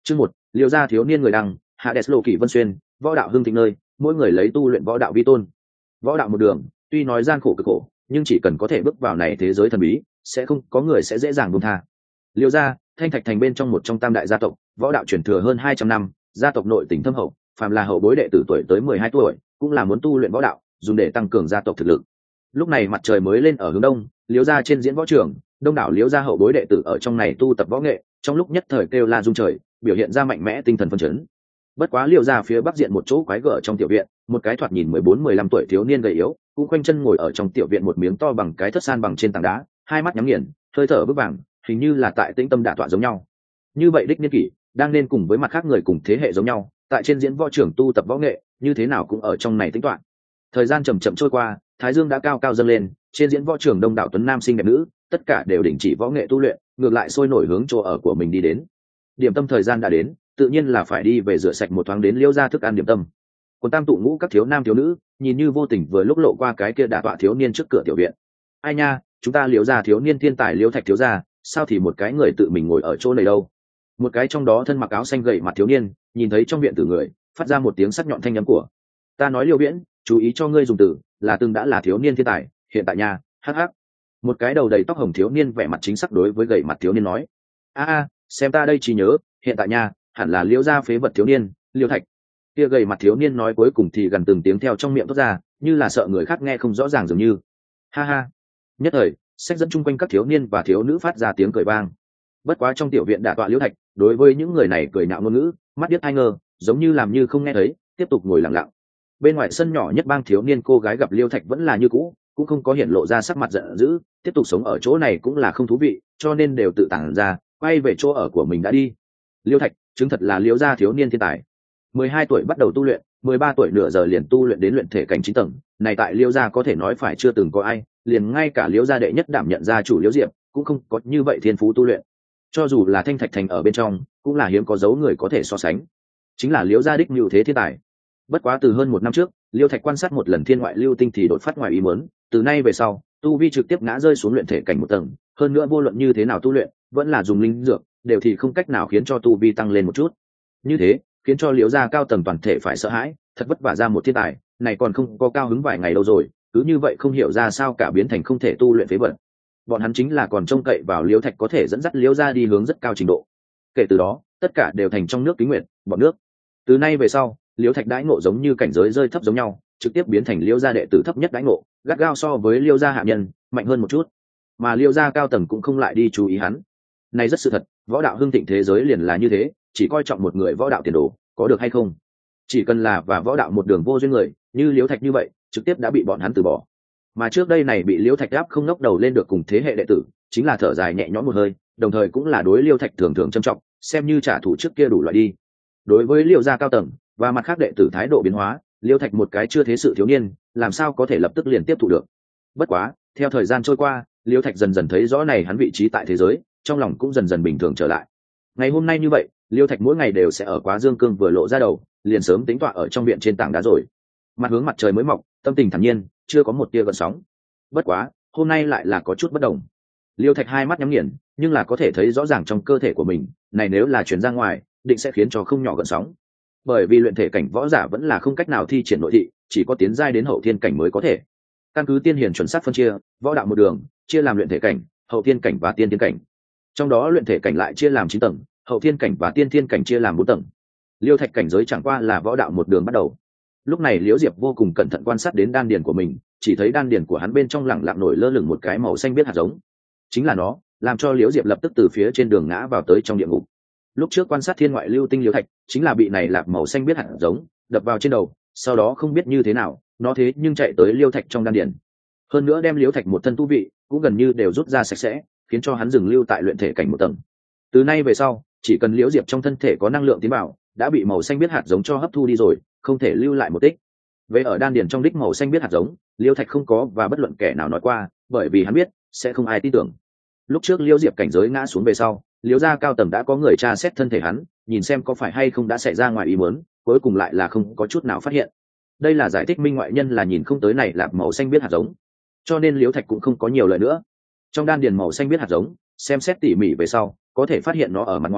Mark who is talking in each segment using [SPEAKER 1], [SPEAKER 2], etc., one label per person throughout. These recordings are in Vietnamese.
[SPEAKER 1] Chương 1, Liêu gia thiếu niên người đăng, Hades lộ kỷ vân xuyên, võ đạo hưng thịnh nơi, mỗi người lấy tu luyện võ đạo vi tôn. Võ đạo một đường, tuy nói gian khổ cực khổ, nhưng chỉ cần có thể bước vào này thế giới thần bí, sẽ không có người sẽ dễ dàng buông tha. Liêu gia, Thanh Thạch thành bên trong một trong tam đại gia tộc, võ đạo truyền thừa hơn 200 năm, gia tộc nội tình thâm hậu, phàm là hậu bối đệ tử tuổi tới 12 tuổi, cũng là muốn tu luyện võ đạo, dùng để tăng cường gia tộc thực lực. Lúc này mặt trời mới lên ở hướng đông, Liêu gia trên diễn võ trường, đông đảo Liêu gia hậu bối đệ tử ở trong này tu tập võ nghệ, trong lúc nhất thời kêu la rung trời, biểu hiện ra mạnh mẽ tinh thần phấn chấn. Bất quá Liêu gia phía bắc diện một chỗ quái gở trong tiểu viện, một cái thoạt nhìn 14-15 tuổi thiếu niên gầy yếu, cũng quanh chân ngồi ở trong tiểu viện một miếng to bằng cái thất san bằng trên tảng đá, hai mắt nhắm nghiền, hơi thở vững vàng, hình như là tại tĩnh tâm đả tọa giống nhau. Như vậy đích niên kỷ, đang nên cùng với mặt khác người cùng thế hệ giống nhau, tại trên diễn võ trường tu tập võ nghệ, như thế nào cũng ở trong này tính toán. Thời gian chậm chậm trôi qua, thái dương đã cao cao dâng lên, trên diễn võ trường đông đảo tuấn nam sinh đẹp nữ, tất cả đều đình chỉ võ nghệ tu luyện, ngược lại sôi nổi hướng chỗ ở của mình đi đến. Điểm tâm thời gian đã đến, tự nhiên là phải đi về rửa sạch một thoáng đến Liêu gia thức ăn điểm tâm. Còn tam tụ ngũ các thiếu nam thiếu nữ, nhìn như vô tình vừa lúc lộ qua cái kia đả tọa thiếu niên trước cửa tiểu viện. Ai nha, chúng ta Liêu gia thiếu niên thiên tài Liêu Thạch thiếu gia, sao thì một cái người tự mình ngồi ở chỗ này đâu? Một cái trong đó thân mặc áo xanh gầy mặt thiếu niên, nhìn thấy trong viện tử người, phát ra một tiếng sắc nhọn thanh âm của: "Ta nói Liêu Viễn, chú ý cho ngươi dùng từ, là từng đã là thiếu niên thiên tài, hiện tại nha." Hắc hắc. Một cái đầu đầy tóc hồng thiếu niên vẻ mặt chính xác đối với gầy mặt thiếu niên nói: "A, xem ta đây chỉ nhớ, hiện tại nha, hẳn là Liêu gia phế vật thiếu niên, Liêu Thạch." Kia gầy mặt thiếu niên nói cuối cùng thì gần từng tiếng theo trong miệng thoát ra, như là sợ người khác nghe không rõ ràng dường như. Ha ha. Nhất thời, sách dẫn chung quanh các thiếu niên và thiếu nữ phát ra tiếng cười vang. Bất quá trong tiểu viện đả tọa Liêu Thạch, đối với những người này cười nhạo ngôn ngữ, mắt điếc hai ngơ, giống như làm như không nghe thấy, tiếp tục ngồi lặng lặng. Bên ngoài sân nhỏ nhất bang thiếu niên cô gái gặp Liêu Thạch vẫn là như cũ, cũng không có hiện lộ ra sắc mặt giận dữ, tiếp tục sống ở chỗ này cũng là không thú vị, cho nên đều tự tản ra, quay về chỗ ở của mình đã đi. Liêu Thạch, chứng thật là Liêu gia thiếu niên thiên tài. 12 tuổi bắt đầu tu luyện, 13 tuổi nửa giờ liền tu luyện đến luyện thể cảnh 9 tầng, này tại Liêu gia có thể nói phải chưa từng có ai, liền ngay cả Liêu gia đệ nhất đảm nhận gia chủ Liêu Diệp, cũng không có như vậy thiên phú tu luyện. Cho dù là Thanh Thạch thành ở bên trong, cũng là hiếm có dấu người có thể so sánh. Chính là Liêu gia đích nhu thế thiên tài. Bất quá từ hơn 1 năm trước, Liêu Thạch quan sát một lần thiên ngoại lưu tinh thì đột phát ngoài ý muốn, từ nay về sau, tu vi trực tiếp ngã rơi xuống luyện thể cảnh 1 tầng, hơn nữa vô luận như thế nào tu luyện, vẫn là dùng linh dược, đều thì không cách nào khiến cho tu vi tăng lên một chút. Như thế, khiến cho Liêu gia cao tầng toàn thể phải sợ hãi, thật vất vả ra một thiên tài, này còn không có cao hứng vài ngày đâu rồi, cứ như vậy không hiểu ra sao cả biến thành không thể tu luyện phế vật. Bọn hắn chính là còn trông cậy vào Liêu Thạch có thể dẫn dắt Liêu gia đi hướng rất cao trình độ. Kể từ đó, tất cả đều thành trong nước kính nguyện, bọn nước. Từ nay về sau, Liêu Thạch đãi ngộ giống như cảnh giới rơi thấp giống nhau, trực tiếp biến thành Liêu gia đệ tử thấp nhất đãi ngộ, gắt gao so với Liêu gia hạ nhân, mạnh hơn một chút. Mà Liêu gia cao tầng cũng không lại đi chú ý hắn. Này rất sự thật, võ đạo hưng thịnh thế giới liền là như thế, chỉ coi trọng một người võ đạo tiền đồ, có được hay không? Chỉ cần là và võ đạo một đường vô duyên người, như Liêu Thạch như vậy, trực tiếp đã bị bọn hắn từ bỏ. Mà trước đây này bị Liêu Thạch áp không ngóc đầu lên được cùng thế hệ đệ tử, chính là thở dài nhẹ nhõm một hơi, đồng thời cũng là đối Liêu Thạch thường thường trân trọng, xem như trả thù trước kia đủ loại đi. Đối với Liêu gia cao tầng và mặt khác đệ tử thái độ biến hóa, Liêu Thạch một cái chưa thế sự thiếu niên, làm sao có thể lập tức liền tiếp thụ được. Bất quá, theo thời gian trôi qua, Liêu Thạch dần dần thấy rõ này hắn vị trí tại thế giới, trong lòng cũng dần dần bình thường trở lại. Ngày hôm nay như vậy, Liêu Thạch mỗi ngày đều sẽ ở Quá Dương Cương vừa lộ ra đầu, liền sớm tính tọa ở trong viện trên tảng đá rồi. Mặt hướng mặt trời mới mọc, tâm tình thản nhiên, chưa có một tia gợn sóng. Bất quá, hôm nay lại là có chút bất đồng. Liêu Thạch hai mắt nhắm nghiền, nhưng là có thể thấy rõ ràng trong cơ thể của mình, này nếu là chuyển ra ngoài, định sẽ khiến cho không nhỏ gợn sóng. Bởi vì luyện thể cảnh võ giả vẫn là không cách nào thi triển nội thị, chỉ có tiến giai đến hậu thiên cảnh mới có thể. Căn cứ tiên hiền chuẩn xác phân chia, võ đạo một đường chia làm luyện thể cảnh, hậu thiên cảnh và tiên thiên cảnh. Trong đó luyện thể cảnh lại chia làm 9 tầng, hậu thiên cảnh và tiên thiên cảnh chia làm 4 tầng. Liêu Thạch cảnh giới chẳng qua là võ đạo một đường bắt đầu. Lúc này Liễu Diệp vô cùng cẩn thận quan sát đến đan điền của mình, chỉ thấy đan điền của hắn bên trong lẳng lặng nổi lơ lửng một cái màu xanh biết hạt giống. Chính là nó, làm cho Liễu Diệp lập tức từ phía trên đường ngã vào tới trong địa ngục. Lúc trước quan sát thiên ngoại lưu tinh Liễu Thạch, chính là bị này lạc màu xanh biết hạt giống đập vào trên đầu, sau đó không biết như thế nào, nó thế nhưng chạy tới Liêu Thạch trong đan điền. Hơn nữa đem Liễu Thạch một thân tu vị cũng gần như đều rút ra sạch sẽ, khiến cho hắn dừng lưu tại luyện thể cảnh 1 tầng. Từ nay về sau, chỉ cần Liễu Diệp trong thân thể có năng lượng tiến vào, đã bị màu xanh biết hạt giống cho hấp thu đi rồi, không thể lưu lại một tích. Về ở đan điền trong đích màu xanh biết hạt giống, Liêu Thạch không có và bất luận kẻ nào nói qua, bởi vì hắn biết sẽ không ai tin tưởng. Lúc trước Liêu Diệp cảnh giới ngã xuống về sau, Liêu gia cao tầng đã có người tra xét thân thể hắn, nhìn xem có phải hay không đã xảy ra ngoài ý muốn, cuối cùng lại là không có chút nào phát hiện. Đây là giải thích minh ngoại nhân là nhìn không tới này là màu xanh biết hạt giống, cho nên Liêu Thạch cũng không có nhiều lời nữa. Trong đan điền màu xanh biết hạt giống, xem xét tỉ mỉ về sau, có thể phát hiện nó ở mặt ngoài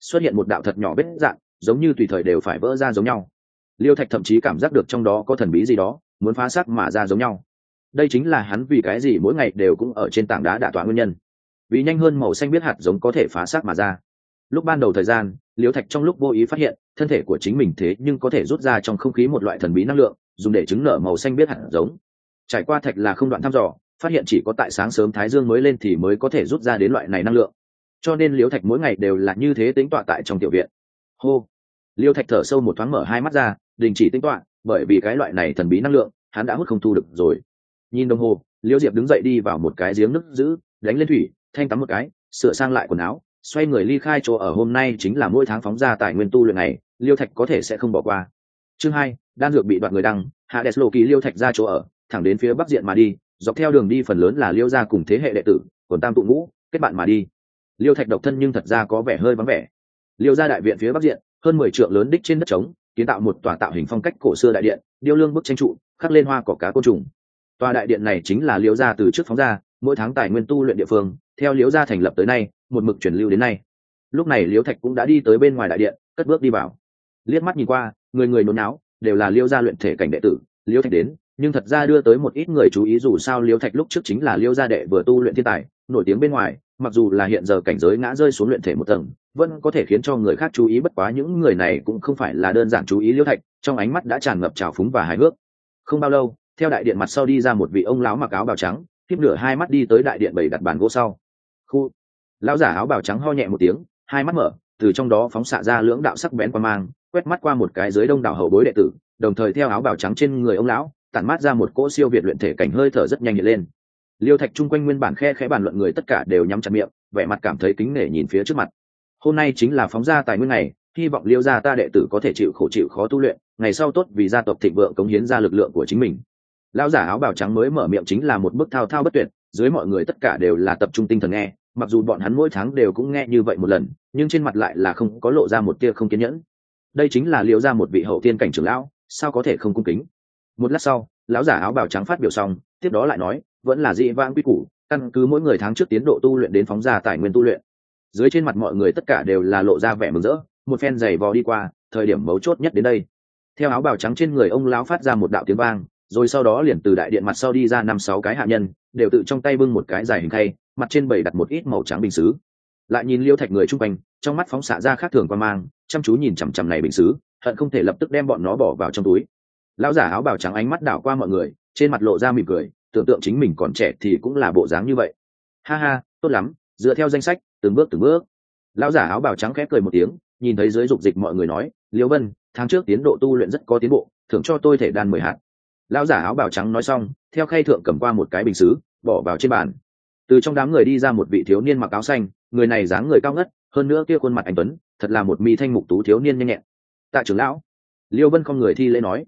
[SPEAKER 1] xuất hiện một đạo thật nhỏ vết dạn, giống như tùy thời đều phải vỡ ra giống nhau. Liêu Thạch thậm chí cảm giác được trong đó có thần bí gì đó muốn phá xác mà ra giống nhau. Đây chính là hắn vì cái gì mỗi ngày đều cũng ở trên tảng đá đả tọa nguyên nhân, vì nhanh hơn màu xanh biết hạt giống có thể phá xác mà ra. Lúc ban đầu thời gian, Liêu Thạch trong lúc vô ý phát hiện thân thể của chính mình thế nhưng có thể rút ra trong không khí một loại thần bí năng lượng, dùng để chứng nở màu xanh biết hạt giống. Trải qua Thạch là không đoạn thăm dò, phát hiện chỉ có tại sáng sớm thái dương mới lên thì mới có thể rút ra đến loại này năng lượng, cho nên Liêu Thạch mỗi ngày đều là như thế tĩnh tọa tại trong tiểu viện. Hô. Liêu Thạch thở sâu một thoáng, mở hai mắt ra, đình chỉ tĩnh tọa, bởi vì cái loại này thần bí năng lượng hắn đã hút không thu được rồi. Nhìn đồng hồ, Liêu Diệp đứng dậy đi vào một cái giếng nước giữ, đánh lên thủy, thanh tắm một cái, sửa sang lại quần áo, xoay người ly khai chỗ ở. Hôm nay chính là mỗi tháng phóng ra tài nguyên tu luyện này, Liêu Thạch có thể sẽ không bỏ qua. Chương 2, đan dược bị đoạt người đăng, Hades Loki. Liêu Thạch ra chỗ ở, thẳng đến phía bắc diện mà đi, dọc theo đường đi phần lớn là Liêu gia cùng thế hệ đệ tử, còn tam tụ ngũ, kết bạn mà đi. Liêu Thạch độc thân nhưng thật ra có vẻ hơi vắng vẻ. Liêu gia đại viện phía bắc diện, hơn 10 trượng lớn đích trên đất trống, kiến tạo một tòa tạo hình phong cách cổ xưa đại điện, điêu lương bức tranh trụ, khắc lên hoa cỏ cá côn trùng. Tòa đại điện này chính là Liêu gia từ trước phóng ra, mỗi tháng tài nguyên tu luyện địa phương, theo Liêu gia thành lập tới nay, một mực truyền lưu đến nay. Lúc này Liêu Thạch cũng đã đi tới bên ngoài đại điện, cất bước đi vào. Liếc mắt nhìn qua, người người nôn náo, đều là Liêu gia luyện thể cảnh đệ tử. Liêu Thạch đến, nhưng thật ra đưa tới một ít người chú ý, dù sao Liêu Thạch lúc trước chính là Liêu gia đệ vừa tu luyện thiên tài, nổi tiếng bên ngoài, mặc dù là hiện giờ cảnh giới ngã rơi xuống luyện thể một tầng, vẫn có thể khiến cho người khác chú ý. Bất quá những người này cũng không phải là đơn giản chú ý Liêu Thạch, trong ánh mắt đã tràn ngập trào phúng và hài hước. Không bao lâu, theo đại điện mặt sau đi ra một vị ông lão mặc áo bào trắng, tiếp nửa hai mắt đi tới đại điện bày đặt bàn gỗ sau. Khu. Lão giả áo bào trắng ho nhẹ một tiếng, hai mắt mở, từ trong đó phóng xạ ra lưỡng đạo sắc bén qua mang, quét mắt qua một cái dưới đông đảo hậu bối đệ tử, đồng thời theo áo bào trắng trên người ông lão tản mát ra một cỗ siêu việt luyện thể cảnh hơi thở rất nhanh hiện lên. Liêu Thạch chung quanh nguyên bản khe khẽ bàn luận người tất cả đều nhắm chặt miệng, vẻ mặt cảm thấy kính nể nhìn phía trước mặt. Hôm nay chính là phóng ra tài nguyên ngày, hy vọng Liêu gia ta đệ tử có thể chịu khổ chịu khó tu luyện, ngày sau tốt vì gia tộc thịnh vượng cống hiến ra lực lượng của chính mình. Lão giả áo bào trắng mới mở miệng chính là một bức thao thao bất tuyệt, dưới mọi người tất cả đều là tập trung tinh thần nghe, mặc dù bọn hắn mỗi tháng đều cũng nghe như vậy một lần, nhưng trên mặt lại là không có lộ ra một tia không kiên nhẫn. Đây chính là Liêu gia một vị hậu thiên cảnh trưởng lão, sao có thể không cung kính. Một lát sau, lão giả áo bào trắng phát biểu xong, tiếp đó lại nói, vẫn là dị vãng quy củ, căn cứ mỗi người tháng trước tiến độ tu luyện đến phóng ra tài nguyên tu luyện. Dưới trên mặt mọi người tất cả đều là lộ ra vẻ mừng rỡ, một phen giày vò đi qua, thời điểm mấu chốt nhất đến đây. Theo áo bào trắng trên người ông lão phát ra một đạo tiếng vang, rồi sau đó liền từ đại điện mặt sau đi ra 5-6 cái hạ nhân, đều tự trong tay bưng một cái dài hình khay, mặt trên bày đặt một ít màu trắng bình sứ. Lại nhìn Liêu Thạch người chung quanh, trong mắt phóng xạ ra khác thường quan mang, chăm chú nhìn chằm chằm này bình sứ, hận không thể lập tức đem bọn nó bỏ vào trong túi. Lão giả áo bào trắng ánh mắt đảo qua mọi người, trên mặt lộ ra mỉm cười, tưởng tượng chính mình còn trẻ thì cũng là bộ dáng như vậy. Ha ha, tốt lắm, dựa theo danh sách, từng bước từng bước. Lão giả áo bào trắng khẽ cười một tiếng, nhìn thấy dưới dục dịch mọi người nói, Liêu Vân, tháng trước tiến độ tu luyện rất có tiến bộ, thưởng cho tôi thể đan 10 hạt. Lão giả áo bào trắng nói xong, theo khay thượng cầm qua một cái bình sứ, bỏ vào trên bàn. Từ trong đám người đi ra một vị thiếu niên mặc áo xanh, người này dáng người cao ngất, hơn nữa kia khuôn mặt anh tuấn, thật là một mi thanh mục tú thiếu niên nhanh nhẹn. Tạ trưởng lão. Liêu Vân không người thi lễ nói,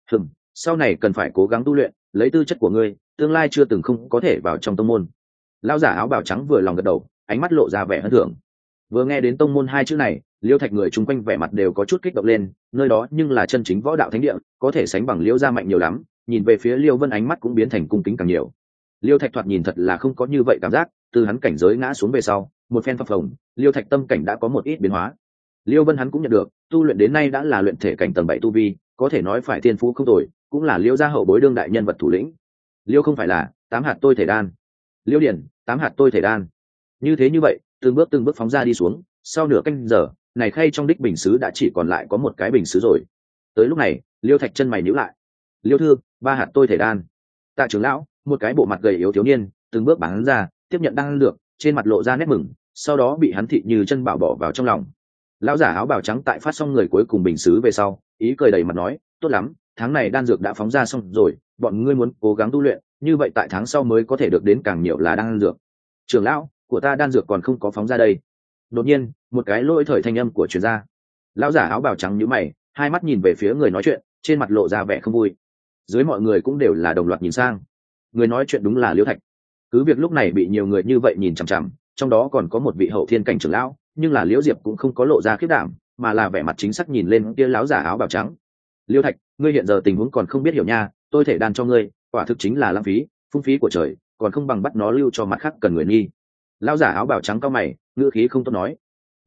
[SPEAKER 1] sau này cần phải cố gắng tu luyện, lấy tư chất của ngươi, tương lai chưa từng không có thể vào trong tông môn. Lão giả áo bào trắng vừa lòng gật đầu, ánh mắt lộ ra vẻ hân thưởng. Vừa nghe đến tông môn hai chữ này, Liêu Thạch người chung quanh vẻ mặt đều có chút kích động lên, nơi đó nhưng là chân chính võ đạo thánh địa, có thể sánh bằng Liêu gia mạnh nhiều lắm. Nhìn về phía Liêu Vân ánh mắt cũng biến thành cung kính càng nhiều. Liêu Thạch thoạt nhìn thật là không có như vậy cảm giác, từ hắn cảnh giới ngã xuống về sau, một phen phập phồng, Liêu Thạch tâm cảnh đã có một ít biến hóa. Liêu Vân hắn cũng nhận được, tu luyện đến nay đã là luyện thể cảnh tầng 7 tu vi, có thể nói phải thiên phú không tồi, cũng là Liêu gia hậu bối đương đại nhân vật thủ lĩnh. Liêu không phải là 8 hạt tôi thể đan. Liêu Điển, 8 hạt tôi thể đan. Như vậy, từng bước phóng ra đi xuống, sau nửa canh giờ, này khay trong đích bình sứ đã chỉ còn lại có một cái bình sứ rồi. Tới lúc này, Liêu Thạch chân mày nhíu lại. Liêu thư, 3 hạt tôi thể đan. Tạ trưởng lão, một cái bộ mặt gầy yếu thiếu niên, từng bước bắn ra, tiếp nhận đan dược, trên mặt lộ ra nét mừng, sau đó bị hắn thị như chân bảo bỏ vào trong lòng. Lão giả áo bào trắng tại phát xong người cuối cùng bình sứ về sau, ý cười đầy mặt nói, tốt lắm, tháng này đan dược đã phóng ra xong rồi, bọn ngươi muốn cố gắng tu luyện, như vậy tại tháng sau mới có thể được đến càng nhiều là đan dược. Trưởng lão, của ta đan dược còn không có phóng ra đây. Đột nhiên, một cái lỗi thời thanh âm của truyền ra. Lão giả áo bào trắng nhíu mày, hai mắt nhìn về phía người nói chuyện, trên mặt lộ ra vẻ không vui. Dưới mọi người cũng đều là đồng loạt nhìn sang. Người nói chuyện đúng là Liêu Thạch. Cứ việc lúc này bị nhiều người như vậy nhìn chằm chằm, trong đó còn có một vị hậu thiên cảnh trưởng lão, nhưng là Liễu Diệp cũng không có lộ ra khiếp đảm, mà là vẻ mặt chính xác nhìn lên kia lão giả áo bào trắng. Liêu Thạch, ngươi hiện giờ tình huống còn không biết hiểu nha, tôi thể đan cho ngươi, quả thực chính là lãng phí, phung phí của trời, còn không bằng bắt nó lưu cho mặt khác cần người nghi. Lão giả áo bào trắng cao mày, ngữ khí không tốt nói. Liêu Thạch,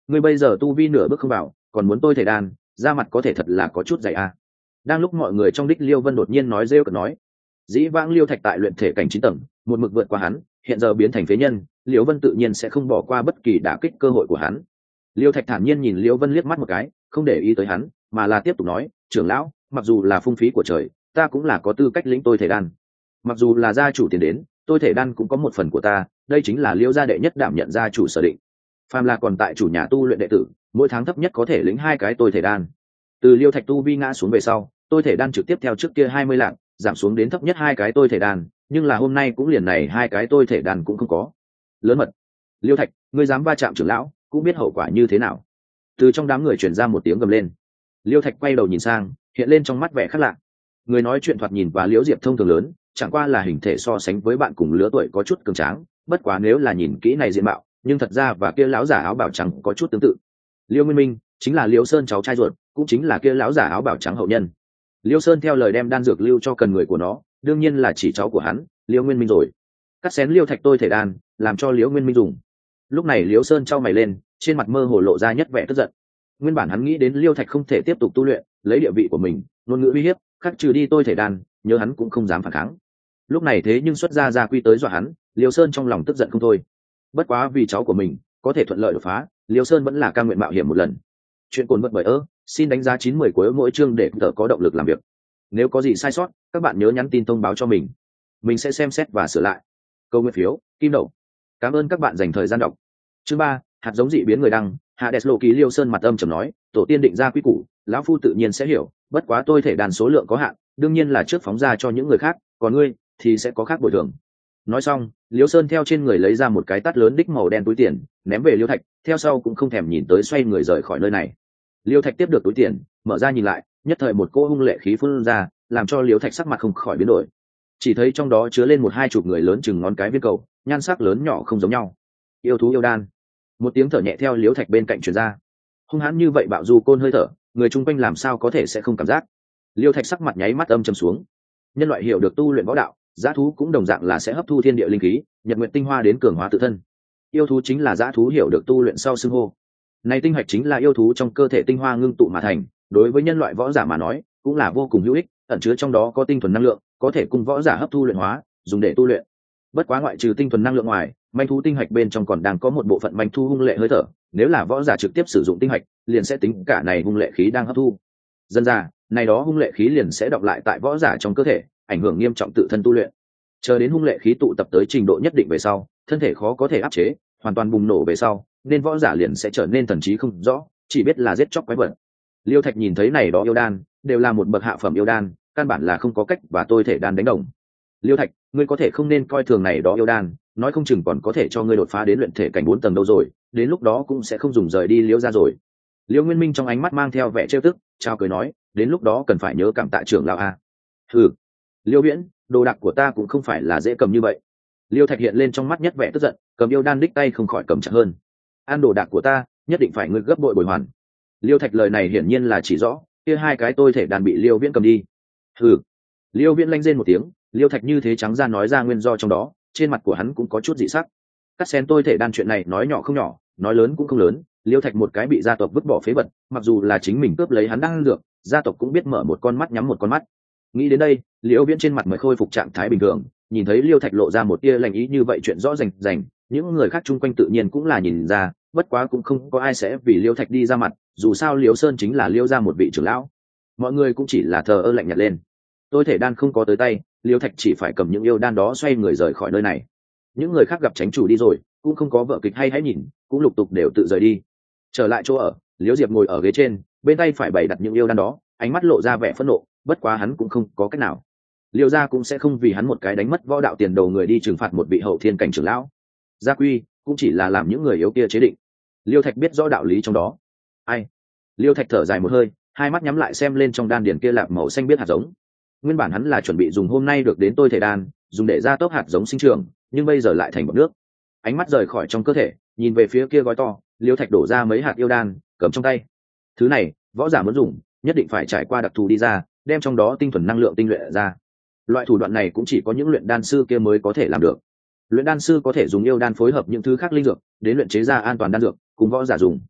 [SPEAKER 1] ngươi bây giờ tu vi nửa bước không vào, còn muốn tôi thể đan, da mặt có thể thật là có chút dày à. Đang lúc mọi người trong đích Liêu Vân đột nhiên nói rêu cợt nói, dĩ vãng Liêu Thạch tại luyện thể cảnh 9 tầng, một mực vượt qua hắn, hiện giờ biến thành phế nhân, Liêu Vân tự nhiên sẽ không bỏ qua bất kỳ đả kích cơ hội của hắn. Liêu Thạch thản nhiên nhìn Liêu Vân liếc mắt một cái, không để ý tới hắn, mà là tiếp tục nói, trưởng lão, mặc dù là phung phí của trời, ta cũng là có tư cách lĩnh tôi thể đan. Mặc dù là gia chủ tiền đến, tôi thể đan cũng có một phần của ta, đây chính là Liêu gia đệ nhất đảm nhận gia chủ sở định. Phàm là còn tại chủ nhà tu luyện đệ tử, mỗi tháng thấp nhất có thể lĩnh 2 cái tôi thể đan. Từ Liêu Thạch tu vi ngã xuống về sau, tôi thể đan trực tiếp theo trước kia 20 lạng, giảm xuống đến thấp nhất 2 cái tôi thể đan, nhưng là hôm nay cũng liền này 2 cái tôi thể đan cũng không có. Lớn mật. Liêu Thạch, ngươi dám va chạm trưởng lão, cũng biết hậu quả như thế nào. Từ trong đám người truyền ra một tiếng gầm lên. Liêu Thạch quay đầu nhìn sang, hiện lên trong mắt vẻ khác lạ. Người nói chuyện thoạt nhìn và Liễu Diệp thông thường lớn, chẳng qua là hình thể so sánh với bạn cùng lứa tuổi có chút cường tráng, bất quá nếu là nhìn kỹ này diện mạo, nhưng thật ra và kia lão giả áo bào trắng có chút tương tự. Liêu Nguyên Minh chính là Liêu Sơn cháu trai ruột, cũng chính là kia lão giả áo bào trắng hậu nhân. Liêu Sơn theo lời đem đan dược lưu cho cần người của nó, đương nhiên là chỉ cháu của hắn, Liêu Nguyên Minh rồi. Cắt xén Liêu Thạch tôi thể đan, làm cho Liêu Nguyên Minh dùng. Lúc này Liêu Sơn trao mày lên, trên mặt mơ hồ lộ ra nhất vẻ tức giận. Nguyên bản hắn nghĩ đến Liêu Thạch không thể tiếp tục tu luyện, lấy địa vị của mình, ngôn ngữ uy hiếp, khắc trừ đi tôi thể đan, nhớ hắn cũng không dám phản kháng. Lúc này thế nhưng xuất ra quy tới dọa hắn, Liêu Sơn trong lòng tức giận không thôi. Bất quá vì cháu của mình có thể thuận lợi đột phá, Liêu Sơn vẫn là cam nguyện mạo hiểm một lần. Chuyện cồn vật bởi xin đánh giá 9/10 của mỗi chương để tự có động lực làm việc. Nếu có gì sai sót, các bạn nhớ nhắn tin thông báo cho mình sẽ xem xét và sửa lại. Câu nguyện phiếu, kim đậu. Cảm ơn các bạn dành thời gian đọc. Chương 3, hạt giống dị biến người đăng. Hades lộ ký Liêu Sơn mặt âm trầm nói, tổ tiên định ra quy củ, lão phu tự nhiên sẽ hiểu, bất quá tôi thể đàn số lượng có hạn, đương nhiên là trước phóng ra cho những người khác, còn ngươi thì sẽ có khác bồi thường. Nói xong, Liêu Sơn theo trên người lấy ra một cái tát lớn đích màu đen túi tiền, ném về Liêu Thạch, theo sau cũng không thèm nhìn tới, xoay người rời khỏi nơi này. Liêu Thạch tiếp được túi tiền, mở ra nhìn lại, nhất thời một cỗ hung lệ khí phun ra, làm cho Liêu Thạch sắc mặt không khỏi biến đổi. Chỉ thấy trong đó chứa lên 1-2 chục người lớn chừng ngón cái viên cầu, nhan sắc lớn nhỏ không giống nhau. Yêu thú yêu đan. Một tiếng thở nhẹ theo Liêu Thạch bên cạnh truyền ra. Hung hãn như vậy bạo du côn hơi thở, người chung quanh làm sao có thể sẽ không cảm giác. Liêu Thạch sắc mặt nháy mắt âm trầm xuống. Nhân loại hiểu được tu luyện võ đạo, dã thú cũng đồng dạng là sẽ hấp thu thiên địa linh khí, nhật nguyện tinh hoa đến cường hóa tự thân. Yêu thú chính là dã thú hiểu được tu luyện sau xưng hô. Này tinh hạch chính là yêu thú trong cơ thể tinh hoa ngưng tụ mà thành, đối với nhân loại võ giả mà nói, cũng là vô cùng hữu ích, ẩn chứa trong đó có tinh thuần năng lượng, có thể cùng võ giả hấp thu luyện hóa, dùng để tu luyện. Bất quá ngoại trừ tinh thuần năng lượng ngoài, manh thú tinh hạch bên trong còn đang có một bộ phận manh thú hung lệ hơi thở, nếu là võ giả trực tiếp sử dụng tinh hạch, liền sẽ tính cả này hung lệ khí đang hấp thu. Dần ra, này đó hung lệ khí liền sẽ đọng lại tại võ giả trong cơ thể, ảnh hưởng nghiêm trọng tự thân tu luyện. Chờ đến hung lệ khí tụ tập tới trình độ nhất định về sau, thân thể khó có thể áp chế, hoàn toàn bùng nổ về sau, nên võ giả liền sẽ trở nên thần trí không rõ, chỉ biết là giết chóc quái vật. Liêu Thạch nhìn thấy này đó yêu đan, đều là một bậc hạ phẩm yêu đan, căn bản là không có cách và tôi thể đan đánh đồng. Liêu Thạch, ngươi có thể không nên coi thường này đó yêu đan, nói không chừng còn có thể cho ngươi đột phá đến luyện thể cảnh 4 tầng đâu rồi, đến lúc đó cũng sẽ không dùng rời đi Liêu ra rồi. Liêu Nguyên Minh trong ánh mắt mang theo vẻ trêu tức, chào cười nói, đến lúc đó cần phải nhớ cảm tạ trưởng lão a. Hừ. Liêu Viễn, đồ đạc của ta cũng không phải là dễ cầm như vậy. Liêu Thạch hiện lên trong mắt nhất vẻ tức giận, cầm yêu đan đích tay không khỏi cầm chặt hơn. Ăn đồ đạc của ta, nhất định phải ngươi gấp bội bồi hoàn. Liêu Thạch lời này hiển nhiên là chỉ rõ, kia 2 cái tôi thể đàn bị Liêu Viễn cầm đi. Hừ. Liêu Viễn lanh rên một tiếng, Liêu Thạch như thế trắng ra nói ra nguyên do trong đó, trên mặt của hắn cũng có chút dị sắc. Cắt xén tôi thể đan chuyện này nói nhỏ không nhỏ, nói lớn cũng không lớn, Liêu Thạch một cái bị gia tộc vứt bỏ phế vật, mặc dù là chính mình cướp lấy hắn đang được, gia tộc cũng biết mở một con mắt nhắm một con mắt. Nghĩ đến đây, Liêu Viễn trên mặt mới khôi phục trạng thái bình thường, nhìn thấy Liêu Thạch lộ ra một tia lành ý như vậy, chuyện rõ rành, những người khác chung quanh tự nhiên cũng là nhìn ra, bất quá cũng không có ai sẽ vì Liêu Thạch đi ra mặt, dù sao Liêu Sơn chính là Liêu ra một vị trưởng lão, mọi người cũng chỉ là thờ ơ lạnh nhạt lên. Tôi thể đan không có tới tay, Liêu Thạch chỉ phải cầm những yêu đan đó xoay người rời khỏi nơi này. Những người khác gặp tránh chủ đi rồi, cũng không có vợ kịch hay hãy nhìn, cũng lục tục đều tự rời đi. Trở lại chỗ ở, Liêu Diệp ngồi ở ghế trên, bên tay phải bày đặt những yêu đan đó, ánh mắt lộ ra vẻ phẫn nộ, bất quá hắn cũng không có cách nào. Liêu gia cũng sẽ không vì hắn một cái đánh mất võ đạo tiền đồ người đi trừng phạt một vị hậu thiên cảnh trưởng lão. Gia quy cũng chỉ là làm những người yếu kia chế định. Liêu Thạch biết rõ đạo lý trong đó. Ai? Liêu Thạch thở dài một hơi, hai mắt nhắm lại xem lên trong đan điền kia lạp màu xanh biết hạt giống. Nguyên bản hắn là chuẩn bị dùng hôm nay được đến tôi thể đan, dùng để gia tốc hạt giống sinh trưởng, nhưng bây giờ lại thành bọt nước. Ánh mắt rời khỏi trong cơ thể, nhìn về phía kia gói to, Liêu Thạch đổ ra mấy hạt yêu đan, cầm trong tay. Thứ này, võ giả muốn dùng, nhất định phải trải qua đặc thù đi ra, đem trong đó tinh thuần năng lượng tinh luyện ra. Loại thủ đoạn này cũng chỉ có những luyện đan sư kia mới có thể làm được. Luyện đan sư có thể dùng yêu đan phối hợp những thứ khác linh dược, đến luyện chế ra an toàn đan dược, cùng võ giả dùng.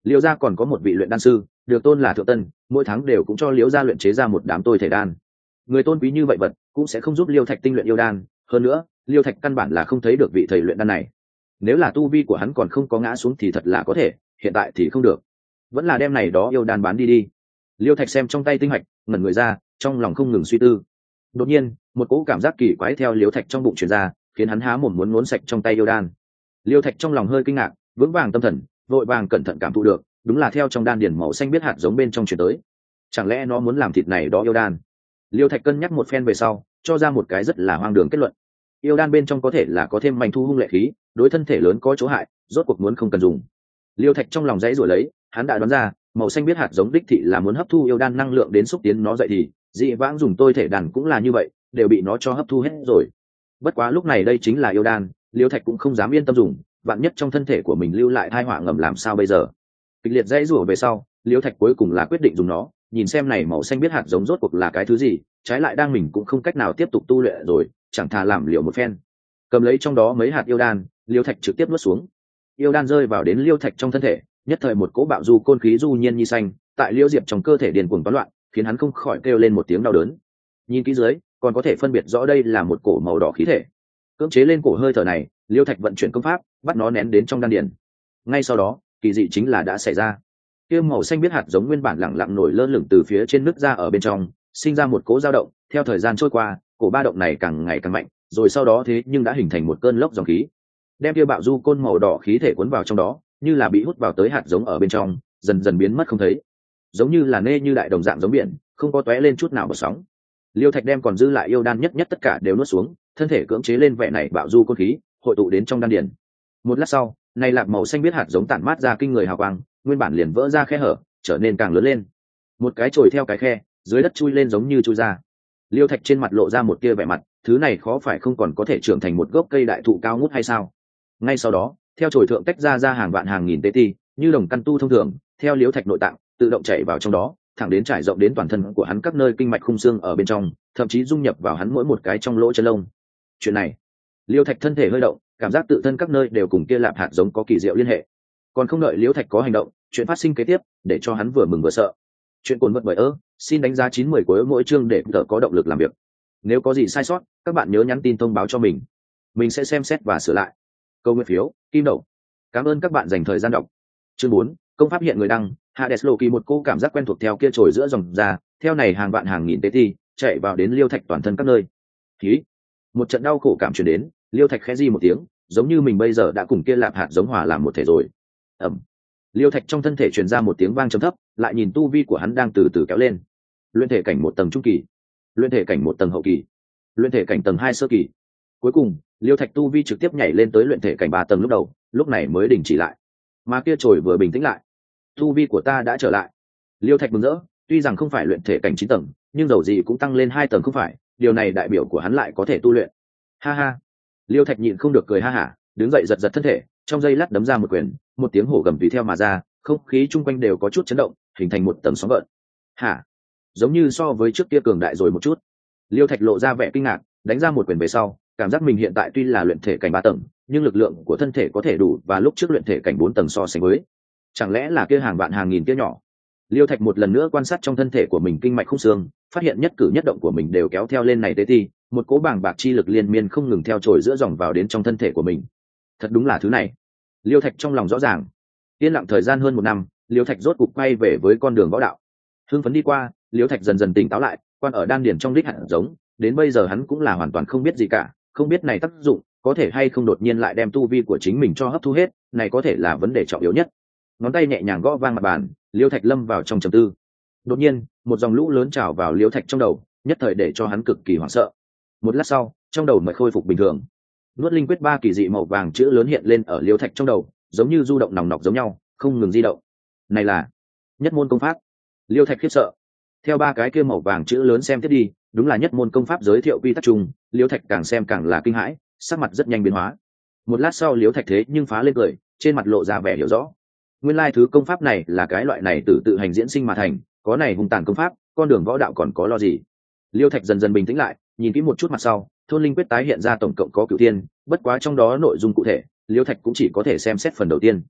[SPEAKER 1] Liễu gia còn có một vị luyện đan sư được tôn là thượng tân, mỗi tháng đều cũng cho Liễu gia luyện chế ra một đám tôi thể đan. Người tôn quý như vậy vật cũng sẽ không giúp Liêu Thạch tinh luyện yêu đan, hơn nữa Liêu Thạch căn bản là không thấy được vị thầy luyện đan này. Nếu là tu vi của hắn còn không có ngã xuống thì thật là có thể, hiện tại thì không được, vẫn là đem này đó yêu đan bán đi đi. Liêu Thạch xem trong tay tinh hạch, ngẩn người ra, trong lòng không ngừng suy tư. Đột nhiên một cỗ cảm giác kỳ quái theo Liêu Thạch trong bụng truyền ra, khiến hắn há mồm muốn ngốn sạch trong tay yêu đan. Liêu Thạch trong lòng hơi kinh ngạc, vững vàng tâm thần, vội vàng cẩn thận cảm thụ được, đúng là theo trong đan điển màu xanh biết hạt giống bên trong truyền tới. Chẳng lẽ nó muốn làm thịt này đó yêu đan? Liêu Thạch cân nhắc một phen về sau, cho ra một cái rất là hoang đường kết luận. Yêu đan bên trong có thể là có thêm mảnh thu hung lệ khí, đối thân thể lớn có chỗ hại, rốt cuộc muốn không cần dùng. Liêu Thạch trong lòng dãy rồi lấy, hắn đã đoán ra, màu xanh biết hạt giống đích thị là muốn hấp thu yêu đan năng lượng đến xúc tiến nó dậy thì, dị vãng dùng tôi thể đàn cũng là như vậy, đều bị nó cho hấp thu hết rồi. Bất quá lúc này đây chính là yêu đan, Liêu Thạch cũng không dám yên tâm dùng, vạn nhất trong thân thể của mình lưu lại tai họa ngầm làm sao bây giờ. Kịch liệt dãy rủa về sau, Liêu Thạch cuối cùng là quyết định dùng nó, nhìn xem này màu xanh biết hạt giống rốt cuộc là cái thứ gì, trái lại đang mình cũng không cách nào tiếp tục tu luyện rồi, chẳng thà làm liều một phen. Cầm lấy trong đó mấy hạt yêu đan, Liêu Thạch trực tiếp nuốt xuống. Yêu đan rơi vào đến Liêu Thạch trong thân thể, nhất thời một cỗ bạo du côn khí du nhiên như xanh, tại Liêu Diệp trong cơ thể điền cuồng toán loạn, khiến hắn không khỏi kêu lên một tiếng đau đớn. Nhìn kỹ dưới, còn có thể phân biệt rõ đây là một cổ màu đỏ khí thể. Cưỡng chế lên cổ hơi thở này, Liêu Thạch vận chuyển công pháp, bắt nó nén đến trong đan điền. Ngay sau đó, kỳ dị chính là đã xảy ra. Kia màu xanh biết hạt giống nguyên bản lặng lặng nổi lơ lửng từ phía trên nứt ra ở bên trong, sinh ra một cỗ dao động, theo thời gian trôi qua, cổ ba động này càng ngày càng mạnh, rồi sau đó thế nhưng đã hình thành một cơn lốc dòng khí, đem kia bạo du côn màu đỏ khí thể cuốn vào trong đó, như là bị hút vào tới hạt giống ở bên trong, dần dần biến mất không thấy, giống như là nê như đại đồng dạng giống biển, không có tóe lên chút nào bọt sóng. Liêu Thạch đem còn dư lại yêu đan nhất nhất tất cả đều nuốt xuống, thân thể cưỡng chế lên vẻ này bạo du côn khí, hội tụ đến trong đan điền. Một lát sau, này lạc màu xanh biết hạt giống tản mát ra kinh người hào quang, nguyên bản liền vỡ ra khe hở, trở nên càng lớn lên. Một cái chồi theo cái khe, dưới đất chui lên giống như chui ra. Liêu Thạch trên mặt lộ ra một tia vẻ mặt, thứ này khó phải không còn có thể trưởng thành một gốc cây đại thụ cao ngút hay sao? Ngay sau đó, theo chồi thượng tách ra hàng vạn hàng nghìn tế ti, như đồng căn tu thông thường, theo Liêu Thạch nội tạng tự động chảy vào trong đó, thẳng đến trải rộng đến toàn thân của hắn các nơi kinh mạch khung xương ở bên trong, thậm chí dung nhập vào hắn mỗi một cái trong lỗ chân lông. Chuyện này, Liêu Thạch thân thể hơi động, cảm giác tự thân các nơi đều cùng kia lạp hạt giống có kỳ diệu liên hệ. Còn không đợi Liêu Thạch có hành động, chuyện phát sinh kế tiếp để cho hắn vừa mừng vừa sợ. Chuyện cuốn vật bởi xin đánh giá 9/10 của mỗi chương để tự có động lực làm việc. Nếu có gì sai sót, các bạn nhớ nhắn tin thông báo cho mình sẽ xem xét và sửa lại. Câu nguyện phiếu, kim đậu. Cảm ơn các bạn dành thời gian đọc. Chương 4, công pháp hiện người đăng, Hades Loki một cô cảm giác quen thuộc theo kia trồi giữa dòng ra, theo này hàng vạn hàng nghìn tế ti, chạy vào đến Liêu Thạch toàn thân các nơi. Khí, một trận đau khổ cảm truyền đến, Liêu Thạch khẽ di một tiếng, giống như mình bây giờ đã cùng kia lạp hạt giống hòa làm một thể rồi. Ầm. Liêu Thạch trong thân thể truyền ra một tiếng vang trầm thấp, lại nhìn tu vi của hắn đang từ từ kéo lên. Luyện thể cảnh 1 tầng trung kỳ, luyện thể cảnh 1 tầng hậu kỳ, luyện thể cảnh tầng 2 sơ kỳ. Cuối cùng, Liêu Thạch tu vi trực tiếp nhảy lên tới luyện thể cảnh 3 tầng lúc đầu, lúc này mới đình chỉ lại. Mà kia trồi vừa bình tĩnh lại, tu vi của ta đã trở lại. Liêu Thạch mừng rỡ, tuy rằng không phải luyện thể cảnh 9 tầng, nhưng dầu gì cũng tăng lên 2 tầng không phải, điều này đại biểu của hắn lại có thể tu luyện. Ha ha. Liêu Thạch nhịn không được cười ha hả, đứng dậy giật giật thân thể, trong giây lát đấm ra một quyền, một tiếng hổ gầm tùy theo mà ra, không khí chung quanh đều có chút chấn động, hình thành một tầng sóng gợn. Hả? Giống như so với trước kia cường đại rồi một chút. Liêu Thạch lộ ra vẻ kinh ngạc, đánh ra một quyền về sau, cảm giác mình hiện tại tuy là luyện thể cảnh 3 tầng, nhưng lực lượng của thân thể có thể đủ và lúc trước luyện thể cảnh 4 tầng so sánh với. Chẳng lẽ là kia hàng vạn hàng nghìn kia nhỏ? Liêu Thạch một lần nữa quan sát trong thân thể của mình kinh mạch khung xương, phát hiện nhất cử nhất động của mình đều kéo theo lên này tế ti, một cỗ bàng bạc chi lực liên miên không ngừng theo trồi giữa dòng vào đến trong thân thể của mình. Thật đúng là thứ này. Liêu Thạch trong lòng rõ ràng. Yên lặng thời gian hơn 1 năm, Liêu Thạch rốt cục quay về với con đường võ đạo. Hưng phấn đi qua, Liêu Thạch dần dần tỉnh táo lại, quan ở đan điền trong đích hạt giống, đến bây giờ hắn cũng là hoàn toàn không biết gì cả, không biết này tác dụng có thể hay không đột nhiên lại đem tu vi của chính mình cho hấp thu hết, này có thể là vấn đề trọng yếu nhất. Ngón tay nhẹ nhàng gõ vang mặt bàn, Liêu Thạch lâm vào trong trầm tư. Đột nhiên, một dòng lũ lớn trào vào Liêu Thạch trong đầu, nhất thời để cho hắn cực kỳ hoảng sợ. Một lát sau, trong đầu mới khôi phục bình thường. Nuốt linh quyết 3 kỳ dị màu vàng chữ lớn hiện lên ở Liêu Thạch trong đầu, giống như du động nòng nọc giống nhau, không ngừng di động. Này là nhất môn công pháp. Liêu Thạch khiếp sợ. Theo 3 cái kia màu vàng chữ lớn xem tiếp đi, đúng là nhất môn công pháp giới thiệu quy tắc chung. Liêu Thạch càng xem càng là kinh hãi, sắc mặt rất nhanh biến hóa. Một lát sau Liêu Thạch thế nhưng phá lên cười, trên mặt lộ ra vẻ hiểu rõ. Nguyên lai thứ công pháp này là cái loại này tự hành diễn sinh mà thành, có này hung tàn công pháp, con đường võ đạo còn có lo gì? Liêu Thạch dần dần bình tĩnh lại, nhìn kỹ một chút mặt sau, thôn linh quyết tái hiện ra tổng cộng có cửu thiên, bất quá trong đó nội dung cụ thể, Liêu Thạch cũng chỉ có thể xem xét phần đầu tiên.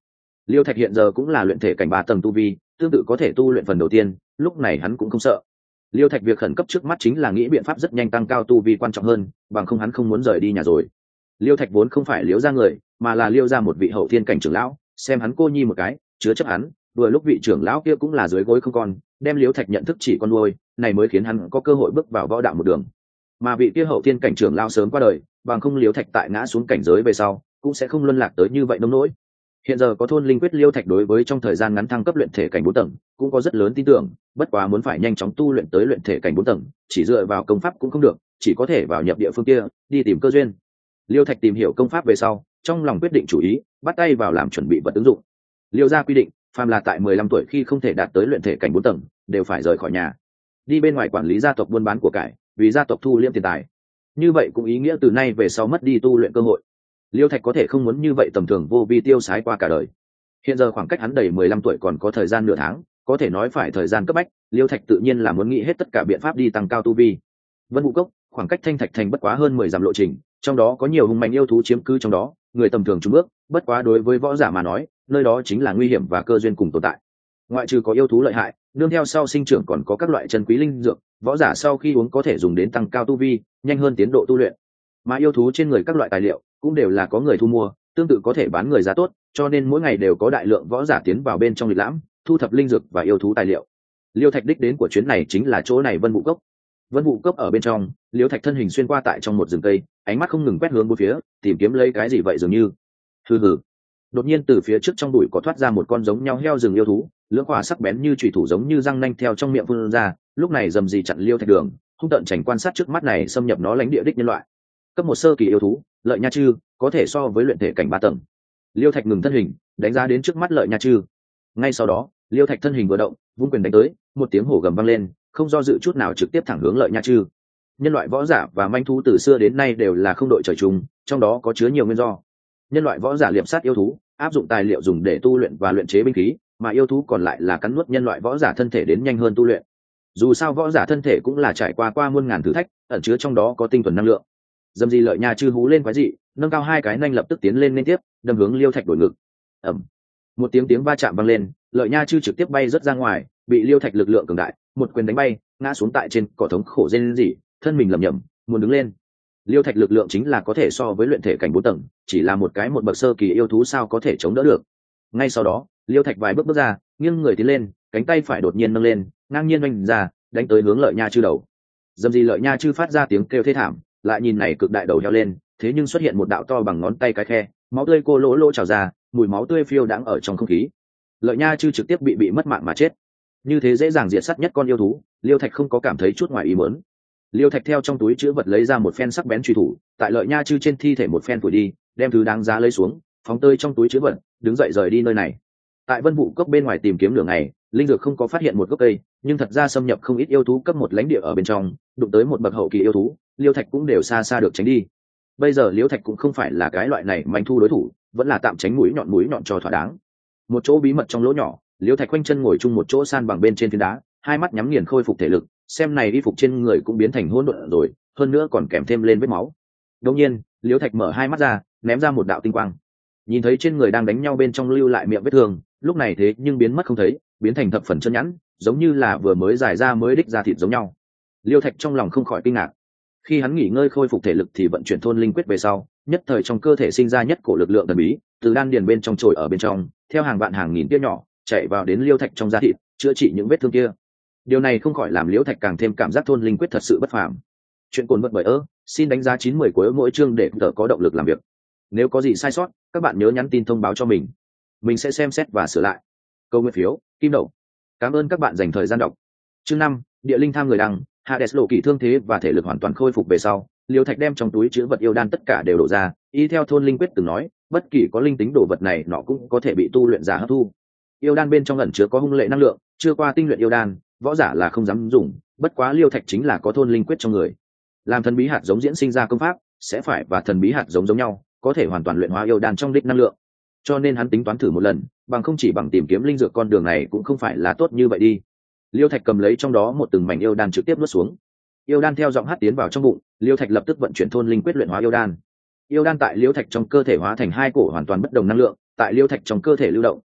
[SPEAKER 1] Liêu Thạch hiện giờ cũng là luyện thể cảnh 3 tầng tu vi, tương tự có thể tu luyện phần đầu tiên, lúc này hắn cũng không sợ. Liêu Thạch việc khẩn cấp trước mắt chính là nghĩ biện pháp rất nhanh tăng cao tu vi quan trọng hơn, bằng không hắn không muốn rời đi nhà rồi. Liêu Thạch vốn không phải Liêu gia người, mà là Liêu gia một vị hậu thiên cảnh trưởng lão, xem hắn cô nhi một cái, chứa chấp hắn, vừa lúc vị trưởng lão kia cũng là dưới gối không con, đem Liêu Thạch nhận thức chỉ con nuôi, này mới khiến hắn có cơ hội bước vào võ đạo một đường. Mà vị kia hậu thiên cảnh trưởng lão sớm qua đời, bằng không Liêu Thạch tại ngã xuống cảnh giới về sau, cũng sẽ không luân lạc tới như vậy nông nỗi. Hiện giờ có thôn linh quyết, Liêu Thạch đối với trong thời gian ngắn thăng cấp luyện thể cảnh 4 tầng cũng có rất lớn tin tưởng, bất quá muốn phải nhanh chóng tu luyện tới luyện thể cảnh 4 tầng, chỉ dựa vào công pháp cũng không được, chỉ có thể vào nhập địa phương kia, đi tìm cơ duyên. Liêu Thạch tìm hiểu công pháp về sau, trong lòng quyết định chủ ý, bắt tay vào làm chuẩn bị vật ứng dụng. Liêu gia quy định, phàm là tại 15 tuổi khi không thể đạt tới luyện thể cảnh 4 tầng, đều phải rời khỏi nhà, đi bên ngoài quản lý gia tộc buôn bán của cải, vì gia tộc thu liễm tiền tài. Như vậy cũng ý nghĩa từ nay về sau mất đi tu luyện cơ hội. Liêu Thạch có thể không muốn như vậy tầm thường vô vi tiêu sái qua cả đời. Hiện giờ khoảng cách hắn đầy 15 tuổi còn có thời gian nửa tháng, có thể nói phải thời gian cấp bách, Liêu Thạch tự nhiên là muốn nghĩ hết tất cả biện pháp đi tăng cao tu vi. Vân Vũ Cốc, khoảng cách Thanh Thạch Thành bất quá hơn 10 dặm lộ trình, trong đó có nhiều hung mạnh yêu thú chiếm cứ trong đó, người tầm thường chùn bước, bất quá đối với võ giả mà nói, nơi đó chính là nguy hiểm và cơ duyên cùng tồn tại. Ngoại trừ có yêu thú lợi hại, nương theo sau sinh trưởng còn có các loại chân quý linh dược, võ giả sau khi uống có thể dùng đến tăng cao tu vi, nhanh hơn tiến độ tu luyện. Mà yêu thú trên người các loại tài liệu cũng đều là có người thu mua, tương tự có thể bán người giá tốt, cho nên mỗi ngày đều có đại lượng võ giả tiến vào bên trong lịch lãm, thu thập linh dược và yêu thú tài liệu. Liêu Thạch đích đến của chuyến này chính là chỗ này, Vân Vũ Cốc. Vân Vũ Cốc ở bên trong, Liêu Thạch thân hình xuyên qua tại trong một rừng cây, ánh mắt không ngừng quét hướng bốn phía, tìm kiếm lấy cái gì vậy dường như. Hừ hừ. Đột nhiên từ phía trước trong bụi có thoát ra một con giống nhau heo rừng yêu thú, lưỡng quả sắc bén như chủy thủ giống như răng nanh theo trong miệng phun ra, lúc này dầm gì chặn Liêu Thạch đường, hung tợn chảnh quan sát trước mắt này xâm nhập nó lãnh địa đích nhân loại. Cấp một sơ kỳ yêu thú, Lợi Nha Chư, có thể so với luyện thể cảnh 3 tầng. Liêu Thạch ngừng thân hình, đánh giá đến trước mắt Lợi Nha Chư. Ngay sau đó, Liêu Thạch thân hình vừa động, vung quyền đánh tới, một tiếng hổ gầm vang lên, không do dự chút nào trực tiếp thẳng hướng Lợi Nha Chư. Nhân loại võ giả và manh thú từ xưa đến nay đều là không đội trời chung, trong đó có chứa nhiều nguyên do. Nhân loại võ giả liệp sát yêu thú, áp dụng tài liệu dùng để tu luyện và luyện chế binh khí, mà yêu thú còn lại là cắn nuốt nhân loại võ giả thân thể đến nhanh hơn tu luyện. Dù sao võ giả thân thể cũng là trải qua muôn ngàn thử thách, ẩn chứa trong đó có tinh thuần năng lượng. Dầm gì Lợi Nha Chư hú lên quái dị, nâng cao hai cái nanh lập tức tiến lên liên tiếp, đâm hướng Liêu Thạch đổi ngực. Ầm. Một tiếng va chạm vang lên, Lợi Nha Chư trực tiếp bay rất ra ngoài, bị Liêu Thạch lực lượng cường đại một quyền đánh bay, ngã xuống tại trên cỏ thống khổ rên rỉ, thân mình lẩm nhẩm, muốn đứng lên. Liêu Thạch lực lượng chính là có thể so với luyện thể cảnh 4 tầng, chỉ là một bậc sơ kỳ yêu thú sao có thể chống đỡ được. Ngay sau đó, Liêu Thạch vài bước ra, nghiêng người tiến lên, cánh tay phải đột nhiên nâng lên, ngang nhiên oanh ra, đánh tới hướng Lợi Nha Chư đầu. Dầm gì Lợi Nha Chư phát ra tiếng kêu thê thảm, lại nhìn này cực đại đầu heo lên, thế nhưng xuất hiện một đạo to bằng ngón tay cái khe, máu tươi cô lỗ trào ra, mùi máu tươi phiêu đãng ở trong không khí. Lợi Nha Chư trực tiếp bị mất mạng mà chết. Như thế dễ dàng diệt sát nhất con yêu thú, Liêu Thạch không có cảm thấy chút ngoài ý muốn. Liêu Thạch theo trong túi chứa vật lấy ra một phen sắc bén truy thủ, tại Lợi Nha Chư trên thi thể một phen phủi đi, đem thứ đáng giá lấy xuống, phóng tơi trong túi chứa vật, đứng dậy rời đi nơi này. Tại Vân Vũ Cốc bên ngoài tìm kiếm nửa ngày, linh dược không có phát hiện một gốc cây, nhưng thật ra xâm nhập không ít yêu thú cấp một lãnh địa ở bên trong, đụng tới một bậc hậu kỳ yêu thú, Liêu Thạch cũng đều xa xa được tránh đi. Bây giờ Liêu Thạch cũng không phải là cái loại này manh thu đối thủ, vẫn là tạm tránh mũi nhọn cho thỏa đáng. Một chỗ bí mật trong lỗ nhỏ, Liêu Thạch quanh chân ngồi chung một chỗ san bằng bên trên phiến đá, hai mắt nhắm nghiền khôi phục thể lực, xem này y phục trên người cũng biến thành hỗn độn rồi, hơn nữa còn kèm thêm lên vết máu. Đột nhiên, Liêu Thạch mở hai mắt ra, ném ra một đạo tinh quang. Nhìn thấy trên người đang đánh nhau bên trong lưu lại miệng vết thương, lúc này thế nhưng biến mất không thấy, biến thành thập phần chân nhẵn, giống như là vừa mới giải ra mới đích ra thịt giống nhau. Liêu Thạch trong lòng không khỏi kinh ngạc. Khi hắn nghỉ ngơi khôi phục thể lực thì vận chuyển thôn linh quyết về sau, nhất thời trong cơ thể sinh ra nhất cổ lực lượng thần bí, từ đan điền bên trong trồi ở bên trong, theo hàng vạn hàng nghìn tia nhỏ, chạy vào đến Liêu Thạch trong da thịt, chữa trị những vết thương kia. Điều này không khỏi làm Liêu Thạch càng thêm cảm giác thôn linh quyết thật sự bất phàm. Chuyện cuốn vật bởi xin đánh giá 9/10 của mỗi chương để tự có động lực làm việc. Nếu có gì sai sót, các bạn nhớ nhắn tin thông báo cho mình sẽ xem xét và sửa lại. Câu nguyện phiếu, kim đậu. Cảm ơn các bạn dành thời gian đọc. Chương 5, địa linh tham người đăng. Hades lộ kỳ thương thế và thể lực hoàn toàn khôi phục về sau, Liêu Thạch đem trong túi chứa vật yêu đan tất cả đều đổ ra, y theo thôn linh quyết từng nói, bất kỳ có linh tính đồ vật này nó cũng có thể bị tu luyện giả hấp thu. Yêu đan bên trong ẩn chứa có hung lệ năng lượng, chưa qua tinh luyện yêu đan, võ giả là không dám dùng, bất quá Liêu Thạch chính là có thôn linh quyết trong người. Làm thần bí hạt giống diễn sinh ra công pháp, sẽ phải và thần bí hạt giống giống nhau, có thể hoàn toàn luyện hóa yêu đan trong đích năng lượng. Cho nên hắn tính toán thử một lần, bằng không chỉ bằng tìm kiếm linh dược con đường này cũng không phải là tốt như vậy đi. Liêu Thạch cầm lấy trong đó một từng mảnh yêu đan trực tiếp nuốt xuống. Yêu đan theo giọng hát tiến vào trong bụng, Liêu Thạch lập tức vận chuyển thôn linh quyết luyện hóa yêu đan. Yêu đan tại Liêu Thạch trong cơ thể hóa thành hai cổ hoàn toàn bất đồng năng lượng, tại Liêu Thạch trong cơ thể lưu động,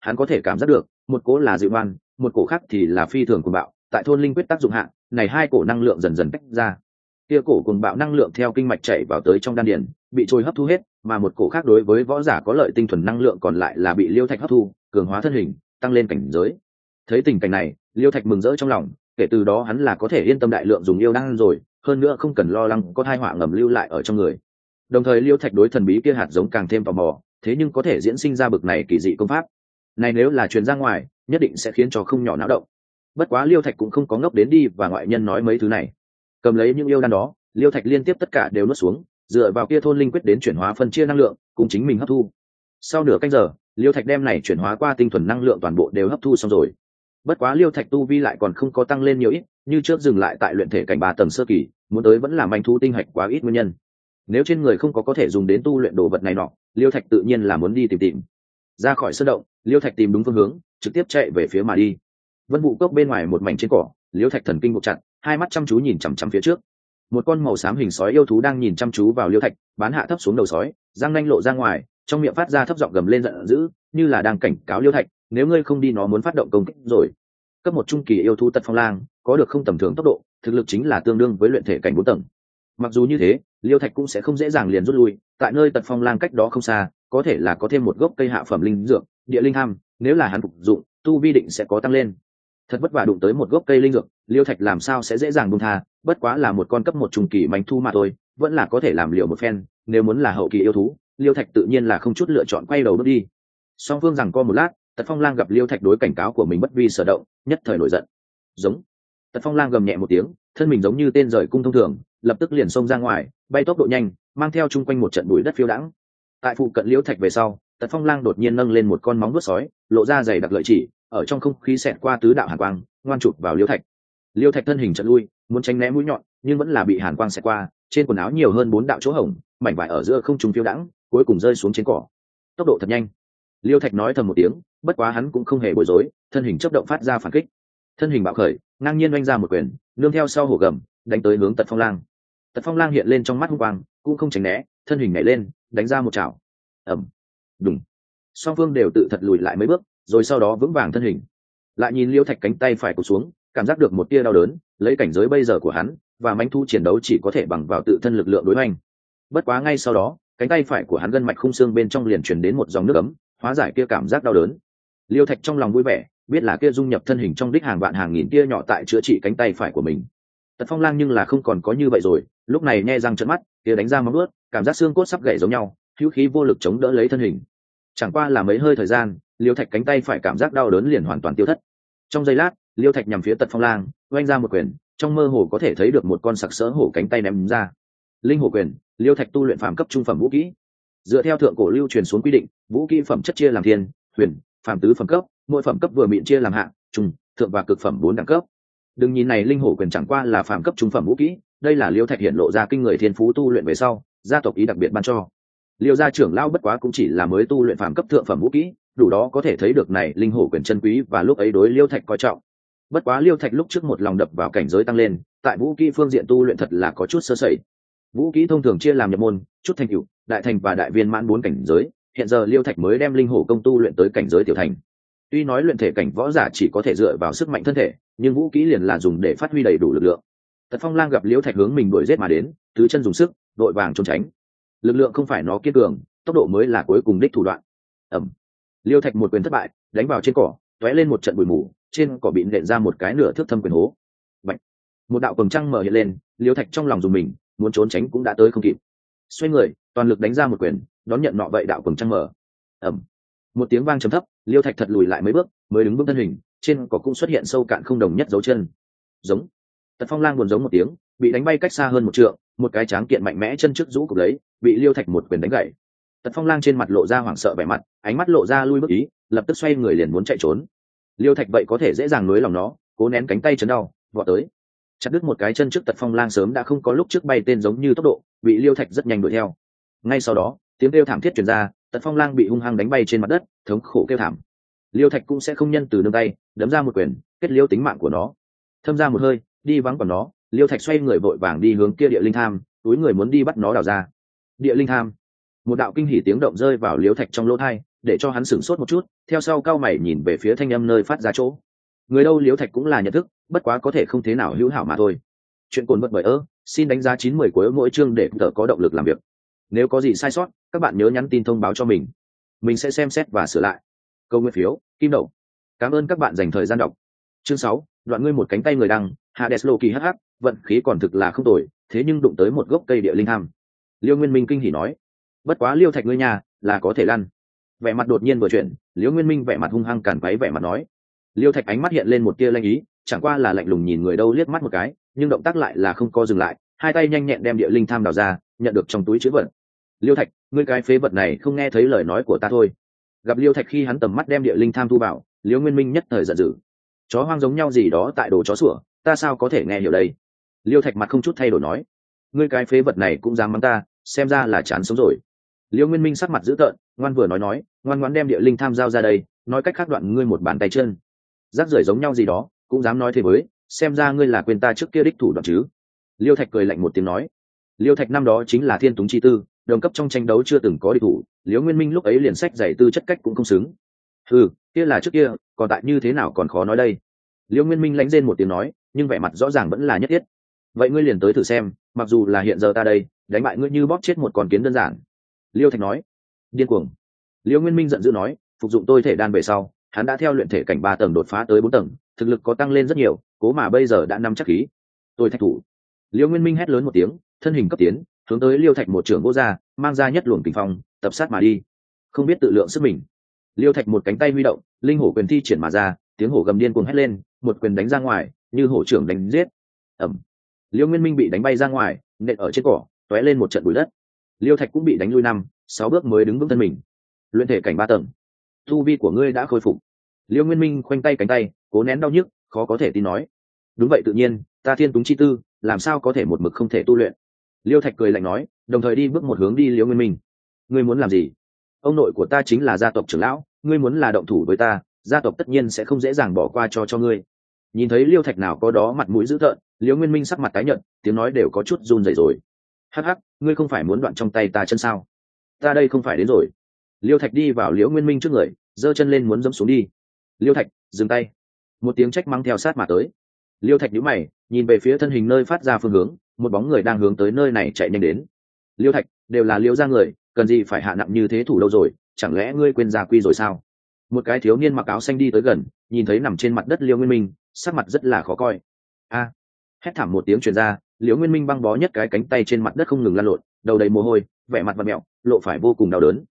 [SPEAKER 1] hắn có thể cảm giác được một cố là dịu ngoan, một cổ khác thì là phi thường cuồng bạo. Tại thôn linh quyết tác dụng hạ, này hai cổ năng lượng dần dần tách ra. Kia cổ cuồng bạo năng lượng theo kinh mạch chảy vào tới trong đan điền, bị trôi hấp thu hết, mà một cổ khác đối với võ giả có lợi tinh thuần năng lượng còn lại là bị Liêu Thạch hấp thu, cường hóa thân hình, tăng lên cảnh giới. Thấy tình cảnh này, Liêu Thạch mừng rỡ trong lòng, kể từ đó hắn là có thể yên tâm đại lượng dùng yêu đan rồi, hơn nữa không cần lo lắng có tai họa ngầm lưu lại ở trong người. Đồng thời Liêu Thạch đối thần bí kia hạt giống càng thêm tò mò, thế nhưng có thể diễn sinh ra bực này kỳ dị công pháp. Này nếu là truyền ra ngoài, nhất định sẽ khiến cho không nhỏ náo động. Bất quá Liêu Thạch cũng không có ngốc đến đi và ngoại nhân nói mấy thứ này. Cầm lấy những yêu đan đó, Liêu Thạch liên tiếp tất cả đều nuốt xuống, dựa vào kia thôn linh quyết đến chuyển hóa phân chia năng lượng, cùng chính mình hấp thu. Sau nửa canh giờ, Liêu Thạch đem này chuyển hóa qua tinh thuần năng lượng toàn bộ đều hấp thu xong rồi. Bất quá Liêu Thạch tu vi lại còn không có tăng lên nhiều ít, như trước dừng lại tại luyện thể cảnh 3 tầng sơ kỳ, muốn tới vẫn là manh thu tinh hạch quá ít nguyên nhân. Nếu trên người không có thể dùng đến tu luyện đồ vật này nọ, Liêu Thạch tự nhiên là muốn đi tìm. Ra khỏi sơn động, Liêu Thạch tìm đúng phương hướng, trực tiếp chạy về phía mà đi. Vân Vũ Cốc bên ngoài một mảnh trên cỏ, Liêu Thạch thần kinh buộc chặt, hai mắt chăm chú nhìn chằm chằm phía trước. Một con màu xám hình sói yêu thú đang nhìn chăm chú vào Liêu Thạch, bán hạ thấp xuống đầu sói, răng nanh lộ ra ngoài, trong miệng phát ra thấp giọng gầm lên giận dữ, như là đang cảnh cáo Liêu Thạch, nếu ngươi không đi nó muốn phát động công kích rồi. Cấp một trung kỳ yêu thú Tật Phong Lang, có được không tầm thường tốc độ, thực lực chính là tương đương với luyện thể cảnh 4 tầng. Mặc dù như thế, Liêu Thạch cũng sẽ không dễ dàng liền rút lui, tại nơi Tật Phong Lang cách đó không xa, có thể là có thêm một gốc cây hạ phẩm linh dược, địa linh tham, nếu là hắn phục dụng, tu vi định sẽ có tăng lên. Thật vất vả đụng tới một gốc cây linh dược, Liêu Thạch làm sao sẽ dễ dàng buông tha, bất quá là một con cấp một trung kỳ manh thu mà thôi, vẫn là có thể làm liều một phen, nếu muốn là hậu kỳ yêu thú, Liêu Thạch tự nhiên là không chút lựa chọn quay đầu bước đi. Song phương rằng co một lát, Tật Phong Lang gặp Liêu Thạch đối cảnh cáo của mình bất vi sở động, nhất thời nổi giận. Giống. Tật Phong Lang gầm nhẹ một tiếng, thân mình giống như tên rời cung thông thường, lập tức liền xông ra ngoài, bay tốc độ nhanh, mang theo chung quanh một trận bụi đất phiêu đãng. Tại phụ cận Liêu Thạch về sau, Tật Phong Lang đột nhiên nâng lên một con móng vuốt sói, lộ ra dày đặc lợi chỉ, ở trong không khí xẹt qua tứ đạo hàn quang, ngoan chụp vào Liêu Thạch. Liêu Thạch thân hình chợt lui, muốn tránh né mũi nhọn, nhưng vẫn là bị hàn quang xẹt qua, trên quần áo nhiều hơn 4 đạo chỗ hổng, mảnh vải ở giữa không trung phiêu đãng, cuối cùng rơi xuống trên cỏ. Tốc độ thật nhanh. Liêu Thạch nói thầm một tiếng, bất quá hắn cũng không hề bối rối, thân hình chớp động phát ra phản kích. Thân hình bạo khởi, ngang nhiên oanh ra một quyền, nương theo sau hổ gầm, đánh tới hướng Tật Phong Lang. Tật Phong Lang hiện lên trong mắt hung quang, cũng không tránh né, thân hình nhảy lên, đánh ra một chảo. Ầm. Đùng. Song phương đều tự thật lùi lại mấy bước, rồi sau đó vững vàng thân hình. Lại nhìn Liêu Thạch cánh tay phải cụt xuống, cảm giác được một tia đau đớn, lấy cảnh giới bây giờ của hắn, và mãnh thu chiến đấu chỉ có thể bằng vào tự thân lực lượng đối hoành. Bất quá ngay sau đó, cánh tay phải của hắn gân mạch khung xương bên trong liền truyền đến một dòng nước ấm, hóa giải kia cảm giác đau đớn. Liêu Thạch trong lòng vui vẻ, biết là kia dung nhập thân hình trong đích hàng vạn hàng nghìn tia nhỏ tại chữa trị cánh tay phải của mình. Tật Phong Lang nhưng là không còn có như vậy rồi, lúc này nhe răng trợn mắt, kia đánh ra móng vuốt, cảm giác xương cốt sắp gãy giống nhau, hữu khí vô lực chống đỡ lấy thân hình. Chẳng qua là mấy hơi thời gian, Liêu Thạch cánh tay phải cảm giác đau đớn liền hoàn toàn tiêu thất. Trong giây lát, Liêu Thạch nhằm phía Tật Phong Lang, oanh ra một quyền, trong mơ hồ có thể thấy được một con sặc sỡ hổ cánh tay ném ra. Linh hổ quyền, Liêu Thạch tu luyện phàm cấp trung phẩm vũ kỹ. Dựa theo thượng cổ lưu truyền xuống quy định, vũ kỹ phẩm chất chia làm thiên, huyền, phàm tứ phẩm cấp, mỗi phẩm cấp vừa mịn chia làm hạng, trung, thượng và cực phẩm 4 đẳng cấp. Đừng nhìn này linh hổ quyền chẳng qua là phàm cấp trung phẩm vũ kỹ, đây là Liêu Thạch hiện lộ ra kinh người thiên phú tu luyện về sau, gia tộc ý đặc biệt ban cho. Liêu gia trưởng lão bất quá cũng chỉ là mới tu luyện phàm cấp thượng phẩm vũ kỹ, đủ đó có thể thấy được này linh hổ quyền chân quý và lúc ấy đối Liêu Thạch coi trọng. Bất quá Liêu Thạch lúc trước một lòng đập vào cảnh giới tăng lên, tại vũ kỹ phương diện tu luyện thật là có chút sơ sẩy. Vũ kỹ thông thường chia làm nhập môn, chút thành tựu, đại thành và đại viên mãn 4 cảnh giới, hiện giờ Liêu Thạch mới đem linh hổ công tu luyện tới cảnh giới tiểu thành. Tuy nói luyện thể cảnh võ giả chỉ có thể dựa vào sức mạnh thân thể, nhưng vũ kỹ liền là dùng để phát huy đầy đủ lực lượng. Tật Phong Lang gặp Liêu Thạch hướng mình đuổi giết mà đến, tứ chân dùng sức, đội vàng trốn tránh. Lực lượng không phải nó kiên cường, tốc độ mới là cuối cùng đích thủ đoạn. Ầm. Liêu Thạch một quyền thất bại, đánh vào trên cỏ, tóe lên một trận bụi mù, trên cỏ bị nện ra một cái nửa thước thâm quyền hố. Bạch. Một đạo quầng trăng mở hiện lên, Liêu Thạch trong lòng dùng mình, muốn trốn tránh cũng đã tới không kịp. Xoay người, toàn lực đánh ra một quyền, đón nhận nọ vậy đạo quầng trăng mở. Ầm. Một tiếng vang trầm thấp, Liêu Thạch thật lùi lại mấy bước, mới đứng vững thân hình, trên cỏ cũng xuất hiện sâu cạn không đồng nhất dấu chân. Giống. Tật Phong Lang buồn giống một tiếng, bị đánh bay cách xa hơn một trượng, một cái tráng kiện mạnh mẽ chân trước rũ cụp lấy, bị Liêu Thạch một quyền đánh gãy. Tật Phong Lang trên mặt lộ ra hoảng sợ vẻ mặt, ánh mắt lộ ra lui bước ý, lập tức xoay người liền muốn chạy trốn. Liêu Thạch vậy có thể dễ dàng nuối lòng nó, cố nén cánh tay chấn đau, vọt tới, chặt đứt một cái chân trước. Tật Phong Lang sớm đã không có lúc trước bay tên giống như tốc độ, bị Liêu Thạch rất nhanh đuổi theo. Ngay sau đó, tiếng kêu thảm thiết truyền ra, Tật Phong Lang bị hung hăng đánh bay trên mặt đất, thống khổ kêu thảm. Liêu Thạch cũng sẽ không nhân từ nương tay, đấm ra một quyền, kết liễu tính mạng của nó. Thâm ra một hơi, đi vắng còn nó, Liêu Thạch xoay người vội vàng đi hướng kia địa linh tham, túi người muốn đi bắt nó đào ra. Địa linh tham. Một đạo kinh hỉ tiếng động rơi vào Liêu Thạch trong lỗ tai, để cho hắn sửng sốt một chút, theo sau cao mày nhìn về phía thanh âm nơi phát ra chỗ. Người đâu Liễu Thạch cũng là nhận thức, bất quá có thể không thế nào hữu hảo mà thôi. Chuyện cồn vật bởi xin đánh giá 9/10 của mỗi chương để tự có động lực làm việc. Nếu có gì sai sót, các bạn nhớ nhắn tin thông báo cho mình sẽ xem xét và sửa lại. Câu nguyên phiếu, kim đậu. Cảm ơn các bạn dành thời gian đọc. Chương 6, đoạn ngươi một cánh tay người đăng, Hades Loki hh, vận khí còn thực là không tồi, thế nhưng đụng tới một gốc cây địa linh tham. Liêu Nguyên Minh kinh hỉ nói, bất quá Liêu Thạch ngươi nhà là có thể lăn. Vẻ mặt đột nhiên vừa chuyển, Liêu Nguyên Minh vẻ mặt hung hăng càn quấy vẻ mặt nói. Liêu Thạch ánh mắt hiện lên một tia lanh ý, chẳng qua là lạnh lùng nhìn người đâu liếc mắt một cái, nhưng động tác lại là không co dừng lại, hai tay nhanh nhẹn đem địa linh tham đào ra, nhận được trong túi trữ vật. Liêu Thạch, ngươi cái phế vật này không nghe thấy lời nói của ta thôi. Gặp Liêu Thạch khi hắn tầm mắt đem địa linh tham thu vào, Liêu Nguyên Minh nhất thời giận dữ. Chó hoang giống nhau gì đó tại đồ chó sủa, ta sao có thể nghe hiểu đây? Liêu Thạch mặt không chút thay đổi nói, ngươi cái phế vật này cũng dám mắng ta, xem ra là chán sống rồi. Liêu Nguyên Minh sắc mặt dữ tợn, ngoan vừa nói, ngoan ngoãn đem địa linh tham giao ra đây, nói cách khác đoạn ngươi một bàn tay chân. Rác rưởi giống nhau gì đó, cũng dám nói thế với, xem ra ngươi là quên ta trước kia đích thủ đoạn chứ. Liêu Thạch cười lạnh một tiếng nói, Liêu Thạch năm đó chính là thiên túng chi tư, đồng cấp trong tranh đấu chưa từng có địch thủ, Liêu Nguyên Minh lúc ấy liền sách giày tư chất cách cũng không xứng. Kia là trước kia, còn tại như thế nào còn khó nói đây. Liêu Nguyên Minh lãnh rên một tiếng nói, nhưng vẻ mặt rõ ràng vẫn là nhất thiết. Vậy ngươi liền tới thử xem, mặc dù là hiện giờ ta đây, đánh bại ngươi như bóp chết một con kiến đơn giản. Liêu Thạch nói, điên cuồng. Liêu Nguyên Minh giận dữ nói, phục dụng tôi thể đan về sau, hắn đã theo luyện thể cảnh 3 tầng đột phá tới 4 tầng, thực lực có tăng lên rất nhiều, cố mà bây giờ đã nắm chắc khí. Tôi Thạch thủ. Liêu Nguyên Minh hét lớn một tiếng, thân hình cấp tiến, hướng tới Liêu Thạch một trưởng vô ra, mang ra nhất luồng kình phong, tập sát mà đi. Không biết tự lượng sức mình. Liêu Thạch một cánh tay huy động, linh hổ quyền thi triển mà ra, tiếng hổ gầm điên cuồng hét lên, một quyền đánh ra ngoài, như hổ trưởng đánh giết. Ầm. Liêu Nguyên Minh bị đánh bay ra ngoài, nện ở trên cỏ, tóe lên một trận bụi đất. Liêu Thạch cũng bị đánh lui 5-6 bước mới đứng vững thân mình. Luyện thể cảnh 3 tầng, tu vi của ngươi đã khôi phục. Liêu Nguyên Minh khoanh tay cánh tay, cố nén đau nhức, khó có thể tin nói, đúng vậy tự nhiên, ta thiên túng chi tư, làm sao có thể một mực không thể tu luyện. Liêu Thạch cười lạnh nói, đồng thời đi bước một hướng đi Liêu Nguyên Minh. Ngươi muốn làm gì? Ông nội của ta chính là gia tộc trưởng lão, ngươi muốn là động thủ với ta, gia tộc tất nhiên sẽ không dễ dàng bỏ qua cho ngươi. Nhìn thấy Liêu Thạch nào có đó mặt mũi dữ tợn, Liêu Nguyên Minh sắc mặt tái nhợt, tiếng nói đều có chút run rẩy rồi. Hắc hắc, ngươi không phải muốn đoạn trong tay ta chân sao? Ta đây không phải đến rồi. Liêu Thạch đi vào Liễu Nguyên Minh trước người, giơ chân lên muốn giẫm xuống đi. Liêu Thạch, dừng tay. Một tiếng trách mắng theo sát mà tới. Liêu Thạch nhíu mày, nhìn về phía thân hình nơi phát ra phương hướng, một bóng người đang hướng tới nơi này chạy nhanh đến. Liêu Thạch, đều là Liêu gia người, cần gì phải hạ nặng như thế thủ đâu rồi, chẳng lẽ ngươi quên gia quy rồi sao? Một cái thiếu niên mặc áo xanh đi tới gần, nhìn thấy nằm trên mặt đất Liêu Nguyên Minh, sắc mặt rất là khó coi. A! Hét thảm một tiếng truyền ra, Liễu Nguyên Minh băng bó nhất cái cánh tay trên mặt đất không ngừng lăn lộn, đầu đầy mồ hôi, vẻ mặt vặn mẹo, lộ phải vô cùng đau đớn.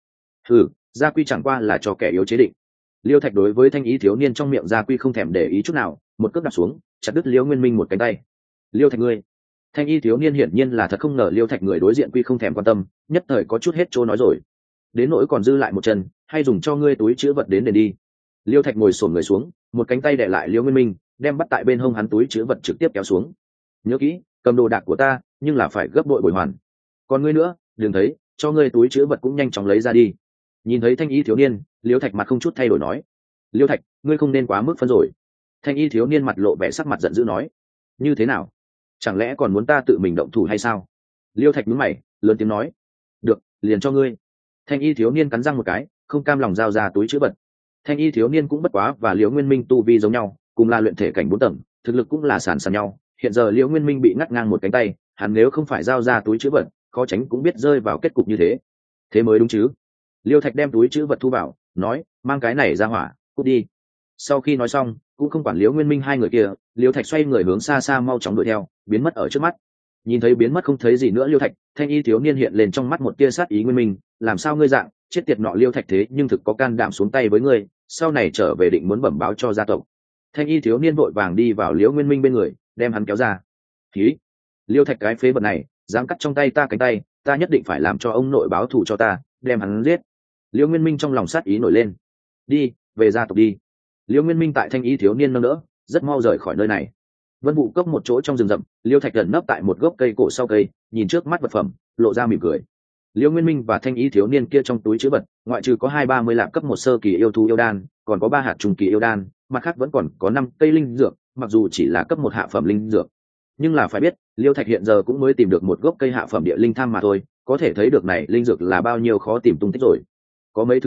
[SPEAKER 1] Gia quy chẳng qua là cho kẻ yếu chế định. Liêu Thạch đối với thanh ý thiếu niên trong miệng gia quy không thèm để ý chút nào, một cước đạp xuống, chặt đứt Liễu Nguyên Minh một cánh tay. Liêu Thạch ngươi! Thanh y thiếu niên hiển nhiên là thật không ngờ Liêu Thạch người đối diện quy không thèm quan tâm, nhất thời có chút hết trôi nói rồi. Đến nỗi còn dư lại một chân, hay dùng cho ngươi túi chứa vật đến đền đi. Liêu Thạch ngồi xổm người xuống, một cánh tay đè lại Liễu Nguyên Minh, đem bắt tại bên hông hắn túi chứa vật trực tiếp kéo xuống. Nhớ kỹ, cầm đồ đạc của ta, nhưng là phải gấp bội bồi hoàn. Còn ngươi nữa, đừng thấy, cho ngươi túi chứa vật cũng nhanh chóng lấy ra đi. Nhìn thấy thanh y thiếu niên, Liêu Thạch mặt không chút thay đổi nói, Liêu Thạch, ngươi không nên quá mức phân rồi. Thanh y thiếu niên mặt lộ vẻ sắc mặt giận dữ nói, như thế nào, chẳng lẽ còn muốn ta tự mình động thủ hay sao? Liêu Thạch nhướng mày, lớn tiếng nói, được, liền cho ngươi. Thanh y thiếu niên cắn răng một cái, không cam lòng giao ra túi chứa vật. Thanh y thiếu niên cũng bất quá và Liễu Nguyên Minh tu vi giống nhau, cùng là luyện thể cảnh 4 tầng, thực lực cũng là sàn sàn nhau. Hiện giờ Liễu Nguyên Minh bị ngắt ngang một cánh tay, hắn nếu không phải giao ra túi chứa vật, khó tránh cũng biết rơi vào kết cục như thế. Thế mới đúng chứ? Liêu Thạch đem túi chứa vật thu vào, nói, mang cái này ra hỏa, cút đi. Sau khi nói xong, cũng không quản Liễu Nguyên Minh hai người kia, Liêu Thạch xoay người hướng xa xa mau chóng đuổi theo, biến mất ở trước mắt. Nhìn thấy biến mất không thấy gì nữa Liêu Thạch, thanh y thiếu niên hiện lên trong mắt một tia sát ý. Nguyên Minh, làm sao ngươi dạng chết tiệt nọ Liêu Thạch thế nhưng thực có can đảm xuống tay với ngươi, sau này trở về định muốn bẩm báo cho gia tộc. Thanh y thiếu niên vội vàng đi vào Liễu Nguyên Minh bên người, đem hắn kéo ra. Khí! Liêu Thạch cái phế vật này, dám cắt trong tay ta cánh tay, ta nhất định phải làm cho ông nội báo thù cho ta, đem hắn giết. Liễu Nguyên Minh trong lòng sát ý nổi lên. Đi, về gia tộc đi. Liễu Nguyên Minh tại thanh y thiếu niên nâng đỡ, rất mau rời khỏi nơi này. Vân Vũ Cốc một chỗ trong rừng rậm, Liêu Thạch gần nấp tại một gốc cây cổ sau cây, nhìn trước mắt vật phẩm, lộ ra mỉm cười. Liễu Nguyên Minh và thanh ý thiếu niên kia trong túi chứa vật, ngoại trừ có 2-30 lạng cấp 1 sơ kỳ yêu thú yêu đan, còn có 3 hạt trung kỳ yêu đan, mặt khác vẫn còn có 5 cây linh dược, mặc dù chỉ là cấp 1 hạ phẩm linh dược. Nhưng là phải biết, Liêu Thạch hiện giờ cũng mới tìm được một gốc cây hạ phẩm địa linh tham mà thôi, có thể thấy được này linh dược là bao nhiêu khó tìm tung tích rồi. Có mấy thứ này,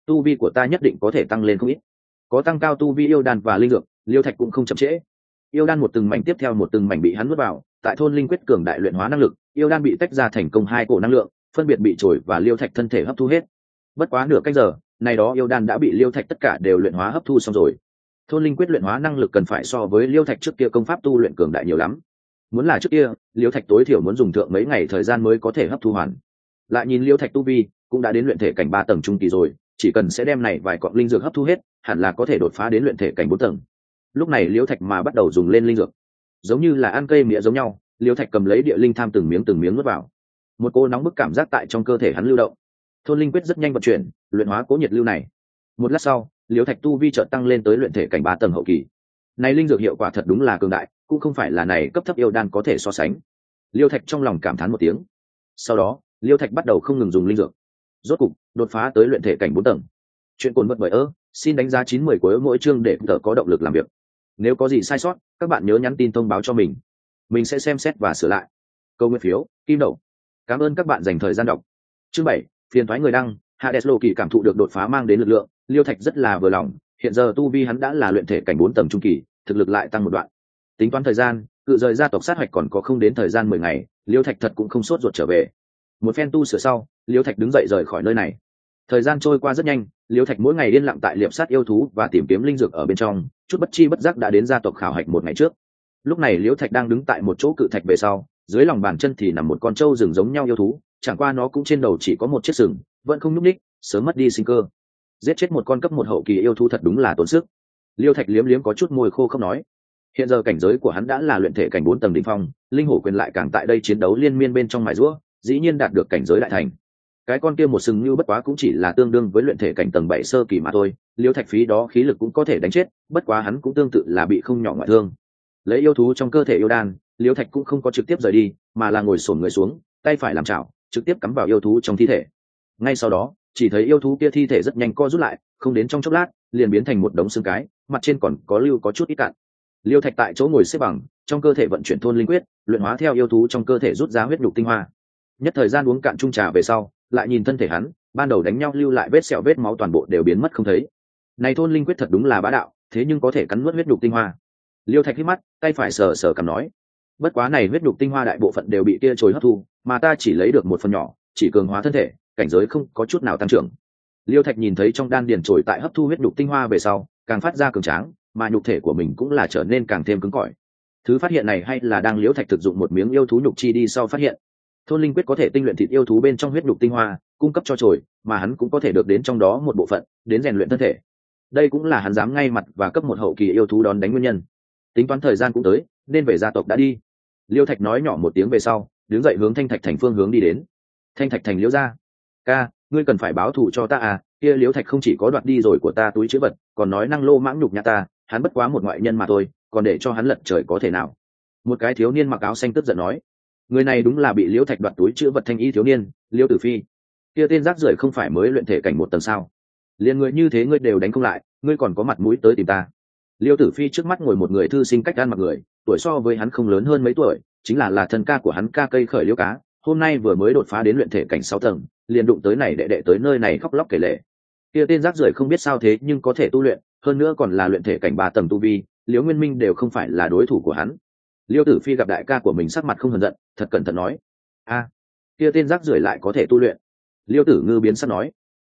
[SPEAKER 1] tu vi của ta nhất định có thể tăng lên không ít. Có tăng cao tu vi yêu đan và linh dược, Liêu Thạch cũng không chậm trễ. Yêu đan một từng mảnh tiếp theo một từng mảnh bị hắn nuốt vào, tại thôn linh quyết cường đại luyện hóa năng lực, yêu đan bị tách ra thành công hai cổ năng lượng, phân biệt bị Trồi và Liêu Thạch thân thể hấp thu hết. Bất quá nửa cách giờ, này đó yêu đan đã bị Liêu Thạch tất cả đều luyện hóa hấp thu xong rồi. Thôn linh quyết luyện hóa năng lực cần phải so với Liêu Thạch trước kia công pháp tu luyện cường đại nhiều lắm. Muốn là trước kia, Liêu Thạch tối thiểu muốn dùng thượng mấy ngày thời gian mới có thể hấp thu hoàn. Lại nhìn Liêu Thạch tu vi, cũng đã đến luyện thể cảnh 3 tầng trung kỳ rồi, chỉ cần sẽ đem này vài cọng linh dược hấp thu hết, hẳn là có thể đột phá đến luyện thể cảnh 4 tầng. Lúc này Liêu Thạch mà bắt đầu dùng lên linh dược, giống như là ăn cây mía giống nhau, Liêu Thạch cầm lấy địa linh tham từng miếng nuốt vào. Một cô nóng bức cảm giác tại trong cơ thể hắn lưu động. Thôn linh quyết rất nhanh vận chuyển, luyện hóa cố nhiệt lưu này. Một lát sau, Liêu Thạch tu vi chợt tăng lên tới luyện thể cảnh 3 tầng hậu kỳ. Này linh dược hiệu quả thật đúng là cường đại, cũng không phải là này cấp thấp yêu đan có thể so sánh. Liêu Thạch trong lòng cảm thán một tiếng. Sau đó, Liêu Thạch bắt đầu không ngừng dùng linh dược. Rốt cục, đột phá tới luyện thể cảnh 4 tầng. Chuyện cuốn vật bởi xin đánh giá 9/10 của mỗi chương để tự có động lực làm việc. Nếu có gì sai sót, các bạn nhớ nhắn tin thông báo cho mình sẽ xem xét và sửa lại. Câu nguyên phiếu, kim đậu. Cảm ơn các bạn dành thời gian đọc. Chương 7, phiền toái người đăng, Hades Loki cảm thụ được đột phá mang đến lực lượng, Liêu Thạch rất là vừa lòng, hiện giờ tu vi hắn đã là luyện thể cảnh 4 tầng trung kỳ, thực lực lại tăng một đoạn. Tính toán thời gian, cự rời gia tộc sát hoạch còn có không đến thời gian 10 ngày, Liêu Thạch thật cũng không sốt ruột trở về. Một phen tu sửa sau, Liêu Thạch đứng dậy rời khỏi nơi này. Thời gian trôi qua rất nhanh, Liêu Thạch mỗi ngày yên lặng tại liệp sát yêu thú và tìm kiếm linh dược ở bên trong, chút bất chi bất giác đã đến gia tộc khảo hạch một ngày trước. Lúc này Liêu Thạch đang đứng tại một chỗ cự thạch về sau, dưới lòng bàn chân thì nằm một con trâu rừng giống nhau yêu thú, chẳng qua nó cũng trên đầu chỉ có một chiếc sừng, vẫn không nhúc nhích, sớm mất đi sinh cơ. Giết chết một con cấp 1 hậu kỳ yêu thú thật đúng là tốn sức. Liêu Thạch liếm liếm có chút môi khô không nói. Hiện giờ cảnh giới của hắn đã là luyện thể cảnh 4 tầng đỉnh phong, linh hổ quyền lại càng tại đây chiến đấu liên miên bên trong mài giũa, dĩ nhiên đạt được cảnh giới đại thành. Cái con kia một sừng như bất quá cũng chỉ là tương đương với luyện thể cảnh tầng 7 sơ kỳ mà thôi, Liêu Thạch phí đó khí lực cũng có thể đánh chết, bất quá hắn cũng tương tự là bị không nhỏ ngoại thương. Lấy yêu thú trong cơ thể yêu đan, Liêu Thạch cũng không có trực tiếp rời đi, mà là ngồi xổm người xuống, tay phải làm chảo, trực tiếp cắm vào yêu thú trong thi thể. Ngay sau đó, chỉ thấy yêu thú kia thi thể rất nhanh co rút lại, không đến trong chốc lát, liền biến thành một đống xương cái, mặt trên còn có lưu có chút ít cạn. Liêu Thạch tại chỗ ngồi xếp bằng, trong cơ thể vận chuyển thôn linh quyết, luyện hóa theo yêu thú trong cơ thể rút ra huyết nhục tinh hoa. Nhất thời gian uống cạn chung trà về sau, lại nhìn thân thể hắn, ban đầu đánh nhau lưu lại vết sẹo vết máu toàn bộ đều biến mất không thấy. Này thôn linh quyết thật đúng là bá đạo, thế nhưng có thể cắn nuốt huyết nhục tinh hoa. Liêu Thạch hít mắt, tay phải sờ sờ cằm nói, bất quá này huyết nhục tinh hoa đại bộ phận đều bị kia trồi hấp thu, mà ta chỉ lấy được một phần nhỏ, chỉ cường hóa thân thể, cảnh giới không có chút nào tăng trưởng. Liêu Thạch nhìn thấy trong đan điền trồi tại hấp thu huyết nhục tinh hoa về sau, càng phát ra cường tráng, mà nhục thể của mình cũng là trở nên càng thêm cứng cỏi. Thứ phát hiện này hay là đang Liêu Thạch thực dụng một miếng yêu thú nhục chi đi sau phát hiện. Thôn linh quyết có thể tinh luyện thịt yêu thú bên trong huyết nhục tinh hoa, cung cấp cho trồi, mà hắn cũng có thể được đến trong đó một bộ phận, đến rèn luyện thân thể. Đây cũng là hắn dám ngay mặt và cấp 1 hậu kỳ yêu thú đón đánh nguyên nhân. Tính toán thời gian cũng tới, nên về gia tộc đã đi. Liêu Thạch nói nhỏ một tiếng về sau, đứng dậy hướng Thanh Thạch Thành phương hướng đi đến. Thanh Thạch Thành Liêu gia, ca, ngươi cần phải báo thù cho ta à? Kia Liêu Thạch không chỉ có đoạt đi rồi của ta túi trữ vật, còn nói năng lô mãng nhục nhã ta, hắn bất quá một ngoại nhân mà thôi, còn để cho hắn lật trời có thể nào? Một cái thiếu niên mặc áo xanh tức giận nói. Người này đúng là bị Liêu Thạch đoạt túi trữ vật thanh y thiếu niên, Liêu Tử Phi. Kia tên rác rưởi không phải mới luyện thể cảnh 1 tầng sao? Liên người như thế ngươi đều đánh không lại, ngươi còn có mặt mũi tới tìm ta? Liêu Tử Phi trước mắt ngồi một người thư sinh cách ăn mặc người, tuổi so với hắn không lớn hơn mấy tuổi, chính là thân ca của hắn ca cây khởi Liêu Cá, hôm nay vừa mới đột phá đến luyện thể cảnh 6 tầng, liền đụng tới này đệ tới nơi này khóc lóc kể lể. Kia tên rác rưởi không biết sao thế nhưng có thể tu luyện, hơn nữa còn là luyện thể cảnh 3 tầng tu vi, Liêu Nguyên Minh đều không phải là đối thủ của hắn. Liêu Tử Phi gặp đại ca của mình sắc mặt không hờn giận, thật cẩn thận nói: "A, kia tên rác rưởi lại có thể tu luyện?" Liêu Tử Ngư biến sắc nói: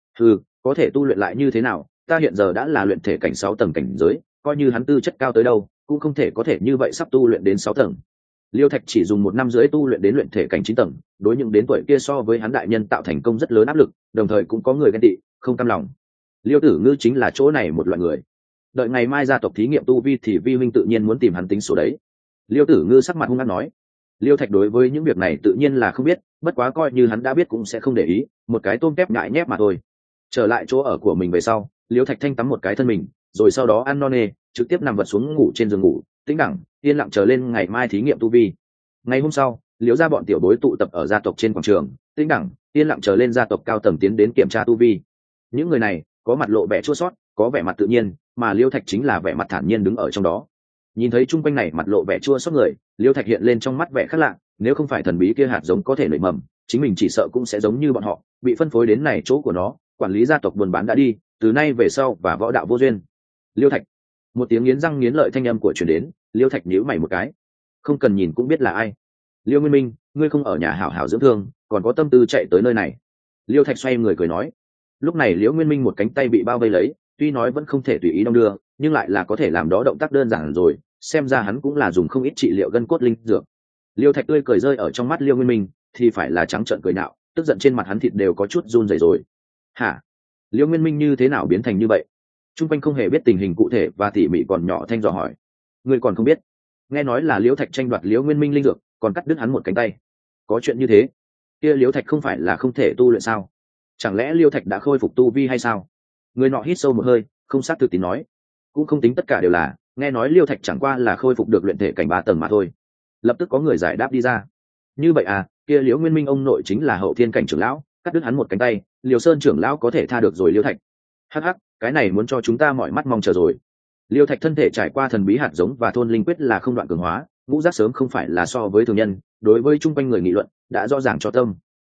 [SPEAKER 1] "Có thể tu luyện lại như thế nào, ta hiện giờ đã là luyện thể cảnh 6 tầng cảnh giới, coi như hắn tư chất cao tới đâu, cũng không thể có thể như vậy sắp tu luyện đến 6 tầng." Liêu Thạch chỉ dùng 1 năm rưỡi tu luyện đến luyện thể cảnh 9 tầng, đối những đến tuổi kia so với hắn đại nhân tạo thành công rất lớn áp lực, đồng thời cũng có người ghen tị, không cam lòng. Liêu Tử Ngư chính là chỗ này một loại người. Đợi ngày mai gia tộc thí nghiệm tu vi thì vi huynh tự nhiên muốn tìm hắn tính sổ đấy. Liêu Tử Ngư sắc mặt hung hăng nói. Liêu Thạch đối với những việc này tự nhiên là không biết, bất quá coi như hắn đã biết cũng sẽ không để ý, một cái tôm tép nhại nhép mà thôi. Trở lại chỗ ở của mình về sau, Liêu Thạch thanh tắm một cái thân mình, rồi sau đó ăn no nê, trực tiếp nằm vật xuống ngủ trên giường ngủ, tĩnh đẳng, yên lặng chờ lên ngày mai thí nghiệm tu vi. Ngày hôm sau, Liêu gia bọn tiểu bối tụ tập ở gia tộc trên quảng trường, tĩnh đẳng, yên lặng chờ lên gia tộc cao tầng tiến đến kiểm tra tu vi. Những người này có mặt lộ vẻ chua xót, có vẻ mặt tự nhiên, mà Liêu Thạch chính là vẻ mặt thản nhiên đứng ở trong đó. Nhìn thấy chung quanh này mặt lộ vẻ chua xót người, Liêu Thạch hiện lên trong mắt vẻ khác lạ, nếu không phải thần bí kia hạt giống có thể nảy mầm, chính mình chỉ sợ cũng sẽ giống như bọn họ, bị phân phối đến này chỗ của nó, quản lý gia tộc buôn bán đã đi, từ nay về sau và võ đạo vô duyên. Liêu Thạch. Một tiếng nghiến răng nghiến lợi thanh âm của truyền đến. Liêu Thạch nhíu mày một cái, không cần nhìn cũng biết là ai. Liêu Nguyên Minh, ngươi không ở nhà hảo hảo dưỡng thương, còn có tâm tư chạy tới nơi này. Liêu Thạch xoay người cười nói. Lúc này Liễu Nguyên Minh một cánh tay bị bao vây lấy, tuy nói vẫn không thể tùy ý đong đưa, nhưng lại là có thể làm đó động tác đơn giản rồi, xem ra hắn cũng là dùng không ít trị liệu gân cốt linh dược. Liêu Thạch tươi cười rơi ở trong mắt Liêu Nguyên Minh, thì phải là trắng trợn cười nạo, tức giận trên mặt hắn thịt đều có chút run rẩy rồi. Hả? Liêu Nguyên Minh như thế nào biến thành như vậy? Trung quanh không hề biết tình hình cụ thể và tỉ mỉ còn nhỏ thanh dò hỏi. Ngươi còn không biết? Nghe nói là Liêu Thạch tranh đoạt Liêu Nguyên Minh linh dược, còn cắt đứt hắn một cánh tay. Có chuyện như thế? Kia Liêu Thạch không phải là không thể tu luyện sao? Chẳng lẽ Liêu Thạch đã khôi phục tu vi hay sao? Người nọ hít sâu một hơi, không xác thực tín nói. Cũng không tính tất cả đều là, nghe nói Liêu Thạch chẳng qua là khôi phục được luyện thể cảnh 3 tầng mà thôi. Lập tức có người giải đáp đi ra. Như vậy à, kia Liễu Nguyên Minh ông nội chính là hậu thiên cảnh trưởng lão, cắt đứt hắn một cánh tay, Liêu Sơn trưởng lão có thể tha được rồi Liêu Thạch. Hắc hắc, cái này muốn cho chúng ta mỏi mắt mong chờ rồi. Liêu Thạch thân thể trải qua thần bí hạt giống và thôn linh quyết là không đoạn cường hóa, ngũ giác sớm không phải là so với thường nhân, đối với chung quanh người nghị luận đã rõ ràng cho tâm.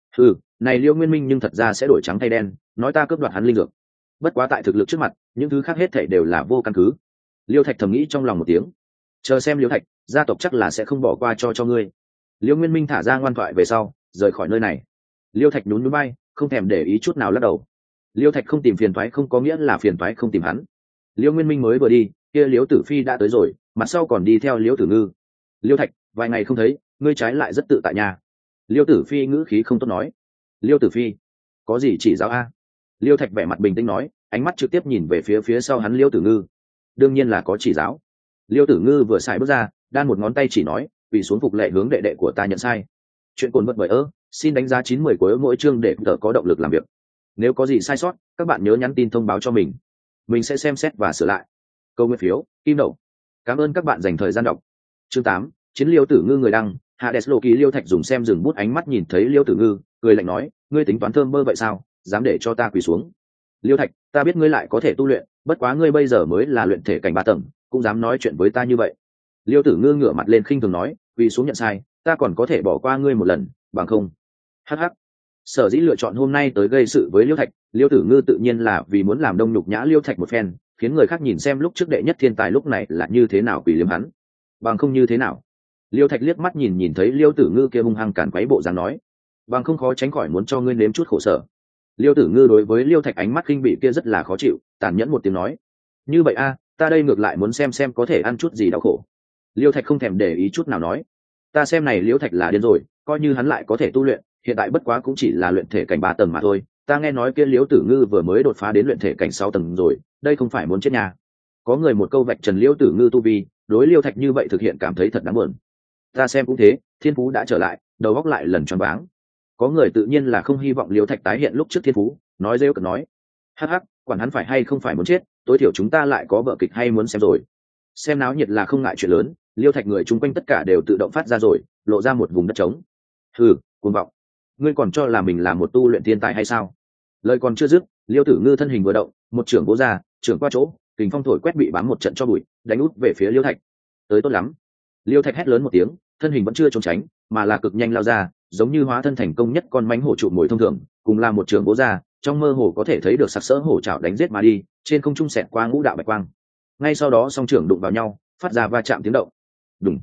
[SPEAKER 1] Này Liêu Nguyên Minh nhưng thật ra sẽ đổi trắng thay đen, nói ta cướp đoạt hắn linh dược. Bất quá tại thực lực trước mặt, những thứ khác hết thảy đều là vô căn cứ. Liêu Thạch thầm nghĩ trong lòng một tiếng, chờ xem Liêu Thạch, gia tộc chắc là sẽ không bỏ qua cho ngươi. Liêu Nguyên Minh thả ra ngoan thoại về sau, rời khỏi nơi này. Liêu Thạch nhún nhún bay, không thèm để ý chút nào lắc đầu. Liêu Thạch không tìm phiền toái không có nghĩa là phiền toái không tìm hắn. Liêu Nguyên Minh mới vừa đi, kia Liễu Tử Phi đã tới rồi, mặt sau còn đi theo Liễu Tử Ngư. Liêu Thạch, vài ngày không thấy, ngươi trái lại rất tự tại nhà. Liêu Tử Phi ngữ khí không tốt nói. Liêu Tử Phi, có gì chỉ giáo a? Liêu Thạch vẻ mặt bình tĩnh nói, ánh mắt trực tiếp nhìn về phía sau hắn Liêu Tử Ngư. Đương nhiên là có chỉ giáo. Liêu Tử Ngư vừa xài bước ra, đan một ngón tay chỉ nói, quỳ xuống phục lệ hướng đệ đệ của ta nhận sai. Chuyện cồn vật bởi xin đánh giá 9/10 của mỗi chương để tớ có động lực làm việc. Nếu có gì sai sót, các bạn nhớ nhắn tin thông báo cho mình sẽ xem xét và sửa lại. Câu nguyên phiếu, kim đậu. Cảm ơn các bạn dành thời gian đọc. Chương 8, chiến Liêu Tử Ngư người đăng. Hades Loki. Liêu Thạch dùng xem dừng bút ánh mắt nhìn thấy Liêu Tử Ngư, cười lạnh nói, ngươi tính toán thơm mơ vậy sao, dám để cho ta quỳ xuống? Liêu Thạch, ta biết ngươi lại có thể tu luyện, bất quá ngươi bây giờ mới là luyện thể cảnh 3 tầng, cũng dám nói chuyện với ta như vậy. Liêu Tử Ngư ngửa mặt lên khinh thường nói, quỳ xuống nhận sai, ta còn có thể bỏ qua ngươi một lần, bằng không? Hắc hắc. Sở dĩ lựa chọn hôm nay tới gây sự với Liêu Thạch, Liêu Tử Ngư tự nhiên là vì muốn làm đông nhục nhã Liêu Thạch một phen, khiến người khác nhìn xem lúc trước đệ nhất thiên tài lúc này là như thế nào quỳ liếm hắn, bằng không như thế nào. Liêu Thạch liếc mắt nhìn thấy Liêu Tử Ngư kia hung hăng cản quấy bộ dáng nói, bằng không khó tránh khỏi muốn cho ngươi nếm chút khổ sở. Liêu Tử Ngư đối với Liêu Thạch ánh mắt khinh bỉ kia rất là khó chịu, tàn nhẫn một tiếng nói, như vậy a, ta đây ngược lại muốn xem có thể ăn chút gì đau khổ. Liêu Thạch không thèm để ý chút nào nói, ta xem này Liêu Thạch là điên rồi, coi như hắn lại có thể tu luyện, hiện tại bất quá cũng chỉ là luyện thể cảnh 3 tầng mà thôi, ta nghe nói kia Liêu Tử Ngư vừa mới đột phá đến luyện thể cảnh 6 tầng rồi, đây không phải muốn chết nhà. Có người một câu vạch trần Liêu Tử Ngư tu vi, đối Liêu Thạch như vậy thực hiện cảm thấy thật đáng buồn. Ta xem cũng thế, thiên phú đã trở lại, đầu óc lại lần choáng váng. Có người tự nhiên là không hy vọng Liêu Thạch tái hiện lúc trước thiên phú, nói rêu cực nói, hắc hắc, quản hắn phải hay không phải muốn chết, tối thiểu chúng ta lại có vở kịch hay muốn xem rồi. Xem náo nhiệt là không ngại chuyện lớn. Liêu Thạch người chung quanh tất cả đều tự động phát ra rồi, lộ ra một vùng đất trống. Hừ, cuồng vọng, ngươi còn cho là mình là một tu luyện thiên tài hay sao? Lời còn chưa dứt, Liêu Tử Ngư thân hình vừa động, một trưởng vỗ ra, trưởng qua chỗ, kình phong thổi quét bị bám một trận cho bụi, đánh út về phía Liêu Thạch. Tới tốt lắm. Liêu Thạch hét lớn một tiếng, thân hình vẫn chưa trốn tránh, mà là cực nhanh lao ra, giống như hóa thân thành công nhất con mãnh hổ trụ mồi thông thường, cùng là một trường vỗ ra, trong mơ hồ có thể thấy được sặc sỡ hổ trảo đánh giết mà đi, trên không trung xẹt qua ngũ đạo bạch quang. Ngay sau đó song trưởng đụng vào nhau, phát ra va chạm tiếng động. Đùng,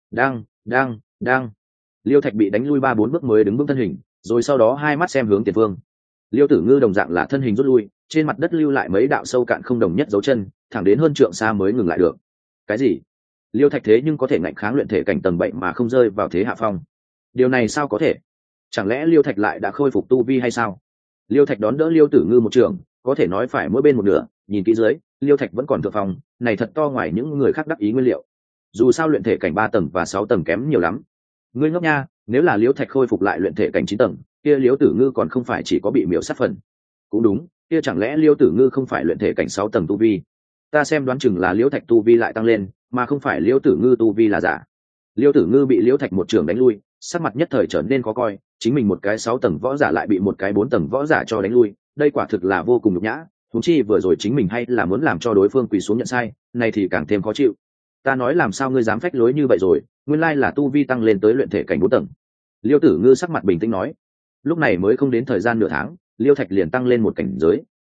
[SPEAKER 1] đang. Liêu Thạch bị đánh lui 3-4 bước mới đứng vững thân hình, rồi sau đó hai mắt xem hướng tiền phương. Liêu Tử Ngư đồng dạng là thân hình rút lui, trên mặt đất lưu lại mấy đạo sâu cạn không đồng nhất dấu chân, thẳng đến hơn trượng xa mới ngừng lại được. Cái gì? Liêu Thạch thế nhưng có thể ngạnh kháng luyện thể cảnh tầng 7 mà không rơi vào thế hạ phong. Điều này sao có thể? Chẳng lẽ Liêu Thạch lại đã khôi phục tu vi hay sao? Liêu Thạch đón đỡ Liêu Tử Ngư một trường, có thể nói phải mỗi bên một nửa, nhìn kỹ dưới, Liêu Thạch vẫn còn thượng phong, này thật to ngoài những người khác đắc ý nguyên liệu. Dù sao luyện thể cảnh 3 tầng và 6 tầng kém nhiều lắm. Ngươi ngốc nha, nếu là Liêu Thạch khôi phục lại luyện thể cảnh 9 tầng, kia Liêu Tử Ngư còn không phải chỉ có bị miểu sát phần. Cũng đúng, kia chẳng lẽ Liêu Tử Ngư không phải luyện thể cảnh 6 tầng tu vi? Ta xem đoán chừng là Liêu Thạch tu vi lại tăng lên, mà không phải Liêu Tử Ngư tu vi là giả. Liêu Tử Ngư bị Liêu Thạch một trường đánh lui, sắc mặt nhất thời trở nên khó coi, chính mình một cái 6 tầng võ giả lại bị một cái 4 tầng võ giả cho đánh lui, đây quả thực là vô cùng nhục nhã, huống chi vừa rồi chính mình hay là muốn làm cho đối phương quỳ xuống nhận sai, này thì càng thêm khó chịu. Ta nói làm sao ngươi dám phách lối như vậy rồi, nguyên lai là tu vi tăng lên tới luyện thể cảnh 4 tầng. Liêu Tử Ngư sắc mặt bình tĩnh nói, lúc này mới không đến thời gian nửa tháng, Liêu Thạch liền tăng lên một cảnh giới,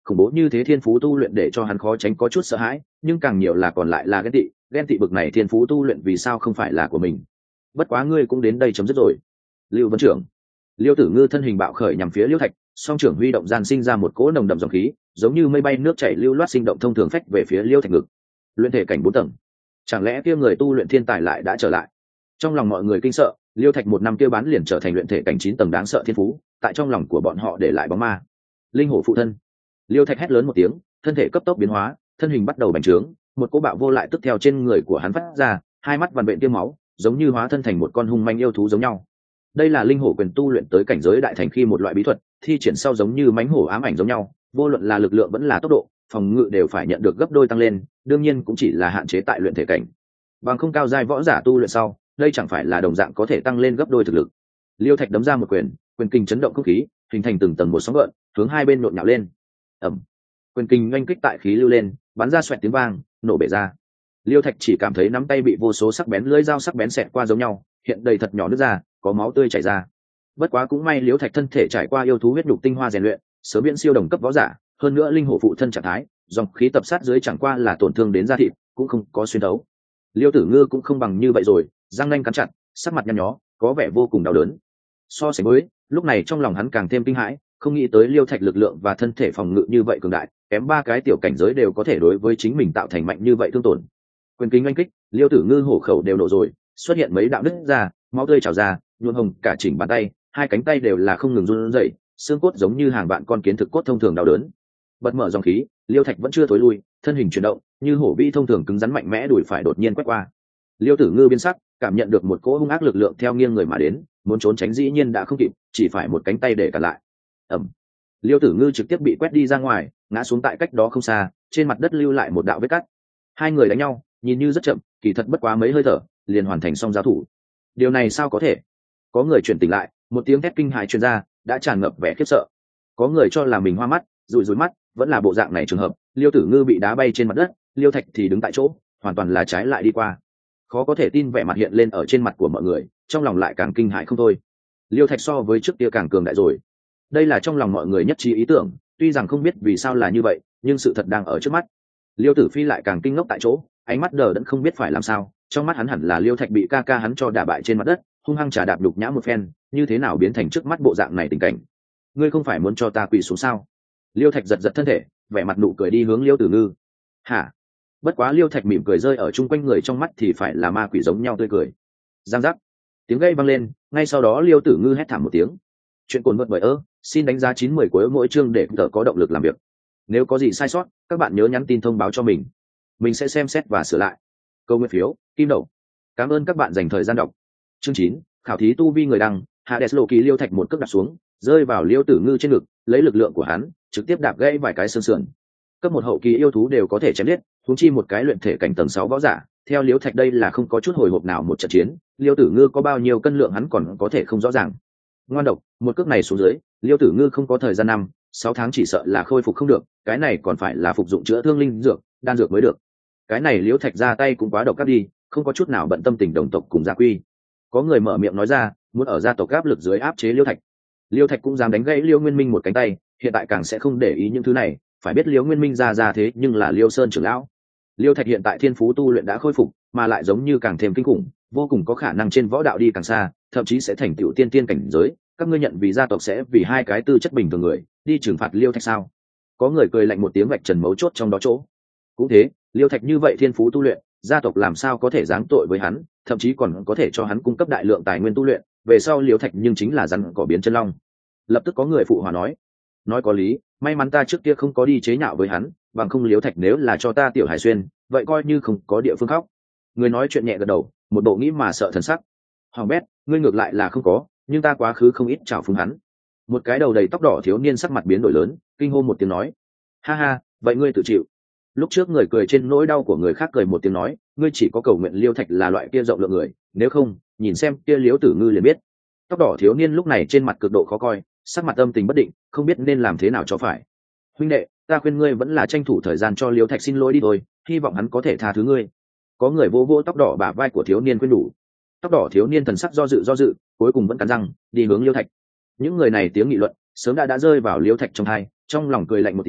[SPEAKER 1] khủng bố như thế thiên phú tu luyện để cho hắn khó tránh có chút sợ hãi, nhưng càng nhiều là còn lại là ghen tị bực này thiên phú tu luyện vì sao không phải là của mình. Bất quá ngươi cũng đến đây chấm dứt rồi. Lưu Vân trưởng. Liêu Tử Ngư thân hình bạo khởi nhằm phía Liêu Thạch, song trưởng huy động gian sinh ra một cỗ nồng đậm dòng khí, giống như mây bay nước chảy lưu loát sinh động thông thường phách về phía Liêu Thạch ngực. Luyện thể cảnh 4 tầng. Chẳng lẽ kia người tu luyện thiên tài lại đã trở lại? Trong lòng mọi người kinh sợ, Liêu Thạch một năm kia bán liền trở thành luyện thể cảnh 9 tầng đáng sợ thiên phú, tại trong lòng của bọn họ để lại bóng ma. Linh hổ phụ thân. Liêu Thạch hét lớn một tiếng, thân thể cấp tốc biến hóa, thân hình bắt đầu bành trướng, một cỗ bạo vô lại tức theo trên người của hắn phát ra, hai mắt vằn vện tiêm máu, giống như hóa thân thành một con hung manh yêu thú giống nhau. Đây là linh hổ quyền tu luyện tới cảnh giới đại thành khi một loại bí thuật, thi triển sau giống như mãnh hổ ám ảnh giống nhau, vô luận là lực lượng vẫn là tốc độ, phòng ngự đều phải nhận được gấp đôi tăng lên, đương nhiên cũng chỉ là hạn chế tại luyện thể cảnh. Bằng không cao giai võ giả tu luyện sau, đây chẳng phải là đồng dạng có thể tăng lên gấp đôi thực lực. Liêu Thạch đấm ra một quyền, quyền kinh chấn động không khí, hình thành từng tầng một sóng gợn, hướng hai bên nhộn nhạo lên. Ầm. Quyền kinh oanh kích tại khí lưu lên, bắn ra xoẹt tiếng vang, nổ bể ra. Liêu Thạch chỉ cảm thấy nắm tay bị vô số sắc bén lưỡi dao sắc bén xẹt qua giống nhau, hiện đầy thật nhỏ nước ra, có máu tươi chảy ra. Bất quá cũng may Liêu Thạch thân thể trải qua yêu thú huyết nhục tinh hoa rèn luyện, sớm biến siêu đồng cấp võ giả, hơn nữa linh hổ phụ thân trạng thái, dòng khí tập sát dưới chẳng qua là tổn thương đến da thịt, cũng không có xuyên thấu. Liêu Tử Ngư cũng không bằng như vậy rồi, răng nanh cắn chặt, sắc mặt nhăn nhó, có vẻ vô cùng đau đớn. So sánh với, lúc này trong lòng hắn càng thêm kinh hãi, không nghĩ tới Liêu Thạch lực lượng và thân thể phòng ngự như vậy cường đại, kém 3 cái tiểu cảnh giới đều có thể đối với chính mình tạo thành mạnh như vậy thương tổn. Quyền kính oanh kích, Liêu Tử Ngư hổ khẩu đều nổ rồi, xuất hiện mấy đạo nứt ra, máu tươi trào ra, nhuộm hồng cả chỉnh bàn tay, hai cánh tay đều là không ngừng run rẩy, xương cốt giống như hàng vạn con kiến thực cốt thông thường đau đớn. Bật mở dòng khí, Liêu Thạch vẫn chưa thối lui, thân hình chuyển động, như hổ vi thông thường cứng rắn mạnh mẽ đuổi phải đột nhiên quét qua. Liêu Tử Ngư biến sắc, cảm nhận được một cỗ hung ác lực lượng theo nghiêng người mà đến, muốn trốn tránh dĩ nhiên đã không kịp, chỉ phải một cánh tay để cản lại. Ầm. Liêu Tử Ngư trực tiếp bị quét đi ra ngoài, ngã xuống tại cách đó không xa, trên mặt đất lưu lại một đạo vết cắt. Hai người đánh nhau, nhìn như rất chậm, kỳ thật bất quá mấy hơi thở, liền hoàn thành xong giao thủ. Điều này sao có thể? Có người chuyển tỉnh lại, một tiếng thét kinh hãi truyền ra, đã tràn ngập vẻ khiếp sợ. Có người cho là mình hoa mắt, rủi rủi mắt, vẫn là bộ dạng này trường hợp. Liêu Tử Ngư bị đá bay trên mặt đất, Liêu Thạch thì đứng tại chỗ, hoàn toàn là trái lại đi qua. Khó có thể tin vẻ mặt hiện lên ở trên mặt của mọi người, trong lòng lại càng kinh hãi không thôi. Liêu Thạch so với trước kia càng cường đại rồi. Đây là trong lòng mọi người nhất trí ý tưởng, tuy rằng không biết vì sao là như vậy, nhưng sự thật đang ở trước mắt. Liêu Tử Phi lại càng kinh ngốc tại chỗ, ánh mắt đờ đẫn không biết phải làm sao, trong mắt hắn hẳn là Liêu Thạch bị ca ca hắn cho đả bại trên mặt đất, hung hăng trà đạp đục nhã một phen, như thế nào biến thành trước mắt bộ dạng này tình cảnh. Ngươi không phải muốn cho ta quỳ xuống sao? Liêu Thạch giật giật thân thể, vẻ mặt nụ cười đi hướng Liêu Tử Ngư. Hả? Bất quá Liêu Thạch mỉm cười rơi ở chung quanh người trong mắt thì phải là ma quỷ giống nhau tươi cười. Giang giác, tiếng gây vang lên, ngay sau đó Liêu Tử Ngư hét thảm một tiếng. Chuyện cuốn vật bởi xin đánh giá 9/10 của mỗi chương để tớ có động lực làm việc. Nếu có gì sai sót, các bạn nhớ nhắn tin thông báo cho mình sẽ xem xét và sửa lại. Câu nguyên phiếu, kim đậu. Cảm ơn các bạn dành thời gian đọc. Chương 9, khảo thí tu vi người đăng, Hades lộ kỳ Liêu Thạch một cước đạp xuống, rơi vào Liêu Tử Ngư trên ngực, lấy lực lượng của hắn, trực tiếp đạp gãy vài cái xương sườn. Cấp một hậu kỳ yêu thú đều có thể chém giết, huống chi một cái luyện thể cảnh tầng 6 võ giả, theo Liêu Thạch đây là không có chút hồi hộp nào một trận chiến, Liêu Tử Ngư có bao nhiêu cân lượng hắn còn có thể không rõ ràng. Ngoan độc, một cước này xuống dưới, Liêu Tử Ngư không có thời gian 5-6 tháng chỉ sợ là khôi phục không được, cái này còn phải là phục dụng chữa thương linh dược, đan dược mới được. Cái này Liêu Thạch ra tay cũng quá độc ác đi, không có chút nào bận tâm tình đồng tộc cùng gia quy. Có người mở miệng nói ra, muốn ở gia tộc áp lực dưới áp chế Liêu Thạch. Liêu Thạch cũng dám đánh gãy Liêu Nguyên Minh một cánh tay, hiện tại càng sẽ không để ý những thứ này, phải biết Liêu Nguyên Minh ra thế nhưng là Liêu Sơn trưởng lão. Liêu Thạch hiện tại thiên phú tu luyện đã khôi phục, mà lại giống như càng thêm kinh khủng, vô cùng có khả năng trên võ đạo đi càng xa, thậm chí sẽ thành tựu tiên tiên cảnh giới. Các ngươi nhận vì gia tộc sẽ vì hai cái tư chất bình thường người đi trừng phạt Liêu Thạch sao? Có người cười lạnh một tiếng vạch trần mấu chốt trong đó chỗ. Cũng thế, Liêu Thạch như vậy thiên phú tu luyện, gia tộc làm sao có thể giáng tội với hắn, thậm chí còn có thể cho hắn cung cấp đại lượng tài nguyên tu luyện, về sau Liêu Thạch nhưng chính là rắn cỏ biến chân long. Lập tức có người phụ hòa nói có lý, may mắn ta trước kia không có đi chế nhạo với hắn, bằng không Liêu Thạch nếu là cho ta tiểu hải xuyên, vậy coi như không có địa phương khóc. Người nói chuyện nhẹ gật đầu, một bộ nghĩ mà sợ thần sắc. Hoàng bét, ngươi ngược lại là không có, nhưng ta quá khứ không ít chào phúng hắn. Một cái đầu đầy tóc đỏ thiếu niên sắc mặt biến đổi lớn, kinh hô một tiếng nói, ha ha, vậy ngươi tự chịu. Lúc trước người cười trên nỗi đau của người khác cười một tiếng nói, ngươi chỉ có cầu nguyện Liêu Thạch là loại kia rộng lượng người, nếu không nhìn xem kia Liêu Tử Ngư liền biết. Tóc đỏ thiếu niên lúc này trên mặt cực độ khó coi, sắc mặt âm tình bất định, không biết nên làm thế nào cho phải. Huynh đệ, ta khuyên ngươi vẫn là tranh thủ thời gian cho Liêu Thạch xin lỗi đi thôi, hy vọng hắn có thể tha thứ ngươi. Có người vô vô tóc đỏ bả vai của thiếu niên khuyên đủ. Tóc đỏ thiếu niên thần sắc do dự, cuối cùng vẫn cắn răng đi hướng Liêu Thạch. Những người này tiếng nghị luận sớm đã rơi vào Liêu Thạch trong tai, trong lòng cười lạnh một tiếng,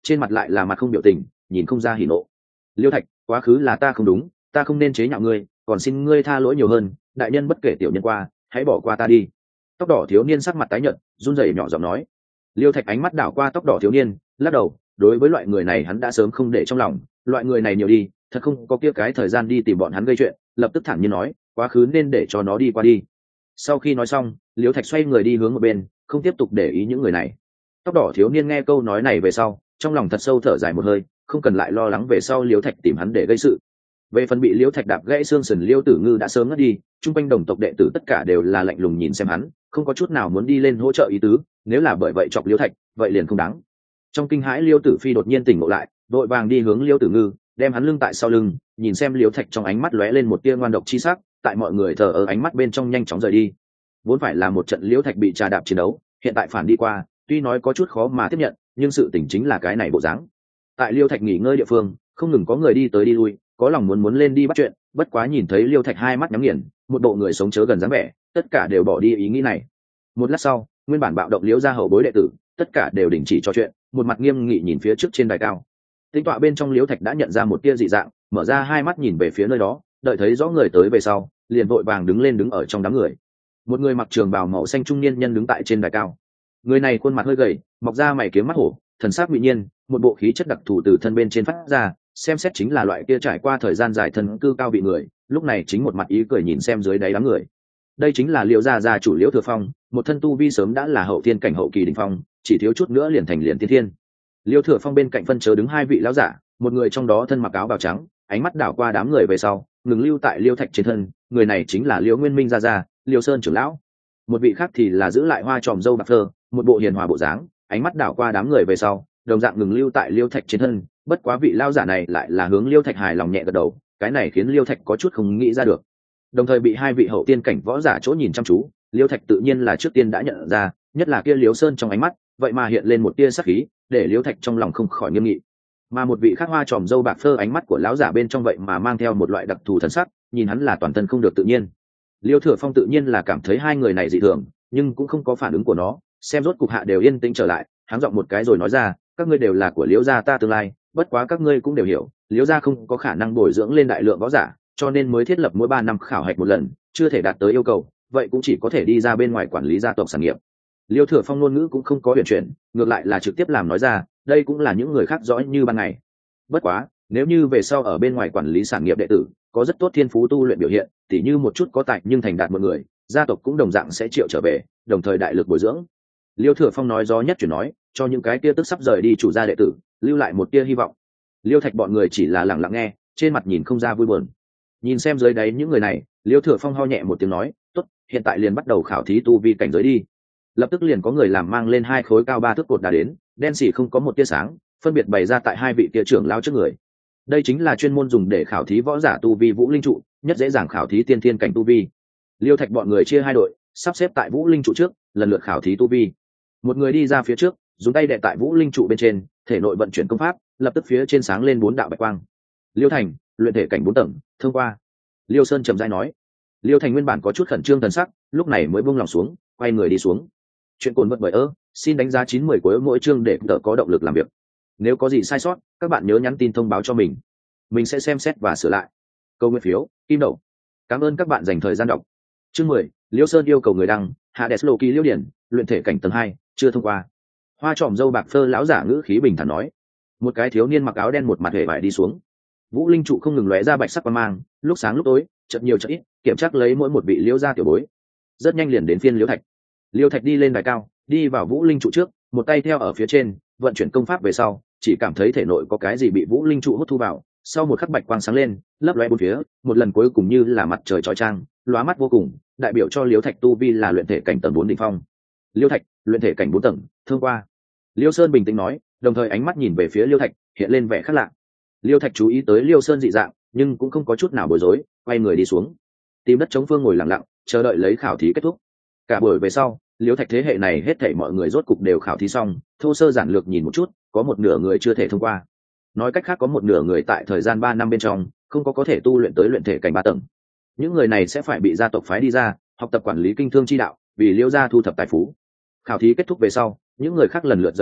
[SPEAKER 1] trên mặt lại là mặt không biểu tình, nhìn không ra hỉ nộ. Liêu Thạch, quá khứ là ta không đúng, ta không nên chế nhạo ngươi, còn xin ngươi tha lỗi nhiều hơn, đại nhân bất kể tiểu nhân qua, hãy bỏ qua ta đi. Tóc đỏ thiếu niên sắc mặt tái nhợt, run rẩy nhỏ giọng nói. Liêu Thạch ánh mắt đảo qua tóc đỏ thiếu niên, lắc đầu, đối với loại người này hắn đã sớm không để trong lòng, loại người này nhiều đi, thật không có kia cái thời gian đi tìm bọn hắn gây chuyện, lập tức thẳng nhiên nói, quá khứ nên để cho nó đi qua đi. Sau khi nói xong, Liêu Thạch xoay người đi hướng một bên, không tiếp tục để ý những người này. Tóc đỏ thiếu niên nghe câu nói này về sau, trong lòng thật sâu thở dài một hơi, không cần lại lo lắng về sau Liêu Thạch tìm hắn để gây sự. Về phần bị Liêu Thạch đạp gãy xương sườn Liêu Tử Ngư đã sớm ngất đi, trung quanh đồng tộc đệ tử tất cả đều là lạnh lùng nhìn xem hắn, không có chút nào muốn đi lên hỗ trợ ý tứ, nếu là bởi vậy chọc Liêu Thạch, vậy liền không đáng. Trong kinh hãi Liêu Tử Phi đột nhiên tỉnh ngộ lại, đội vàng đi hướng Liêu Tử Ngư, đem hắn lưng tại sau lưng, nhìn xem Liêu Thạch trong ánh mắt lóe lên một tia ngoan độc chi sắc, tại mọi người thờ ở ánh mắt bên trong nhanh chóng rời đi. Vốn phải là một trận Liêu Thạch bị trà đạp chiến đấu, hiện tại phản đi qua, tuy nói có chút khó mà tiếp nhận, nhưng sự tình chính là cái này bộ dáng. Tại Liêu Thạch nghỉ ngơi địa phương, không ngừng có người đi tới đi lui, có lòng muốn lên đi bắt chuyện, bất quá nhìn thấy Liêu Thạch hai mắt nhắm nghiền, một bộ người sống chớ gần dáng vẻ, tất cả đều bỏ đi ý nghĩ này. Một lát sau, nguyên bản bạo động Liêu gia hậu bối đệ tử, tất cả đều đình chỉ trò chuyện, một mặt nghiêm nghị nhìn phía trước trên đài cao. Tinh tọa bên trong Liêu Thạch đã nhận ra một tia dị dạng, mở ra hai mắt nhìn về phía nơi đó, đợi thấy rõ người tới về sau, liền vội vàng đứng lên đứng ở trong đám người. Một người mặc trường bào màu xanh trung niên nhân đứng tại trên đài cao. Người này khuôn mặt hơi gầy, mọc ra mày kiếm mắt hổ, thần sắc uy nhiên, một bộ khí chất đặc thù từ thân bên trên phát ra, xem xét chính là loại kia trải qua thời gian dài thân cư cao vị người, lúc này chính một mặt ý cười nhìn xem dưới đáy đám người. Đây chính là Liễu gia chủ Liễu Thừa Phong, một thân tu vi sớm đã là hậu thiên cảnh hậu kỳ đỉnh phong, chỉ thiếu chút nữa liền thành liền tiên thiên. Liễu Thừa Phong bên cạnh phân chớ đứng hai vị lão giả, một người trong đó thân mặc áo bào trắng, ánh mắt đảo qua đám người về sau, ngừng lưu tại Liễu Thạch trên thân, người này chính là Liễu Nguyên Minh gia, Liễu Sơn trưởng lão. Một vị khác thì là giữ lại hoa tròm râu bạc phơ, một bộ hiền hòa bộ dáng, ánh mắt đảo qua đám người về sau, đồng dạng ngừng lưu tại Liễu Thạch trên thân, bất quá vị lão giả này lại là hướng Liễu Thạch hài lòng nhẹ gật đầu, cái này khiến Liễu Thạch có chút không nghĩ ra được. Đồng thời bị hai vị hậu tiên cảnh võ giả chỗ nhìn chăm chú, Liễu Thạch tự nhiên là trước tiên đã nhận ra, nhất là kia Liễu Sơn trong ánh mắt, vậy mà hiện lên một tia sắc khí, để Liễu Thạch trong lòng không khỏi nghiêm nghị. Mà một vị khác hoa tròm râu bạc phơ, ánh mắt của lão giả bên trong vậy mà mang theo một loại đặc thù thần sắc, nhìn hắn là toàn thân không được tự nhiên. Liễu Thừa Phong tự nhiên là cảm thấy hai người này dị thường, nhưng cũng không có phản ứng của nó, xem rốt cục hạ đều yên tĩnh trở lại, hắn giọng một cái rồi nói ra, các ngươi đều là của Liễu gia ta tương lai, bất quá các ngươi cũng đều hiểu, Liễu gia không có khả năng bồi dưỡng lên đại lượng võ giả, cho nên mới thiết lập mỗi 3 năm khảo hạch một lần, chưa thể đạt tới yêu cầu, vậy cũng chỉ có thể đi ra bên ngoài quản lý gia tộc sản nghiệp. Liễu Thừa Phong ngôn ngữ cũng không có huyền chuyển, ngược lại là trực tiếp làm nói ra, đây cũng là những người khác rõ như ban ngày. Bất quá, nếu như về sau ở bên ngoài quản lý sản nghiệp đệ tử, có rất tốt thiên phú tu luyện biểu hiện, tỉ như một chút có tài nhưng thành đạt một người, gia tộc cũng đồng dạng sẽ triệu trở về, đồng thời đại lực bồi dưỡng. Liễu Thừa Phong nói gió nhất chuyển nói, cho những cái kia tức sắp rời đi chủ gia đệ tử, lưu lại một tia hy vọng. Liêu Thạch bọn người chỉ là lặng lặng nghe, trên mặt nhìn không ra vui buồn. Nhìn xem dưới đáy những người này, Liêu Thừa Phong ho nhẹ một tiếng nói, tốt, hiện tại liền bắt đầu khảo thí tu vi cảnh giới đi. Lập tức liền có người làm mang lên 2 khối cao 3 thước cột đá đến, đen xỉ không có một tia sáng, phân biệt bày ra tại hai vị kia trưởng lao trước người. Đây chính là chuyên môn dùng để khảo thí võ giả tu vi Vũ Linh trụ, nhất dễ dàng khảo thí tiên thiên cảnh tu vi. Liêu Thạch bọn người chia 2 đội, sắp xếp tại Vũ Linh trụ trước, lần lượt khảo thí tu vi. Một người đi ra phía trước, dùng tay đè tại Vũ Linh trụ bên trên, thể nội vận chuyển công pháp, lập tức phía trên sáng lên 4 đạo bạch quang. Liêu Thành, luyện thể cảnh 4 tầng, thông qua. Liêu Sơn trầm rãi nói. Liêu Thành nguyên bản có chút khẩn trương thần sắc, lúc này mới buông lòng xuống, quay người đi xuống. Chuyện cồn vật bởi xin đánh giá 9/10 của mỗi chương để đỡ có động lực làm việc. Nếu có gì sai sót, các bạn nhớ nhắn tin thông báo cho mình sẽ xem xét và sửa lại. Câu nguyên phiếu, kim đậu. Cảm ơn các bạn dành thời gian đọc. Chương 10, Liêu Sơn yêu cầu người đăng, Hades Loki Liêu Điển, luyện thể cảnh tầng 2, chưa thông qua. Hoa tròm râu bạc phơ lão giả ngữ khí bình thản nói. Một cái thiếu niên mặc áo đen một mặt hề vải đi xuống. Vũ Linh trụ không ngừng lóe ra bạch sắc quang mang, lúc sáng lúc tối, chợt nhiều chợt ít, kiểm tra lấy mỗi một vị Liêu gia tiểu bối. Rất nhanh liền đến phiên Liêu Thạch. Liêu Thạch đi lên đài cao, đi vào Vũ Linh trụ trước, một tay theo ở phía trên, vận chuyển công pháp về sau, chỉ cảm thấy thể nội có cái gì bị Vũ Linh trụ hút thu vào, sau một khắc bạch quang sáng lên, lấp lóe bốn phía, một lần cuối cùng như là mặt trời chói chang, lóa mắt vô cùng, đại biểu cho Liêu Thạch tu vi là luyện thể cảnh tầng 4 đỉnh phong. Liêu Thạch, luyện thể cảnh 4 tầng, thông qua. Liêu Sơn bình tĩnh nói, đồng thời ánh mắt nhìn về phía Liêu Thạch, hiện lên vẻ khác lạ. Liêu Thạch chú ý tới Liêu Sơn dị dạng, nhưng cũng không có chút nào bối rối, quay người đi xuống, tìm đất chống phương ngồi lặng lặng, chờ đợi lấy khảo thí kết thúc. Cả buổi về sau, Liêu Thạch thế hệ này hết thảy mọi người rốt cục đều khảo thí xong, thô sơ giản lược nhìn một chút, có một nửa người chưa thể thông qua. Nói cách khác có một nửa người tại thời gian 3 năm bên trong, không có thể tu luyện tới luyện thể cảnh 3 tầng. Những người này sẽ phải bị gia tộc phái đi ra, học tập quản lý kinh thương chi đạo, vì Liêu gia thu thập tài phú. Khảo thí kết thúc về sau, những người khác lần lượt rời đi,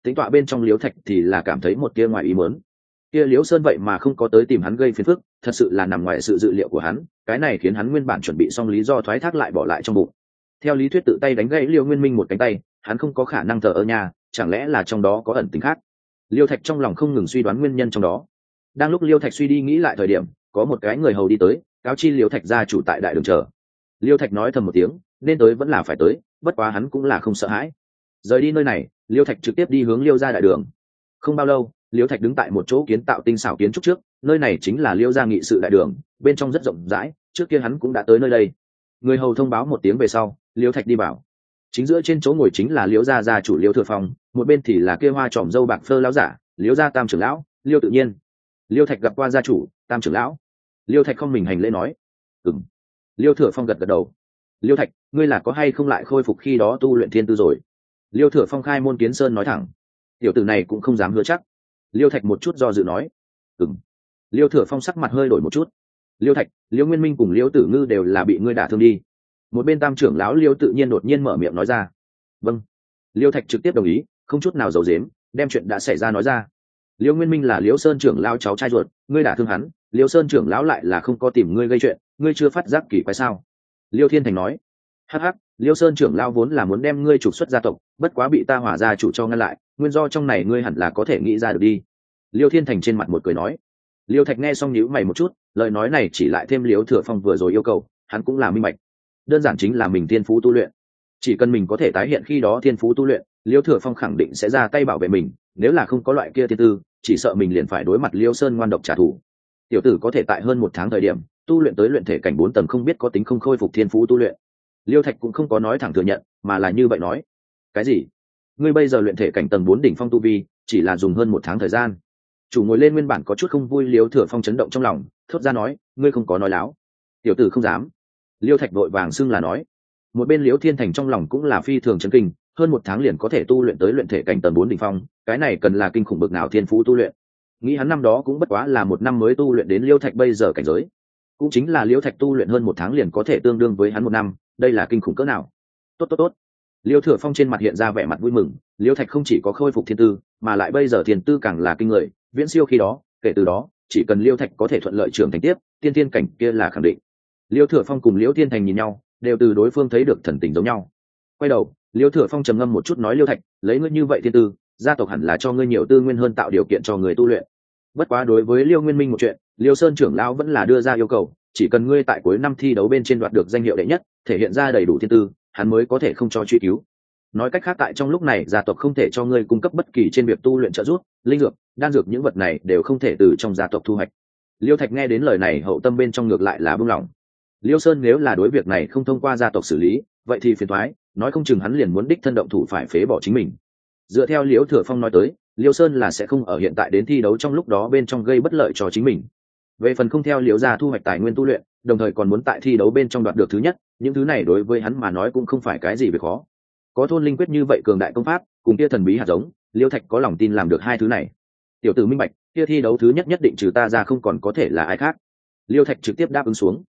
[SPEAKER 1] tính tọa bên trong liễu thạch thì là cảm thấy một tia ngoài ý muốn. Kia liễu sơn vậy mà không có tới tìm hắn gây phiền phức, thật sự là nằm ngoài sự dự liệu của hắn, cái này khiến hắn nguyên bản chuẩn bị xong lý do thoái thác lại bỏ lại trong bụng. Theo lý thuyết tự tay đánh gãy liêu nguyên minh một cánh tay, hắn không có khả năng thờ ơ nhà, chẳng lẽ là trong đó có ẩn tình khác. Liêu thạch trong lòng không ngừng suy đoán nguyên nhân trong đó. Đang lúc liêu thạch suy đi nghĩ lại thời điểm, có một cái người hầu đi tới, cáo chi liêu thạch gia chủ tại đại đường chờ. Liêu thạch nói thầm một tiếng, nên tới vẫn là phải tới, bất quá hắn cũng là không sợ hãi. Rời đi nơi này, liêu thạch trực tiếp đi hướng liêu gia đại đường. Không bao lâu, liêu thạch đứng tại một chỗ kiến tạo tinh xảo kiến trúc trước, nơi này chính là liêu gia nghị sự đại đường, bên trong rất rộng rãi, trước kia hắn cũng đã tới nơi đây. Người hầu thông báo một tiếng về sau, liêu thạch đi vào. Chính giữa trên chỗ ngồi chính là liêu gia gia chủ liêu thừa phong, một bên thì là kia hoa tròm dâu bạc phơ lão giả, liêu gia tam trưởng lão liêu tự nhiên. Liêu thạch gặp qua gia chủ tam trưởng lão. Liêu thạch không mình hành lễ nói. Ừm. Liêu thừa phong gật gật đầu. Liêu thạch, ngươi là có hay không lại khôi phục khi đó tu luyện thiên tư rồi? Liêu thừa phong khai môn kiến sơn nói thẳng. Tiểu tử này cũng không dám hứa chắc. Liêu thạch một chút do dự nói. Ừm. Liêu thừa phong sắc mặt hơi đổi một chút. Liêu thạch, liêu nguyên minh cùng liêu tử ngư đều là bị ngươi đả thương đi. Một bên tam trưởng lão liêu tự nhiên đột nhiên mở miệng nói ra. Vâng. Liêu thạch trực tiếp đồng ý, không chút nào giấu giếm, đem chuyện đã xảy ra nói ra. Liêu nguyên minh là liêu sơn trưởng lão cháu trai ruột, ngươi đả thương hắn, liêu sơn trưởng lão lại là không có tìm ngươi gây chuyện, ngươi chưa phát giác kỳ quái sao? Liêu thiên thành nói. Hắc hắc, liêu sơn trưởng lão vốn là muốn đem ngươi trục xuất gia tộc, bất quá bị ta hỏa gia chủ cho ngăn lại, nguyên do trong này ngươi hẳn là có thể nghĩ ra được đi. Liêu thiên thành trên mặt một cười nói. Liêu thạch nghe xong nhíu mày một chút, lời nói này chỉ lại thêm liêu thừa phong vừa rồi yêu cầu, hắn cũng là minh bạch. Đơn giản chính là mình thiên phú tu luyện, chỉ cần mình có thể tái hiện khi đó thiên phú tu luyện, liêu thừa phong khẳng định sẽ ra tay bảo vệ mình, nếu là không có loại kia thiên tư, chỉ sợ mình liền phải đối mặt liêu sơn ngoan độc trả thù. Tiểu tử có thể tại hơn một tháng thời điểm tu luyện tới luyện thể cảnh 4 tầng, không biết có tính không khôi phục thiên phú tu luyện. Liêu thạch cũng không có nói thẳng thừa nhận, mà là như vậy nói. Cái gì? Ngươi bây giờ luyện thể cảnh tầng 4 đỉnh phong tu vi, chỉ là dùng hơn một tháng thời gian? Chủ ngồi lên nguyên bản có chút không vui liêu thừa phong chấn động trong lòng, thốt ra nói, ngươi không có nói láo. Tiểu tử không dám. Liêu thạch vội vàng xưng là nói. Một bên liễu thiên thành trong lòng cũng là phi thường chấn kinh, hơn một tháng liền có thể tu luyện tới luyện thể cảnh tầng 4 đỉnh phong, cái này cần là kinh khủng bực nào thiên phú tu luyện. Nghĩ hắn năm đó cũng bất quá là một năm mới tu luyện đến liêu thạch bây giờ cảnh giới, cũng chính là liêu thạch tu luyện hơn một tháng liền có thể tương đương với hắn một năm, đây là kinh khủng cỡ nào. Tốt. Liêu thừa phong trên mặt hiện ra vẻ mặt vui mừng, liêu thạch không chỉ có khôi phục thiên tư, mà lại bây giờ thiên tư càng là kinh người, viễn siêu khi đó, kể từ đó chỉ cần liêu thạch có thể thuận lợi trưởng thành tiếp, tiên tiên cảnh kia là khẳng định. Liêu thừa phong cùng liễu thiên thành nhìn nhau, đều từ đối phương thấy được thần tình giống nhau. Quay đầu, liêu thừa phong trầm ngâm một chút nói, liêu thạch, lấy ngươi như vậy thiên tư, gia tộc hẳn là cho ngươi nhiều tư nguyên hơn tạo điều kiện cho người tu luyện. Bất quá đối với liêu nguyên minh một chuyện, liêu sơn trưởng lão vẫn là đưa ra yêu cầu, chỉ cần ngươi tại cuối năm thi đấu bên trên đoạt được danh hiệu đệ nhất, thể hiện ra đầy đủ thiên tư, hắn mới có thể không cho truy cứu. Nói cách khác, tại trong lúc này gia tộc không thể cho ngươi cung cấp bất kỳ trên việc tu luyện trợ giúp, linh dược, đan dược, những vật này đều không thể từ trong gia tộc thu hoạch. Liêu thạch nghe đến lời này, hậu tâm bên trong ngược lại là buông lỏng. Liêu sơn nếu là đối việc này không thông qua gia tộc xử lý, vậy thì phiền toái, nói không chừng hắn liền muốn đích thân động thủ phải phế bỏ chính mình. Dựa theo liễu thừa phong nói tới, liêu sơn là sẽ không ở hiện tại đến thi đấu trong lúc đó bên trong gây bất lợi cho chính mình. Về phần không theo liễu gia thu hoạch tài nguyên tu luyện, đồng thời còn muốn tại thi đấu bên trong đoạt được thứ nhất, những thứ này đối với hắn mà nói cũng không phải cái gì về khó. Có thôn linh quyết như vậy cường đại công pháp cùng kia thần bí hạt giống, liêu thạch có lòng tin làm được hai thứ này. Tiểu tử minh bạch, kia thi đấu thứ nhất nhất định trừ ta ra không còn có thể là ai khác. Liêu thạch trực tiếp đáp ứng xuống.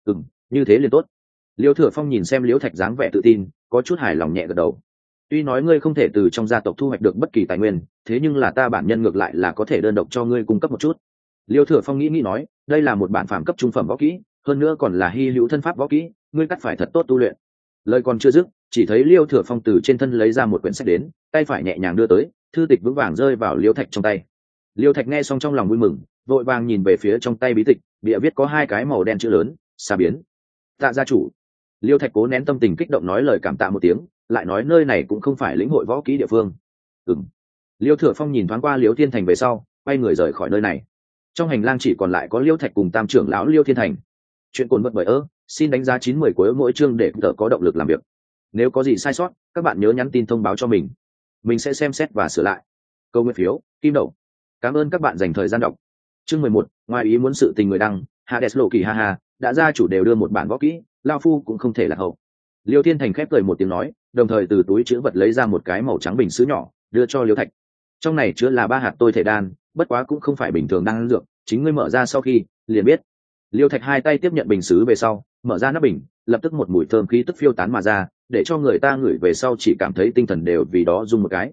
[SPEAKER 1] Như thế liền tốt. Liêu thừa phong nhìn xem liêu thạch dáng vẻ tự tin, có chút hài lòng nhẹ gật đầu. Tuy nói ngươi không thể từ trong gia tộc thu hoạch được bất kỳ tài nguyên, thế nhưng là ta bản nhân ngược lại là có thể đơn độc cho ngươi cung cấp một chút. Liêu thừa phong nghĩ nói, đây là một bản phàm cấp trung phẩm võ kỹ, hơn nữa còn là hy hữu thân pháp võ kỹ, ngươi cắt phải thật tốt tu luyện. Lời còn chưa dứt, chỉ thấy liêu thừa phong từ trên thân lấy ra một quyển sách đến, tay phải nhẹ nhàng đưa tới, thư tịch vững vàng rơi vào liêu thạch trong tay. Liêu thạch nghe xong trong lòng vui mừng, vội vàng nhìn về phía trong tay bí tịch, bìa viết có hai cái màu đen chữ lớn, xa biến. Tạ gia chủ. Liêu thạch cố nén tâm tình kích động nói lời cảm tạ một tiếng, lại nói nơi này cũng không phải lĩnh hội võ kỹ địa phương. Liêu thừa phong nhìn thoáng qua liêu thiên thành về sau, quay người rời khỏi nơi này. Trong hành lang chỉ còn lại có liêu thạch cùng tam trưởng lão liêu thiên thành. Chuyện cồn vật bởi xin đánh giá 9/10 của mỗi chương để tớ có động lực làm việc. Nếu có gì sai sót, các bạn nhớ nhắn tin thông báo cho mình sẽ xem xét và sửa lại. Câu nguyên phiếu kim đậu. Cảm ơn các bạn dành thời gian đọc. Chương 11, ngoài ý muốn sự tình người đăng, Hades lộ kỳ ha ha, đã gia chủ đều đưa một bản võ kỹ, lao phu cũng không thể lạc hậu. Liêu thiên thành khép cười một tiếng nói, đồng thời từ túi chữ vật lấy ra một cái màu trắng bình sứ nhỏ, đưa cho liêu thạch. Trong này chứa là 3 hạt tôi thể đan, bất quá cũng không phải bình thường đan dược, chính ngươi mở ra sau khi liền biết. Liêu thạch hai tay tiếp nhận bình sứ về sau, mở ra nắp bình, lập tức một mùi thơm khí tức phiêu tán mà ra, để cho người ta ngửi về sau chỉ cảm thấy tinh thần đều vì đó rung một cái.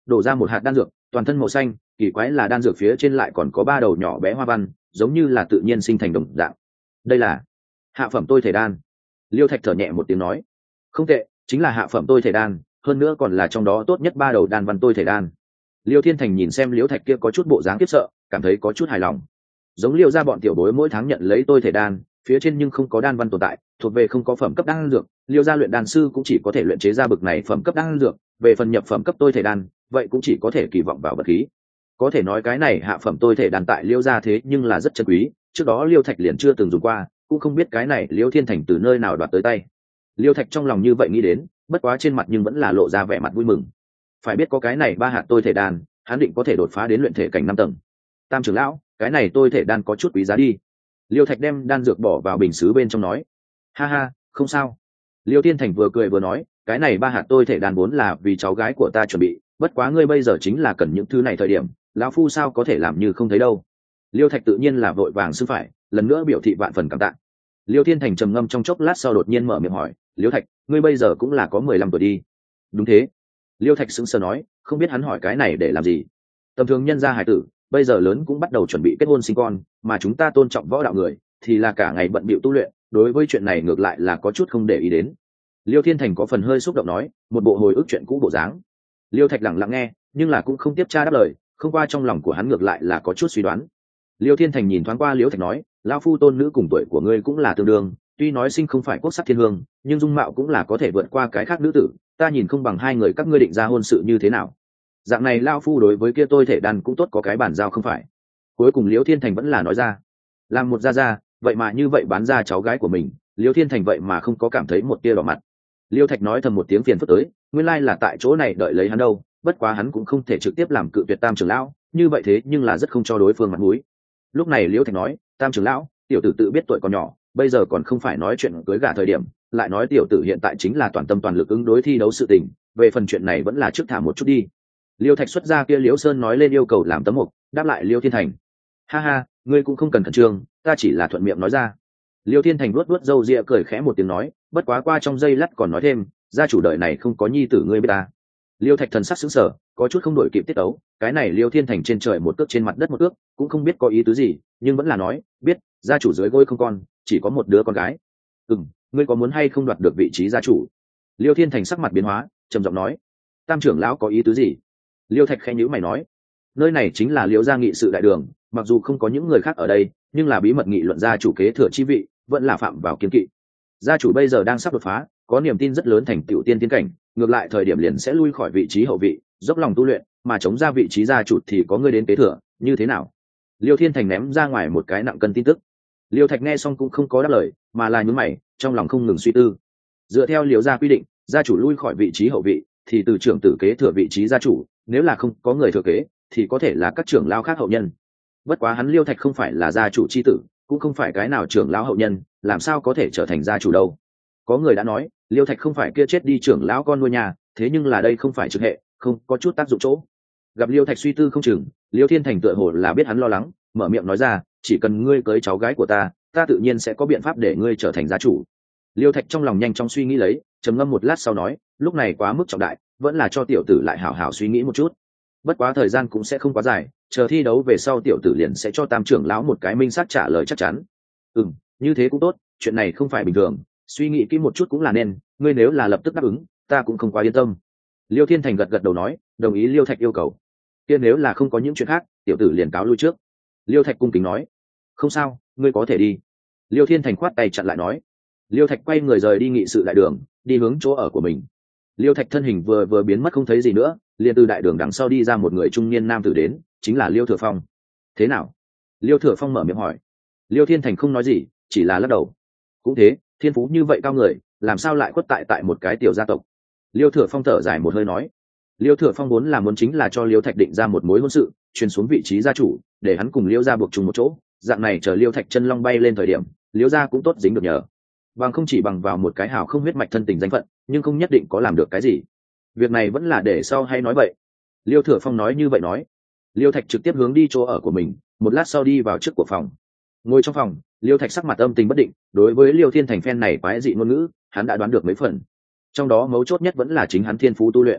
[SPEAKER 1] đổ ra một hạt đan dược, toàn thân màu xanh, kỳ quái là đan dược phía trên lại còn có 3 đầu nhỏ bé hoa văn, giống như là tự nhiên sinh thành đồng dạng. Đây là hạ phẩm tôi thể đan. Liêu Thạch thở nhẹ một tiếng nói, không tệ, chính là hạ phẩm tôi thể đan, hơn nữa còn là trong đó tốt nhất 3 đầu đan văn tôi thể đan. Liêu Thiên Thành nhìn xem Liêu Thạch kia có chút bộ dáng khiếp sợ, cảm thấy có chút hài lòng. Giống Liêu gia bọn tiểu bối mỗi tháng nhận lấy tôi thể đan, phía trên nhưng không có đan văn tồn tại, thuộc về không có phẩm cấp đan dược, Liêu gia luyện đan sư cũng chỉ có thể luyện chế ra bực này phẩm cấp đan dược, về phần nhập phẩm cấp tôi thể đan, vậy cũng chỉ có thể kỳ vọng vào vật khí. Có thể nói cái này hạ phẩm tôi thể đan tại Liêu gia thế nhưng là rất chân quý, trước đó Liêu Thạch liền chưa từng dùng qua, cũng không biết cái này Liêu Thiên Thành từ nơi nào đoạt tới tay. Liêu Thạch trong lòng như vậy nghĩ đến, bất quá trên mặt nhưng vẫn là lộ ra vẻ mặt vui mừng. Phải biết có cái này 3 hạt tôi thể đan, hắn định có thể đột phá đến luyện thể cảnh 5 tầng. Tam trưởng lão, cái này tôi thể đan có chút quý giá đi. Liêu Thạch đem đan dược bỏ vào bình sứ bên trong nói, ha ha, không sao. Liêu Thiên Thành vừa cười vừa nói, cái này 3 hạt tôi thể đan vốn là vì cháu gái của ta chuẩn bị, bất quá ngươi bây giờ chính là cần những thứ này thời điểm, lão phu sao có thể làm như không thấy đâu. Liêu Thạch tự nhiên là vội vàng xưng phải, lần nữa biểu thị vạn phần cảm tạ. Liêu Thiên Thành trầm ngâm trong chốc lát sau đột nhiên mở miệng hỏi, Liêu Thạch, ngươi bây giờ cũng là có 15 tuổi đi. Đúng thế. Liêu Thạch sững sờ nói, không biết hắn hỏi cái này để làm gì. Tầm thường nhân gia hải tử bây giờ lớn cũng bắt đầu chuẩn bị kết hôn sinh con, mà chúng ta tôn trọng võ đạo người thì là cả ngày bận bịu tu luyện, đối với chuyện này ngược lại là có chút không để ý đến. Liêu Thiên Thành có phần hơi xúc động nói, một bộ hồi ức chuyện cũ bộ dáng. Liêu Thạch lặng lặng nghe, nhưng là cũng không tiếp tra đáp lời, không qua trong lòng của hắn ngược lại là có chút suy đoán. Liêu Thiên Thành nhìn thoáng qua Liêu Thạch nói, lão phu tôn nữ cùng tuổi của ngươi cũng là tương đương, tuy nói sinh không phải quốc sắc thiên hương, nhưng dung mạo cũng là có thể vượt qua cái khác nữ tử, ta nhìn không bằng hai người các ngươi định ra hôn sự như thế nào. Dạng này lão phu đối với kia tôi thể đan cũng tốt có cái bản giao không phải. Cuối cùng Liêu Thiên Thành vẫn là nói ra, làm một gia vậy mà như vậy bán ra cháu gái của mình, Liêu Thiên Thành vậy mà không có cảm thấy một tia đỏ mặt. Liêu Thạch nói thầm một tiếng phiền phức tới, nguyên lai là tại chỗ này đợi lấy hắn đâu, bất quá hắn cũng không thể trực tiếp làm cự tuyệt Tam trưởng lão, như vậy thế nhưng là rất không cho đối phương mặt mũi. Lúc này Liêu Thạch nói, Tam trưởng lão, tiểu tử tự biết tuổi còn nhỏ, bây giờ còn không phải nói chuyện cưới gả thời điểm, lại nói tiểu tử hiện tại chính là toàn tâm toàn lực ứng đối thi đấu sự tình, về phần chuyện này vẫn là trước thả một chút đi. Liêu Thạch xuất ra kia Liễu Sơn nói lên yêu cầu làm tấm mục, đáp lại Liêu Thiên Thành, ha ha, ngươi cũng không cần khẩn trương, ta chỉ là thuận miệng nói ra. Liêu Thiên Thành vuốt vuốt râu ria cười khẽ một tiếng nói, bất quá qua trong giây lát còn nói thêm, gia chủ đời này không có nhi tử ngươi biết ta. Liêu Thạch thần sắc sững sờ, có chút không đổi kịp tiết tấu, cái này Liêu Thiên Thành trên trời một cước trên mặt đất một cước, cũng không biết có ý tứ gì, nhưng vẫn là nói, biết, gia chủ dưới gối không con, chỉ có một đứa con gái. Ngươi có muốn hay không đoạt được vị trí gia chủ? Liêu Thiên Thành sắc mặt biến hóa, trầm giọng nói, Tam trưởng lão có ý tứ gì? Liêu Thạch khẽ nhíu mày nói, nơi này chính là Liêu gia nghị sự đại đường, mặc dù không có những người khác ở đây, nhưng là bí mật nghị luận gia chủ kế thừa chi vị, vẫn là phạm vào kiêng kỵ. Gia chủ bây giờ đang sắp đột phá, có niềm tin rất lớn thành tựu tiên tiến cảnh, ngược lại thời điểm liền sẽ lui khỏi vị trí hậu vị, dốc lòng tu luyện, mà chống ra vị trí gia chủ thì có người đến kế thừa, như thế nào? Liêu Thiên Thành ném ra ngoài một cái nặng cân tin tức. Liêu Thạch nghe xong cũng không có đáp lời, mà là nhướng mày, trong lòng không ngừng suy tư. Dựa theo Liêu gia quy định, gia chủ lui khỏi vị trí hậu vị, thì từ trưởng tử kế thừa vị trí gia chủ, nếu là không có người thừa kế, thì có thể là các trưởng lão khác hậu nhân. Bất quá hắn Liêu Thạch không phải là gia chủ chi tử, cũng không phải cái nào trưởng lão hậu nhân, làm sao có thể trở thành gia chủ đâu. Có người đã nói, Liêu Thạch không phải kia chết đi trưởng lão con nuôi nhà, thế nhưng là đây không phải trực hệ, không có chút tác dụng chỗ. Gặp Liêu Thạch suy tư không chừng, Liêu Thiên Thành tựa hồ là biết hắn lo lắng, mở miệng nói ra, chỉ cần ngươi cưới cháu gái của ta, ta tự nhiên sẽ có biện pháp để ngươi trở thành gia chủ. Liêu Thạch trong lòng nhanh chóng suy nghĩ lấy, trầm ngâm một lát sau nói, lúc này quá mức trọng đại, vẫn là cho tiểu tử lại hảo hảo suy nghĩ một chút. Bất quá thời gian cũng sẽ không quá dài, chờ thi đấu về sau tiểu tử liền sẽ cho Tam trưởng lão một cái minh xác trả lời chắc chắn. Như thế cũng tốt, chuyện này không phải bình thường, suy nghĩ kỹ một chút cũng là nên, ngươi nếu là lập tức đáp ứng, ta cũng không quá yên tâm. Liêu Thiên Thành gật gật đầu nói, đồng ý Liêu Thạch yêu cầu. Kia nếu là không có những chuyện khác, tiểu tử liền cáo lui trước. Liêu Thạch cung kính nói, không sao, ngươi có thể đi. Liêu Thiên Thành khoát tay chặn lại nói. Liêu Thạch quay người rời đi nghị sự đại đường, đi hướng chỗ ở của mình. Liêu Thạch thân hình vừa biến mất không thấy gì nữa, liền từ đại đường đằng sau đi ra một người trung niên nam tử đến, chính là Liêu Thừa Phong. Thế nào? Liêu Thừa Phong mở miệng hỏi. Liêu Thiên Thành không nói gì, chỉ là lắc đầu. Cũng thế, thiên phú như vậy cao người, làm sao lại khuất tại một cái tiểu gia tộc? Liêu Thừa Phong thở dài một hơi nói. Liêu Thừa Phong muốn chính là cho Liêu Thạch định ra một mối hôn sự, truyền xuống vị trí gia chủ, để hắn cùng Liêu gia buộc chung một chỗ, dạng này chờ Liêu Thạch chân long bay lên thời điểm, Liêu gia cũng tốt dính được nhờ. Bằng không chỉ bằng vào một cái hào không huyết mạch thân tình danh phận, nhưng không nhất định có làm được cái gì. Việc này vẫn là để sau hay nói vậy. Liêu Thừa Phong nói như vậy nói. Liêu Thạch trực tiếp hướng đi chỗ ở của mình, một lát sau đi vào trước của phòng. Ngồi trong phòng, Liêu Thạch sắc mặt âm tình bất định, đối với Liêu Thiên Thành phen này quái dị ngôn ngữ, hắn đã đoán được mấy phần. Trong đó mấu chốt nhất vẫn là chính hắn thiên phú tu luyện.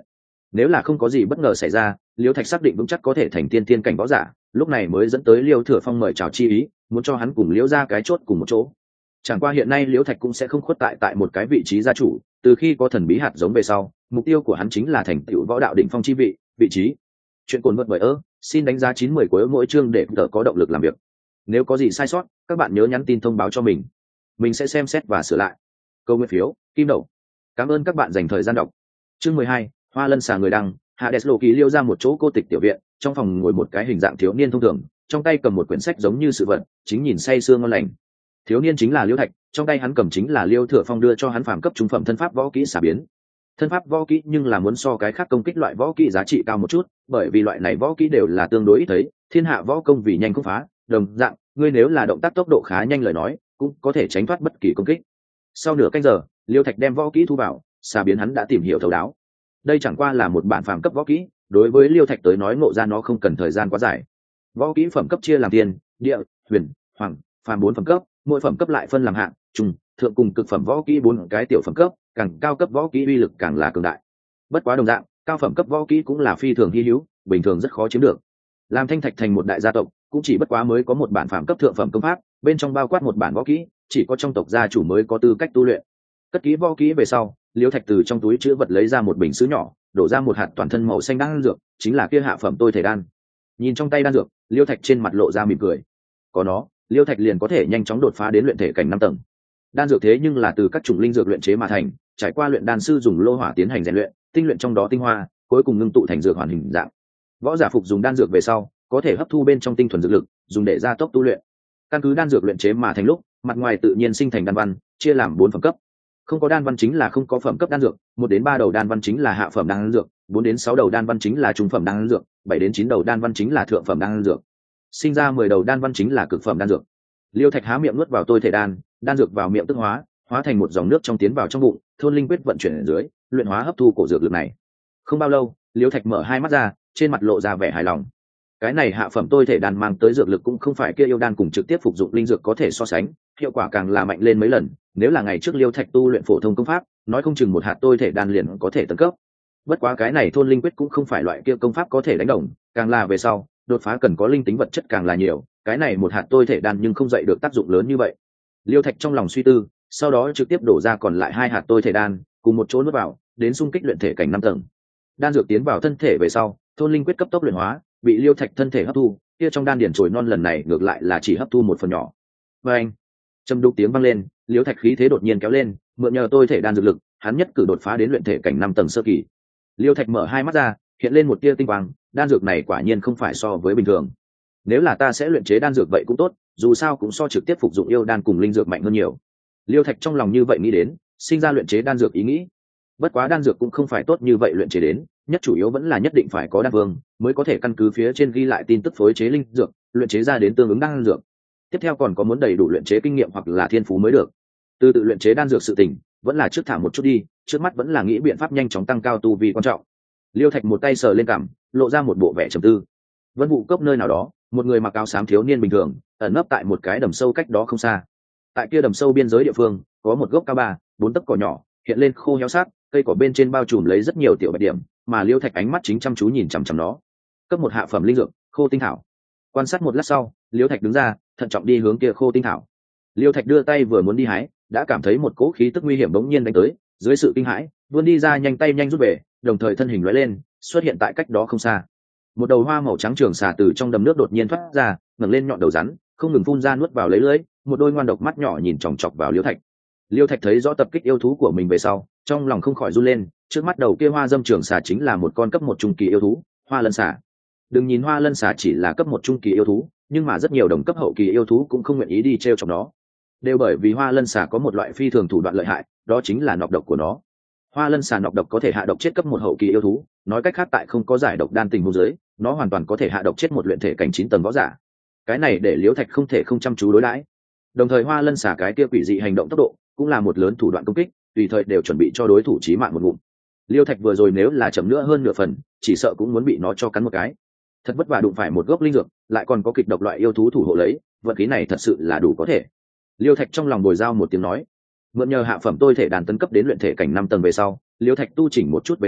[SPEAKER 1] Nếu là không có gì bất ngờ xảy ra, Liêu Thạch xác định vững chắc có thể thành tiên tiên cảnh võ giả, lúc này mới dẫn tới Liêu Thừa Phong mời chào chi ý, muốn cho hắn cùng Liêu ra cái chốt cùng một chỗ. Chẳng qua hiện nay Liêu Thạch cũng sẽ không khuất tại một cái vị trí gia chủ, từ khi có thần bí hạt giống về sau, mục tiêu của hắn chính là thành tựu võ đạo đỉnh phong chi vị trí. Chuyện cồn vật bởi xin đánh giá 9/10 của mỗi chương để tớ có động lực làm việc. Nếu có gì sai sót, các bạn nhớ nhắn tin thông báo cho mình sẽ xem xét và sửa lại. Câu nguyên phiếu, kim đậu. Cảm ơn các bạn dành thời gian đọc. Chương 12, Hoa Lân xà người đăng. Hades Lộ Kỳ liêu ra một chỗ cô tịch tiểu viện, trong phòng ngồi một cái hình dạng thiếu niên thông thường, trong tay cầm một quyển sách giống như sự vật, chính nhìn say sưa ngon lành. Thiếu niên chính là Liêu Thạch, trong tay hắn cầm chính là Liêu Thừa Phong đưa cho hắn phàm cấp trung phẩm thân pháp võ kỹ xà biến. Thân pháp võ kỹ nhưng là muốn so cái khác công kích loại võ kỹ giá trị cao một chút, bởi vì loại này võ kỹ đều là tương đối ít thấy, thiên hạ võ công vì nhanh không phá, đồng dạng, ngươi nếu là động tác tốc độ khá nhanh lời nói, cũng có thể tránh thoát bất kỳ công kích. Sau nửa canh giờ, Liêu Thạch đem võ kỹ thu vào, xà biến hắn đã tìm hiểu thấu đáo. Đây chẳng qua là một bản phàm cấp võ kỹ, đối với Liêu Thạch tới nói ngộ ra nó không cần thời gian quá dài. Võ kỹ phẩm cấp chia làm tiên, địa, huyền, hoàng, phàm 4 phẩm cấp, mỗi phẩm cấp lại phân làm hạng, trung, thượng cùng cực phẩm võ kỹ 4 cái tiểu phẩm cấp, càng cao cấp võ kỹ uy lực càng là cường đại. Bất quá đồng dạng, cao phẩm cấp võ kỹ cũng là phi thường hi hữu, bình thường rất khó chiếm được. Làm Thanh Thạch thành một đại gia tộc, cũng chỉ bất quá mới có một bản phàm cấp thượng phẩm công pháp, bên trong bao quát một bản võ kỹ, chỉ có trong tộc gia chủ mới có tư cách tu luyện. Cất kỹ võ kỹ về sau, Liêu Thạch từ trong túi chứa vật lấy ra một bình sứ nhỏ, đổ ra một hạt toàn thân màu xanh đan dược, chính là kia hạ phẩm tôi thể đan. Nhìn trong tay đan dược, Liêu Thạch trên mặt lộ ra mỉm cười. Có nó, Liêu Thạch liền có thể nhanh chóng đột phá đến luyện thể cảnh 5 tầng. Đan dược thế nhưng là từ các chủng linh dược luyện chế mà thành, trải qua luyện đan sư dùng lô hỏa tiến hành rèn luyện, tinh luyện trong đó tinh hoa, cuối cùng ngưng tụ thành dược hoàn hình dạng. Võ giả phục dùng đan dược về sau, có thể hấp thu bên trong tinh thuần dược lực, dùng để gia tốc tu luyện. Căn cứ đan dược luyện chế mà thành lúc, mặt ngoài tự nhiên sinh thành đan văn, chia làm 4 phẩm cấp. Không có đan văn chính là không có phẩm cấp đan dược, 1 đến 3 đầu đan văn chính là hạ phẩm đan dược, 4 đến 6 đầu đan văn chính là trung phẩm đan dược, 7 đến 9 đầu đan văn chính là thượng phẩm đan dược. Sinh ra 10 đầu đan văn chính là cực phẩm đan dược. Liêu Thạch há miệng nuốt vào tôi thể đan dược vào miệng tức hóa thành một dòng nước trong tiến vào trong bụng, thôn linh quyết vận chuyển ở dưới, luyện hóa hấp thu cổ dược lực này. Không bao lâu, Liêu Thạch mở hai mắt ra, trên mặt lộ ra vẻ hài lòng. Cái này hạ phẩm tôi thể đan mang tới dược lực cũng không phải kia yêu đan cùng trực tiếp phục dụng linh dược có thể so sánh, hiệu quả càng là mạnh lên mấy lần. Nếu là ngày trước Liêu Thạch tu luyện phổ thông công pháp, nói không chừng một hạt tôi thể đan liền có thể tấn cấp. Bất quá cái này thôn linh quyết cũng không phải loại kia công pháp có thể đánh đồng, càng là về sau, đột phá cần có linh tính vật chất càng là nhiều, cái này một hạt tôi thể đan nhưng không dậy được tác dụng lớn như vậy. Liêu Thạch trong lòng suy tư, sau đó trực tiếp đổ ra còn lại 2 hạt tôi thể đan, cùng một chỗ nuốt vào, đến xung kích luyện thể cảnh 5 tầng. Đan dược tiến vào thân thể về sau, thôn linh quyết cấp tốc luyện hóa, bị Liêu Thạch thân thể hấp thu, kia trong đan điển trồi non lần này ngược lại là chỉ hấp thu một phần nhỏ. Và anh, trầm đục tiếng vang lên, Liêu Thạch khí thế đột nhiên kéo lên, mượn nhờ tôi thể đan dược lực, hắn nhất cử đột phá đến luyện thể cảnh 5 tầng sơ kỳ. Liêu Thạch mở hai mắt ra, hiện lên một tia tinh quang, đan dược này quả nhiên không phải so với bình thường. Nếu là ta sẽ luyện chế đan dược vậy cũng tốt, dù sao cũng so trực tiếp phục dụng yêu đan cùng linh dược mạnh hơn nhiều. Liêu Thạch trong lòng như vậy nghĩ đến, sinh ra luyện chế đan dược ý nghĩ. Bất quá đan dược cũng không phải tốt như vậy luyện chế đến, nhất chủ yếu vẫn là nhất định phải có đan vương, mới có thể căn cứ phía trên ghi lại tin tức phối chế linh dược, luyện chế ra đến tương ứng đan dược. Tiếp theo còn có muốn đầy đủ luyện chế kinh nghiệm hoặc là thiên phú mới được. Từ tự luyện chế đan dược sự tình, vẫn là trước thả một chút đi, trước mắt vẫn là nghĩ biện pháp nhanh chóng tăng cao tu vi quan trọng. Liêu Thạch một tay sờ lên cằm, lộ ra một bộ vẻ trầm tư. Vân Vũ Cốc nơi nào đó, một người mặc áo xám thiếu niên bình thường, ẩn nấp tại một cái đầm sâu cách đó không xa. Tại kia đầm sâu biên giới địa phương, có một gốc cao 3-4 tấc cỏ nhỏ, hiện lên khô héo sát, cây cỏ bên trên bao trùm lấy rất nhiều tiểu bạch điểm, mà Liêu Thạch ánh mắt chính chăm chú nhìn chằm chằm nó. Cấp một hạ phẩm linh dược, khô tinh thảo. Quan sát một lát sau, Liêu Thạch đứng ra, thận trọng đi hướng kia khô tinh thảo. Liêu Thạch đưa tay vừa muốn đi hái, đã cảm thấy một cỗ khí tức nguy hiểm bỗng nhiên đánh tới, dưới sự kinh hãi, vươn đi ra nhanh tay nhanh rút về, đồng thời thân hình lóe lên, xuất hiện tại cách đó không xa. Một đầu hoa màu trắng trường xà từ trong đầm nước đột nhiên thoát ra, ngẩng lên nhọn đầu rắn, không ngừng phun ra nuốt vào lấy lưỡi, một đôi ngoan độc mắt nhỏ nhìn chòng chọc vào Liêu Thạch. Liêu Thạch thấy rõ tập kích yêu thú của mình về sau, trong lòng không khỏi run lên, trước mắt đầu kia hoa dâm trường xà chính là một con cấp 1 trung kỳ yêu thú, Hoa Lân xà. Đừng nhìn Hoa Lân xà chỉ là cấp 1 trung kỳ yêu thú, nhưng mà rất nhiều đồng cấp hậu kỳ yêu thú cũng không nguyện ý đi treo chọc nó. Đều bởi vì Hoa Lân xà có một loại phi thường thủ đoạn lợi hại, đó chính là nọc độc của nó. Hoa Lân xà nọc độc có thể hạ độc chết cấp 1 hậu kỳ yêu thú, nói cách khác tại không có giải độc đan tình huống dưới, nó hoàn toàn có thể hạ độc chết một luyện thể cảnh 9 tầng võ giả. Cái này để Liễu Thạch không thể không chăm chú đối đãi. Đồng thời Hoa Lân xà cái kia quỷ dị hành động tốc độ, cũng là một lớn thủ đoạn công kích, tùy thời đều chuẩn bị cho đối thủ chí mạng một ngụm. Liêu Thạch vừa rồi nếu là chậm nữa hơn nửa phần, chỉ sợ cũng muốn bị nó cho cắn một cái. Thật vất vả đụng phải một gốc linh dược, lại còn có kịch độc loại yêu thú thủ hộ lấy, vận khí này thật sự là đủ có thể. Liêu Thạch trong lòng bồi dao một tiếng nói, mượn nhờ hạ phẩm tôi thể đàn tấn cấp đến luyện thể cảnh 5 tầng về sau, Liêu Thạch tu chỉnh một chút về sau,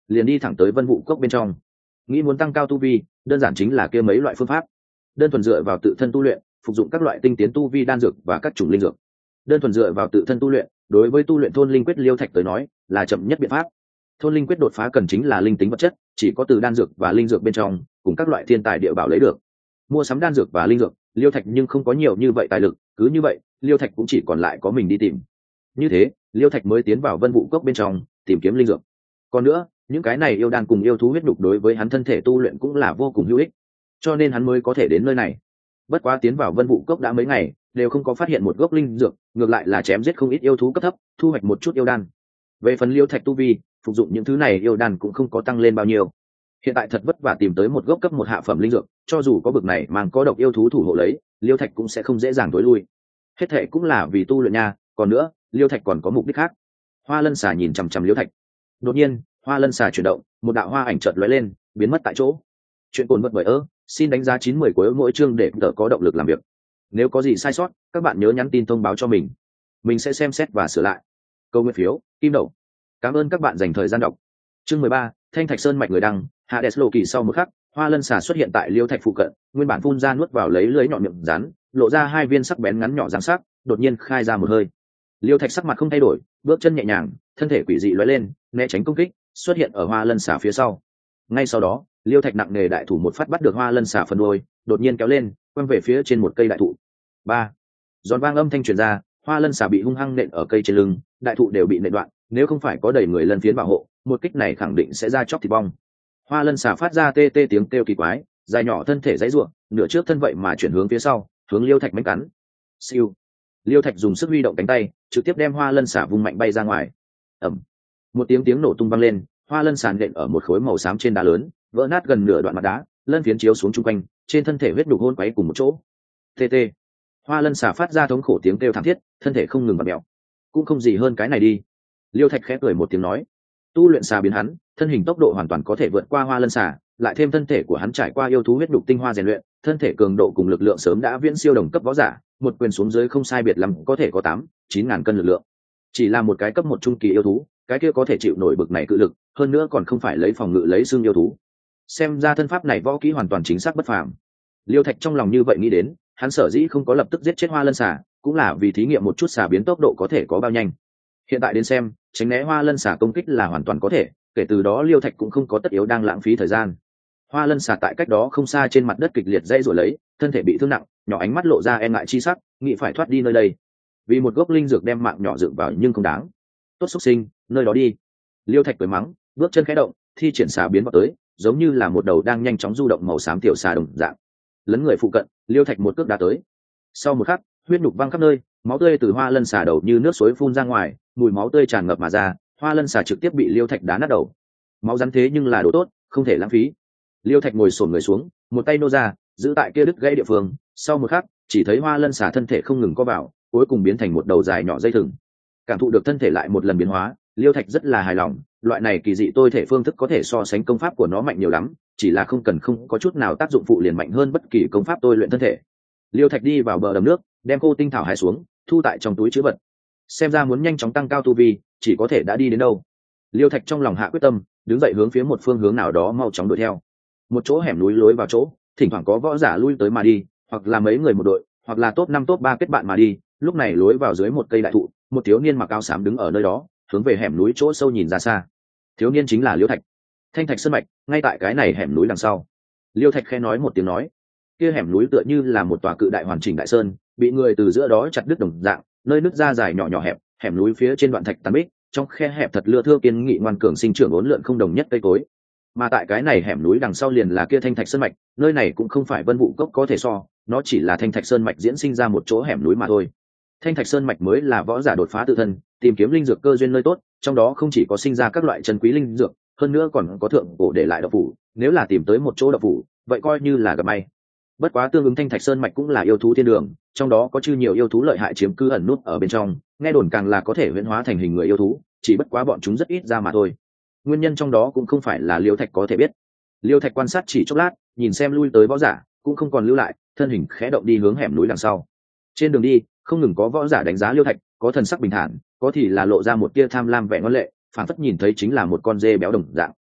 [SPEAKER 1] liền đi thẳng tới vân vụ cốc bên trong. Nghĩ muốn tăng cao tu vi, đơn giản chính là kia mấy loại phương pháp. Đơn thuần dựa vào tự thân tu luyện, phục dụng các loại tinh tiến tu vi đan dược và các chủng linh dược. Đơn thuần dựa vào tự thân tu luyện, đối với tu luyện thôn linh quyết Liêu Thạch tới nói, là chậm nhất biện pháp. Thôn linh quyết đột phá cần chính là linh tính vật chất, chỉ có từ đan dược và linh dược bên trong, cùng các loại thiên tài địa bảo lấy được. Mua sắm đan dược và linh dược, Liêu Thạch nhưng không có nhiều như vậy tài lực, cứ như vậy, Liêu Thạch cũng chỉ còn lại có mình đi tìm. Như thế, Liêu Thạch mới tiến vào vân vụ cốc bên trong, tìm kiếm linh dược. Còn nữa, những cái này yêu đan cùng yêu thú huyết nhục đối với hắn thân thể tu luyện cũng là vô cùng hữu ích, cho nên hắn mới có thể đến nơi này. Bất quá tiến vào vân vụ cốc đã mấy ngày, đều không có phát hiện một gốc linh dược, ngược lại là chém giết không ít yêu thú cấp thấp, thu hoạch một chút yêu đan. Về phần Liêu Thạch tu vi, phục dụng những thứ này yêu đan cũng không có tăng lên bao nhiêu. Hiện tại thật vất vả tìm tới một gốc cấp một hạ phẩm linh dược, cho dù có bực này mang có độc yêu thú thủ hộ lấy, Liêu Thạch cũng sẽ không dễ dàng tối lui. Hết thệ cũng là vì tu luyện nha, còn nữa, Liêu Thạch còn có mục đích khác. Hoa Lân Xà nhìn chằm chằm Liêu Thạch. Đột nhiên, Hoa Lân Xà chuyển động, một đạo hoa ảnh chợt lóe lên, biến mất tại chỗ. Chuyện cồn vật bởi xin đánh giá 9/10 của mỗi chương để tự có động lực làm việc. Nếu có gì sai sót, các bạn nhớ nhắn tin thông báo cho mình sẽ xem xét và sửa lại. Câu nguyên phiếu, kim đậu. Cảm ơn các bạn dành thời gian đọc. Chương 13, Thanh Thạch Sơn mạch người đăng, Hades Lộ Kỳ. Sau một khắc, Hoa Lân Xà xuất hiện tại Liêu Thạch phụ cận, nguyên bản phun ra nuốt vào lấy lưới nhọn miệng rắn, lộ ra hai viên sắc bén ngắn nhỏ răng sắc, đột nhiên khai ra một hơi. Liêu Thạch sắc mặt không thay đổi, bước chân nhẹ nhàng, thân thể quỷ dị lóe lên, né tránh công kích, xuất hiện ở Hoa Lân Xà phía sau. Ngay sau đó, Liêu Thạch nặng nề đại thủ một phát bắt được Hoa Lân Xà phần đuôi, đột nhiên kéo lên, quăng về phía trên một cây đại thụ. Ba, giòn vang âm thanh truyền ra, Hoa Lân Xà bị hung hăng nện ở cây trên lưng, đại thụ đều bị nện đoạn, nếu không phải có đầy người lân phiến bảo hộ, một kích này khẳng định sẽ ra chóc thịt bong. Hoa Lân Xà phát ra tê tê tiếng kêu kỳ quái, dài nhỏ thân thể dãy ruộng, nửa trước thân vậy mà chuyển hướng phía sau, hướng Liêu Thạch mánh cắn. Siêu. Liêu Thạch dùng sức huy động cánh tay, trực tiếp đem Hoa Lân Xà vung mạnh bay ra ngoài. Ầm. Một tiếng nổ tung vang lên, Hoa Lân Xà nện ở một khối màu xám trên đá lớn, vỡ nát gần nửa đoạn mặt đá, lân phiến chiếu xuống chung quanh, trên thân thể huyết đục hôn quấy cùng một chỗ. Tê tê. Hoa Lân Xà phát ra thống khổ tiếng kêu thảm thiết, thân thể không ngừng bật mèo. Cũng không gì hơn cái này đi. Liêu Thạch khẽ cười một tiếng nói, tu luyện xà biến hắn, thân hình tốc độ hoàn toàn có thể vượt qua Hoa Lân Xà, lại thêm thân thể của hắn trải qua yêu thú huyết đục tinh hoa rèn luyện, thân thể cường độ cùng lực lượng sớm đã viễn siêu đồng cấp võ giả, một quyền xuống dưới không sai biệt lắm có thể có 8-9 ngàn cân lực lượng. Chỉ là một cái cấp một trung kỳ yêu thú, cái kia có thể chịu nổi bực này cự lực, hơn nữa còn không phải lấy phòng ngự lấy xương yêu thú. Xem ra thân pháp này võ kỹ hoàn toàn chính xác bất phàm. Liêu Thạch trong lòng như vậy nghĩ đến, hắn sở dĩ không có lập tức giết chết Hoa Lân Xà, cũng là vì thí nghiệm một chút xà biến tốc độ có thể có bao nhanh. Hiện tại đến xem, tránh né Hoa Lân Xà công kích là hoàn toàn có thể, kể từ đó Liêu Thạch cũng không có tất yếu đang lãng phí thời gian. Hoa Lân Xà tại cách đó không xa trên mặt đất kịch liệt dãy rồi lấy, thân thể bị thương nặng, nhỏ ánh mắt lộ ra e ngại chi sắc, nghĩ phải thoát đi nơi đây. Vì một gốc linh dược đem mạng nhỏ dựng vào nhưng không đáng. Tốt xúc sinh, nơi đó đi. Liêu Thạch cười mắng, bước chân khẽ động, thi triển xà biến vào tới, giống như là một đầu đang nhanh chóng du động màu xám tiểu xà đồng dạng. Lấn người phụ cận, Liêu Thạch một cước đá tới. Sau một khắc, huyết nhục văng khắp nơi, máu tươi từ Hoa Lân Xà đầu như nước suối phun ra ngoài, mùi máu tươi tràn ngập mà ra, Hoa Lân Xà trực tiếp bị Liêu Thạch đá nát đầu. Máu rắn thế nhưng là đồ tốt, không thể lãng phí. Liêu Thạch ngồi xổm người xuống, một tay nô ra, giữ tại kia đứt gãy địa phương. Sau một khắc, chỉ thấy Hoa Lân Xà thân thể không ngừng co vào, cuối cùng biến thành một đầu dài nhỏ dây thừng. Cảm thụ được thân thể lại một lần biến hóa, Liêu Thạch rất là hài lòng. Loại này kỳ dị tôi thể phương thức có thể so sánh công pháp của nó mạnh nhiều lắm, chỉ là không có chút nào tác dụng phụ liền mạnh hơn bất kỳ công pháp tôi luyện thân thể. Liêu Thạch đi vào bờ đầm nước, đem khô tinh thảo hái xuống, thu tại trong túi trữ vật. Xem ra muốn nhanh chóng tăng cao tu vi, chỉ có thể đã đi đến đâu. Liêu Thạch trong lòng hạ quyết tâm, đứng dậy hướng phía một phương hướng nào đó mau chóng đuổi theo. Một chỗ hẻm núi lối vào chỗ, thỉnh thoảng có võ giả lui tới mà đi, hoặc là mấy người một đội, hoặc là top 5 top 3 kết bạn mà đi. Lúc này lối vào dưới một cây đại thụ, một thiếu niên mặc áo xám đứng ở nơi đó, hướng về hẻm núi chỗ sâu nhìn ra xa. Thiếu niên chính là Liêu Thạch. Thanh Thạch Sơn mạch, ngay tại cái này hẻm núi đằng sau. Liêu Thạch khẽ nói một tiếng nói, kia hẻm núi tựa như là một tòa cự đại hoàn chỉnh đại sơn, bị người từ giữa đó chặt đứt đồng dạng, nơi nứt ra dài nhỏ nhỏ hẹp, hẻm núi phía trên đoạn thạch tàn bích, trong khe hẹp thật lưa thưa kiên nghị ngoan cường sinh trưởng uốn lượn không đồng nhất cây cối. Mà tại cái này hẻm núi đằng sau liền là kia Thanh Thạch Sơn mạch, nơi này cũng không phải Vân Vũ Cốc có thể so, nó chỉ là Thanh Thạch Sơn mạch diễn sinh ra một chỗ hẻm núi mà thôi. Thanh Thạch Sơn mạch mới là võ giả đột phá tự thân, tìm kiếm linh dược cơ duyên nơi tốt, trong đó không chỉ có sinh ra các loại chân quý linh dược, hơn nữa còn có thượng cổ để lại độc phủ, nếu là tìm tới một chỗ độc phủ, vậy coi như là gặp may. Bất quá tương ứng Thanh Thạch Sơn mạch cũng là yêu thú thiên đường, trong đó có chư nhiều yêu thú lợi hại chiếm cư ẩn nút ở bên trong, nghe đồn càng là có thể huyễn hóa thành hình người yêu thú, chỉ bất quá bọn chúng rất ít ra mà thôi. Nguyên nhân trong đó cũng không phải là Liêu Thạch có thể biết. Liêu Thạch quan sát chỉ chốc lát, nhìn xem lui tới võ giả, cũng không còn lưu lại, thân hình khẽ động đi hướng hẻm núi đằng sau. Trên đường đi, không ngừng có võ giả đánh giá Liêu Thạch, có thần sắc bình thản, có thì là lộ ra một tia tham lam vẻ ngoan lệ, phản phất nhìn thấy chính là một con dê béo đồng dạng.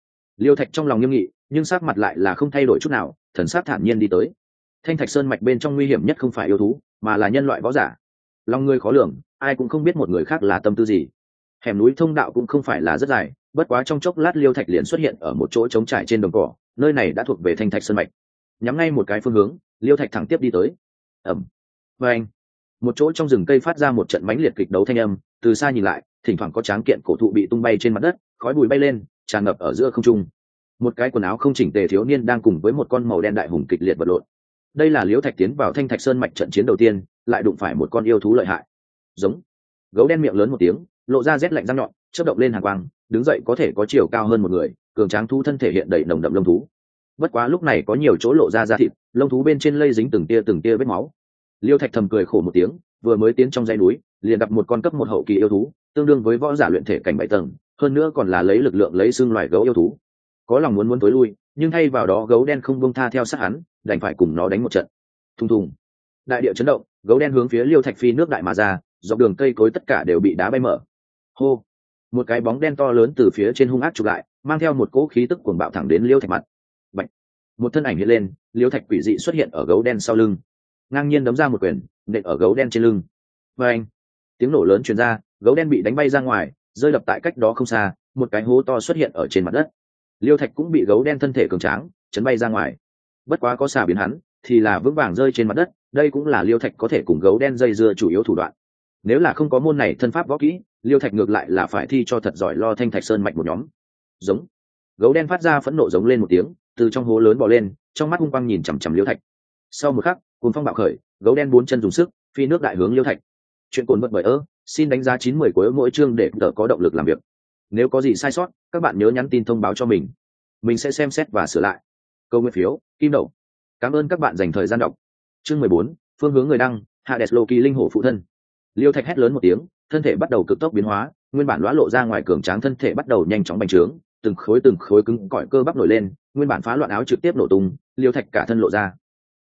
[SPEAKER 1] Liêu Thạch trong lòng nghiêm nghị, nhưng sắc mặt lại là không thay đổi chút nào, thần sắc thản nhiên đi tới. Thanh thạch sơn mạch bên trong nguy hiểm nhất không phải yêu thú, mà là nhân loại võ giả. Lòng người khó lường, ai cũng không biết một người khác là tâm tư gì. Hẻm núi thông đạo cũng không phải là rất dài, bất quá trong chốc lát Liêu Thạch liền xuất hiện ở một chỗ trống trải trên đồng cỏ, nơi này đã thuộc về Thanh thạch sơn mạch. Nhắm ngay một cái phương hướng, Liêu Thạch thẳng tiếp đi tới. Ầm. Và anh, một chỗ trong rừng cây phát ra một trận mãnh liệt kịch đấu thanh âm, từ xa nhìn lại, thỉnh thoảng có tráng kiện cổ thụ bị tung bay trên mặt đất, khói bụi bay lên, tràn ngập ở giữa không trung. Một cái quần áo không chỉnh tề thiếu niên đang cùng với một con màu đen đại hùng kịch liệt vật lộn. Đây là Liễu Thạch tiến vào Thanh thạch sơn mạch trận chiến đầu tiên, lại đụng phải một con yêu thú lợi hại. Giống. Gấu đen miệng lớn một tiếng, lộ ra rét lạnh răng nhọn, chớp động lên hàn quang, đứng dậy có thể có chiều cao hơn một người, cường tráng thú thân thể hiện đầy nồng đậm lông thú. Bất quá lúc này có nhiều chỗ lộ ra da thịt, lông thú bên trên lây dính từng tia vết máu. Liêu Thạch thầm cười khổ một tiếng, vừa mới tiến trong dãy núi, liền gặp một con cấp một hậu kỳ yêu thú, tương đương với võ giả luyện thể cảnh 7 tầng, hơn nữa còn là lấy lực lượng lấy xương loài gấu yêu thú. Có lòng muốn tối lui, nhưng thay vào đó gấu đen không buông tha theo sát hắn, đành phải cùng nó đánh một trận. Thùng thùng. Đại địa chấn động, gấu đen hướng phía Liêu Thạch phi nước đại mà ra, dọc đường cây cối tất cả đều bị đá bay mở. Hô. Một cái bóng đen to lớn từ phía trên hung ác chụp lại, mang theo một cỗ khí tức cuồng bạo thẳng đến Liêu Thạch mặt. Bạch. Một thân ảnh hiện lên, Liêu Thạch quỷ dị xuất hiện ở gấu đen sau lưng, ngang nhiên đấm ra một quyền, nện ở gấu đen trên lưng. Và anh, tiếng nổ lớn truyền ra, gấu đen bị đánh bay ra ngoài, rơi đập tại cách đó không xa, một cái hố to xuất hiện ở trên mặt đất. Liêu Thạch cũng bị gấu đen thân thể cường tráng chấn bay ra ngoài. Bất quá có xà biến hắn, thì là vững vàng rơi trên mặt đất, đây cũng là Liêu Thạch có thể cùng gấu đen dây dưa chủ yếu thủ đoạn. Nếu là không có môn này thân pháp võ kỹ, Liêu Thạch ngược lại là phải thi cho thật giỏi lo Thanh thạch sơn mạch một nhóm. Giống. Gấu đen phát ra phẫn nộ giống lên một tiếng, từ trong hố lớn bò lên, trong mắt hung quang nhìn chằm chằm Liêu Thạch. Sau một khắc, cuồng phong bạo khởi, gấu đen 4 chân dùng sức phi nước đại hướng Liêu Thạch. Chuyện cồn vật bởi xin đánh giá 9/10 của mỗi chương để tớ có động lực làm việc. Nếu có gì sai sót, các bạn nhớ nhắn tin thông báo cho mình sẽ xem xét và sửa lại. Câu nguyên phiếu kim đậu. Cảm ơn các bạn dành thời gian đọc. Chương 14, phương hướng người đăng, Hades Loki linh hổ phụ thân. Liêu Thạch hét lớn một tiếng, thân thể bắt đầu cực tốc biến hóa, nguyên bản lóa lộ ra ngoài cường tráng thân thể bắt đầu nhanh chóng bành trướng, từng khối cứng cỏi cơ bắp nổi lên, nguyên bản phá loạn áo trực tiếp nổ tung, Liêu Thạch cả thân lộ ra.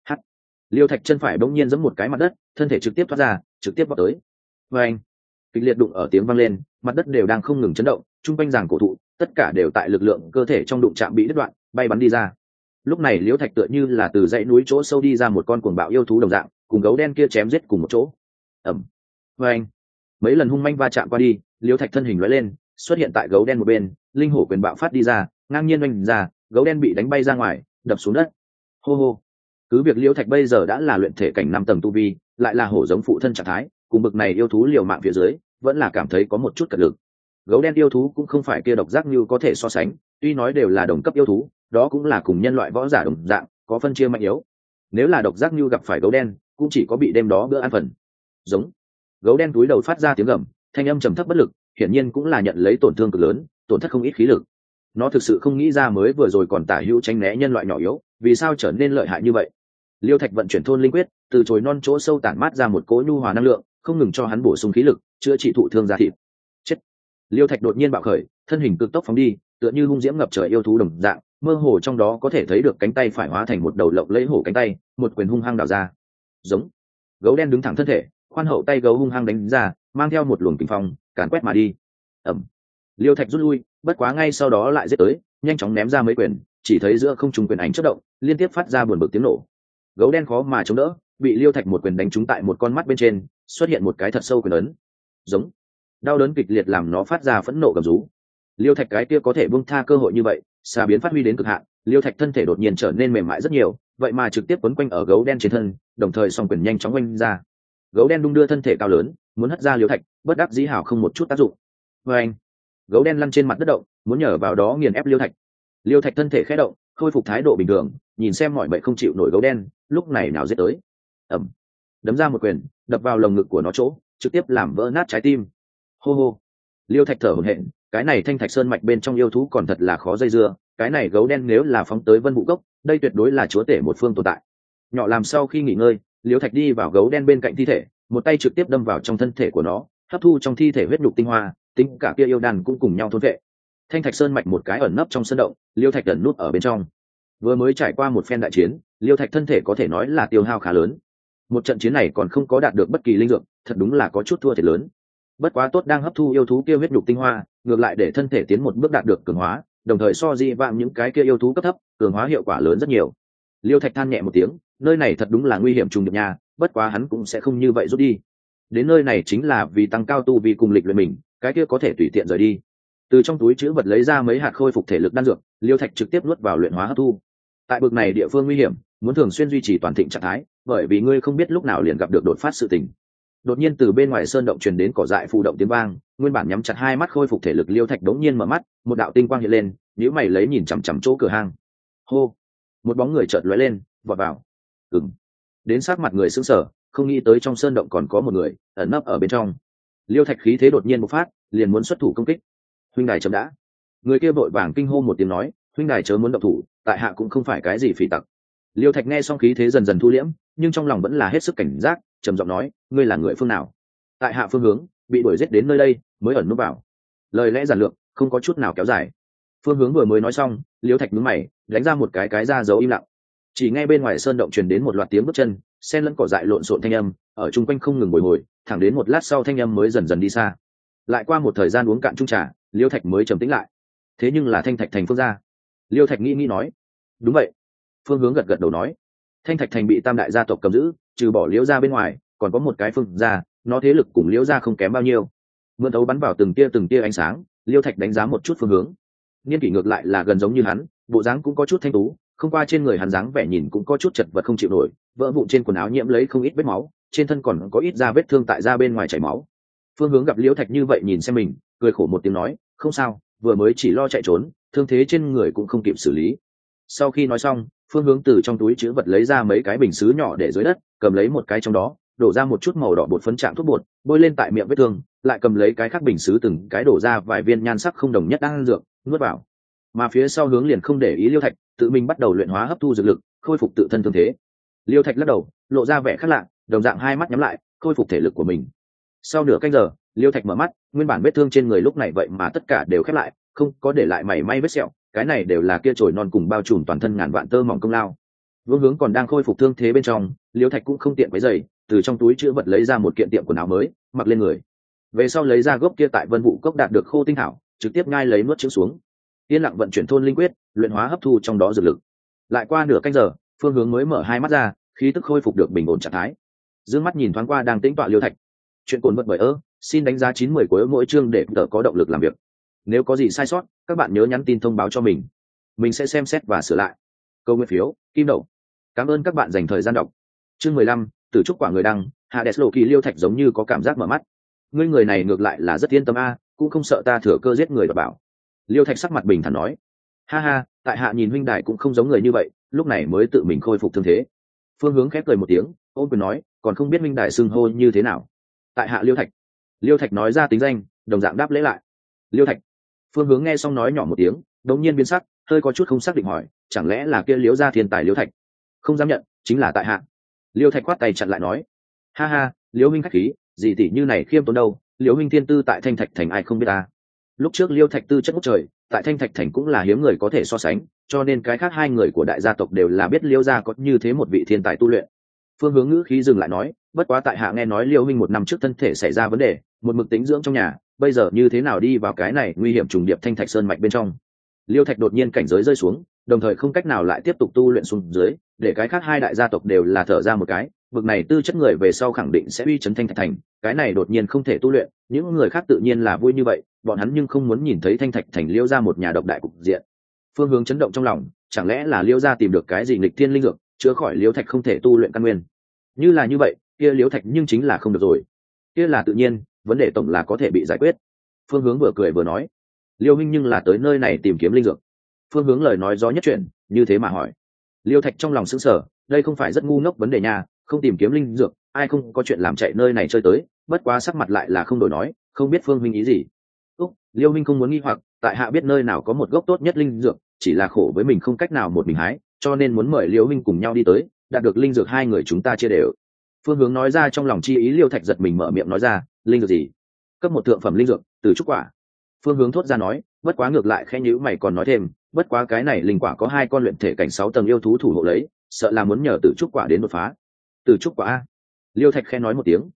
[SPEAKER 1] Liêu Thạch chân phải bỗng nhiên giẫm một cái mặt đất, thân thể trực tiếp thoát ra, trực tiếp vọt tới. Và anh, kịch liệt đụng ở tiếng vang lên, mặt đất đều đang không ngừng chấn động, trung quanh giằng cổ thụ, tất cả đều tại lực lượng cơ thể trong đụng chạm bị đứt đoạn, bay bắn đi ra. Lúc này Liêu Thạch tựa như là từ dãy núi chỗ sâu đi ra một con cuồng bạo yêu thú đồng dạng, cùng gấu đen kia chém giết cùng một chỗ. Ầm. Và anh, mấy lần hung manh va chạm qua đi, Liêu Thạch thân hình lóe lên, xuất hiện tại gấu đen một bên, linh hổ quyền bạo phát đi ra, ngang nhiên oanh ra, gấu đen bị đánh bay ra ngoài, đập xuống đất. Hô hô. Cứ việc Liêu Thạch bây giờ đã là luyện thể cảnh 5 tầng tu vi, lại là hổ giống phụ thân trạng thái, cùng bực này yêu thú liều mạng phía dưới, vẫn là cảm thấy có một chút cật lực. Gấu đen yêu thú cũng không phải kia độc giác như có thể so sánh, tuy nói đều là đồng cấp yêu thú, đó cũng là cùng nhân loại võ giả đồng dạng, có phân chia mạnh yếu. Nếu là độc giác như gặp phải gấu đen, cũng chỉ có bị đêm đó bữa ăn phần. Giống. Gấu đen túi đầu phát ra tiếng gầm, thanh âm trầm thấp bất lực, hiển nhiên cũng là nhận lấy tổn thương cực lớn, tổn thất không ít khí lực. Nó thực sự không nghĩ ra mới vừa rồi còn tả hữu tránh né nhân loại nhỏ yếu, vì sao trở nên lợi hại như vậy. Liêu Thạch vận chuyển thôn linh quyết, từ chồi non chỗ sâu tản mát ra một cỗ nhu hòa năng lượng, không ngừng cho hắn bổ sung khí lực, chữa trị thụ thương da thịt. Chết! Liêu Thạch đột nhiên bạo khởi, thân hình cực tốc phóng đi, tựa như hung diễm ngập trời yêu thú đồng dạng, mơ hồ trong đó có thể thấy được cánh tay phải hóa thành một đầu lộng lẫy hổ cánh tay, một quyền hung hăng đảo ra. Giống! Gấu đen đứng thẳng thân thể, khoan hậu tay gấu hung hăng đánh ra, mang theo một luồng kình phong, càn quét mà đi. Ầm! Liêu Thạch rút lui, bất quá ngay sau đó lại giết tới, nhanh chóng ném ra mấy quyền, chỉ thấy giữa không trung quyền ảnh chớp động, liên tiếp phát ra buồn bực tiếng nổ. Gấu đen khó mà chống đỡ, bị Liêu Thạch một quyền đánh trúng tại một con mắt bên trên, xuất hiện một cái thật sâu quyền ấn. Giống. Đau đớn kịch liệt làm nó phát ra phẫn nộ gầm rú. Liêu Thạch cái kia có thể buông tha cơ hội như vậy, xà biến phát huy đến cực hạn, Liêu Thạch thân thể đột nhiên trở nên mềm mại rất nhiều, vậy mà trực tiếp quấn quanh ở gấu đen trên thân, đồng thời song quyền nhanh chóng oanh ra. Gấu đen đung đưa thân thể cao lớn, muốn hất ra Liêu Thạch, bất đắc dĩ hảo không một chút tác dụng. Và anh, gấu đen lăn trên mặt đất động, muốn nhờ vào đó nghiền ép Liêu Thạch. Liêu Thạch thân thể khẽ động, khôi phục thái độ bình thường, nhìn xem mọi bệnh không chịu nổi gấu đen, lúc này nào giết tới. Ầm. Đấm ra một quyền, đập vào lồng ngực của nó chỗ, trực tiếp làm vỡ nát trái tim. Hô hô. Liêu Thạch thở hổn hển, cái này Thanh thạch sơn mạch bên trong yêu thú còn thật là khó dây dưa, cái này gấu đen nếu là phóng tới Vân Vũ Cốc, đây tuyệt đối là chúa tể một phương tồn tại. Nhỏ làm sau khi nghỉ ngơi, Liêu Thạch đi vào gấu đen bên cạnh thi thể, một tay trực tiếp đâm vào trong thân thể của nó, hấp thu trong thi thể huyết nhục tinh hoa, tính cả kia yêu đàn cũng cùng nhau thôn vệ. Thanh thạch sơn mạch một cái ẩn nấp trong sân động, Liêu Thạch ẩn núp ở bên trong. Vừa mới trải qua một phen đại chiến, Liêu Thạch thân thể có thể nói là tiêu hao khá lớn. Một trận chiến này còn không có đạt được bất kỳ linh dược, thật đúng là có chút thua thiệt lớn. Bất quá tốt đang hấp thu yêu thú kia huyết nhục tinh hoa, ngược lại để thân thể tiến một bước đạt được cường hóa, đồng thời so di vãng những cái kia yêu thú cấp thấp cường hóa hiệu quả lớn rất nhiều. Liêu Thạch than nhẹ một tiếng, nơi này thật đúng là nguy hiểm trùng điệp nha, bất quá hắn cũng sẽ không như vậy rút đi. Đến nơi này chính là vì tăng cao tu vi cùng lịch luyện mình, cái kia có thể tùy tiện rời đi. Từ trong túi trữ vật lấy ra mấy hạt khôi phục thể lực đan dược, Liêu Thạch trực tiếp nuốt vào luyện hóa hấp thu. Tại bực này địa phương nguy hiểm, muốn thường xuyên duy trì toàn thịnh trạng thái, bởi vì ngươi không biết lúc nào liền gặp được đột phát sự tình. Đột nhiên từ bên ngoài sơn động truyền đến cỏ dại phụ động tiếng vang, nguyên bản nhắm chặt hai mắt khôi phục thể lực Liêu Thạch đống nhiên mở mắt, một đạo tinh quang hiện lên, nhíu mày lấy nhìn chằm chằm chỗ cửa hang. Hô, một bóng người chợt lóe lên, vọt vào. Đến sát mặt người sững sờ, không nghĩ tới trong sơn động còn có một người ẩn nấp ở bên trong. Liêu Thạch khí thế đột nhiên bộc phát, liền muốn xuất thủ công kích. Huynh đài chậm đã. Người kia vội vàng kinh hô một tiếng nói, huynh đài chớ muốn động thủ, tại hạ cũng không phải cái gì phỉ tặc. Liêu Thạch nghe xong khí thế dần dần thu liễm, nhưng trong lòng vẫn là hết sức cảnh giác, trầm giọng nói, ngươi là người phương nào? Tại hạ Phương Hướng, bị đuổi giết đến nơi đây, mới ẩn núp vào. Lời lẽ giản lược, không có chút nào kéo dài. Phương Hướng vừa mới nói xong, Liêu Thạch nhướng mày, đánh ra một cái ra dấu im lặng. Chỉ nghe bên ngoài sơn động truyền đến một loạt tiếng bước chân, xen lẫn cỏ dại lộn xộn thanh âm, ở chung quanh không ngừng bồi hồi, thẳng đến một lát sau thanh âm mới dần dần đi xa. Lại qua một thời gian uống cạn chung trà, Liêu Thạch mới trầm tĩnh lại. Thế nhưng là Thanh Thạch Thành Phương gia. Liêu Thạch nghĩ nói, đúng vậy. Phương Hướng gật gật đầu nói, Thanh Thạch Thành bị tam đại gia tộc cầm giữ, trừ bỏ Liễu gia bên ngoài, còn có một cái Phương gia, nó thế lực cùng Liễu gia không kém bao nhiêu. Mượn thấu bắn vào từng tia ánh sáng, Liêu Thạch đánh giá một chút Phương Hướng. Niên kỷ ngược lại là gần giống như hắn, bộ dáng cũng có chút thanh tú, không qua trên người hắn dáng vẻ nhìn cũng có chút chật vật không chịu nổi, vỡ vụn trên quần áo nhiễm lấy không ít vết máu, trên thân còn có ít da vết thương tại da bên ngoài chảy máu. Phương Hướng gặp Liễu Thạch như vậy nhìn xem mình, cười khổ một tiếng nói, không sao, vừa mới chỉ lo chạy trốn, thương thế trên người cũng không kịp xử lý. Sau khi nói xong, Phương Hướng từ trong túi trữ vật lấy ra mấy cái bình sứ nhỏ để dưới đất, cầm lấy một cái trong đó, đổ ra một chút màu đỏ bột phấn trạng thuốc bột, bôi lên tại miệng vết thương, lại cầm lấy cái khác bình sứ từng cái đổ ra vài viên nhan sắc không đồng nhất đang dược, nuốt vào. Mà phía sau Hướng liền không để ý Liêu Thạch, tự mình bắt đầu luyện hóa hấp thu dược lực, khôi phục tự thân thương thế. Liêu Thạch lắc đầu, lộ ra vẻ khác lạ, đồng dạng hai mắt nhắm lại, khôi phục thể lực của mình. Sau nửa canh giờ, Liêu Thạch mở mắt, nguyên bản vết thương trên người lúc này vậy mà tất cả đều khép lại, không có để lại mảy may vết sẹo, cái này đều là kia chồi non cùng bao trùm toàn thân ngàn vạn tơ mỏng công lao. Vương Hướng còn đang khôi phục thương thế bên trong, Liêu Thạch cũng không tiện quấy rầy, từ trong túi trữ vật lấy ra một kiện tiệm quần áo mới, mặc lên người. Về sau lấy ra gốc kia tại Vân Vũ Cốc đạt được khô tinh thảo, trực tiếp nhai lấy nuốt chửng xuống. Yên lặng vận chuyển thôn linh quyết, luyện hóa hấp thu trong đó dược lực. Lại qua nửa canh giờ, Phương Hướng mới mở hai mắt ra, khí tức khôi phục được bình ổn trạng thái. Dương mắt nhìn thoáng qua đang tĩnh tọa Liêu Thạch. Chuyện cuốn vật bởi xin đánh giá 9/10 của mỗi chương để tự có động lực làm việc. Nếu có gì sai sót, các bạn nhớ nhắn tin thông báo cho mình sẽ xem xét và sửa lại. Câu nguyên phiếu, kim đậu. Cảm ơn các bạn dành thời gian đọc. Chương 15, Tử trúc quả người đăng, Hades lộ kỳ Liêu Thạch giống như có cảm giác mở mắt. Ngươi người này ngược lại là rất yên tâm a, cũng không sợ ta thừa cơ giết người đảm bảo. Liêu Thạch sắc mặt bình thản nói, ha ha, tại hạ nhìn huynh đài cũng không giống người như vậy, lúc này mới tự mình khôi phục thương thế. Phương Hướng khép cười một tiếng, ôm quyền nói, còn không biết huynh đài xưng hô như thế nào. Tại hạ Liêu Thạch. Liêu Thạch nói ra tính danh, đồng dạng đáp lễ lại. Liêu Thạch. Phương Hướng nghe xong nói nhỏ một tiếng, đống nhiên biến sắc, hơi có chút không xác định hỏi, chẳng lẽ là kia Liễu gia thiên tài Liêu Thạch? Không dám nhận, chính là tại hạ. Liêu Thạch quát tay chặn lại nói, ha ha, Liễu huynh khách khí, gì tỷ như này khiêm tốn đâu, Liễu huynh thiên tư tại Thanh Thạch Thành ai không biết ta. Lúc trước Liêu Thạch tư chất ngút trời, tại Thanh Thạch Thành cũng là hiếm người có thể so sánh, cho nên cái khác hai người của đại gia tộc đều là biết Liêu gia có như thế một vị thiên tài tu luyện. Phương Hướng ngữ khí dừng lại nói, bất quá tại hạ nghe nói Liêu huynh 1 năm trước thân thể xảy ra vấn đề, một mực tĩnh dưỡng trong nhà, bây giờ như thế nào đi vào cái này nguy hiểm trùng điệp Thanh Thạch Sơn mạch bên trong. Liêu Thạch đột nhiên cảnh giới rơi xuống, đồng thời không cách nào lại tiếp tục tu luyện xuống dưới, để cái khác hai đại gia tộc đều là thở ra một cái, vực này tư chất người về sau khẳng định sẽ uy chấn Thanh Thạch Thành, cái này đột nhiên không thể tu luyện, những người khác tự nhiên là vui như vậy, bọn hắn nhưng không muốn nhìn thấy Thanh Thạch Thành Liêu gia một nhà độc đại cục diện. Phương Hướng chấn động trong lòng, chẳng lẽ là Liêu gia tìm được cái gì nghịch thiên linh dược, chữa khỏi Liêu Thạch không thể tu luyện căn nguyên. Như là như vậy, kia Liêu Thạch nhưng chính là không được rồi. Kia là tự nhiên, vấn đề tổng là có thể bị giải quyết. Phương Hướng vừa cười vừa nói, Liêu huynh nhưng là tới nơi này tìm kiếm linh dược. Phương Hướng lời nói gió nhất chuyện, như thế mà hỏi. Liêu Thạch trong lòng sững sờ, đây không phải rất ngu ngốc vấn đề nha, không tìm kiếm linh dược, ai không có chuyện làm chạy nơi này chơi tới, bất quá sắc mặt lại là không đổi nói, không biết Phương huynh ý gì. Liêu huynh không muốn nghi hoặc, tại hạ biết nơi nào có một gốc tốt nhất linh dược, chỉ là khổ với mình không cách nào một mình hái, cho nên muốn mời Liêu huynh cùng nhau đi tới, đạt được linh dược hai người chúng ta chia đều. Phương Hướng nói ra trong lòng chi ý. Liêu Thạch giật mình mở miệng nói ra, linh dược gì? Cấp 1 thượng phẩm linh dược, Tử trúc quả. Phương Hướng thốt ra nói, bất quá ngược lại khẽ nhíu mày còn nói thêm, bất quá cái này linh quả có 2 con luyện thể cảnh 6 tầng yêu thú thủ hộ lấy, sợ là muốn nhờ Tử trúc quả đến đột phá. Tử trúc quả a? Liêu Thạch khẽ nói một tiếng.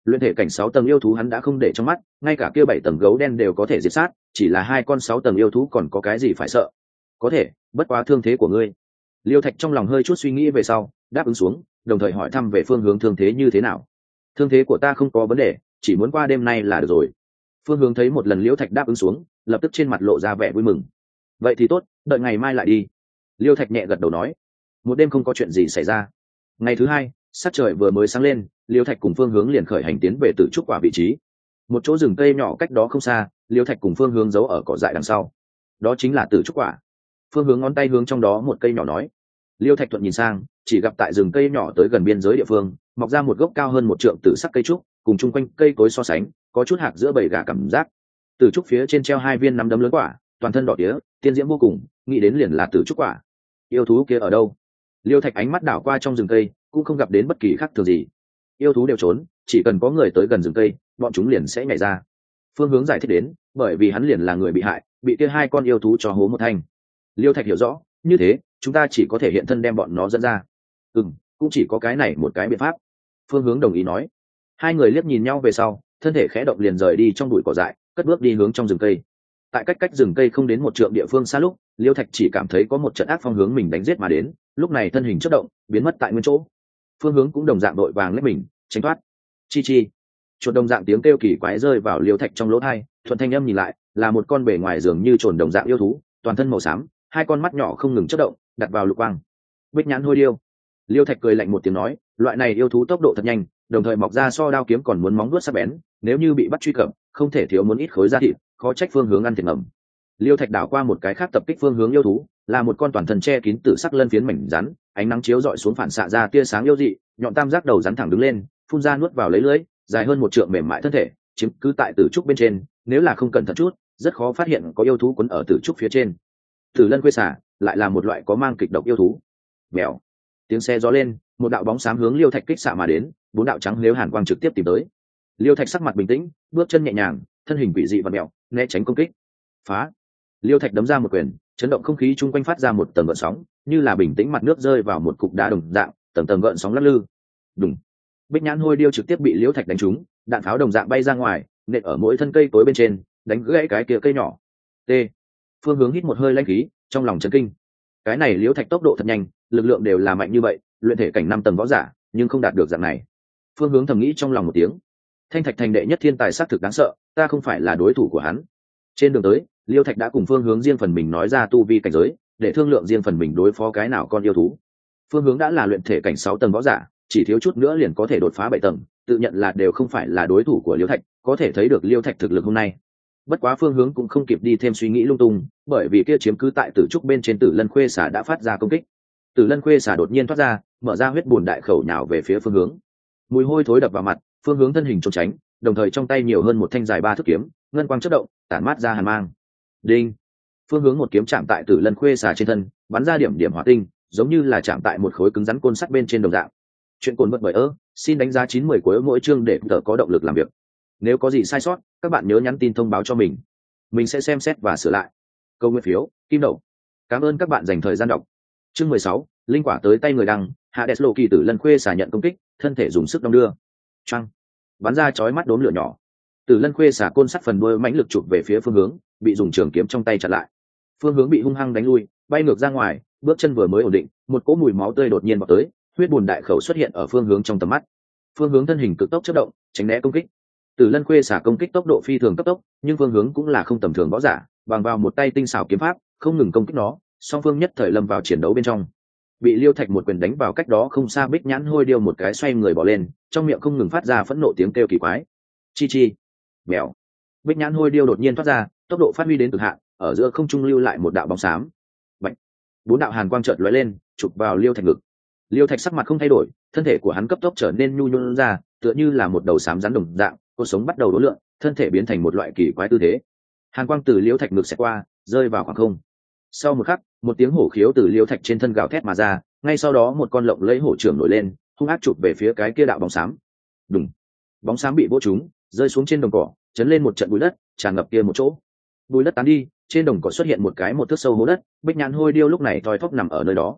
[SPEAKER 1] Luyện thể cảnh 6 tầng yêu thú hắn đã không để trong mắt, ngay cả kia 7 tầng gấu đen đều có thể diệt sát, chỉ là hai con 6 tầng yêu thú còn có cái gì phải sợ. Có thể, bất quá thương thế của ngươi. Liêu Thạch trong lòng hơi chút suy nghĩ về sau, đáp ứng xuống, đồng thời hỏi thăm về phương hướng thương thế như thế nào. Thương thế của ta không có vấn đề, chỉ muốn qua đêm nay là được rồi. Phương hướng thấy một lần Liêu Thạch đáp ứng xuống, lập tức trên mặt lộ ra vẻ vui mừng. Vậy thì tốt, đợi ngày mai lại đi. Liêu Thạch nhẹ gật đầu nói. Một đêm không có chuyện gì xảy ra. Ngày thứ hai, sắc trời vừa mới sáng lên, Liêu Thạch cùng phương hướng liền khởi hành tiến về Tử Trúc Quả vị trí. Một chỗ rừng cây nhỏ cách đó không xa, Liêu Thạch cùng phương hướng giấu ở cỏ dại đằng sau. Đó chính là Tử Trúc Quả. Phương hướng ngón tay hướng trong đó một cây nhỏ nói. Liêu Thạch thuận nhìn sang, chỉ gặp tại rừng cây nhỏ tới gần biên giới địa phương mọc ra một gốc cao hơn 1 trượng tử sắc cây trúc, cùng chung quanh cây cối so sánh có chút hạc giữa bầy gà cảm giác. Tử trúc phía trên treo 2 viên nắm đấm lớn quả, toàn thân đỏ tía, tiên diễm vô cùng, nghĩ đến liền là tử trúc quả. Yêu thú kia ở đâu? Liêu Thạch ánh mắt đảo qua trong rừng cây, cũng không gặp đến bất kỳ khác thường gì. Yêu thú đều trốn, chỉ cần có người tới gần rừng cây, bọn chúng liền sẽ nhảy ra. Phương hướng giải thích đến, bởi vì hắn liền là người bị hại, bị kia 2 con yêu thú cho hố một thanh. Liêu Thạch hiểu rõ, như thế chúng ta chỉ có thể hiện thân đem bọn nó dẫn ra. Cũng chỉ có cái này một cái biện pháp. Phương hướng đồng ý nói. Hai người liếc nhìn nhau về sau, thân thể khẽ động liền rời đi trong bụi cỏ dại, cất bước đi hướng trong rừng cây. Tại cách rừng cây không đến 1 trượng địa phương xa lúc, Liêu Thạch chỉ cảm thấy có một trận ác phong hướng mình đánh giết mà đến, lúc này thân hình chớp động, biến mất tại nguyên chỗ. Phương hướng cũng đồng dạng đội vàng lấy mình tránh thoát. Chi chi. Chuột đồng dạng tiếng kêu kỳ quái rơi vào Liêu Thạch trong lỗ tai, thuận thanh âm nhìn lại, là một con bề ngoài dường như trồn đồng dạng yêu thú, toàn thân màu xám, 2 con mắt nhỏ không ngừng chớp động, đặt vào lục quang. Bích nhãn hôi điêu. Liêu Thạch cười lạnh một tiếng nói, loại này yêu thú tốc độ thật nhanh, đồng thời mọc ra so đao kiếm còn muốn móng vuốt sắc bén, nếu như bị bắt truy cập, không thể thiếu muốn ít khối da thịt, khó trách phương hướng ăn thiệt ngầm. Liêu Thạch đảo qua một cái khác tập kích phương hướng yêu thú, là một con toàn thân che kín tử sắc lân phiến mảnh rắn, ánh nắng chiếu rọi xuống phản xạ ra tia sáng yêu dị, nhọn tam giác đầu rắn thẳng đứng lên, phun ra nuốt vào lấy lưỡi, dài hơn 1 trượng mềm mại thân thể, chiếm cứ tại tử trúc bên trên, nếu là không cẩn thận chút, rất khó phát hiện có yêu thú quấn ở tử trúc phía trên. Tử lân quê xả lại là một loại có mang kịch độc yêu thú. Mèo. Tiếng xe gió lên, một đạo bóng xám hướng Liêu Thạch kích xạ mà đến, 4 đạo trắng nếu hàn quang trực tiếp tìm tới. Liêu Thạch sắc mặt bình tĩnh, bước chân nhẹ nhàng, thân hình quỷ dị và mèo, né tránh công kích. Phá. Liêu Thạch đấm ra một quyền, chấn động không khí chung quanh phát ra một tầng gợn sóng, như là bình tĩnh mặt nước rơi vào một cục đá đồng dạng, tầng tầng gợn sóng lắc lư. Đùng. Bích nhãn hôi điêu trực tiếp bị Liêu Thạch đánh trúng, đạn pháo đồng dạng bay ra ngoài, nện ở mỗi thân cây tối bên trên, đánh gãy cái kia cây nhỏ. T. Phương hướng hít một hơi lãnh khí, trong lòng chấn kinh. Cái này Liêu Thạch tốc độ thật nhanh, lực lượng đều là mạnh như vậy, luyện thể cảnh 5 tầng võ giả, nhưng không đạt được dạng này. Phương hướng thầm nghĩ trong lòng một tiếng. Thanh Thạch thành đệ nhất thiên tài xác thực đáng sợ, ta không phải là đối thủ của hắn. Trên đường tới, Liêu Thạch đã cùng Phương hướng riêng phần mình nói ra tu vi cảnh giới, để thương lượng riêng phần mình đối phó cái nào con yêu thú. Phương hướng đã là luyện thể cảnh 6 tầng võ giả, chỉ thiếu chút nữa liền có thể đột phá 7 tầng, tự nhận là đều không phải là đối thủ của Liêu Thạch, có thể thấy được Liêu Thạch thực lực hôm nay. Bất quá Phương hướng cũng không kịp đi thêm suy nghĩ lung tung, bởi vì kia chiếm cứ tại tử trúc bên trên Tử Lân Khuê xà đã phát ra công kích. Tử Lân Khuê xà đột nhiên thoát ra, mở ra huyết bùn đại khẩu nhào về phía Phương hướng. Mùi hôi thối đập vào mặt, Phương hướng thân hình trốn tránh, đồng thời trong tay nhiều hơn một thanh dài 3 thước kiếm, ngân quang chớp động, tản mát ra hàn mang. Đinh. Phương hướng một kiếm chạm tại Tử Lân Khuê xà trên thân, bắn ra điểm hỏa tinh, giống như là chạm tại một khối cứng rắn côn sắt bên trên đồng dạng. Chuyện cồn vật bởi xin đánh giá 9/10 của mỗi chương để tự có động lực làm việc. Nếu có gì sai sót, các bạn nhớ nhắn tin thông báo cho mình sẽ xem xét và sửa lại. Câu nguyên phiếu, kim đậu. Cảm ơn các bạn dành thời gian đọc. Chương 16, linh quả tới tay người đăng, Hades Lộ Kỳ Tử Lân Khuê xả nhận công kích, thân thể dùng sức đong đưa. Choang. Bắn ra chói mắt đốm lửa nhỏ. Tử Lân Khuê xả côn sắt phần đuôi mãnh lực chụp về phía phương hướng, bị dùng trường kiếm trong tay chặn lại. Phương hướng bị hung hăng đánh lui, bay ngược ra ngoài, bước chân vừa mới ổn định, một cỗ mùi máu tươi đột nhiên vọt tới, huyết bùn đại khẩu xuất hiện ở phương hướng trong tầm mắt. Phương hướng thân hình cực tốc chớp động, tránh né công kích. Tử Lân Khuê xả công kích tốc độ phi thường cấp tốc, nhưng phương hướng cũng là không tầm thường võ giả, bằng vào một tay tinh xảo kiếm pháp, không ngừng công kích nó, song phương nhất thời lâm vào chiến đấu bên trong. Bị Liêu Thạch một quyền đánh vào cách đó không xa Bích nhãn hôi điêu một cái xoay người bỏ lên, trong miệng không ngừng phát ra phẫn nộ tiếng kêu kỳ quái. Chi chi. Mèo. Bích nhãn hôi điêu đột nhiên thoát ra, tốc độ phát huy đến cực hạn, ở giữa không trung lưu lại một đạo bóng xám. Bạch. 4 đạo hàn quang chợt lóe lên, chụp vào Liêu Thạch ngực. Liêu Thạch sắc mặt không thay đổi, thân thể của hắn cấp tốc trở nên nhu nhuyễn ra, tựa như là một đầu xám rắn đồng dạng, cột sống bắt đầu đố lượn, thân thể biến thành một loại kỳ quái tư thế. Hàn quang từ Liêu Thạch ngực xẹt qua, rơi vào khoảng không. Sau một khắc, một tiếng hổ khiếu từ Liêu Thạch trên thân gào thét mà ra, ngay sau đó một con lộng lẫy hổ trưởng nổi lên, hung ác chụp về phía cái kia đạo bóng xám. Đùng. Bóng xám bị vỗ trúng, rơi xuống trên đồng cỏ, chấn lên một trận bụi đất, tràn ngập kia một chỗ. Bụi đất tán đi, trên đồng cỏ xuất hiện một cái 1 thước sâu hố đất, Bích nhãn hôi điêu lúc này thoi thóp nằm ở nơi đó.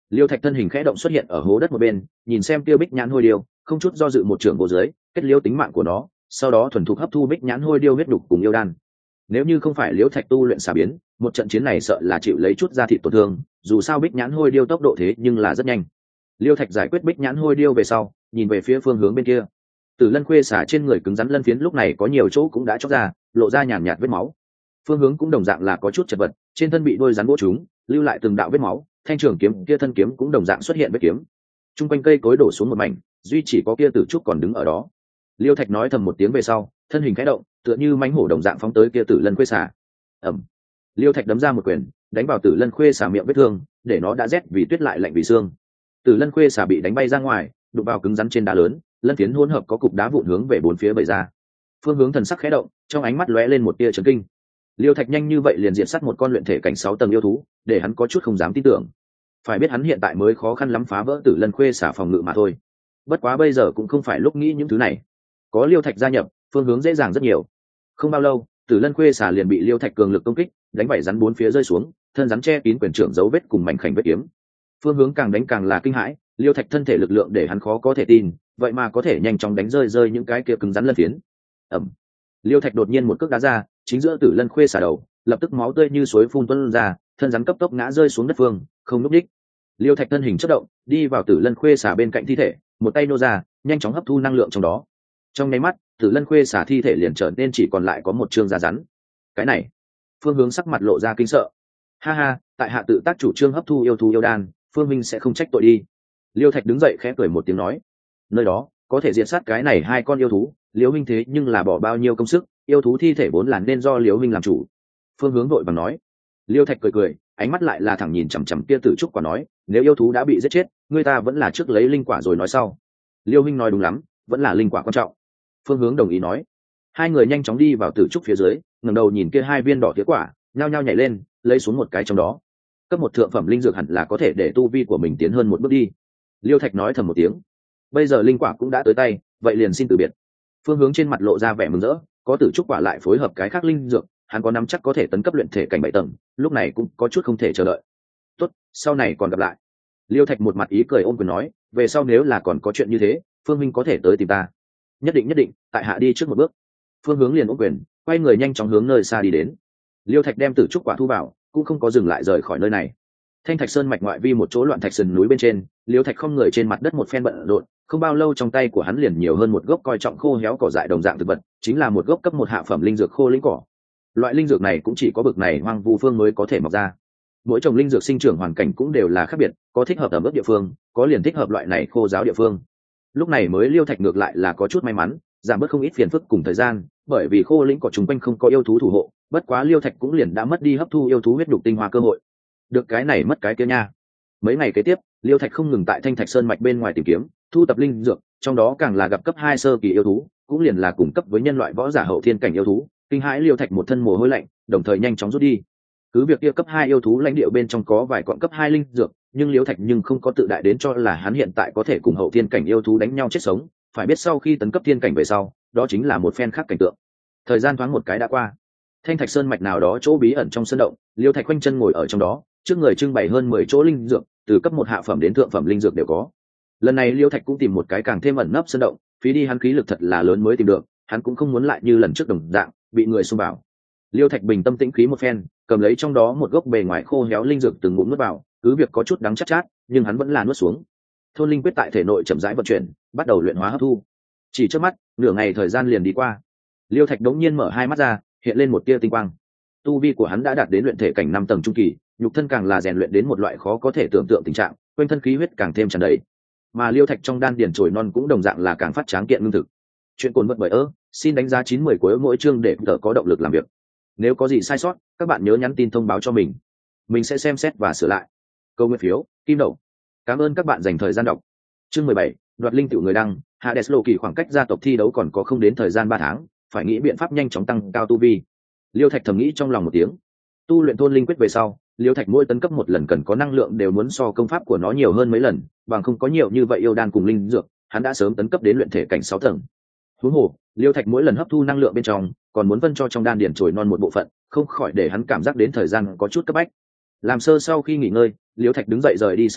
[SPEAKER 1] Liêu Thạch thân hình khẽ động xuất hiện ở hố đất một bên, nhìn xem kia bích nhãn hôi điêu, không chút do dự một trường vô dưới, kết liễu tính mạng của nó, sau đó thuần thục hấp thu bích nhãn hôi điêu huyết đục cùng yêu đan. Nếu như không phải Liêu Thạch tu luyện xà biến, một trận chiến này sợ là chịu lấy chút da thịt tổn thương, dù sao bích nhãn hôi điêu tốc độ thế nhưng là rất nhanh. Liêu Thạch giải quyết bích nhãn hôi điêu về sau, nhìn về phía phương hướng bên kia. Tử Lân Khuê xả trên người cứng rắn lân phiến lúc này có nhiều chỗ cũng đã chóc ra, lộ ra nhàn nhạt vết máu. Phương hướng cũng đồng dạng là có chút chật vật, trên thân bị đôi rắn bổ trúng, lưu lại từng đạo vết máu, thanh trường kiếm kia thân kiếm cũng đồng dạng xuất hiện vết kiếm. Trung quanh cây cối đổ xuống một mảnh, duy chỉ có kia Tử Trúc còn đứng ở đó. Liêu Thạch nói thầm một tiếng về sau, thân hình khẽ động, tựa như mãnh hổ đồng dạng phóng tới kia Tử Lân Khuê xả. Ầm. Liêu Thạch đấm ra một quyền, đánh vào Tử Lân Khuê xả miệng vết thương, để nó đã rét vì tuyết lại lạnh vì xương. Tử Lân Khuê xả bị đánh bay ra ngoài, đụng vào cứng rắn trên đá lớn, lân phiến hỗn hợp có cục đá vụn hướng về bốn phía bày ra. Phương Hướng thần sắc khẽ động, trong ánh mắt lóe lên một tia chấn kinh. Liêu Thạch nhanh như vậy liền diệt sát một con luyện thể cảnh 6 tầng yêu thú, để hắn có chút không dám tin tưởng. Phải biết hắn hiện tại mới khó khăn lắm phá vỡ Tử Lân Khuê xả phòng ngự mà thôi. Bất quá bây giờ cũng không phải lúc nghĩ những thứ này. Có Liêu Thạch gia nhập, Phương Hướng dễ dàng rất nhiều. Không bao lâu, Tử Lân Khuê xả liền bị Liêu Thạch cường lực công kích, đánh vảy rắn bốn phía rơi xuống, thân rắn che kín quyền trưởng dấu vết cùng mảnh khảnh vết kiếm. Phương Hướng càng đánh càng là kinh hãi, Liêu Thạch thân thể lực lượng để hắn khó có thể tin, vậy mà có thể nhanh chóng đánh rơi những cái kia cứng rắn lân phiến. Ầm. Liêu Thạch đột nhiên một cước đá ra, chính giữa Tử Lân Khuê xả đầu, lập tức máu tươi như suối phun tuôn ra, thân rắn cấp tốc ngã rơi xuống đất phương, không lúc đích. Liêu Thạch thân hình chớp động, đi vào Tử Lân Khuê xả bên cạnh thi thể, một tay nô ra, nhanh chóng hấp thu năng lượng trong đó. Trong nháy mắt, Tử Lân Khuê xả thi thể liền trở nên chỉ còn lại có một trương da rắn. Cái này, Phương Hướng sắc mặt lộ ra kinh sợ. Ha ha, tại hạ tự tác chủ trương hấp thu yêu thú yêu đan, Phương minh sẽ không trách tội đi. Liêu Thạch đứng dậy khẽ cười một tiếng nói, nơi đó có thể diệt sát cái này hai con yêu thú, Liêu huynh thế nhưng là bỏ bao nhiêu công sức, yêu thú thi thể vốn là nên do Liêu huynh làm chủ. Phương Hướng vội vàng nói. Liêu Thạch cười cười, ánh mắt lại là thẳng nhìn chằm chằm kia Tử Trúc quả nói, nếu yêu thú đã bị giết chết, người ta vẫn là trước lấy linh quả rồi nói sau. Liêu huynh nói đúng lắm, vẫn là linh quả quan trọng. Phương Hướng đồng ý nói. Hai người nhanh chóng đi vào Tử Trúc phía dưới, ngẩng đầu nhìn kia hai viên đỏ tía quả, nhao nhao nhảy lên, lấy xuống một cái trong đó. Cấp một thượng phẩm linh dược hẳn là có thể để tu vi của mình tiến hơn một bước đi. Liêu Thạch nói thầm một tiếng. Bây giờ linh quả cũng đã tới tay, vậy liền xin từ biệt. Phương Hướng trên mặt lộ ra vẻ mừng rỡ, có Tử Trúc quả lại phối hợp cái khác linh dược, hắn có nắm chắc có thể tấn cấp luyện thể cảnh 7 tầng, lúc này cũng có chút không thể chờ đợi. Tốt, sau này còn gặp lại. Liêu Thạch một mặt ý cười ôm quyền nói, về sau nếu là còn có chuyện như thế, Phương minh có thể tới tìm ta. Nhất định, tại hạ đi trước một bước. Phương Hướng liền ôm quyền, quay người nhanh chóng hướng nơi xa đi đến. Liêu Thạch đem Tử Trúc quả thu vào, cũng không có dừng lại rời khỏi nơi này. Thanh Thạch Sơn mạch ngoại vi một chỗ loạn thạch sườn núi bên trên, Liêu Thạch không người trên mặt đất một phen bận rộn, không bao lâu trong tay của hắn liền nhiều hơn một gốc coi trọng khô héo cỏ dại đồng dạng thực vật, chính là một gốc cấp một hạ phẩm linh dược khô lĩnh cỏ. Loại linh dược này cũng chỉ có bực này hoang vu phương mới có thể mọc ra. Mỗi trồng linh dược sinh trưởng hoàn cảnh cũng đều là khác biệt, có thích hợp ở mức địa phương, có liền thích hợp loại này khô giáo địa phương. Lúc này mới Liêu Thạch ngược lại là có chút may mắn, giảm bớt không ít phiền phức cùng thời gian, bởi vì khô lĩnh cỏ chúng quanh không có yêu thú thủ hộ, bất quá Liêu Thạch cũng liền đã mất đi hấp thu yêu thú huyết nhục tinh hoa cơ hội. Được cái này mất cái kia nha. Mấy ngày kế tiếp, Liêu Thạch không ngừng tại Thanh Thạch Sơn mạch bên ngoài tìm kiếm, thu tập linh dược, trong đó càng là gặp cấp 2 sơ kỳ yêu thú, cũng liền là cùng cấp với nhân loại võ giả hậu thiên cảnh yêu thú, kinh hãi Liêu Thạch một thân mồ hôi lạnh, đồng thời nhanh chóng rút đi. Cứ việc kia cấp 2 yêu thú lãnh địa bên trong có vài con cấp 2 linh dược, nhưng Liêu Thạch nhưng không có tự đại đến cho là hắn hiện tại có thể cùng hậu thiên cảnh yêu thú đánh nhau chết sống, phải biết sau khi tấn cấp thiên cảnh về sau, đó chính là một phen khác cảnh tượng. Thời gian thoáng một cái đã qua. Thanh Thạch Sơn mạch nào đó chỗ bí ẩn trong sơn động, Liêu Thạch quanh chân ngồi ở trong đó, trước người trưng bày hơn 10 chỗ linh dược, từ cấp 1 hạ phẩm đến thượng phẩm linh dược đều có. Lần này Liêu Thạch cũng tìm một cái càng thêm ẩn nấp sơn động, phí đi hắn khí lực thật là lớn mới tìm được, hắn cũng không muốn lại như lần trước đồng dạng, bị người xông vào. Liêu Thạch bình tâm tĩnh khí một phen, cầm lấy trong đó một gốc bề ngoài khô héo linh dược từng ngụm nuốt vào, cứ việc có chút đắng chát chát, nhưng hắn vẫn là nuốt xuống. Thôn linh quyết tại thể nội chậm rãi vận chuyển, bắt đầu luyện hóa hấp thu. Chỉ trước mắt, nửa ngày thời gian liền đi qua. Liêu Thạch đống nhiên mở hai mắt ra, hiện lên một tia tinh quang. Tu vi của hắn đã đạt đến luyện thể cảnh 5 tầng trung kỳ, nhục thân càng là rèn luyện đến một loại khó có thể tưởng tượng tình trạng, quanh thân khí huyết càng thêm tràn đầy. Mà Liêu Thạch trong đan điền trồi non cũng đồng dạng là càng phát tráng kiện ngưng thực. Chuyện cồn vật bởi xin đánh giá 9/10 của mỗi chương để tự có động lực làm việc. Nếu có gì sai sót, các bạn nhớ nhắn tin thông báo cho mình sẽ xem xét và sửa lại. Câu nguyên phiếu, kim đậu. Cảm ơn các bạn dành thời gian đọc. Chương 17, đoạt linh tiểu người đăng, Hades Lộ Kỳ khoảng cách gia tộc thi đấu còn có không đến thời gian 3 tháng, phải nghĩ biện pháp nhanh chóng tăng cao tu vi. Liêu Thạch thầm nghĩ trong lòng một tiếng. Tu luyện thôn linh quyết về sau, Liêu Thạch mỗi tấn cấp một lần cần có năng lượng đều muốn so công pháp của nó nhiều hơn mấy lần, bằng không có nhiều như vậy yêu đan cùng linh dược, hắn đã sớm tấn cấp đến luyện thể cảnh 6 tầng. Huống hồ, Liêu Thạch mỗi lần hấp thu năng lượng bên trong, còn muốn vân cho trong đan điển trồi non một bộ phận, không khỏi để hắn cảm giác đến thời gian có chút cấp bách. Làm sơ sau khi nghỉ ngơi, Liêu Thạch đứng dậy rời đi sơn động,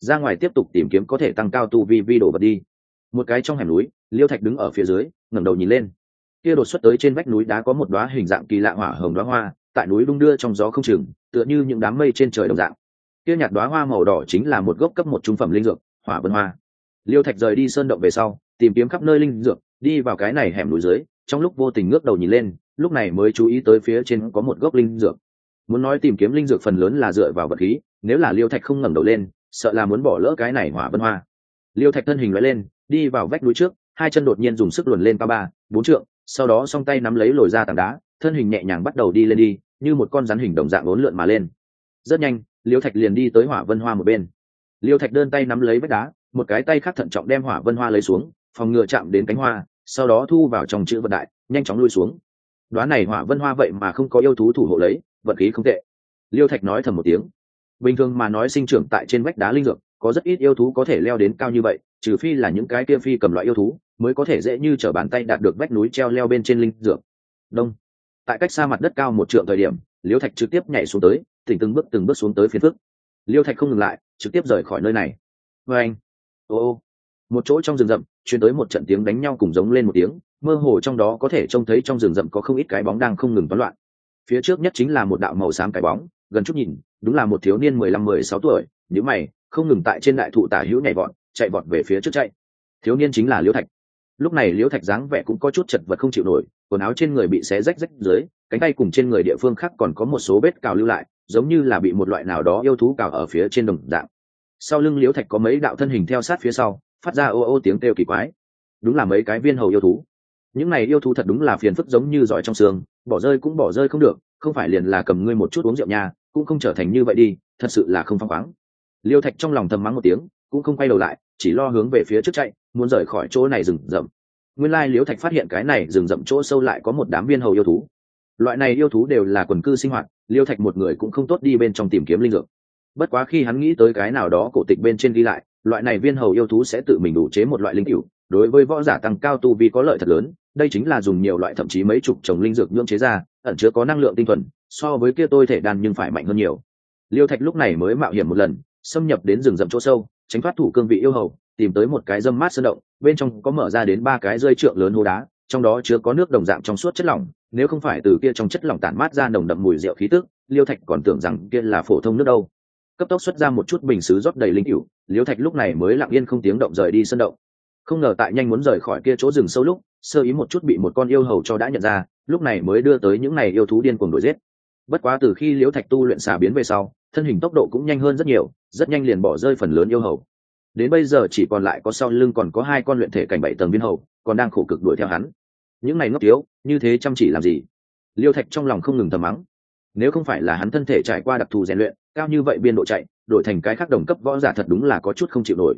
[SPEAKER 1] ra ngoài tiếp tục tìm kiếm có thể tăng cao tu vi đồ vật đi. Một cái trong hẻm núi, Liêu Thạch đứng ở phía dưới, ngẩng đầu nhìn lên. Kia đột xuất tới trên vách núi đá có một đóa hình dạng kỳ lạ hỏa hồng đóa hoa, tại núi đung đưa trong gió không chừng, tựa như những đám mây trên trời đồng dạng. Kia nhạt đóa hoa màu đỏ chính là một gốc cấp một trung phẩm linh dược, Hỏa Vân Hoa. Liêu Thạch rời đi sơn động về sau, tìm kiếm khắp nơi linh dược, đi vào cái này hẻm núi dưới, trong lúc vô tình ngước đầu nhìn lên, lúc này mới chú ý tới phía trên có một gốc linh dược. Muốn nói tìm kiếm linh dược phần lớn là dựa vào vật khí, nếu là Liêu Thạch không ngẩng đầu lên, sợ là muốn bỏ lỡ cái này Hỏa Vân Hoa. Liêu Thạch thân hình lóe lên, đi vào vách núi trước, hai chân đột nhiên dùng sức luồn lên cao 3-4 trượng, sau đó song tay nắm lấy lồi ra tảng đá, thân hình nhẹ nhàng bắt đầu đi lên đi, như một con rắn hình đồng dạng uốn lượn mà lên. Rất nhanh, Liêu Thạch liền đi tới Hỏa Vân Hoa một bên. Liêu Thạch đơn tay nắm lấy vách đá, một cái tay khác thận trọng đem Hỏa Vân Hoa lấy xuống, phòng ngừa chạm đến cánh hoa, sau đó thu vào trong chữ vật đại, nhanh chóng lui xuống. Đóa này Hỏa Vân Hoa vậy mà không có yêu thú thủ hộ lấy, vận khí không tệ. Liêu Thạch nói thầm một tiếng. Bình thường mà nói sinh trưởng tại trên vách đá linh dược, có rất ít yêu thú có thể leo đến cao như vậy, trừ phi là những cái kia phi cầm loại yêu thú, mới có thể dễ như trở bàn tay đạt được vách núi treo leo bên trên linh dược. Đông. Tại cách xa mặt đất cao 1 trượng thời điểm, Liêu Thạch trực tiếp nhảy xuống tới, từng bước xuống tới phiến phức. Liêu Thạch không ngừng lại, trực tiếp rời khỏi nơi này. Và anh. Ô. Một chỗ trong rừng rậm, truyền tới một trận tiếng đánh nhau cùng giống lên một tiếng, mơ hồ trong đó có thể trông thấy trong rừng rậm có không ít cái bóng đang không ngừng toán loạn. Phía trước nhất chính là một đạo màu xám cái bóng, gần chút nhìn, đúng là một thiếu niên 15-16 tuổi, nhíu mày, không ngừng tại trên đại thụ tả hữu nhảy vọt, chạy vọt về phía trước chạy. Thiếu niên chính là Liêu Thạch. Lúc này Liêu Thạch dáng vẻ cũng có chút chật vật không chịu nổi, quần áo trên người bị xé rách dưới, cánh tay cùng trên người địa phương khác còn có một số vết cào lưu lại, giống như là bị một loại nào đó yêu thú cào ở phía trên đồng dạng. Sau lưng Liêu Thạch có mấy đạo thân hình theo sát phía sau, phát ra ô ô tiếng kêu kỳ quái. Đúng là mấy cái viên hầu yêu thú. Những này yêu thú thật đúng là phiền phức giống như giỏi trong xương, bỏ rơi cũng bỏ rơi không được, không phải liền là cầm ngươi một chút uống rượu nha, cũng không trở thành như vậy đi, thật sự là không phăng khoáng. Liêu Thạch trong lòng thầm mắng một tiếng, cũng không quay đầu lại, chỉ lo hướng về phía trước chạy, muốn rời khỏi chỗ này rừng rậm. Nguyên lai Liêu Thạch phát hiện cái này rừng rậm chỗ sâu lại có một đám viên hầu yêu thú. Loại này yêu thú đều là quần cư sinh hoạt, Liêu Thạch một người cũng không tốt đi bên trong tìm kiếm linh dược. Bất quá khi hắn nghĩ tới cái nào đó cổ tịch bên trên ghi lại, loại này viên hầu yêu thú sẽ tự mình đủ chế một loại linh cửu, đối với võ giả tăng cao tu vi có lợi thật lớn. Đây chính là dùng nhiều loại thậm chí mấy chục trồng linh dược nhưỡng chế ra, ẩn chứa có năng lượng tinh thuần, so với kia tôi thể đan nhưng phải mạnh hơn nhiều. Liêu Thạch lúc này mới mạo hiểm một lần, xâm nhập đến rừng rậm chỗ sâu, tránh thoát thủ cương vị yêu hầu, tìm tới một cái râm mát sơn động, bên trong có mở ra đến 3 cái rơi trượng lớn hố đá, trong đó chứa có nước đồng dạng trong suốt chất lỏng, nếu không phải từ kia trong chất lỏng tản mát ra nồng đậm mùi rượu khí tức, Liêu Thạch còn tưởng rằng kia là phổ thông nước đâu. Cấp tốc xuất ra một chút bình sứ rót đầy linh cửu, Liêu Thạch lúc này mới lặng yên không tiếng động rời đi sơn động. Không ngờ tại nhanh muốn rời khỏi kia chỗ rừng sâu lúc, sơ ý một chút bị một con yêu hầu cho đã nhận ra, lúc này mới đưa tới những này yêu thú điên cuồng đuổi giết. Bất quá từ khi Liễu Thạch tu luyện xà biến về sau, thân hình tốc độ cũng nhanh hơn rất nhiều, rất nhanh liền bỏ rơi phần lớn yêu hầu. Đến bây giờ chỉ còn lại có sau lưng còn có 2 con luyện thể cảnh 7 tầng viên hầu, còn đang khổ cực đuổi theo hắn. Những này ngốc thiếu, như thế chăm chỉ làm gì? Liêu Thạch trong lòng không ngừng thầm mắng. Nếu không phải là hắn thân thể trải qua đặc thù rèn luyện, cao như vậy biên độ chạy, đổi thành cái khác đồng cấp võ giả thật đúng là có chút không chịu nổi.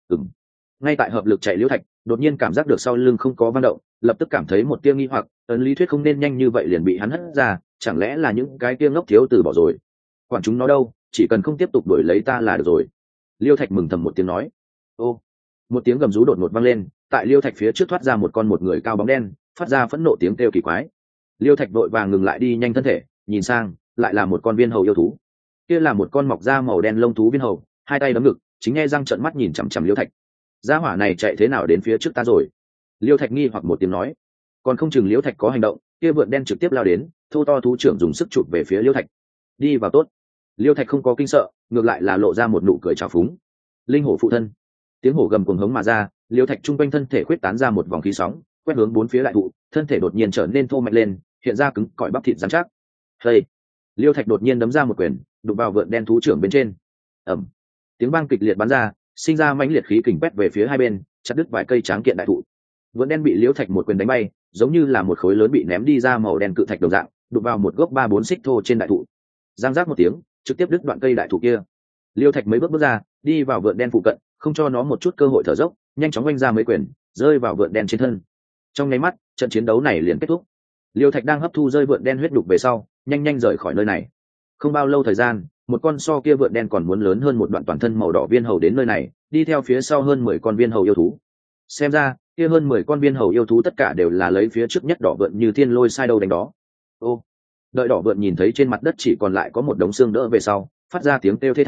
[SPEAKER 1] Ngay tại hợp lực chạy Liễu Thạch, đột nhiên cảm giác được sau lưng không có vang động, lập tức cảm thấy một tia nghi hoặc, ấn lý thuyết không nên nhanh như vậy liền bị hắn hất ra, chẳng lẽ là những cái tia ngốc thiếu từ bỏ rồi? Quản chúng nó đâu, chỉ cần không tiếp tục đuổi lấy ta là được rồi. Liêu Thạch mừng thầm một tiếng nói. Ô, một tiếng gầm rú đột ngột vang lên, tại Liêu Thạch phía trước thoát ra một người cao bóng đen, phát ra phẫn nộ tiếng kêu kỳ quái. Liêu Thạch vội vàng ngừng lại đi nhanh thân thể, nhìn sang, lại là một con viên hầu yêu thú. Kia là một con mọc da màu đen lông thú viên hầu, 2 tay đấm ngực, chính nghe răng trợn mắt nhìn chằm chằm Liêu Thạch. Gia hỏa này chạy thế nào đến phía trước ta rồi? Liêu Thạch nghi hoặc một tiếng nói. Còn không chừng Liêu Thạch có hành động, kia vượn đen trực tiếp lao đến, thô to thú trưởng dùng sức chụp về phía Liêu Thạch. Đi vào tốt. Liêu Thạch không có kinh sợ, ngược lại là lộ ra một nụ cười trào phúng. Linh hổ phụ thân. Tiếng hổ gầm cuồng hống mà ra, Liêu Thạch trung quanh thân thể khuyết tán ra một vòng khí sóng, quét hướng 4 phía đại thụ, thân thể đột nhiên trở nên thô mạnh lên, hiện ra cứng cỏi bắp thịt rắn chắc. Hey. Liêu Thạch đột nhiên đấm ra một quyền, đụng vào vượn đen thú trưởng bên trên. Ầm. Tiếng vang kịch liệt bắn ra, sinh ra mãnh liệt khí kình quét về phía hai bên, chặt đứt vài cây tráng kiện đại thụ. Vượn đen bị Liễu Thạch một quyền đánh bay, giống như là một khối lớn bị ném đi ra màu đen cự thạch đồng dạng, đụng vào một gốc 3-4 xích thô trên đại thụ. Giang rác một tiếng, trực tiếp đứt đoạn cây đại thụ kia. Liễu Thạch mấy bước ra, đi vào vượn đen phụ cận, không cho nó một chút cơ hội thở dốc, nhanh chóng oanh ra mấy quyền, rơi vào vượn đen trên thân. Trong nháy mắt, trận chiến đấu này liền kết thúc. Liễu Thạch đang hấp thu rơi vượn đen huyết đục về sau, nhanh rời khỏi nơi này. Không bao lâu thời gian, một con so kia vượn đen còn muốn lớn hơn một đoạn toàn thân màu đỏ viên hầu đến nơi này, đi theo phía sau hơn 10 con viên hầu yêu thú. Xem ra, kia hơn 10 con viên hầu yêu thú tất cả đều là lấy phía trước nhất đỏ vượn như thiên lôi sai đâu đánh đó. Ô, đợi đỏ vượn nhìn thấy trên mặt đất chỉ còn lại có một đống xương đỡ về sau, phát ra tiếng kêu thê thảm,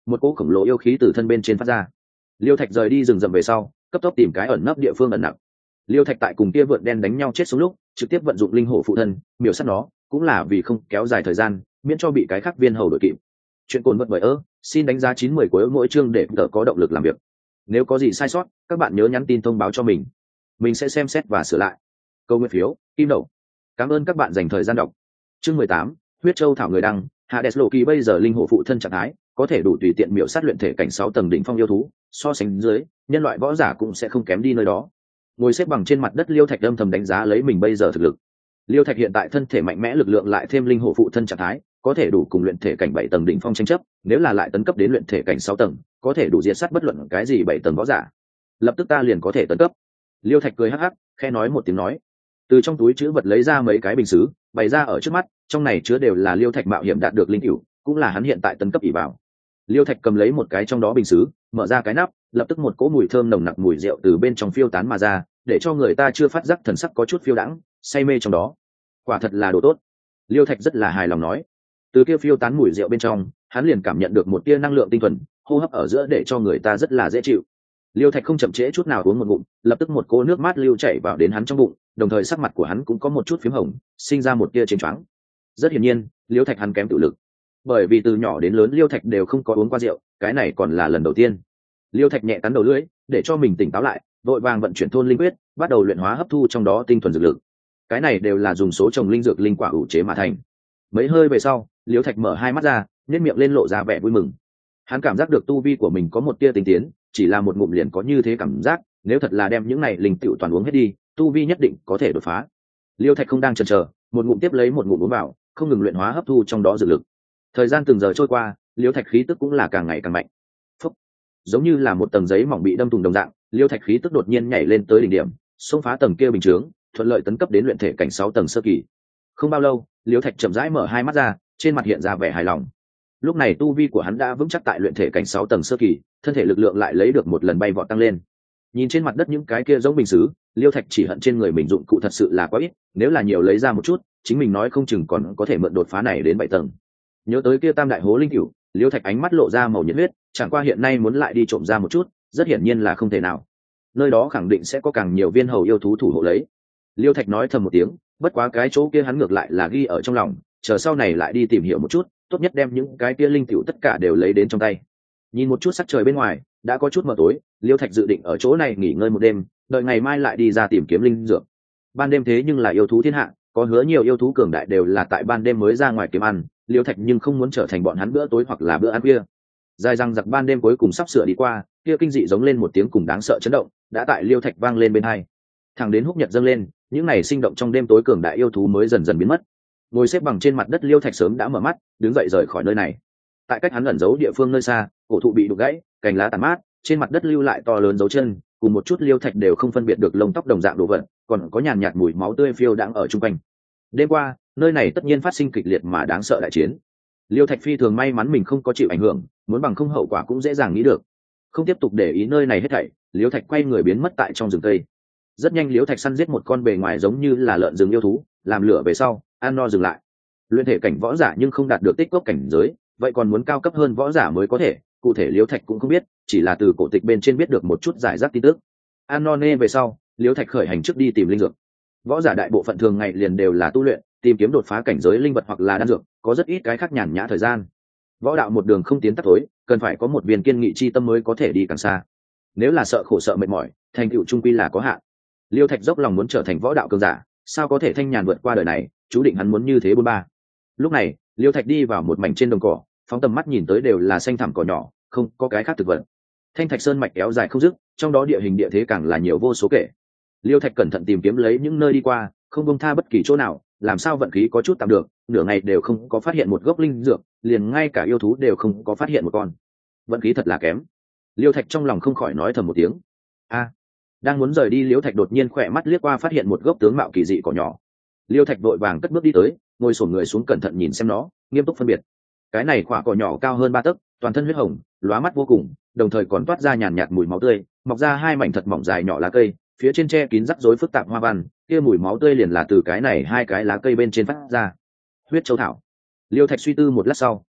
[SPEAKER 1] một cỗ khổng lồ yêu khí từ thân bên trên phát ra. Liêu Thạch rời đi rừng rậm về sau, cấp tốc tìm cái ẩn nấp địa phương ẩn nặc. Liêu Thạch tại cùng kia vượn đen đánh nhau chết xuống lúc, trực tiếp vận dụng linh hổ phụ thân, miểu sát nó, cũng là vì không kéo dài thời gian, miễn cho bị cái khác viên hầu đội kịp. Chuyện cồn vật bởi xin đánh giá 9/10 của mỗi chương để tự có động lực làm việc. Nếu có gì sai sót, các bạn nhớ nhắn tin thông báo cho mình sẽ xem xét và sửa lại. Câu nguyên phiếu, kim đậu. Cảm ơn các bạn dành thời gian đọc. Chương 18, huyết châu thảo người đăng, Hades Loki bây giờ linh hổ phụ thân trạng thái, có thể đủ tùy tiện miểu sát luyện thể cảnh 6 tầng đỉnh phong yêu thú, so sánh dưới, nhân loại võ giả cũng sẽ không kém đi nơi đó. Ngồi xếp bằng trên mặt đất, Liêu Thạch âm thầm đánh giá lấy mình bây giờ thực lực. Liêu Thạch hiện tại thân thể mạnh mẽ, lực lượng lại thêm linh hổ phụ thân trạng thái, có thể đủ cùng luyện thể cảnh 7 tầng đỉnh phong tranh chấp, nếu là lại tấn cấp đến luyện thể cảnh 6 tầng, có thể đủ diệt sát bất luận cái gì 7 tầng võ giả. Lập tức ta liền có thể tấn cấp. Liêu Thạch cười hắc hắc, khẽ nói một tiếng nói. Từ trong túi trữ vật lấy ra mấy cái bình sứ, bày ra ở trước mắt, trong này chứa đều là Liêu Thạch mạo hiểm đạt được linh cửu, cũng là hắn hiện tại tấn cấp ỷ vào. Liêu Thạch cầm lấy một cái trong đó bình sứ, mở ra cái nắp, lập tức một cỗ mùi thơm nồng nặc mùi rượu từ bên trong phiêu tán mà ra, để cho người ta chưa phát giác thần sắc có chút phiêu đãng, say mê trong đó. Quả thật là đồ tốt. Liêu Thạch rất là hài lòng nói. Từ kia phiêu tán mùi rượu bên trong, hắn liền cảm nhận được một tia năng lượng tinh thuần, hô hấp ở giữa để cho người ta rất là dễ chịu. Liêu Thạch không chậm trễ chút nào uống một ngụm, lập tức một cỗ nước mát lưu chảy vào đến hắn trong bụng, đồng thời sắc mặt của hắn cũng có một chút phím hồng, sinh ra một tia chênh choáng. Rất hiển nhiên, Liêu Thạch hắn kém tự lực, bởi vì từ nhỏ đến lớn Liêu Thạch đều không có uống qua rượu, cái này còn là lần đầu tiên. Liêu Thạch nhẹ cắn đầu lưỡi, để cho mình tỉnh táo lại, vội vàng vận chuyển thôn linh quyết, bắt đầu luyện hóa hấp thu trong đó tinh thuần dược lực. Cái này đều là dùng số trồng linh dược linh quả ủ chế mà thành. Mấy hơi về sau, Liêu Thạch mở hai mắt ra, nhếch miệng lên lộ ra vẻ vui mừng. Hắn cảm giác được tu vi của mình có một tia tinh tiến, chỉ là một ngụm liền có như thế cảm giác, nếu thật là đem những này linh tựu toàn uống hết đi, tu vi nhất định có thể đột phá. Liêu Thạch không đang chần chờ, một ngụm tiếp lấy một ngụm uống vào, không ngừng luyện hóa hấp thu trong đó dược lực. Thời gian từng giờ trôi qua, Liêu Thạch khí tức cũng là càng ngày càng mạnh. Phúc. Giống như là một tầng giấy mỏng bị đâm thủng đồng dạng, Liêu Thạch khí tức đột nhiên nhảy lên tới đỉnh điểm, xông phá tầng kia bình chướng, thuận lợi tấn cấp đến luyện thể cảnh 6 tầng sơ kỳ. Không bao lâu, Liêu Thạch chậm rãi mở hai mắt ra, trên mặt hiện ra vẻ hài lòng. Lúc này tu vi của hắn đã vững chắc tại luyện thể cảnh 6 tầng sơ kỳ, thân thể lực lượng lại lấy được một lần bay vọt tăng lên. Nhìn trên mặt đất những cái kia giống bình sứ, Liêu Thạch chỉ hận trên người mình dụng cụ thật sự là quá ít, nếu là nhiều lấy ra một chút, chính mình nói không chừng còn có thể mượn đột phá này đến 7 tầng. Nhớ tới kia tam đại hố linh cửu, Liêu Thạch ánh mắt lộ ra màu nhiệt huyết, chẳng qua hiện nay muốn lại đi trộm ra một chút, rất hiển nhiên là không thể nào. Nơi đó khẳng định sẽ có càng nhiều viên hầu yêu thú thủ hộ lấy. Liêu Thạch nói thầm một tiếng, bất quá cái chỗ kia hắn ngược lại là ghi ở trong lòng, chờ sau này lại đi tìm hiểu một chút, tốt nhất đem những cái kia linh cửu tất cả đều lấy đến trong tay. Nhìn một chút sắc trời bên ngoài, đã có chút mờ tối, Liêu Thạch dự định ở chỗ này nghỉ ngơi một đêm, đợi ngày mai lại đi ra tìm kiếm linh dược. Ban đêm thế nhưng là yêu thú thiên hạ, có hứa nhiều yêu thú cường đại đều là tại ban đêm mới ra ngoài kiếm ăn, Liêu Thạch nhưng không muốn trở thành bọn hắn bữa tối hoặc là bữa ăn khuya. Dài răng giặc ban đêm cuối cùng sắp sửa đi qua, kia kinh dị giống lên một tiếng cùng đáng sợ chấn động, đã tại Liêu Thạch vang lên bên tai. Thẳng đến húc nhật dâng lên, những này sinh động trong đêm tối cường đại yêu thú mới dần dần biến mất. Ngồi xếp bằng trên mặt đất, Liêu Thạch sớm đã mở mắt, đứng dậy rời khỏi nơi này. Tại cách hắn ẩn giấu địa phương nơi xa, cổ thụ bị đục gãy, cành lá tàn mát, trên mặt đất lưu lại to lớn dấu chân, cùng một chút Liêu Thạch đều không phân biệt được lông tóc đồng dạng đồ vật, còn có nhàn nhạt mùi máu tươi phiêu đãng ở chung quanh. Đêm qua, nơi này tất nhiên phát sinh kịch liệt mà đáng sợ đại chiến. Liêu Thạch phi thường may mắn mình không có chịu ảnh hưởng, muốn bằng không hậu quả cũng dễ dàng nghĩ được. Không tiếp tục để ý nơi này hết thảy, Liêu Thạch quay người biến mất tại trong rừng cây. Rất nhanh Liêu Thạch săn giết một con bề ngoài giống như là lợn rừng yêu thú, làm lửa về sau, ăn no dừng lại. Luyện thể cảnh võ giả nhưng không đạt được tích cốc cảnh giới, vậy còn muốn cao cấp hơn võ giả mới có thể, cụ thể Liêu Thạch cũng không biết, chỉ là từ cổ tịch bên trên biết được một chút giải rác tin tức. Ăn no nê về sau, Liêu Thạch khởi hành trước đi tìm linh dược. Võ giả đại bộ phận thường ngày liền đều là tu luyện, tìm kiếm đột phá cảnh giới linh vật hoặc là đan dược, có rất ít cái khác nhàn nhã thời gian. Võ đạo một đường không tiến tắt tối, cần phải có một viên kiên nghị chi tâm mới có thể đi càng xa. Nếu là sợ khổ sợ mệt mỏi, thành tựu trung quy là có hạn. Liêu Thạch dốc lòng muốn trở thành võ đạo cường giả, sao có thể thanh nhàn vượt qua đời này, chú định hắn muốn như thế bôn ba. Lúc này, Liêu Thạch đi vào một mảnh trên đồng cỏ, phóng tầm mắt nhìn tới đều là xanh thẳm cỏ nhỏ, không có cái khác thực vật. Thanh thạch sơn mạch kéo dài không dứt, trong đó địa hình địa thế càng là nhiều vô số kể. Liêu Thạch cẩn thận tìm kiếm lấy những nơi đi qua, không buông tha bất kỳ chỗ nào, làm sao vận khí có chút tạm được, nửa ngày đều không có phát hiện một gốc linh dược, liền ngay cả yêu thú đều không có phát hiện một con. Vận khí thật là kém. Liêu Thạch trong lòng không khỏi nói thầm một tiếng. Đang muốn rời đi, Liêu Thạch đột nhiên khỏe mắt liếc qua phát hiện một gốc tướng mạo kỳ dị cỏ nhỏ. Liêu Thạch vội vàng cất bước đi tới, ngồi xổm người xuống cẩn thận nhìn xem nó, nghiêm túc phân biệt. Cái này quả cỏ nhỏ cao hơn 3 tấc, toàn thân huyết hồng, lóa mắt vô cùng, đồng thời còn toát ra nhàn nhạt mùi máu tươi, mọc ra hai mảnh thật mỏng dài nhỏ lá cây, phía trên tre kín rắc rối phức tạp hoa văn, kia mùi máu tươi liền là từ cái này hai cái lá cây bên trên phát ra. Huyết châu thảo. Liêu Thạch suy tư một lát sau,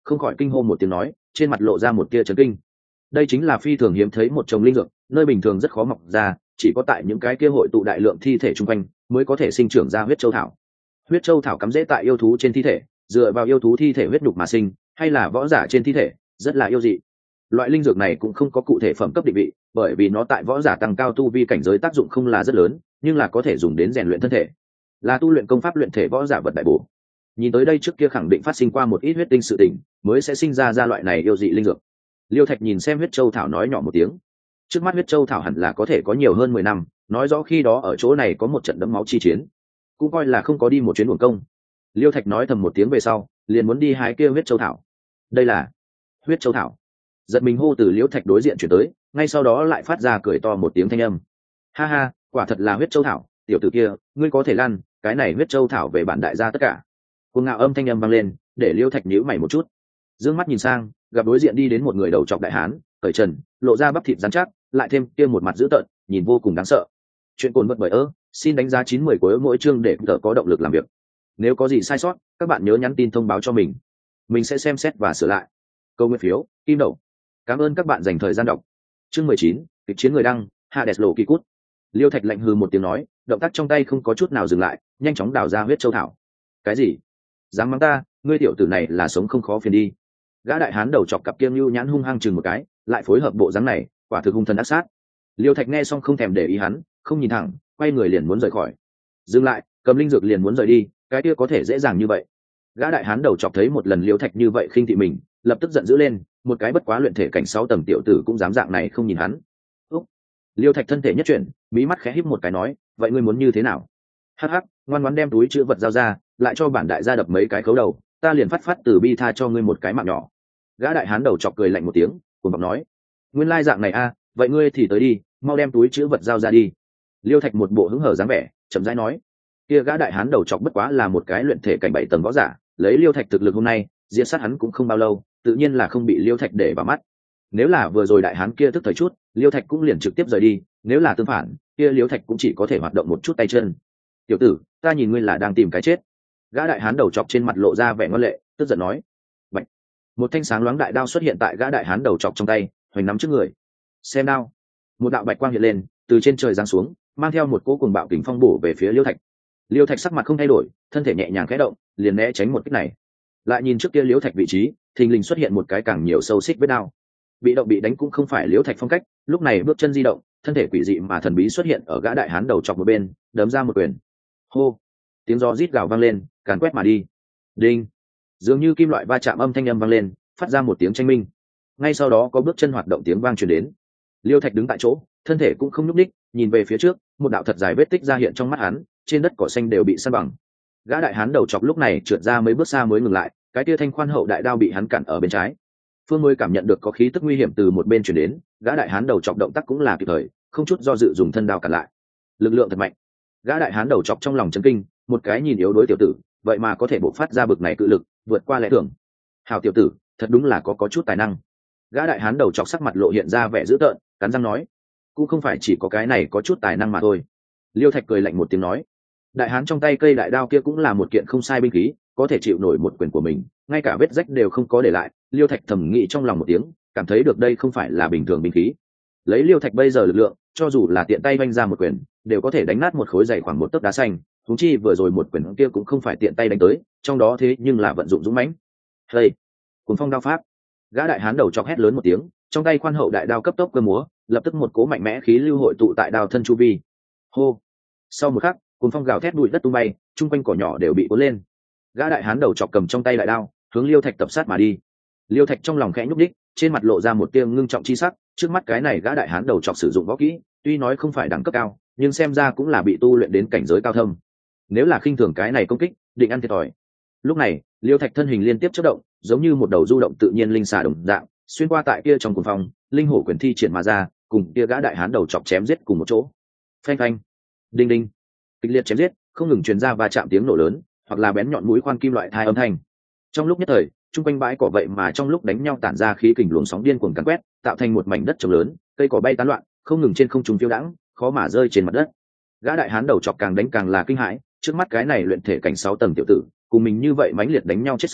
[SPEAKER 1] không khỏi kinh hô một tiếng nói, trên mặt lộ ra một tia chấn kinh. Đây chính là phi thường hiếm thấy một chồng linh dược, nơi bình thường rất khó mọc ra, chỉ có tại những cái kia hội tụ đại lượng thi thể chung quanh mới có thể sinh trưởng ra huyết châu thảo. Huyết châu thảo cắm rễ tại yêu thú trên thi thể, dựa vào yêu thú thi thể huyết nhục mà sinh, hay là võ giả trên thi thể, rất là yêu dị. Loại linh dược này cũng không có cụ thể phẩm cấp định vị, bởi vì nó tại võ giả tăng cao tu vi cảnh giới tác dụng không là rất lớn, nhưng là có thể dùng đến rèn luyện thân thể, là tu luyện công pháp luyện thể võ giả vật đại bổ. Nhìn tới đây trước kia khẳng định phát sinh qua một ít huyết tinh sự tình, mới sẽ sinh ra loại này yêu dị linh dược. Liêu Thạch nhìn xem huyết châu thảo nói nhỏ một tiếng. Trước mắt huyết châu thảo hẳn là có thể có nhiều hơn 10 năm, nói rõ khi đó ở chỗ này có một trận đẫm máu chi chiến, cũng coi là không có đi một chuyến uổng công. Liêu Thạch nói thầm một tiếng về sau, liền muốn đi hái kia huyết châu thảo. Đây là huyết châu thảo. Giật mình hô từ Liêu Thạch đối diện chuyển tới, ngay sau đó lại phát ra cười to một tiếng thanh âm. Ha ha, quả thật là huyết châu thảo, tiểu tử kia, ngươi có thể lăn, cái này huyết châu thảo về bản đại gia tất cả. Cuồng ngạo âm thanh âm vang lên, để Liêu Thạch nhíu mày một chút. Dương mắt nhìn sang, gặp đối diện đi đến một người đầu trọc đại hán, cởi trần, lộ ra bắp thịt rắn chắc, lại thêm kia một mặt dữ tợn, nhìn vô cùng đáng sợ. Chuyện cồn vật bởi xin đánh giá 9/10 của mỗi chương để tự có động lực làm việc. Nếu có gì sai sót, các bạn nhớ nhắn tin thông báo cho mình sẽ xem xét và sửa lại. Câu nguyên phiếu, kim đậu. Cảm ơn các bạn dành thời gian đọc. Chương 19, kịch chiến người đăng, Hades lộ kỳ cút. Liêu Thạch lạnh hừ một tiếng nói, động tác trong tay không có chút nào dừng lại, nhanh chóng đào ra huyết châu thảo. Cái gì? Dám mắng ta, ngươi tiểu tử này là sống không khó phiền đi. Gã đại hán đầu chọc cặp kiêng lưu nhãn hung hăng chừng một cái, lại phối hợp bộ dáng này, quả thực hung thần ác sát. Liêu Thạch nghe xong không thèm để ý hắn, không nhìn thẳng, quay người liền muốn rời khỏi. Dừng lại, cầm linh dược liền muốn rời đi, cái kia có thể dễ dàng như vậy? Gã đại hán đầu chọc thấy một lần Liêu Thạch như vậy khinh thị mình, lập tức giận dữ lên, một cái bất quá luyện thể cảnh 6 tầng tiểu tử cũng dám dạng này không nhìn hắn. Úc. Liêu Thạch thân thể nhất chuyển, mí mắt khẽ híp một cái nói, vậy ngươi muốn như thế nào? Hắc hắc, ngoan ngoãn đem túi chứa vật giao ra, lại cho bản đại gia đập mấy cái khấu đầu, ta liền phát từ bi tha cho ngươi một cái mạng nhỏ. Gã đại hán đầu chọc cười lạnh một tiếng, cuồng vọng nói, nguyên lai dạng này a, vậy ngươi thì tới đi, mau đem túi chứa vật giao ra đi. Liêu Thạch một bộ hứng hở dáng vẻ, chậm rãi nói, kia gã đại hán đầu chọc bất quá là một cái luyện thể cảnh 7 tầng võ giả, lấy Liêu Thạch thực lực hôm nay, diệt sát hắn cũng không bao lâu, tự nhiên là không bị Liêu Thạch để vào mắt. Nếu là vừa rồi đại hán kia tức thời chút, Liêu Thạch cũng liền trực tiếp rời đi, nếu là tương phản, kia Liêu Thạch cũng chỉ có thể hoạt động một chút tay chân. Tiểu tử, ta nhìn ngươi là đang tìm cái chết. Gã đại hán đầu chọc trên mặt lộ ra vẻ ngoan lệ, tức giận nói. Bạch. Một thanh sáng loáng đại đao xuất hiện tại gã đại hán đầu chọc trong tay, hoành nắm trước người. Xem đao. Một đạo bạch quang hiện lên, từ trên trời giáng xuống, mang theo một cỗ cuồng bạo kình phong bổ về phía Liêu Thạch. Liêu Thạch sắc mặt không thay đổi, thân thể nhẹ nhàng khẽ động, liền né tránh một kích này. Lại nhìn trước kia Liêu Thạch vị trí, thình lình xuất hiện một cái càng nhiều sâu xích vết đao. Bị động bị đánh cũng không phải Liêu Thạch phong cách, lúc này bước chân di động, thân thể quỷ dị mà thần bí xuất hiện ở gã đại hán đầu chọc một bên, đấm ra một quyền. Hô. Tiếng gió rít gào vang lên, càn quét mà đi. Đinh. Dường như kim loại va chạm âm thanh âm vang lên, phát ra một tiếng tranh minh. Ngay sau đó có bước chân hoạt động tiếng vang truyền đến. Liêu Thạch đứng tại chỗ, thân thể cũng không nhúc nhích, nhìn về phía trước, một đạo thật dài vết tích ra hiện trong mắt hắn, trên đất cỏ xanh đều bị san bằng. Gã đại hán đầu chọc lúc này trượt ra mấy bước xa mới ngừng lại, cái tia thanh khoan hậu đại đao bị hắn cản ở bên trái. Phương mới cảm nhận được có khí tức nguy hiểm từ một bên truyền đến, gã đại hán đầu chọc động tác cũng là kịp thời, không chút do dự dùng thân đao cản lại. Lực lượng thật mạnh. Gã đại hán đầu chọc trong lòng chấn kinh, một cái nhìn yếu đuối tiểu tử, vậy mà có thể bộc phát ra bực này cự lực, vượt qua lẽ thường. Hảo tiểu tử, thật đúng là có chút tài năng. Gã đại hán đầu chọc sắc mặt lộ hiện ra vẻ dữ tợn, cắn răng nói, cũng không phải chỉ có cái này có chút tài năng mà thôi. Liêu Thạch cười lạnh một tiếng nói, đại hán trong tay cây đại đao kia cũng là một kiện không sai binh khí, có thể chịu nổi một quyền của mình, ngay cả vết rách đều không có để lại. Liêu Thạch thầm nghĩ trong lòng một tiếng, cảm thấy được đây không phải là bình thường binh khí. Lấy Liêu Thạch bây giờ lực lượng, cho dù là tiện tay vung ra một quyền, đều có thể đánh nát một khối dày khoảng một tấc đá xanh. Huống chi vừa rồi một quyền kia cũng không phải tiện tay đánh tới, trong đó thế nhưng là vận dụng dũng mãnh. Hey, cuồng phong đao pháp. Gã đại hán đầu chọc hét lớn một tiếng, trong tay khoan hậu đại đao cấp tốc cơ múa, lập tức một cỗ mạnh mẽ khí lưu hội tụ tại đao thân chu vi. Hô. Sau một khắc, cuồng phong gào thét bụi đất tung bay, chung quanh cỏ nhỏ đều bị cuốn lên. Gã đại hán đầu chọc cầm trong tay đại đao, hướng Liêu Thạch tập sát mà đi. Liêu Thạch trong lòng khẽ nhúc nhích, trên mặt lộ ra một tia ngưng trọng chi sắc, trước mắt cái này gã đại hán đầu chọc sử dụng võ kỹ, tuy nói không phải đẳng cấp cao, nhưng xem ra cũng là bị tu luyện đến cảnh giới cao thâm. Nếu là khinh thường cái này công kích, định ăn thiệt thòi. Lúc này, Liêu Thạch thân hình liên tiếp chớp động, giống như một đầu du động tự nhiên linh xà đồng dạng, xuyên qua tại kia trong cuồng phong, linh hổ quyền thi triển mà ra, cùng kia gã đại hán đầu chọc chém giết cùng một chỗ. Phanh phanh, đinh đinh, kịch liệt chém giết, không ngừng truyền ra va chạm tiếng nổ lớn, hoặc là bén nhọn mũi khoan kim loại thai âm thanh. Trong lúc nhất thời, trung quanh bãi cỏ vậy mà trong lúc đánh nhau tản ra khí kình luồng sóng điên cuồng càn quét, tạo thành một mảnh đất trống lớn, cây cỏ bay tán loạn, không ngừng trên không trung phiêu đãng, khó mà rơi trên mặt đất. Gã đại hán đầu chọc càng đánh càng là kinh hãi, trước mắt cái này luyện thể cảnh 6 tầng tiểu tử, cùng mình như vậy mãnh liệt đánh nhau chết sống,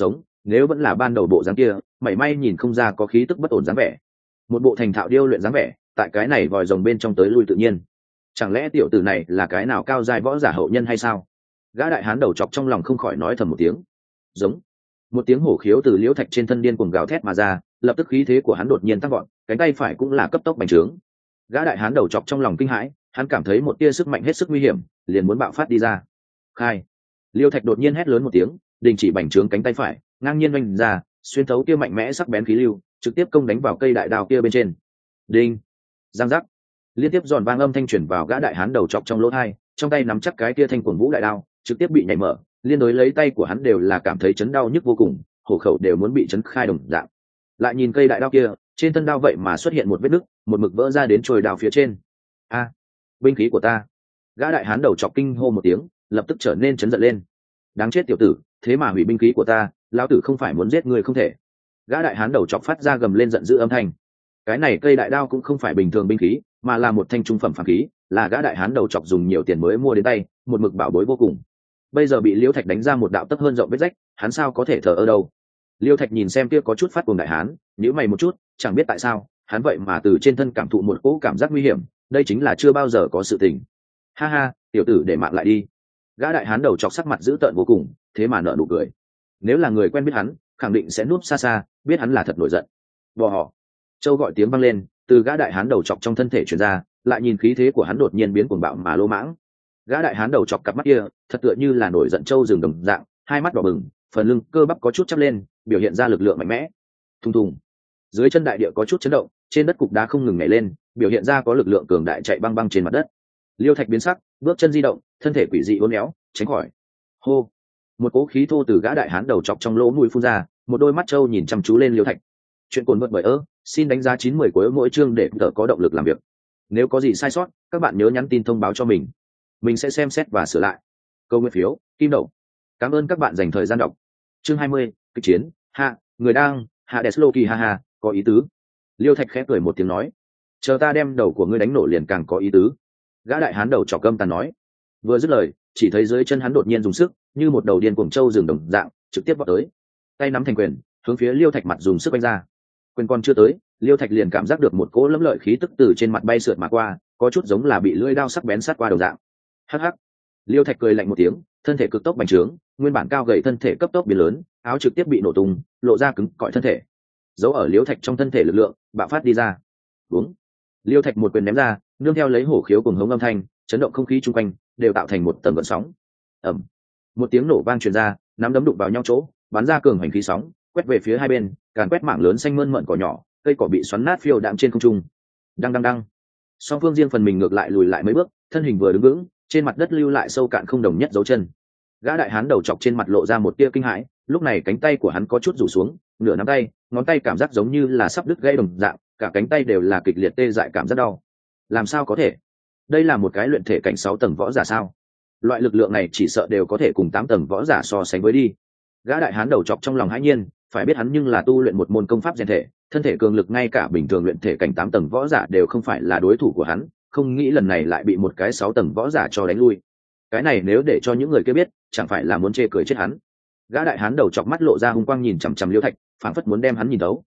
[SPEAKER 1] nếu vẫn là ban đầu bộ dáng kia mảy may nhìn không ra có khí tức bất ổn dáng vẻ, một bộ thành thạo điêu luyện dáng vẻ, tại cái này vòi rồng bên trong tới lui tự nhiên. Chẳng lẽ tiểu tử này là cái nào cao giai võ giả hậu nhân hay sao? Gã đại hán đầu chọc trong lòng không khỏi nói thầm một tiếng. Giống. Một tiếng hổ khiếu từ liễu thạch trên thân điên cuồng gào thét mà ra, lập tức khí thế của hắn đột nhiên tăng vọt, cánh tay phải cũng là cấp tốc bành trướng. Gã đại hán đầu chọc trong lòng kinh hãi, hắn cảm thấy một tia sức mạnh hết sức nguy hiểm, liền muốn bạo phát đi ra. Khai. Liễu thạch đột nhiên hét lớn một tiếng, đình chỉ bành trướng cánh tay phải, ngang nhiên vung ra, xuyên thấu kia mạnh mẽ sắc bén khí lưu, trực tiếp công đánh vào cây đại đao kia bên trên. Đinh. Giang giác. Liên tiếp giòn vang âm thanh truyền vào gã đại hán đầu chọc trong lỗ tai, trong tay nắm chắc cái kia thanh cuồng vũ đại đao, trực tiếp bị nhảy mở, liên đối lấy tay của hắn đều là cảm thấy chấn đau nhức vô cùng, hổ khẩu đều muốn bị chấn khai đồng dạng. Lại nhìn cây đại đao kia, trên thân đao vậy mà xuất hiện một vết nứt, một mực vỡ ra đến trôi đao phía trên. A, binh khí của ta! Gã đại hán đầu chọc kinh hô một tiếng, lập tức trở nên chấn giận lên. Đáng chết tiểu tử, thế mà hủy binh khí của ta, lão tử không phải muốn giết ngươi không thể. Gã đại hán đầu chọc phát ra gầm lên giận dữ âm thanh. Cái này cây đại đao cũng không phải bình thường binh khí, mà là một thanh trung phẩm phàm khí, là gã đại hán đầu chọc dùng nhiều tiền mới mua đến tay, một mực bảo bối vô cùng. Bây giờ bị liễu thạch đánh ra một đạo tấc hơn rộng vết rách, hắn sao có thể thở ở đâu? Liễu thạch nhìn xem kia có chút phát cuồng đại hán, nhíu mày một chút, chẳng biết tại sao hắn vậy mà từ trên thân cảm thụ một cỗ cảm giác nguy hiểm, đây chính là chưa bao giờ có sự tình. Ha ha, tiểu tử để mạng lại đi. Gã đại hán đầu chọc sắc mặt dữ tợn vô cùng, thế mà nở nụ cười. Nếu là người quen biết hắn, khẳng định sẽ núp xa xa, biết hắn là thật nổi giận. Bò họ. Châu gọi tiếng vang lên, từ gã đại hán đầu chọc trong thân thể truyền ra, lại nhìn khí thế của hắn đột nhiên biến cuồng bạo mà lô mãng. Gã đại hán đầu chọc cặp mắt kia, thật tựa như là nổi giận trâu rừng đồng dạng, hai mắt đỏ bừng, phần lưng cơ bắp có chút chắp lên, biểu hiện ra lực lượng mạnh mẽ. Thùng thùng. Dưới chân đại địa có chút chấn động, trên đất cục đá không ngừng nhảy lên, biểu hiện ra có lực lượng cường đại chạy băng băng trên mặt đất. Liêu thạch biến sắc, bước chân di động, thân thể quỷ dị uốn éo, tránh khỏi. Hô. Một cỗ khí thô từ gã đại hán đầu chọc trong lỗ mũi phun ra, một đôi mắt trâu nhìn chăm chú lên Liêu thạch. Chuyện cồn vật bởi xin đánh giá 9/10 của mỗi chương để tớ có động lực làm việc. Nếu có gì sai sót, các bạn nhớ nhắn tin thông báo cho mình sẽ xem xét và sửa lại. Câu nguyên phiếu, kim đậu. Cảm ơn các bạn dành thời gian đọc. Chương 20, kịch chiến, hạ, người đang, Hades Loki ha ha, có ý tứ. Liêu thạch khẽ cười một tiếng nói, chờ ta đem đầu của ngươi đánh nổ liền càng có ý tứ. Gã đại hán đầu trọc cơm tàn nói. Vừa dứt lời, chỉ thấy dưới chân hắn đột nhiên dùng sức, như một đầu điên cuồng trâu rừng đồng dạng, trực tiếp vọt tới. Tay nắm thành quyền, hướng phía Liêu thạch mặt dùng sức đánh ra. Quyền còn chưa tới, Liêu thạch liền cảm giác được một cỗ lẫm lợi khí tức từ trên mặt bay sượt mà qua, có chút giống là bị lưỡi dao sắc bén sát qua đồng dạng. Hắc hắc. Liêu thạch cười lạnh một tiếng, thân thể cực tốc bành trướng, nguyên bản cao gầy thân thể cấp tốc biến lớn, áo trực tiếp bị nổ tung, lộ ra cứng cỏi thân thể. Giấu ở Liêu thạch trong thân thể lực lượng bạo phát đi ra. Uống. Liêu thạch một quyền ném ra, nương theo lấy hổ khiếu cùng hống âm thanh, chấn động không khí chung quanh, đều tạo thành một tầng gợn sóng. Ầm. Một tiếng nổ vang truyền ra, nắm đấm đụng vào nhau chỗ, bắn ra cường hành khí sóng, quét về phía hai bên, càn quét mảng lớn xanh mơn mởn cỏ nhỏ, cây cỏ bị xoắn nát phiêu đạm trên không trung. Đăng đăng đăng. Song phương riêng phần mình ngược lại lùi lại mấy bước, thân hình vừa đứng vững, trên mặt đất lưu lại sâu cạn không đồng nhất dấu chân. Gã đại hán đầu chọc trên mặt lộ ra một tia kinh hãi, lúc này cánh tay của hắn có chút rủ xuống, nửa nắm tay, ngón tay cảm giác giống như là sắp đứt gãy đồng dạng, cả cánh tay đều là kịch liệt tê dại cảm giác đau. Làm sao có thể? Đây là một cái luyện thể cảnh 6 tầng võ giả sao? Loại lực lượng này chỉ sợ đều có thể cùng 8 tầng võ giả so sánh với đi. Gã đại hán đầu chọc trong lòng hãi nhiên, phải biết hắn nhưng là tu luyện một môn công pháp rèn thể, thân thể cường lực ngay cả bình thường luyện thể cảnh 8 tầng võ giả đều không phải là đối thủ của hắn, không nghĩ lần này lại bị một cái 6 tầng võ giả cho đánh lui. Cái này nếu để cho những người kia biết, chẳng phải là muốn chê cười chết hắn. Gã đại hán đầu chọc mắt lộ ra hung quang nhìn chằm chằm Liêu thạch, phảng phất muốn đem hắn nhìn thấu.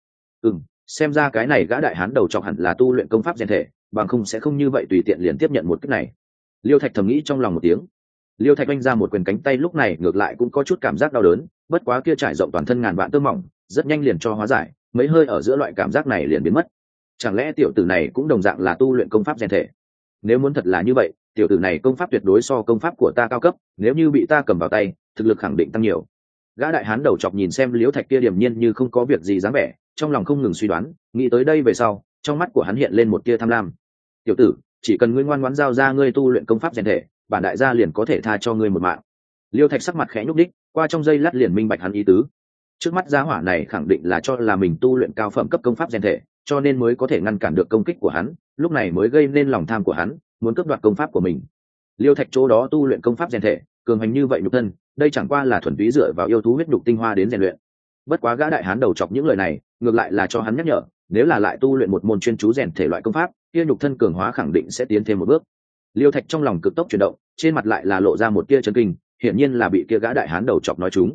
[SPEAKER 1] Xem ra cái này gã đại hán đầu chọc hẳn là tu luyện công pháp rèn thể, bằng không sẽ không như vậy tùy tiện liền tiếp nhận một kích này. Liêu thạch thầm nghĩ trong lòng một tiếng. Liêu thạch oanh ra một quyền cánh tay lúc này ngược lại cũng có chút cảm giác đau đớn, bất quá kia trải rộng toàn thân ngàn vạn tơ mỏng, rất nhanh liền cho hóa giải, mấy hơi ở giữa loại cảm giác này liền biến mất. Chẳng lẽ tiểu tử này cũng đồng dạng là tu luyện công pháp rèn thể? Nếu muốn thật là như vậy, tiểu tử này công pháp tuyệt đối so công pháp của ta cao cấp, nếu như bị ta cầm vào tay, thực lực khẳng định tăng nhiều. Gã đại hán đầu chọc nhìn xem Liêu thạch kia điềm nhiên như không có việc gì dáng vẻ, trong lòng không ngừng suy đoán, nghĩ tới đây về sau, trong mắt của hắn hiện lên một tia tham lam. Tiểu tử, chỉ cần ngươi ngoan ngoãn giao ra ngươi tu luyện công pháp rèn thể, bản đại gia liền có thể tha cho ngươi một mạng. Liêu thạch sắc mặt khẽ nhúc đích, qua trong giây lát liền minh bạch hắn ý tứ. Trước mắt gia hỏa này khẳng định là cho là mình tu luyện cao phẩm cấp công pháp rèn thể, cho nên mới có thể ngăn cản được công kích của hắn, lúc này mới gây nên lòng tham của hắn, muốn cướp đoạt công pháp của mình. Liêu thạch chỗ đó tu luyện công pháp rèn thể, cường hành như vậy nhục thân, đây chẳng qua là thuần túy dựa vào yêu thú huyết nhục tinh hoa đến rèn luyện. Bất quá gã đại hán đầu chọc những lời này, ngược lại là cho hắn nhắc nhở, nếu là lại tu luyện một môn chuyên chú rèn thể loại công pháp, kia nhục thân cường hóa khẳng định sẽ tiến thêm một bước. Liêu thạch trong lòng cực tốc chuyển động, trên mặt lại là lộ ra một tia chấn kinh, hiển nhiên là bị kia gã đại hán đầu chọc nói trúng.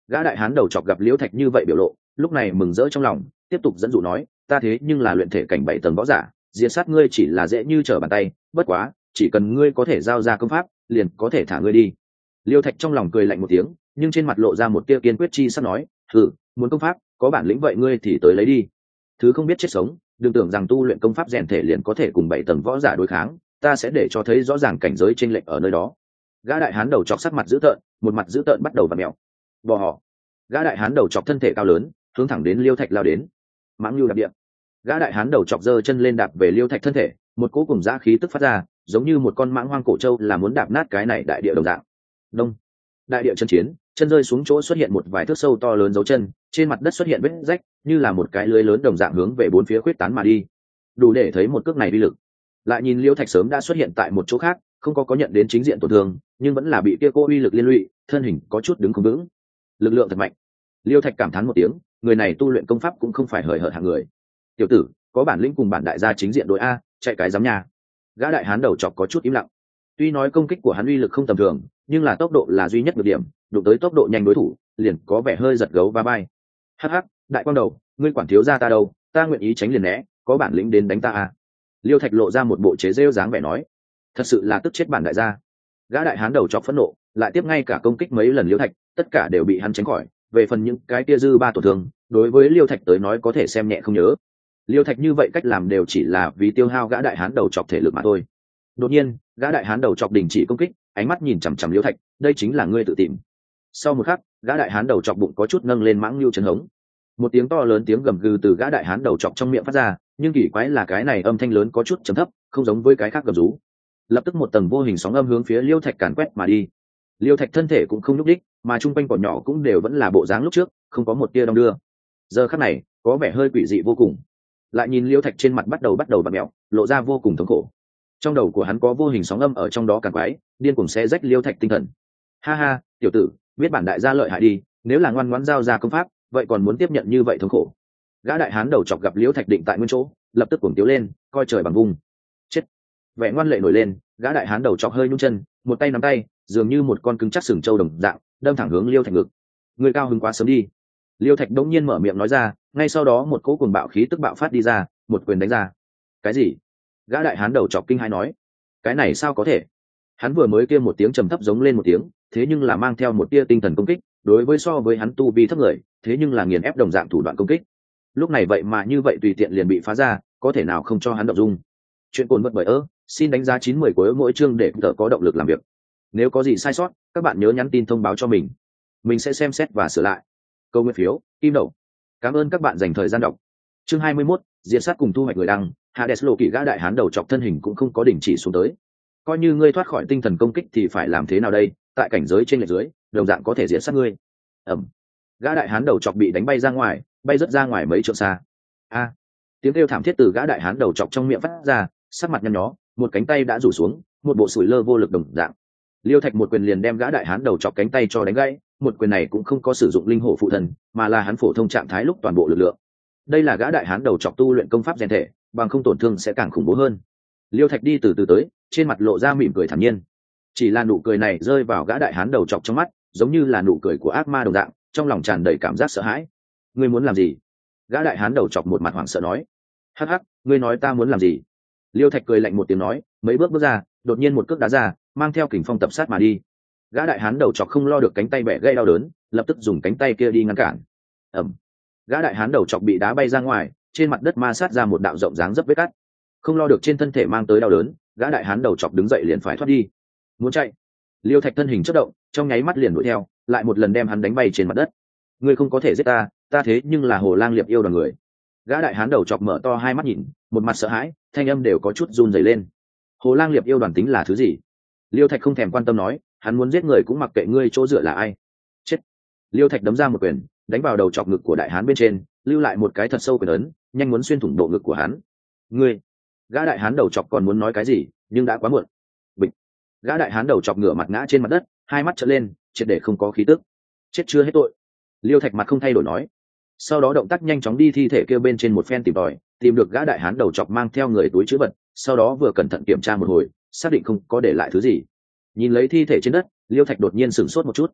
[SPEAKER 1] Gã đại hán đầu chọc gặp liễu thạch như vậy biểu lộ, lúc này mừng rỡ trong lòng, tiếp tục dẫn dụ nói, ta thế nhưng là luyện thể cảnh 7 tầng võ giả, diệt sát ngươi chỉ là dễ như trở bàn tay, bất quá chỉ cần ngươi có thể giao ra công pháp liền có thể thả ngươi đi. Liêu thạch trong lòng cười lạnh một tiếng, nhưng trên mặt lộ ra một tia kiên quyết chi sắp nói, muốn công pháp, có bản lĩnh vậy ngươi thì tới lấy đi. Thứ không biết chết sống, đừng tưởng rằng tu luyện công pháp rèn thể liền có thể cùng 7 tầng võ giả đối kháng, ta sẽ để cho thấy rõ ràng cảnh giới chênh lệch ở nơi đó. Gã đại hán đầu chọc sắc mặt dữ tợn, một mặt dữ tợn bắt đầu vặn mèo. Bò họ. Gã đại hán đầu chọc thân thể cao lớn, hướng thẳng đến Liêu thạch lao đến. Mãng lưu đạp địa. Gã đại hán đầu chọc giơ chân lên đạp về Liêu thạch thân thể, một cỗ cùng dã khí tức phát ra, giống như một con mãng hoang cổ trâu là muốn đạp nát cái này đại địa đồng dạng. Đông. Đại địa chân chiến, chân rơi xuống chỗ xuất hiện một vài thước sâu to lớn dấu chân, trên mặt đất xuất hiện vết rách, như là một cái lưới lớn đồng dạng hướng về bốn phía khuyết tán mà đi. Đủ để thấy một cước này uy lực. Lại nhìn Liêu thạch sớm đã xuất hiện tại một chỗ khác, không có nhận đến chính diện tổn thương, nhưng vẫn là bị kia cô uy lực liên lụy, thân hình có chút đứng không vững. Lực lượng thật mạnh. Liêu thạch cảm thán một tiếng, người này tu luyện công pháp cũng không phải hời hợt hạng người. Tiểu tử, có bản lĩnh cùng bản đại gia chính diện đối a, chạy cái giám nhà. Gã đại hán đầu chọc có chút im lặng. Tuy nói công kích của hắn uy lực không tầm thường, nhưng là tốc độ là duy nhất nhược điểm, đụng tới tốc độ nhanh đối thủ, liền có vẻ hơi giật gấu va vai. Hắc hắc, đại quang đầu, ngươi quản thiếu gia ta đâu, ta nguyện ý tránh liền né, có bản lĩnh đến đánh ta a. Liêu thạch lộ ra một bộ chế rêu dáng vẻ nói, thật sự là tức chết bản đại gia. Gã đại hán đầu chọc phẫn nộ, lại tiếp ngay cả công kích mấy lần Liêu thạch, tất cả đều bị hắn tránh khỏi. Về phần những cái tia dư ba tổn thương, đối với Liêu thạch tới nói có thể xem nhẹ không nhớ. Liêu thạch như vậy cách làm đều chỉ là vì tiêu hao gã đại hán đầu chọc thể lực mà thôi. Đột nhiên, gã đại hán đầu chọc đình chỉ công kích, ánh mắt nhìn chằm chằm Liêu thạch, đây chính là ngươi tự tìm. Sau một khắc, gã đại hán đầu chọc bụng có chút nâng lên mãng lưu chấn hống. Một tiếng to lớn tiếng gầm gừ từ gã đại hán đầu chọc trong miệng phát ra, nhưng kỳ quái là cái này âm thanh lớn có chút trầm thấp, không giống với cái khác gầm rú. Lập tức một tầng vô hình sóng âm hướng phía Liêu thạch càn quét mà đi. Liêu thạch thân thể cũng không nhúc đích, mà chung quanh cỏ nhỏ cũng đều vẫn là bộ dáng lúc trước, không có một tia đong đưa. Giờ khắc này có vẻ hơi quỷ dị vô cùng. Lại nhìn Liêu thạch trên mặt bắt đầu vặn mèo, lộ ra vô cùng thống khổ. Trong đầu của hắn có vô hình sóng âm ở trong đó càn quái, điên cuồng xé rách Liêu thạch tinh thần. Ha ha, tiểu tử, biết bản đại gia lợi hại đi, nếu là ngoan ngoãn giao ra công pháp, vậy còn muốn tiếp nhận như vậy thống khổ. Gã đại hán đầu chọc gặp Liêu thạch định tại nguyên chỗ, lập tức cuồng tiếu lên, coi trời bằng vung. Chết. Vẻ ngoan lệ nổi lên, gã đại hán đầu chọc hơi nhún chân, một tay nắm tay, dường như một con cứng chắc sừng trâu đồng dạng, đâm thẳng hướng Liêu thạch ngực. Người cao hứng quá sớm đi. Liêu thạch đống nhiên mở miệng nói ra, ngay sau đó một cỗ cuồng bạo khí tức bạo phát đi ra, một quyền đánh ra. Cái gì? Gã đại hán đầu chọc kinh hãi nói, cái này sao có thể? Hắn vừa mới kêu một tiếng trầm thấp giống lên một tiếng, thế nhưng là mang theo một tia tinh thần công kích, đối với so với hắn tu vi thấp người, thế nhưng là nghiền ép đồng dạng thủ đoạn công kích. Lúc này vậy mà như vậy tùy tiện liền bị phá ra, có thể nào không cho hắn động dung? Chuyện cồn vật bởi xin đánh giá 9/10 của mỗi chương để tự có động lực làm việc. Nếu có gì sai sót, các bạn nhớ nhắn tin thông báo cho mình sẽ xem xét và sửa lại. Câu nguyên phiếu, kim đậu. Cảm ơn các bạn dành thời gian đọc. Chương 21, diện sát cùng thu hoạch người đăng, Hades lộ kỵ gã đại hán đầu chọc thân hình cũng không có đình chỉ xuống tới. Coi như ngươi thoát khỏi tinh thần công kích thì phải làm thế nào đây? Tại cảnh giới trên lệch dưới, đồng dạng có thể diện sát ngươi. Gã đại hán đầu chọc bị đánh bay ra ngoài, bay rất ra ngoài mấy trượng xa. Tiếng kêu thảm thiết từ gã đại hán đầu chọc trong miệng phát ra, sắc mặt nhăn nhó, một cánh tay đã rủ xuống, một bộ sủi lơ vô lực đồng dạng. Liêu thạch một quyền liền đem gã đại hán đầu chọc cánh tay cho đánh gãy, một quyền này cũng không có sử dụng linh hổ phụ thần, mà là hắn phổ thông trạng thái lúc toàn bộ lực lượng. Đây là gã đại hán đầu chọc tu luyện công pháp rèn thể, bằng không tổn thương sẽ càng khủng bố hơn. Liêu thạch đi từ từ tới, trên mặt lộ ra mỉm cười thản nhiên. Chỉ là nụ cười này rơi vào gã đại hán đầu chọc trong mắt, giống như là nụ cười của ác ma đồng dạng, trong lòng tràn đầy cảm giác sợ hãi. Ngươi muốn làm gì? Gã đại hán đầu chọc một mặt hoảng sợ nói. Hắc hắc, ngươi nói ta muốn làm gì? Liêu thạch cười lạnh một tiếng nói, mấy bước ra, đột nhiên một cước đá ra, mang theo kình phong tập sát mà đi. Gã đại hán đầu chọc không lo được cánh tay bẻ gãy đau đớn, lập tức dùng cánh tay kia đi ngăn cản. Gã đại hán đầu chọc bị đá bay ra ngoài, trên mặt đất ma sát ra một đạo rộng dáng dấp vết cắt. Không lo được trên thân thể mang tới đau đớn, gã đại hán đầu chọc đứng dậy liền phải thoát đi. Muốn chạy. Liêu thạch thân hình chớp động, trong nháy mắt liền đuổi theo, lại một lần đem hắn đánh bay trên mặt đất. Ngươi không có thể giết ta, ta thế nhưng là Hồ Lang Liệp yêu đoàn người. Gã đại hán đầu chọc mở to hai mắt nhìn, một mặt sợ hãi, thanh âm đều có chút run rẩy lên. Hồ Lang Liệp yêu đoàn tính là thứ gì? Liêu thạch không thèm quan tâm nói, hắn muốn giết người cũng mặc kệ ngươi chỗ dựa là ai. Chết. Liêu thạch đấm ra một quyền, đánh vào đầu chọc ngực của đại hán bên trên, lưu lại một cái thật sâu quyền ấn, nhanh muốn xuyên thủng bộ ngực của hắn. Ngươi. Gã đại hán đầu chọc còn muốn nói cái gì, nhưng đã quá muộn. Bịch. Gã đại hán đầu chọc ngửa mặt ngã trên mặt đất, hai mắt trợn lên, triệt để không có khí tức. Chết chưa hết tội. Liêu thạch mặt không thay đổi nói. Sau đó động tác nhanh chóng đi thi thể kêu bên trên một phen tìm tòi, tìm được gã đại hán đầu chọc mang theo người túi chữ vật, sau đó vừa cẩn thận kiểm tra một hồi, xác định không có để lại thứ gì. Nhìn lấy thi thể trên đất, Liêu thạch đột nhiên sửng sốt một chút.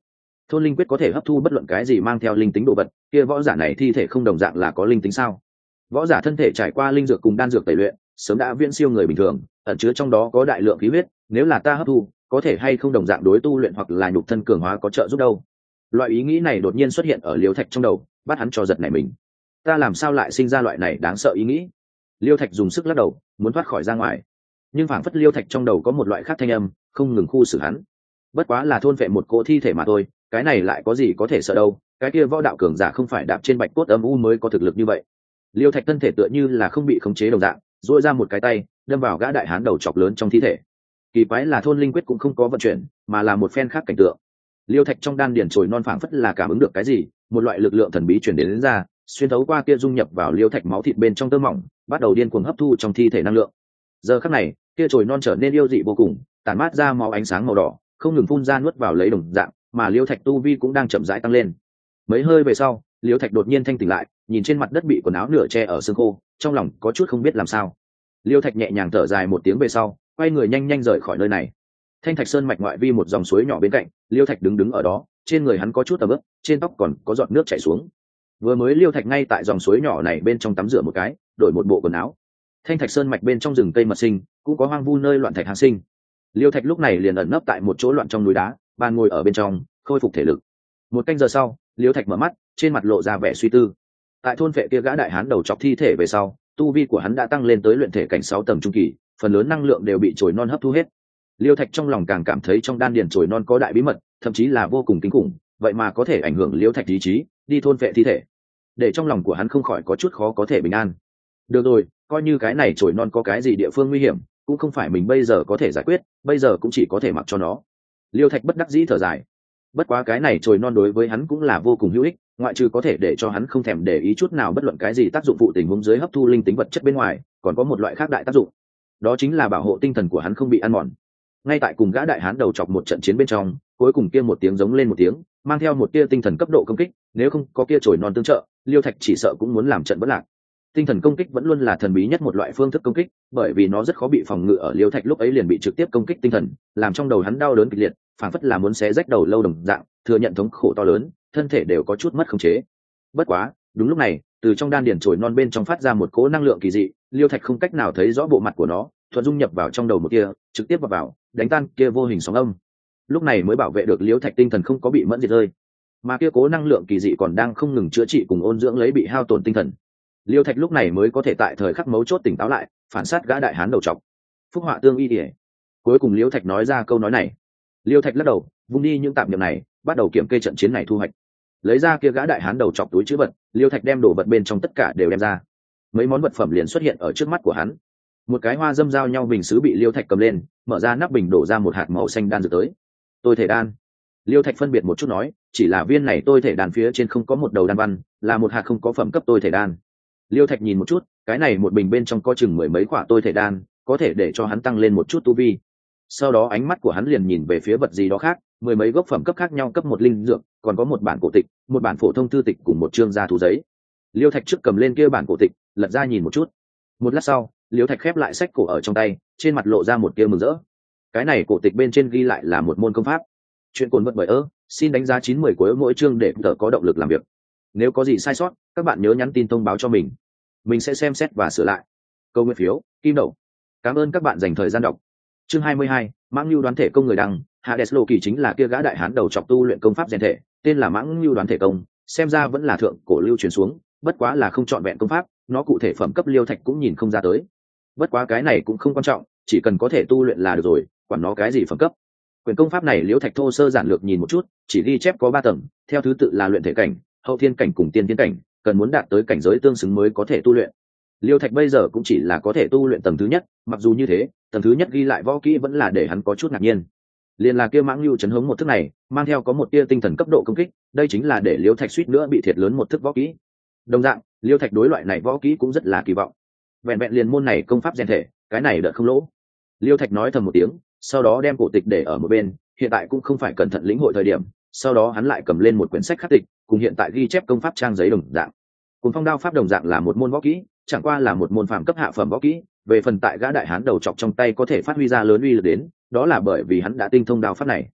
[SPEAKER 1] thôn linh quyết có thể hấp thu bất luận cái gì mang theo linh tính đồ vật, kia võ giả này thi thể không đồng dạng là có linh tính sao? Võ giả thân thể trải qua linh dược cùng đan dược tẩy luyện, sớm đã viễn siêu người bình thường, ẩn chứa trong đó có đại lượng khí huyết, nếu là ta hấp thu, có thể hay không đồng dạng đối tu luyện hoặc là nhục thân cường hóa có trợ giúp đâu. Loại ý nghĩ này đột nhiên xuất hiện ở Liêu Thạch trong đầu, bắt hắn cho giật nảy mình. Ta làm sao lại sinh ra loại này đáng sợ ý nghĩ? Liêu Thạch dùng sức lắc đầu, muốn thoát khỏi ra ngoài, nhưng phảng phất Liêu Thạch trong đầu có một loại khác thanh âm, không ngừng khu xử hắn. Bất quá là thôn vệ một cỗ thi thể mà thôi, cái này lại có gì có thể sợ đâu, cái kia võ đạo cường giả không phải đạp trên bạch cốt âm u mới có thực lực như vậy. Liêu Thạch thân thể tựa như là không bị khống chế đồng dạng, duỗi ra một cái tay, đâm vào gã đại hán đầu chọc lớn trong thi thể. Kỳ quái là thôn linh quyết cũng không có vận chuyển, mà là một phen khác cảnh tượng. Liêu Thạch trong đan điền trồi non phảng phất là cảm ứng được cái gì, một loại lực lượng thần bí truyền đến ra, xuyên thấu qua kia dung nhập vào Liêu Thạch máu thịt bên trong tơ mỏng, bắt đầu điên cuồng hấp thu trong thi thể năng lượng. Giờ khắc này, kia trồi non trở nên yêu dị vô cùng, tản mát ra máu ánh sáng màu đỏ, không ngừng phun ra nuốt vào lấy đồng dạng, mà Liêu Thạch tu vi cũng đang chậm rãi tăng lên. Mấy hơi về sau, Liêu Thạch đột nhiên thanh tỉnh lại, nhìn trên mặt đất bị quần áo nửa che ở xương khô, trong lòng có chút không biết làm sao. Liêu Thạch nhẹ nhàng thở dài một tiếng về sau, quay người nhanh nhanh rời khỏi nơi này. Thanh Thạch Sơn mạch ngoại vi một dòng suối nhỏ bên cạnh, Liêu Thạch đứng ở đó, trên người hắn có chút tầm ướp, trên tóc còn có giọt nước chảy xuống. Vừa mới Liêu Thạch ngay tại dòng suối nhỏ này bên trong tắm rửa một cái, đổi một bộ quần áo. Thanh Thạch Sơn mạch bên trong rừng cây mật sinh, cũng có hoang vu nơi loạn thạch hàng sinh. Liêu Thạch lúc này liền ẩn nấp tại một chỗ loạn trong núi đá, bàn ngồi ở bên trong, khôi phục thể lực. Một canh giờ sau, Liêu Thạch mở mắt, trên mặt lộ ra vẻ suy tư. Tại thôn vệ kia gã đại hán đầu chọc thi thể về sau, tu vi của hắn đã tăng lên tới luyện thể cảnh 6 tầng trung kỳ, phần lớn năng lượng đều bị chồi non hấp thu hết. Liêu Thạch trong lòng càng cảm thấy trong đan điền chồi non có đại bí mật, thậm chí là vô cùng kinh khủng, vậy mà có thể ảnh hưởng Liêu Thạch ý chí, đi thôn vệ thi thể. Để trong lòng của hắn không khỏi có chút khó có thể bình an. Được rồi, coi như cái này chồi non có cái gì địa phương nguy hiểm, cũng không phải mình bây giờ có thể giải quyết, bây giờ cũng chỉ có thể mặc cho nó. Liêu Thạch bất đắc dĩ thở dài. Bất quá cái này chồi non đối với hắn cũng là vô cùng hữu ích, ngoại trừ có thể để cho hắn không thèm để ý chút nào bất luận cái gì tác dụng phụ tình huống dưới hấp thu linh tính vật chất bên ngoài, còn có một loại khác đại tác dụng, đó chính là bảo hộ tinh thần của hắn không bị ăn mòn. Ngay tại cùng gã đại hán đầu chọc một trận chiến bên trong, cuối cùng kia một tiếng giống lên một tiếng, mang theo một tia tinh thần cấp độ công kích, nếu không có kia chồi non tương trợ, Liêu Thạch chỉ sợ cũng muốn làm trận bất lạc. Tinh thần công kích vẫn luôn là thần bí nhất một loại phương thức công kích, bởi vì nó rất khó bị phòng ngự, ở Liêu Thạch lúc ấy liền bị trực tiếp công kích tinh thần, làm trong đầu hắn đau đớn kịch liệt, phảng phất là muốn xé rách đầu lâu đồng dạng, thừa nhận thống khổ to lớn, thân thể đều có chút mất khống chế. Bất quá, đúng lúc này, từ trong đan điền chồi non bên trong phát ra một cỗ năng lượng kỳ dị, Liêu Thạch không cách nào thấy rõ bộ mặt của nó, thuận dung nhập vào trong đầu một kia, trực tiếp vào, đánh tan kia vô hình sóng âm. Lúc này mới bảo vệ được Liêu Thạch tinh thần không có bị mẫn diệt rơi, mà kia cố năng lượng kỳ dị còn đang không ngừng chữa trị cùng ôn dưỡng lấy bị hao tổn tinh thần. Liêu Thạch lúc này mới có thể tại thời khắc mấu chốt tỉnh táo lại, phản sát gã đại hán đầu trọc. Phúc họa tương y ỉa. Cuối cùng Liêu Thạch nói ra câu nói này. Liêu Thạch lắc đầu, vung đi những tạp niệm này, bắt đầu kiểm kê trận chiến này thu hoạch. Lấy ra kia gã đại hán đầu chọc túi chữ vật, Liêu Thạch đem đồ vật bên trong tất cả đều đem ra. Mấy món vật phẩm liền xuất hiện ở trước mắt của hắn. Một cái hoa dâm giao nhau bình sứ bị Liêu Thạch cầm lên, mở ra nắp bình đổ ra một hạt màu xanh đan dược tới. Tôi thể đan. Liêu Thạch phân biệt một chút nói, chỉ là viên này tôi thể đan phía trên không có một đầu đan văn, là một hạt không có phẩm cấp tôi thể đan. Liêu Thạch nhìn một chút, cái này một bình bên trong có chừng mười mấy quả tôi thể đan, có thể để cho hắn tăng lên một chút tu vi. Sau đó ánh mắt của hắn liền nhìn về phía vật gì đó khác, mười mấy gốc phẩm cấp khác nhau cấp một linh dược, còn có một bản cổ tịch, một bản phổ thông thư tịch cùng một chương gia thú giấy. Liêu Thạch trước cầm lên kia bản cổ tịch, lật ra nhìn một chút. Một lát sau, Liêu Thạch khép lại sách cổ ở trong tay, trên mặt lộ ra một tia mừng rỡ. Cái này cổ tịch bên trên ghi lại là một môn công pháp. Chuyện cồn vật bởi xin đánh giá 9/10 của mỗi chương để tự có động lực làm việc. Nếu có gì sai sót, các bạn nhớ nhắn tin thông báo cho mình sẽ xem xét và sửa lại. Câu nguyện phiếu, kim đậu. Cảm ơn các bạn dành thời gian đọc. Chương 22, Mãng Nưu đoán thể công người đăng, Hades Loki chính là kia gã đại hán đầu chọc tu luyện công pháp rèn thể, tên là Mãng Nưu đoán thể công, xem ra vẫn là thượng cổ lưu truyền xuống, bất quá là không chọn vẹn công pháp, nó cụ thể phẩm cấp Liêu Thạch cũng nhìn không ra tới. Bất quá cái này cũng không quan trọng, chỉ cần có thể tu luyện là được rồi, quản nó cái gì phẩm cấp. Quyền công pháp này Liêu Thạch thô sơ giản lược nhìn một chút, chỉ ghi chép có 3 tầng, theo thứ tự là luyện thể cảnh, hậu thiên cảnh cùng tiên thiên cảnh, cần muốn đạt tới cảnh giới tương xứng mới có thể tu luyện. Liêu Thạch bây giờ cũng chỉ là có thể tu luyện tầng thứ nhất, mặc dù như thế, tầng thứ nhất ghi lại võ kỹ vẫn là để hắn có chút ngạc nhiên. Liên là kia Mãng Nưu chấn hống một thức này, mang theo có một tia tinh thần cấp độ công kích, đây chính là để Liêu Thạch suýt nữa bị thiệt lớn một thức võ kỹ. Đồng dạng, Liêu Thạch đối loại này võ kỹ cũng rất là kỳ vọng. Vẹn vẹn liền môn này công pháp rèn thể, cái này đợt không lỗ. Liêu Thạch nói thầm một tiếng, sau đó đem cổ tịch để ở một bên, hiện tại cũng không phải cẩn thận lĩnh hội thời điểm. Sau đó hắn lại cầm lên một quyển sách khắc tịch, cùng hiện tại ghi chép công pháp trang giấy đồng dạng. Cùng phong đao pháp đồng dạng là một môn võ kỹ, chẳng qua là một môn phàm cấp hạ phẩm võ kỹ, về phần tại gã đại hán đầu chọc trong tay có thể phát huy ra lớn uy lực đến, đó là bởi vì hắn đã tinh thông đao pháp này.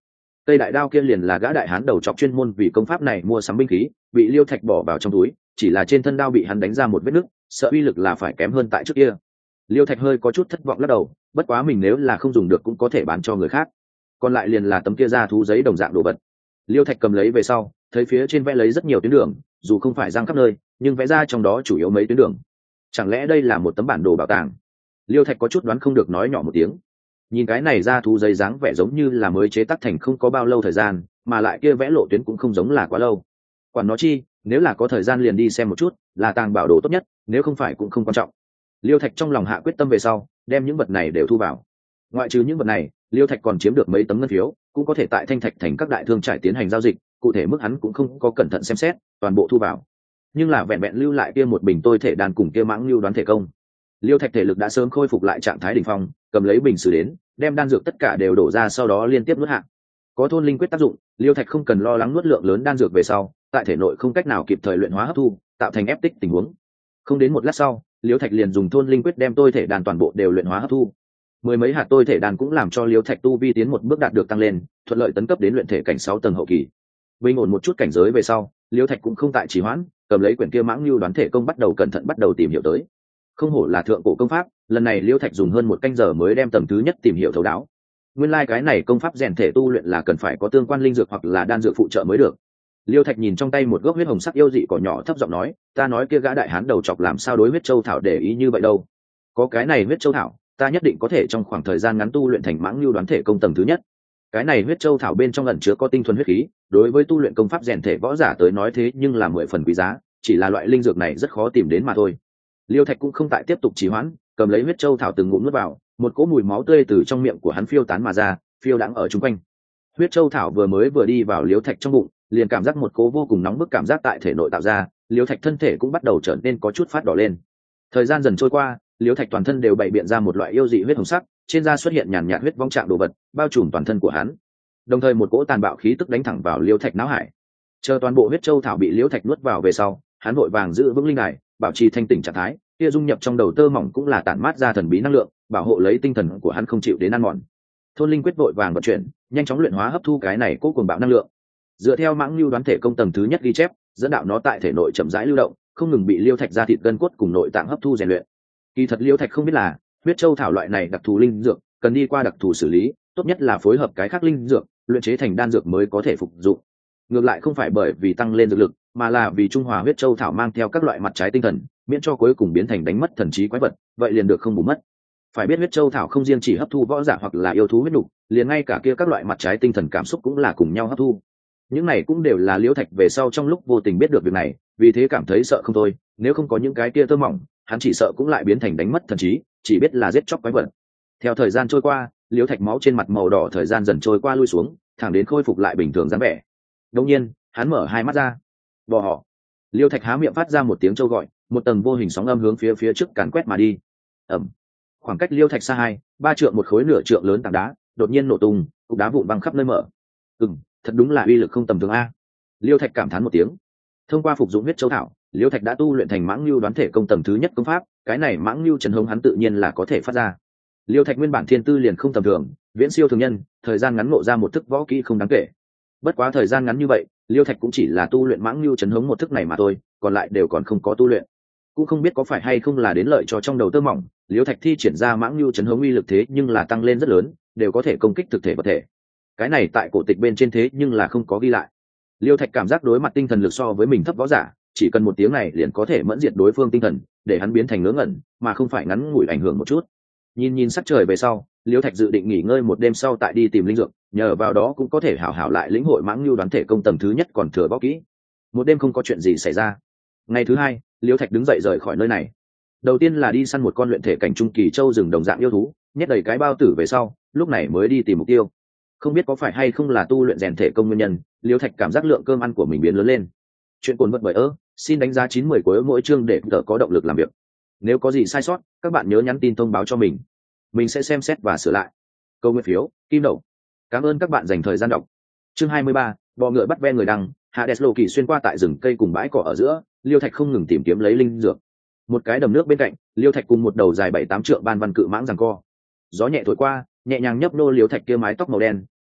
[SPEAKER 1] cây đại đao kia liền là gã đại hán đầu chọc chuyên môn vì công pháp này mua sắm binh khí, bị Liêu Thạch bỏ vào trong túi, chỉ là trên thân đao bị hắn đánh ra một vết nứt, sợ uy lực là phải kém hơn tại trước kia. Liêu Thạch hơi có chút thất vọng lắc đầu, bất quá mình nếu là không dùng được cũng có thể bán cho người khác. Còn lại liền là tấm kia da thú giấy đồng dạng đồ vật. Liêu Thạch cầm lấy về sau, thấy phía trên vẽ lấy rất nhiều tuyến đường, dù không phải giang khắp nơi, nhưng vẽ ra trong đó chủ yếu mấy tuyến đường. Chẳng lẽ đây là một tấm bản đồ bảo tàng? Liêu Thạch có chút đoán không được, nói nhỏ một tiếng. Nhìn cái này da thú giấy dáng vẻ giống như là mới chế tác thành không có bao lâu thời gian, mà lại kia vẽ lộ tuyến cũng không giống là quá lâu. Quản nó chi, nếu là có thời gian liền đi xem một chút, là tàng bảo đồ tốt nhất, nếu không phải cũng không quan trọng. Liêu Thạch trong lòng hạ quyết tâm về sau, đem những vật này đều thu vào. Ngoại trừ những vật này, Liêu Thạch còn chiếm được mấy tấm ngân phiếu, cũng có thể tại Thanh Thạch thành các đại thương trải tiến hành giao dịch, cụ thể mức hắn cũng không có cẩn thận xem xét, toàn bộ thu vào. Nhưng là vẹn vẹn lưu lại kia một bình tôi thể đàn cùng kia mãng lưu đoán thể công. Liêu Thạch thể lực đã sớm khôi phục lại trạng thái đỉnh phong, cầm lấy bình sử đến, đem đan dược tất cả đều đổ ra, sau đó liên tiếp nuốt hạ. Có thôn linh quyết tác dụng, Liêu Thạch không cần lo lắng nuốt lượng lớn đan dược về sau, tại thể nội không cách nào kịp thời luyện hóa hấp thu, tạo thành ép tích tình huống. Không đến một lát sau, Liêu Thạch liền dùng thôn linh quyết đem tôi thể đàn toàn bộ đều luyện hóa hấp thu. Mười mấy hạt tôi thể đàn cũng làm cho Liêu Thạch tu vi tiến một bước đạt được tăng lên, thuận lợi tấn cấp đến luyện thể cảnh 6 tầng hậu kỳ. Bình ổn một chút cảnh giới về sau, Liêu Thạch cũng không tại trì hoãn, cầm lấy quyển kia mãng lưu đoán thể công bắt đầu cẩn thận bắt đầu tìm hiểu tới. Không hổ là thượng cổ công pháp, lần này Liêu Thạch dùng hơn một canh giờ mới đem tầng thứ nhất tìm hiểu thấu đáo. Nguyên lai cái này công pháp rèn thể tu luyện là cần phải có tương quan linh dược hoặc là đan dược phụ trợ mới được. Liêu Thạch nhìn trong tay một gốc huyết hồng sắc yêu dị cỏ nhỏ, thấp giọng nói, ta nói kia gã đại hán đầu chọc làm sao đối huyết châu thảo để ý như vậy đâu? Có cái này huyết châu thảo, ta nhất định có thể trong khoảng thời gian ngắn tu luyện thành mãng lưu đoán thể công tầng thứ nhất. Cái này huyết châu thảo bên trong ẩn chứa có tinh thuần huyết khí, đối với tu luyện công pháp rèn thể võ giả tới nói thế nhưng là 10 phần quý giá, chỉ là loại linh dược này rất khó tìm đến mà thôi. Liêu Thạch cũng không tại tiếp tục trì hoãn, cầm lấy huyết châu thảo từng ngụm nuốt vào, một cỗ mùi máu tươi từ trong miệng của hắn phiêu tán mà ra, phiêu đãng ở chung quanh. Huyết châu thảo vừa đi vào Liêu Thạch trong bụng, liền cảm giác một cỗ vô cùng nóng bức cảm giác tại thể nội tạo ra, Liêu Thạch thân thể cũng bắt đầu trở nên có chút phát đỏ lên. Thời gian dần trôi qua, Liêu Thạch toàn thân đều bày biện ra một loại yêu dị huyết hồng sắc, trên da xuất hiện nhàn nhạt huyết vong trạng đồ vật, bao trùm toàn thân của hắn. Đồng thời một cỗ tàn bạo khí tức đánh thẳng vào Liêu Thạch não hải. Chờ toàn bộ huyết châu thảo bị Liêu Thạch nuốt vào về sau, hắn vội vàng giữ vững linh đài, bảo trì thanh tỉnh trạng thái, kia dung nhập trong đầu tơ mỏng cũng là tản mát ra thần bí năng lượng, bảo hộ lấy tinh thần của hắn không chịu đến ăn mòn. Thôn linh quyết vội vàng vận chuyển, nhanh chóng luyện hóa hấp thu cái này cỗ cuồng bạo năng lượng. Dựa theo mãng lưu đoán thể công tầng thứ nhất ghi chép, dẫn đạo nó tại thể nội chậm rãi lưu động, không ngừng bị Liêu Thạch ra thịt gân cốt cùng nội tạng hấp thu rèn luyện. Kỳ thật Liêu Thạch không biết là huyết châu thảo loại này đặc thù linh dược, cần đi qua đặc thù xử lý, tốt nhất là phối hợp cái khác linh dược, luyện chế thành đan dược mới có thể phục dụng. Ngược lại không phải bởi vì tăng lên dược lực, mà là vì trung hòa huyết châu thảo mang theo các loại mặt trái tinh thần, miễn cho cuối cùng biến thành đánh mất thần trí quái vật, vậy liền được không bù mất. Phải biết huyết châu thảo không riêng chỉ hấp thu võ giả hoặc là yêu thú huyết nục, liền ngay cả kia các loại mặt trái tinh thần cảm xúc cũng là cùng nhau hấp thu. Những này cũng đều là Liễu Thạch về sau trong lúc vô tình biết được việc này, vì thế cảm thấy sợ không thôi, nếu không có những cái kia tơ mỏng, hắn chỉ sợ cũng lại biến thành đánh mất thần trí, chỉ biết là giết chóc quái vật. Theo thời gian trôi qua, Liễu Thạch máu trên mặt màu đỏ thời gian dần trôi qua lui xuống, thẳng đến khôi phục lại bình thường dáng vẻ. Đột nhiên, hắn mở hai mắt ra. Bò họ. Liễu Thạch há miệng phát ra một tiếng trâu gọi, một tầng vô hình sóng âm hướng phía trước càn quét mà đi. Ầm. Khoảng cách Liễu Thạch xa 2-3 trượng một khối nửa trượng lớn tảng đá, đột nhiên nổ tung, cục đá vụn văng khắp nơi mở. Thật đúng là uy lực không tầm thường a. Liêu Thạch cảm thán một tiếng. Thông qua phục dụng huyết châu thảo, Liêu Thạch đã tu luyện thành mãng lưu đoán thể công tầng thứ nhất công pháp, cái này mãng lưu trần hống hắn tự nhiên là có thể phát ra. Liêu Thạch nguyên bản thiên tư liền không tầm thường, viễn siêu thường nhân, thời gian ngắn ngộ ra một thức võ kỹ không đáng kể. Bất quá thời gian ngắn như vậy, Liêu Thạch cũng chỉ là tu luyện mãng lưu trần hống một thức này mà thôi, còn lại đều còn không có tu luyện. Cũng không biết có phải hay không là đến lợi cho trong đầu tơ mỏng, Liêu Thạch thi triển ra mãng lưu trần hống uy lực thế nhưng là tăng lên rất lớn, đều có thể công kích thực thể vật thể. Cái này tại cổ tịch bên trên thế nhưng là không có ghi lại. Liêu Thạch cảm giác đối mặt tinh thần lực so với mình thấp võ giả, chỉ cần một tiếng này liền có thể mẫn diệt đối phương tinh thần, để hắn biến thành ngớ ngẩn, mà không phải ngắn ngủi ảnh hưởng một chút. Nhìn sắc trời về sau, Liêu Thạch dự định nghỉ ngơi một đêm sau tại đi tìm linh dược, nhờ vào đó cũng có thể hảo hảo lại lĩnh hội mãng lưu đoán thể công tầng thứ nhất còn thừa võ kỹ. Một đêm không có chuyện gì xảy ra. Ngày thứ hai, Liêu Thạch đứng dậy rời khỏi nơi này. Đầu tiên là đi săn một con luyện thể cảnh trung kỳ châu rừng đồng dạng yêu thú, nhét đầy cái bao tử về sau, lúc này mới đi tìm mục tiêu. Không biết có phải hay không là tu luyện rèn thể công nguyên nhân, Liêu Thạch cảm giác lượng cơm ăn của mình biến lớn lên. Chuyện cuốn vật bởi xin đánh giá 9/10 của mỗi chương để tớ có động lực làm việc. Nếu có gì sai sót, các bạn nhớ nhắn tin thông báo cho mình sẽ xem xét và sửa lại. Câu nguyện phiếu, kim đậu. Cảm ơn các bạn dành thời gian đọc. Chương 23, bò ngựa bắt ve người đăng, Hades Lộ Kỳ xuyên qua tại rừng cây cùng bãi cỏ ở giữa, Liêu Thạch không ngừng tìm kiếm lấy linh dược. Một cái đầm nước bên cạnh, Liêu Thạch cùng một đầu dài 7-8 trượng ban văn cự mãng giằng co. Gió nhẹ thổi qua, nhẹ nhàng nhấp nô Liêu Thạch kia mái tóc màu đen,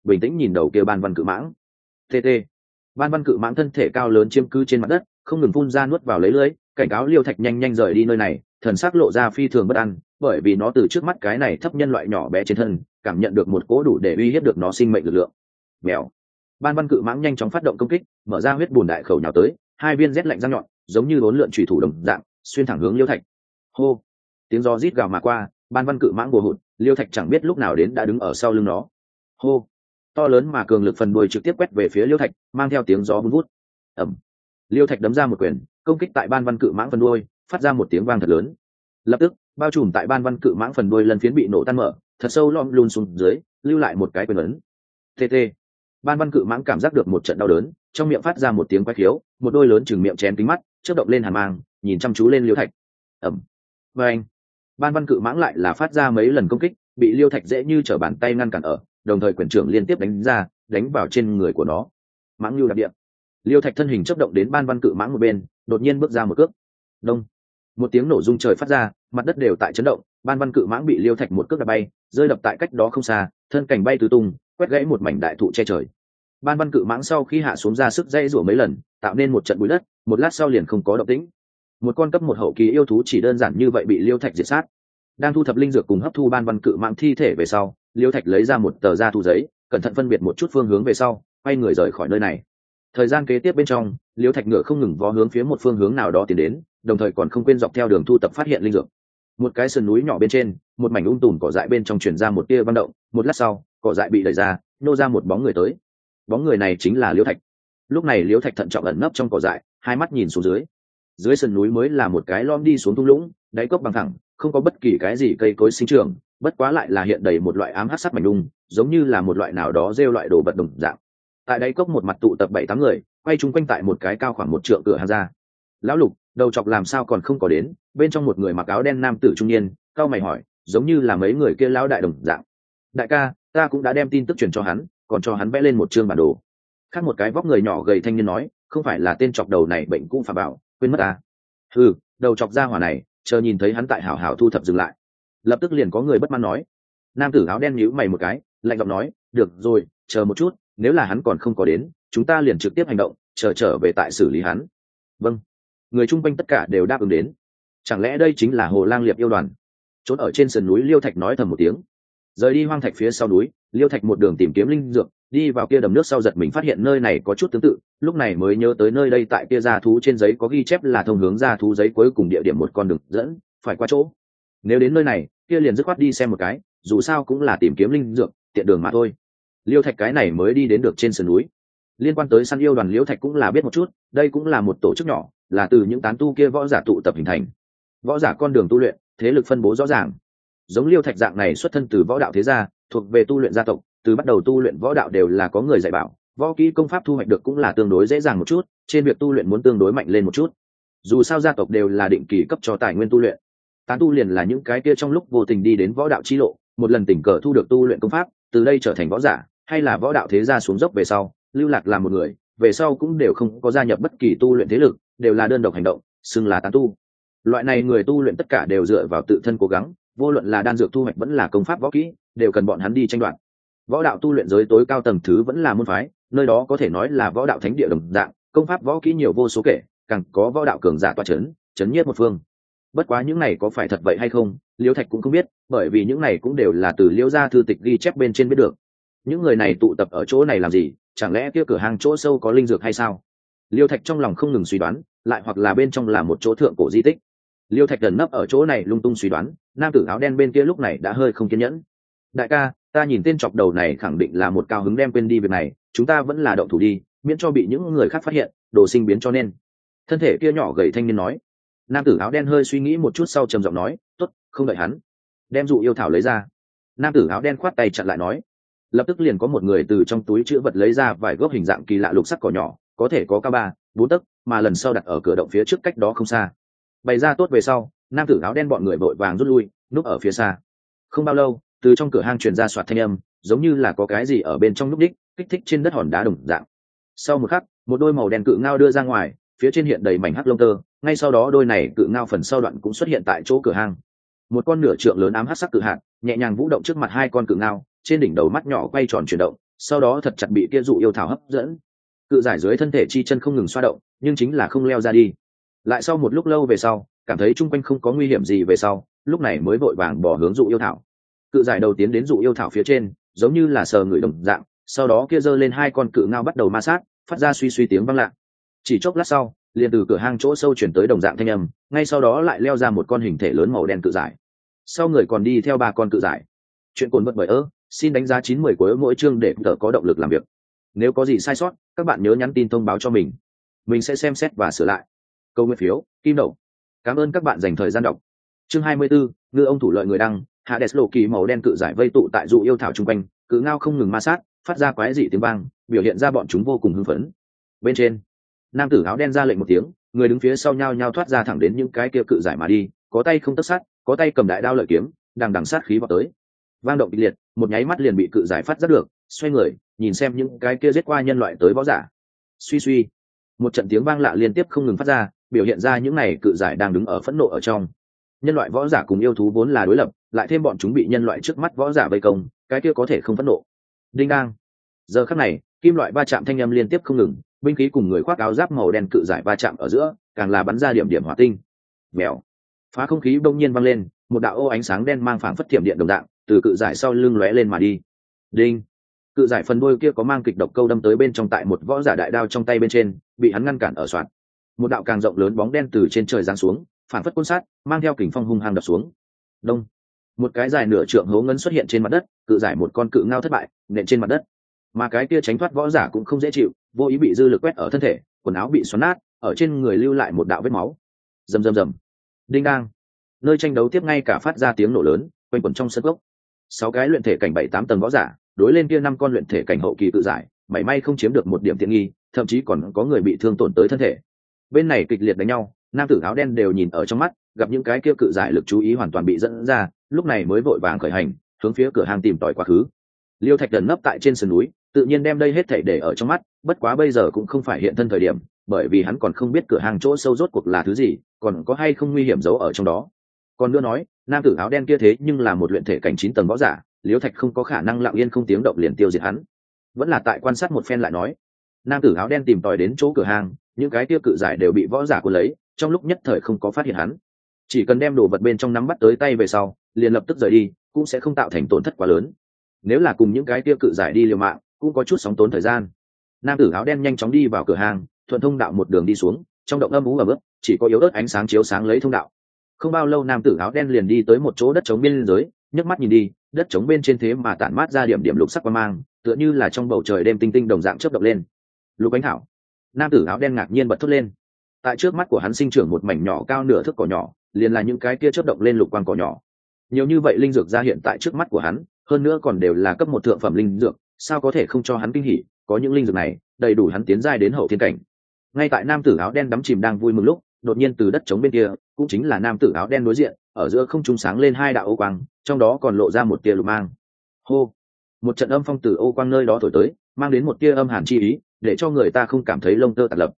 [SPEAKER 1] bình tĩnh nhìn đầu kia ban văn cự mãng. TT. Ban văn cự mãng thân thể cao lớn chiếm cứ trên mặt đất, không ngừng phun ra nuốt vào lấy lưỡi, cảnh cáo Liêu Thạch nhanh nhanh rời đi nơi này, thần sắc lộ ra phi thường bất an, bởi vì nó từ trước mắt cái này thấp nhân loại nhỏ bé trên thân, cảm nhận được một cỗ đủ để uy hiếp được nó sinh mệnh lực lượng. Mèo. Ban văn cự mãng nhanh chóng phát động công kích, mở ra huyết bùn đại khẩu nhào tới, hai viên rét lạnh răng nhọn, giống như bốn lượn chủy thủ đồng dạng, xuyên thẳng hướng Liêu Thạch. Hô. Tiếng gió rít gào mà qua, ban văn cự mãng bùa hụt, Liêu Thạch chẳng biết lúc nào đến đã đứng ở sau lưng nó. Hô. To lớn mà cường lực phần đuôi trực tiếp quét về phía Liêu Thạch, mang theo tiếng gió vun vút. Ầm. Liêu Thạch đấm ra một quyền, công kích tại ban văn cự mãng phần đuôi, phát ra một tiếng vang thật lớn. Lập tức, bao trùm tại ban văn cự mãng phần đuôi lần phiến bị nổ tan mở, thật sâu lom lún xuống dưới, lưu lại một cái quyền ấn. TT. Ban văn cự mãng cảm giác được một trận đau đớn, trong miệng phát ra một tiếng quái khiếu, một đôi lớn chừng miệng chén kính mắt, chớp động lên hàn mang, nhìn chăm chú lên Liêu Thạch. Ầm. Và anh. Ban văn cự mãng lại là phát ra mấy lần công kích, bị Liêu Thạch dễ như trở bàn tay ngăn cản ở, đồng thời quyền trưởng liên tiếp đánh ra, đánh vào trên người của nó. Mãng lưu đạp địa. Liêu Thạch thân hình chớp động đến ban văn cự mãng một bên, đột nhiên bước ra một cước. Đông. Một tiếng nổ rung trời phát ra, mặt đất đều tại chấn động, ban văn cự mãng bị Liêu Thạch một cước đập bay, rơi đập tại cách đó không xa, thân cảnh bay tứ tung, quét gãy một mảnh đại thụ che trời. Ban văn cự mãng sau khi hạ xuống ra sức dãy rủa mấy lần, tạo nên một trận bụi đất, một lát sau liền không có động tĩnh. Một con cấp một hậu kỳ yêu thú chỉ đơn giản như vậy bị Liêu Thạch diệt sát. Đang thu thập linh dược cùng hấp thu ban văn cự mãng thi thể về sau, Liêu Thạch lấy ra một tờ da thu giấy, cẩn thận phân biệt một chút phương hướng về sau, quay người rời khỏi nơi này. Thời gian kế tiếp bên trong, Liêu Thạch ngựa không ngừng vó hướng phía một phương hướng nào đó tiến đến, đồng thời còn không quên dọc theo đường thu tập phát hiện linh dược. Một cái sườn núi nhỏ bên trên, một mảnh tùm cỏ dại bên trong truyền ra một tia băng động, một lát sau, cỏ dại bị đẩy ra, nô ra một bóng người tới. Bóng người này chính là Liêu Thạch. Lúc này Liêu Thạch thận trọng ẩn nấp trong cỏ dại, hai mắt nhìn xuống dưới. Dưới sườn núi mới là một cái lom đi xuống thung lũng, đáy cốc bằng thẳng, không có bất kỳ cái gì cây cối sinh trưởng, bất quá lại là hiện đầy một loại ám hắc sắc mảnh đung, giống như là một loại nào đó rêu loại đồ vật đồng dạng. Tại đáy cốc một mặt tụ tập 7-8 người, quay chung quanh tại một cái cao khoảng 1 trượng cửa hàng ra. Lão Lục, đầu chọc làm sao còn không có đến? Bên trong một người mặc áo đen nam tử trung niên, cao mày hỏi, giống như là mấy người kia lão đại đồng dạng. Đại ca, ta cũng đã đem tin tức truyền cho hắn, còn cho hắn vẽ lên một chương bản đồ. Khác một cái vóc người nhỏ gầy thanh niên nói, không phải là tên chọc đầu này bệnh cũ phà bảo, quên mất ta. Ừ, đầu chọc gia hỏa này, chờ nhìn thấy hắn tại hảo hảo thu thập dừng lại. Lập tức liền có người bất mãn nói. Nam tử áo đen nhíu mày một cái, lạnh giọng nói, được rồi, chờ một chút, nếu là hắn còn không có đến, chúng ta liền trực tiếp hành động, chờ trở về tại xử lý hắn. Vâng. Người chung quanh tất cả đều đáp ứng đến. Chẳng lẽ đây chính là Hồ Lang Liệp yêu đoàn? Trốn ở trên sườn núi Liêu Thạch nói thầm một tiếng. Rời đi hoang thạch phía sau núi, Liêu Thạch một đường tìm kiếm linh dược, đi vào kia đầm nước sau giật mình phát hiện nơi này có chút tương tự, lúc này mới nhớ tới nơi đây tại kia gia thú trên giấy có ghi chép là thông hướng gia thú giấy cuối cùng địa điểm một con đường dẫn, phải qua chỗ. Nếu đến nơi này, kia liền dứt khoát đi xem một cái, dù sao cũng là tìm kiếm linh dược, tiện đường mà thôi. Liêu Thạch cái này mới đi đến được trên sườn núi. Liên quan tới săn yêu đoàn Liêu Thạch cũng là biết một chút, đây cũng là một tổ chức nhỏ, là từ những tán tu kia võ giả tụ tập hình thành. Võ giả con đường tu luyện, thế lực phân bố rõ ràng. Giống Liêu Thạch dạng này xuất thân từ võ đạo thế gia, thuộc về tu luyện gia tộc, từ bắt đầu tu luyện võ đạo đều là có người dạy bảo, võ kỹ công pháp thu hoạch được cũng là tương đối dễ dàng một chút, trên việc tu luyện muốn tương đối mạnh lên một chút. Dù sao gia tộc đều là định kỳ cấp cho tài nguyên tu luyện. Tán tu liền là những cái kia trong lúc vô tình đi đến võ đạo chi lộ, một lần tình cờ thu được tu luyện công pháp, từ đây trở thành võ giả, hay là võ đạo thế gia xuống dốc về sau, lưu lạc làm một người, về sau cũng đều không có gia nhập bất kỳ tu luyện thế lực, đều là đơn độc hành động, xưng là tán tu. Loại này người tu luyện tất cả đều dựa vào tự thân cố gắng, vô luận là đan dược thu hoạch vẫn là công pháp võ kỹ, đều cần bọn hắn đi tranh đoạt. Võ đạo tu luyện giới tối cao tầng thứ vẫn là môn phái, nơi đó có thể nói là võ đạo thánh địa đồng dạng, công pháp võ kỹ nhiều vô số kể, càng có võ đạo cường giả tọa chấn nhiếp một phương. Bất quá những này có phải thật vậy hay không, Liêu Thạch cũng không biết, bởi vì những này cũng đều là từ Liêu gia thư tịch ghi chép bên trên biết được. Những người này tụ tập ở chỗ này làm gì, chẳng lẽ kia cửa hàng chỗ sâu có linh dược hay sao? Liêu Thạch trong lòng không ngừng suy đoán, lại hoặc là bên trong là một chỗ thượng cổ di tích. Liêu Thạch gần nấp ở chỗ này lung tung suy đoán, nam tử áo đen bên kia lúc này đã hơi không kiên nhẫn. Đại ca, ta nhìn tên chọc đầu này khẳng định là một cao hứng đem quên đi việc này, chúng ta vẫn là động thủ đi, miễn cho bị những người khác phát hiện, đồ sinh biến cho nên. Thân thể kia nhỏ gầy thanh niên nói. Nam tử áo đen hơi suy nghĩ một chút sau trầm giọng nói, tốt, không đợi hắn, đem dụ yêu thảo lấy ra. Nam tử áo đen khoát tay chặn lại nói. Lập tức liền có một người từ trong túi chữ vật lấy ra vài gốc hình dạng kỳ lạ lục sắc cỏ nhỏ, có thể có cao 3-4 tấc, mà lần sau đặt ở cửa động phía trước cách đó không xa. Bày ra tốt về sau, nam tử áo đen bọn người vội vàng rút lui, núp ở phía xa. Không bao lâu, từ trong cửa hang truyền ra soạt thanh âm, giống như là có cái gì ở bên trong núp đích, kích thích trên đất hòn đá đồng dạng. Sau một khắc, một đôi màu đen cự ngao đưa ra ngoài, phía trên hiện đầy mảnh hắc lông tơ, ngay sau đó đôi này cự ngao phần sau đoạn cũng xuất hiện tại chỗ cửa hang. Một con nửa trượng lớn ám hắc sắc cự hạt, nhẹ nhàng vũ động trước mặt hai con cự ngao, trên đỉnh đầu mắt nhỏ quay tròn chuyển động, sau đó thật chặt bị kia dụ yêu thảo hấp dẫn. Cự giải dưới thân thể chi chân không ngừng xoa động, nhưng chính là không leo ra đi. Lại sau một lúc lâu về sau, cảm thấy chung quanh không có nguy hiểm gì về sau, lúc này mới vội vàng bỏ hướng dụ yêu thảo. Cự giải đầu tiến đến dụ yêu thảo phía trên, giống như là sờ người đồng dạng, sau đó kia giơ lên hai con cự ngao bắt đầu ma sát, phát ra suy suy tiếng vang lạ. Chỉ chốc lát sau, liền từ cửa hang chỗ sâu chuyển tới đồng dạng thanh âm, ngay sau đó lại leo ra một con hình thể lớn màu đen cự giải. Sau người còn đi theo ba con cự giải. Chuyện cuốn vật bởi xin đánh giá 9-10 của mỗi chương để tự có động lực làm việc. Nếu có gì sai sót, các bạn nhớ nhắn tin thông báo cho mình sẽ xem xét và sửa lại. Câu nguyên phiếu, kim đậu. Cảm ơn các bạn dành thời gian đọc. Chương 24, ngư ông thủ lợi người đăng, Hades lộ kỳ màu đen cự giải vây tụ tại dụ yêu thảo trung quanh, cự ngao không ngừng ma sát, phát ra quái dị tiếng vang, biểu hiện ra bọn chúng vô cùng hưng phấn. Bên trên, nam tử áo đen ra lệnh một tiếng, người đứng phía sau nhao nhao thoát ra thẳng đến những cái kia cự giải mà đi, có tay không tấc sát, có tay cầm đại đao lợi kiếm, đằng sát khí vào tới. Vang động kịch liệt, một nháy mắt liền bị cự giải phát giác được, xoay người, nhìn xem những cái kia giết qua nhân loại tới võ giả. Suy suy, một trận tiếng vang lạ liên tiếp không ngừng phát ra, biểu hiện ra những này cự giải đang đứng ở phẫn nộ ở trong. Nhân loại võ giả cùng yêu thú vốn là đối lập, lại thêm bọn chúng bị nhân loại trước mắt võ giả vây công, cái kia có thể không phẫn nộ. Đinh đang. Giờ khắc này, kim loại va chạm thanh âm liên tiếp không ngừng, binh khí cùng người khoác áo giáp màu đen cự giải va chạm ở giữa, càng là bắn ra điểm điểm hỏa tinh. Mèo. Phá không khí đông nhiên vang lên, một đạo ô ánh sáng đen mang phảng phất thiểm điện đồng dạng, từ cự giải sau lưng lóe lên mà đi. Đinh. Cự giải phần đuôi kia có mang kịch độc câu đâm tới bên trong tại một võ giả đại đao trong tay bên trên, bị hắn ngăn cản ở soạn. Một đạo càng rộng lớn bóng đen từ trên trời giáng xuống, phảng phất côn sát, mang theo kình phong hung hăng đập xuống. Đông. Một cái dài nửa trượng hố ngấn xuất hiện trên mặt đất, cự giải một con cự ngao thất bại, nện trên mặt đất. Mà cái kia tránh thoát võ giả cũng không dễ chịu, vô ý bị dư lực quét ở thân thể, quần áo bị xoắn nát, ở trên người lưu lại một đạo vết máu. Rầm rầm rầm. Đinh đang. Nơi tranh đấu tiếp ngay cả phát ra tiếng nổ lớn, quanh quẩn trong sân gốc. 6 cái luyện thể cảnh 7-8 tầng võ giả, đối lên kia 5 con luyện thể cảnh hậu kỳ cự giải, mảy may không chiếm được một điểm tiện nghi, thậm chí còn có người bị thương tổn tới thân thể. Bên này kịch liệt đánh nhau, nam tử áo đen đều nhìn ở trong mắt, gặp những cái kia cự giải lực chú ý hoàn toàn bị dẫn ra, lúc này mới vội vàng khởi hành, hướng phía cửa hàng tìm tòi quá khứ. Liêu Thạch Thần nấp tại trên sườn núi, tự nhiên đem đây hết thảy để ở trong mắt, bất quá bây giờ cũng không phải hiện thân thời điểm, bởi vì hắn còn không biết cửa hàng chỗ sâu rốt cuộc là thứ gì, còn có hay không nguy hiểm giấu ở trong đó. Còn nữa nói, nam tử áo đen kia thế nhưng là một luyện thể cảnh 9 tầng võ giả, Liêu Thạch không có khả năng lặng yên không tiếng động liền tiêu diệt hắn. Vẫn là tại quan sát một phen lại nói, nam tử áo đen tìm tòi đến chỗ cửa hàng, những cái kia cự giải đều bị võ giả cuốn lấy, trong lúc nhất thời không có phát hiện hắn. Chỉ cần đem đồ vật bên trong nắm bắt tới tay về sau, liền lập tức rời đi, cũng sẽ không tạo thành tổn thất quá lớn. Nếu là cùng những cái kia cự giải đi liều mạng, cũng có chút sóng tốn thời gian. Nam tử áo đen nhanh chóng đi vào cửa hàng, thuận thông đạo một đường đi xuống, trong động âm ú ẩm ướt, chỉ có yếu ớt ánh sáng chiếu sáng lấy thông đạo. Không bao lâu nam tử áo đen liền đi tới một chỗ đất trống biên giới, nhấc mắt nhìn đi, đất trống bên trên thế mà tản mát ra điểm điểm lục sắc quang mang, tựa như là trong bầu trời đêm tinh tinh đồng dạng chớp động lên. Lục ánh thảo. Nam tử áo đen ngạc nhiên bật thốt lên. Tại trước mắt của hắn sinh trưởng một mảnh nhỏ cao nửa thước cỏ nhỏ, liền là những cái kia chớp động lên lục quang cỏ nhỏ. Nhiều như vậy linh dược ra hiện tại trước mắt của hắn, hơn nữa còn đều là cấp một thượng phẩm linh dược, sao có thể không cho hắn kinh hỉ, có những linh dược này, đầy đủ hắn tiến giai đến hậu thiên cảnh. Ngay tại nam tử áo đen đắm chìm đang vui mừng lúc, đột nhiên từ đất trống bên kia, cũng chính là nam tử áo đen đối diện, ở giữa không trung sáng lên hai đạo ô quang, trong đó còn lộ ra một tia lục mang. Hô! Một trận âm phong từ ô quang nơi đó thổi tới, mang đến một tia âm hàn chi ý, để cho người ta không cảm thấy lông tơ tạt lập.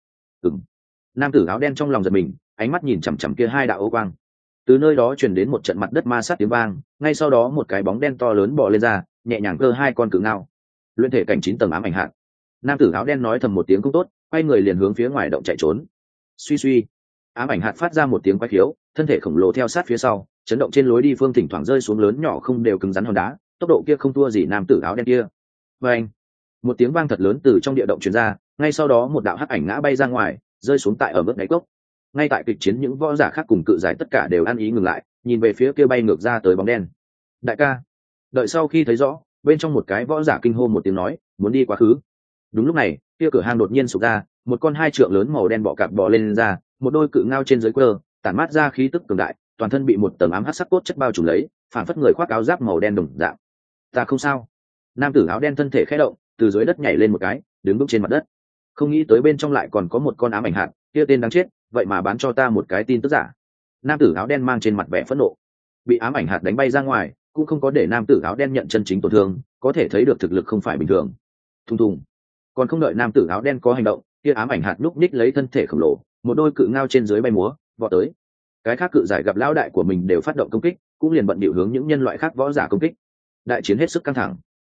[SPEAKER 1] Nam tử áo đen trong lòng giật mình, ánh mắt nhìn chằm chằm kia hai đạo ô quang. Từ nơi đó truyền đến một trận mặt đất ma sát tiếng vang, ngay sau đó một cái bóng đen to lớn bò lên ra, nhẹ nhàng cơ hai con cự ngao. Luyện thể cảnh 9 tầng ám ảnh hạng. Nam tử áo đen nói thầm một tiếng không tốt, quay người liền hướng phía ngoài động chạy trốn. Suy suy, ám ảnh hạt phát ra một tiếng quái khiếu, thân thể khổng lồ theo sát phía sau, chấn động trên lối đi phương thỉnh thoảng rơi xuống lớn nhỏ không đều cứng rắn hòn đá, tốc độ kia không thua gì nam tử áo đen kia. Vâng, một tiếng vang thật lớn từ trong địa động truyền ra, ngay sau đó một đạo hắc ảnh ngã bay ra ngoài, rơi xuống tại ở mức đáy cốc. Ngay tại kịch chiến những võ giả khác cùng cự giải tất cả đều ăn ý ngừng lại, nhìn về phía kia bay ngược ra tới bóng đen. Đại ca, đợi sau khi thấy rõ, bên trong một cái võ giả kinh hô một tiếng nói, muốn đi quá khứ. Đúng lúc này, kia cửa hang đột nhiên sụp ra, một con 2 trượng lớn màu đen bọ cạp bò lên ra, một đôi cự ngao trên dưới quơ, tản mát ra khí tức cường đại, toàn thân bị một tầng ám hắc sắc cốt chất bao trùm lấy, phản phất người khoác áo giáp màu đen đồng dạng. Ta không sao. Nam tử áo đen thân thể khẽ động, từ dưới đất nhảy lên một cái, đứng vững trên mặt đất. Không nghĩ tới bên trong lại còn có một con ám ảnh hạt, kia tên đáng chết, vậy mà bán cho ta một cái tin tức giả. Nam tử áo đen mang trên mặt vẻ phẫn nộ, bị ám ảnh hạt đánh bay ra ngoài, cũng không có để nam tử áo đen nhận chân chính tổn thương, có thể thấy được thực lực không phải bình thường. Thùng thùng. Còn không đợi nam tử áo đen có hành động, kia ám ảnh hạt núp ních lấy thân thể khổng lồ, một đôi cự ngao trên dưới bay múa, vọt tới. Cái khác cự giải gặp lão đại của mình đều phát động công kích, cũng liền bận bịu hướng những nhân loại khác võ giả công kích. Đại chiến hết sức căng thẳng.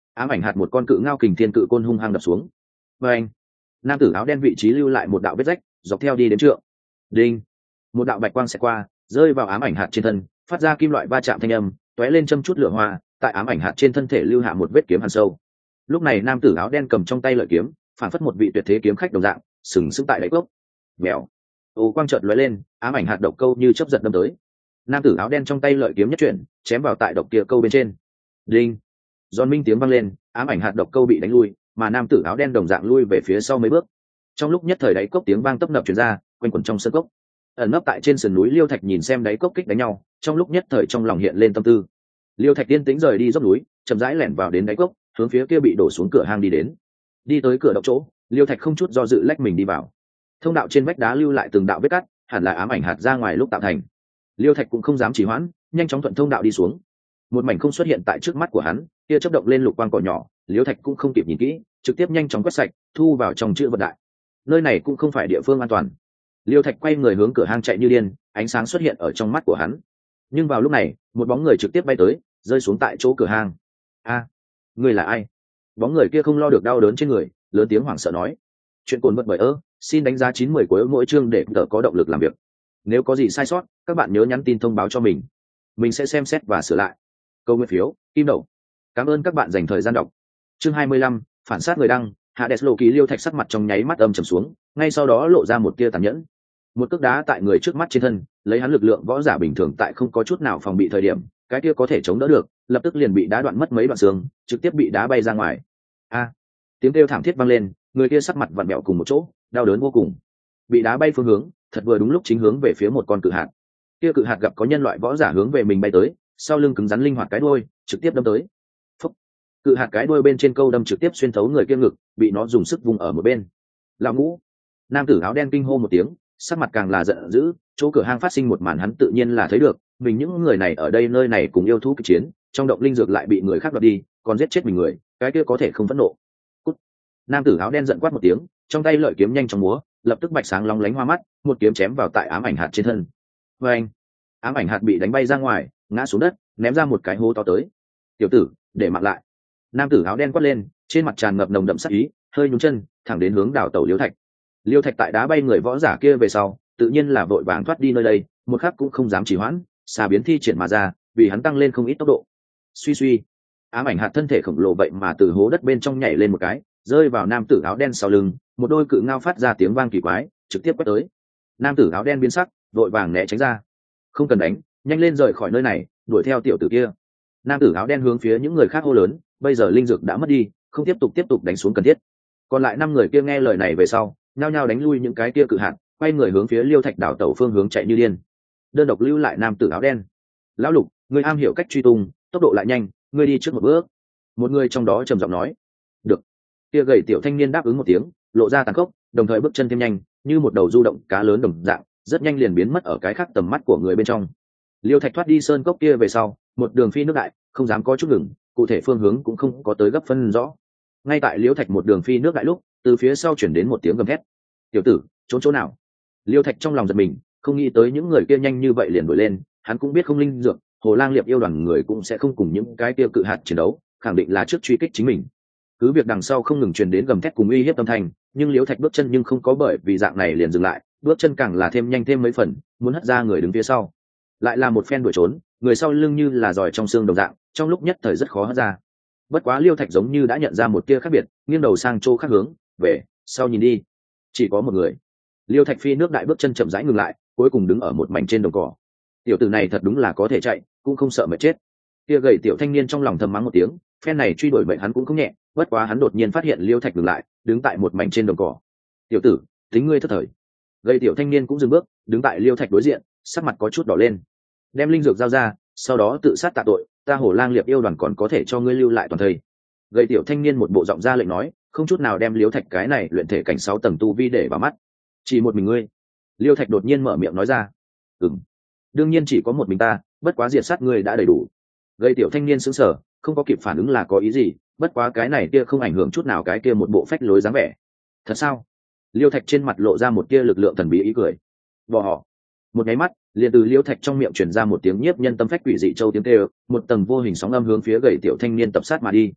[SPEAKER 1] ám ảnh hạt một con cự ngao kình thiên cự côn hung hăng đập xuống. Và anh, nam tử áo đen vị trí lưu lại một đạo vết rách, dọc theo đi đến trượng. Đinh, một đạo bạch quang sẽ qua, rơi vào ám ảnh hạt trên thân, phát ra kim loại va chạm thanh âm, tóe lên châm chút lửa hoa, tại ám ảnh hạt trên thân thể lưu hạ một vết kiếm hằn sâu. Lúc này nam tử áo đen cầm trong tay lợi kiếm, phản phất một vị tuyệt thế kiếm khách đồng dạng, sừng sững tại đáy cốc. Mèo, ô quang chợt lóe lên, ám ảnh hạt độc câu như chớp giật đâm tới. Nam tử áo đen trong tay lợi kiếm nhất chuyển, chém vào tại độc kia câu bên trên. Đinh, giòn minh tiếng vang lên, ám ảnh hạt độc câu bị đánh lui, mà nam tử áo đen đồng dạng lui về phía sau mấy bước. Trong lúc nhất thời đáy cốc tiếng vang tấp nập truyền ra, quanh quẩn trong sân cốc. Ẩn nấp tại trên sườn núi Liêu Thạch nhìn xem đáy cốc kích đánh nhau, trong lúc nhất thời trong lòng hiện lên tâm tư. Liêu Thạch tiên tĩnh rời đi dốc núi, chậm rãi lẻn vào đến đáy cốc, hướng phía kia bị đổ xuống cửa hang đi đến. Đi tới cửa động chỗ, Liêu Thạch không chút do dự lách mình đi vào. Thông đạo trên vách đá lưu lại từng đạo vết cắt, hẳn là ám ảnh hạt ra ngoài lúc tạo thành. Liêu Thạch cũng không dám trì hoãn, nhanh chóng thuận thông đạo đi xuống. Một mảnh không xuất hiện tại trước mắt của hắn, kia chớp động lên lục quang cỏ nhỏ, Liêu Thạch cũng không kịp nhìn kỹ, trực tiếp nhanh chóng quét sạch, thu vào trong chữ vật đại. Nơi này cũng không phải địa phương an toàn. Liêu Thạch quay người hướng cửa hang chạy như điên, ánh sáng xuất hiện ở trong mắt của hắn. Nhưng vào lúc này, một bóng người trực tiếp bay tới, rơi xuống tại chỗ cửa hang. A, ngươi là ai? Bóng người kia không lo được đau đớn trên người, lớn tiếng hoảng sợ nói. Chuyện cồn vật bởi xin đánh giá 9/10 của mỗi chương để tự có động lực làm việc. Nếu có gì sai sót, các bạn nhớ nhắn tin thông báo cho mình sẽ xem xét và sửa lại. Câu nguyên phiếu, kim đậu. Cảm ơn các bạn dành thời gian đọc. Chương 25, phản sát người đăng. Hades Loki. Liêu Thạch sắc mặt trong nháy mắt âm trầm xuống, ngay sau đó lộ ra một tia tàn nhẫn. Một cước đá tại người trước mắt trên thân, lấy hắn lực lượng võ giả bình thường tại không có chút nào phòng bị thời điểm, cái kia có thể chống đỡ được, lập tức liền bị đá đoạn mất mấy đoạn xương, trực tiếp bị đá bay ra ngoài. A, tiếng kêu thảm thiết vang lên, người kia sắc mặt vặn vẹo cùng một chỗ, đau đớn vô cùng. Bị đá bay phương hướng, thật vừa đúng lúc chính hướng về phía một con cự hạt. Kia cự hạt gặp có nhân loại võ giả hướng về mình bay tới, sau lưng cứng rắn linh hoạt cái đuôi, trực tiếp đâm tới. Phúc. Cự hạt cái đuôi bên trên câu đâm trực tiếp xuyên thấu người kia ngực, bị nó dùng sức vùng ở một bên. Lão Ngũ, nam tử áo đen kinh hô một tiếng, sắc mặt càng là giận dữ. Chỗ cửa hang phát sinh một màn hắn tự nhiên là thấy được, mình những người này ở đây nơi này cùng yêu thú kịch chiến, trong động linh dược lại bị người khác đoạt đi, còn giết chết mình người, cái kia có thể không phẫn nộ. Cút. Nam tử áo đen giận quát một tiếng, trong tay lợi kiếm nhanh chóng múa, lập tức bạch sáng long lánh hoa mắt, một kiếm chém vào tại ám ảnh hạt trên thân. Và anh, ám ảnh hạt bị đánh bay ra ngoài, ngã xuống đất, ném ra một cái hố to tới. Tiểu tử, để mạng lại. Nam tử áo đen quát lên, trên mặt tràn ngập nồng đậm sát ý, hơi nhún chân, thẳng đến hướng đảo tàu Liêu Thạch. Liêu Thạch tại đá bay người võ giả kia về sau, tự nhiên là vội vàng thoát đi nơi đây, một khắc cũng không dám trì hoãn, xà biến thi triển mà ra, vì hắn tăng lên không ít tốc độ. Suy suy, ám ảnh hạt thân thể khổng lồ vậy mà từ hố đất bên trong nhảy lên một cái, rơi vào nam tử áo đen sau lưng, một đôi cự ngao phát ra tiếng vang kỳ quái, trực tiếp quét tới. Nam tử áo đen biến sắc, vội vàng né tránh ra. Không cần đánh, nhanh lên rời khỏi nơi này, đuổi theo tiểu tử kia. Nam tử áo đen hướng phía những người khác hô lớn, bây giờ linh dược đã mất đi, không tiếp tục đánh xuống cần thiết. Còn lại 5 người kia nghe lời này về sau, nhao nhao đánh lui những cái kia cự hạt, quay người hướng phía Liêu Thạch đảo tàu phương hướng chạy như điên. Đơn độc lưu lại nam tử áo đen. Lão Lục, ngươi am hiểu cách truy tung, tốc độ lại nhanh, ngươi đi trước một bước. Một người trong đó trầm giọng nói. Được. Kia gầy tiểu thanh niên đáp ứng một tiếng, lộ ra tàn khốc, đồng thời bước chân thêm nhanh, như một đầu du động cá lớn đồng dạng, rất nhanh liền biến mất ở cái khác tầm mắt của người bên trong. Liêu Thạch thoát đi sơn cốc kia về sau, một đường phi nước đại, không dám có chút ngừng, cụ thể phương hướng cũng không có tới gấp phân rõ. Ngay tại Liêu Thạch một đường phi nước đại lúc, từ phía sau chuyển đến một tiếng gầm thét. Tiểu tử, trốn chỗ nào? Liêu Thạch trong lòng giật mình, không nghĩ tới những người kia nhanh như vậy liền đuổi lên, hắn cũng biết không linh dược, Hồ Lang Liệp yêu đoàn người cũng sẽ không cùng những cái kia cự hạt chiến đấu, khẳng định là trước truy kích chính mình. Cứ việc đằng sau không ngừng truyền đến gầm thét cùng uy hiếp âm thanh, nhưng Liêu Thạch bước chân nhưng không có bởi vì dạng này liền dừng lại, bước chân càng là thêm nhanh thêm mấy phần, muốn hất ra người đứng phía sau. Lại là một phen đuổi trốn, người sau lưng như là giỏi trong xương đồng dạng, trong lúc nhất thời rất khó hất ra. Bất quá Liêu Thạch giống như đã nhận ra một tia khác biệt, nghiêng đầu sang chỗ khác hướng, về sau nhìn đi, chỉ có một người. Liêu Thạch phi nước đại bước chân chậm rãi ngừng lại, cuối cùng đứng ở một mảnh trên đồng cỏ. Tiểu tử này thật đúng là có thể chạy, cũng không sợ mệt chết. Kia gầy tiểu thanh niên trong lòng thầm mắng một tiếng, phen này truy đuổi mệnh hắn cũng không nhẹ, bất quá hắn đột nhiên phát hiện Liêu Thạch ngừng lại, đứng tại một mảnh trên đồng cỏ. Tiểu tử, tính ngươi thất thời. Gầy tiểu thanh niên cũng dừng bước, đứng tại Liêu Thạch đối diện, sắc mặt có chút đỏ lên. Đem linh dược giao ra, sau đó tự sát tạ tội, ta Hổ Lang Liệp yêu đoàn còn có thể cho ngươi lưu lại toàn thây. Gầy tiểu thanh niên một bộ giọng ra lệnh nói, không chút nào đem Liêu Thạch cái này luyện thể cảnh 6 tầng tu vi để vào mắt. Chỉ một mình ngươi? Liêu Thạch đột nhiên mở miệng nói ra. Đương nhiên chỉ có một mình ta, bất quá diệt sát ngươi đã đầy đủ. Gầy tiểu thanh niên sững sờ, không có kịp phản ứng là có ý gì, bất quá cái này kia không ảnh hưởng chút nào cái kia một bộ phách lối dáng vẻ. Thật sao? Liêu Thạch trên mặt lộ ra một kia lực lượng thần bí ý cười. Bỏ họ. Một nháy mắt, liền từ Liêu Thạch trong miệng truyền ra một tiếng nhiếp nhân tâm phách quỷ dị châu tiếng kêu, một tầng vô hình sóng âm hướng phía gầy tiểu thanh niên tập sát mà đi.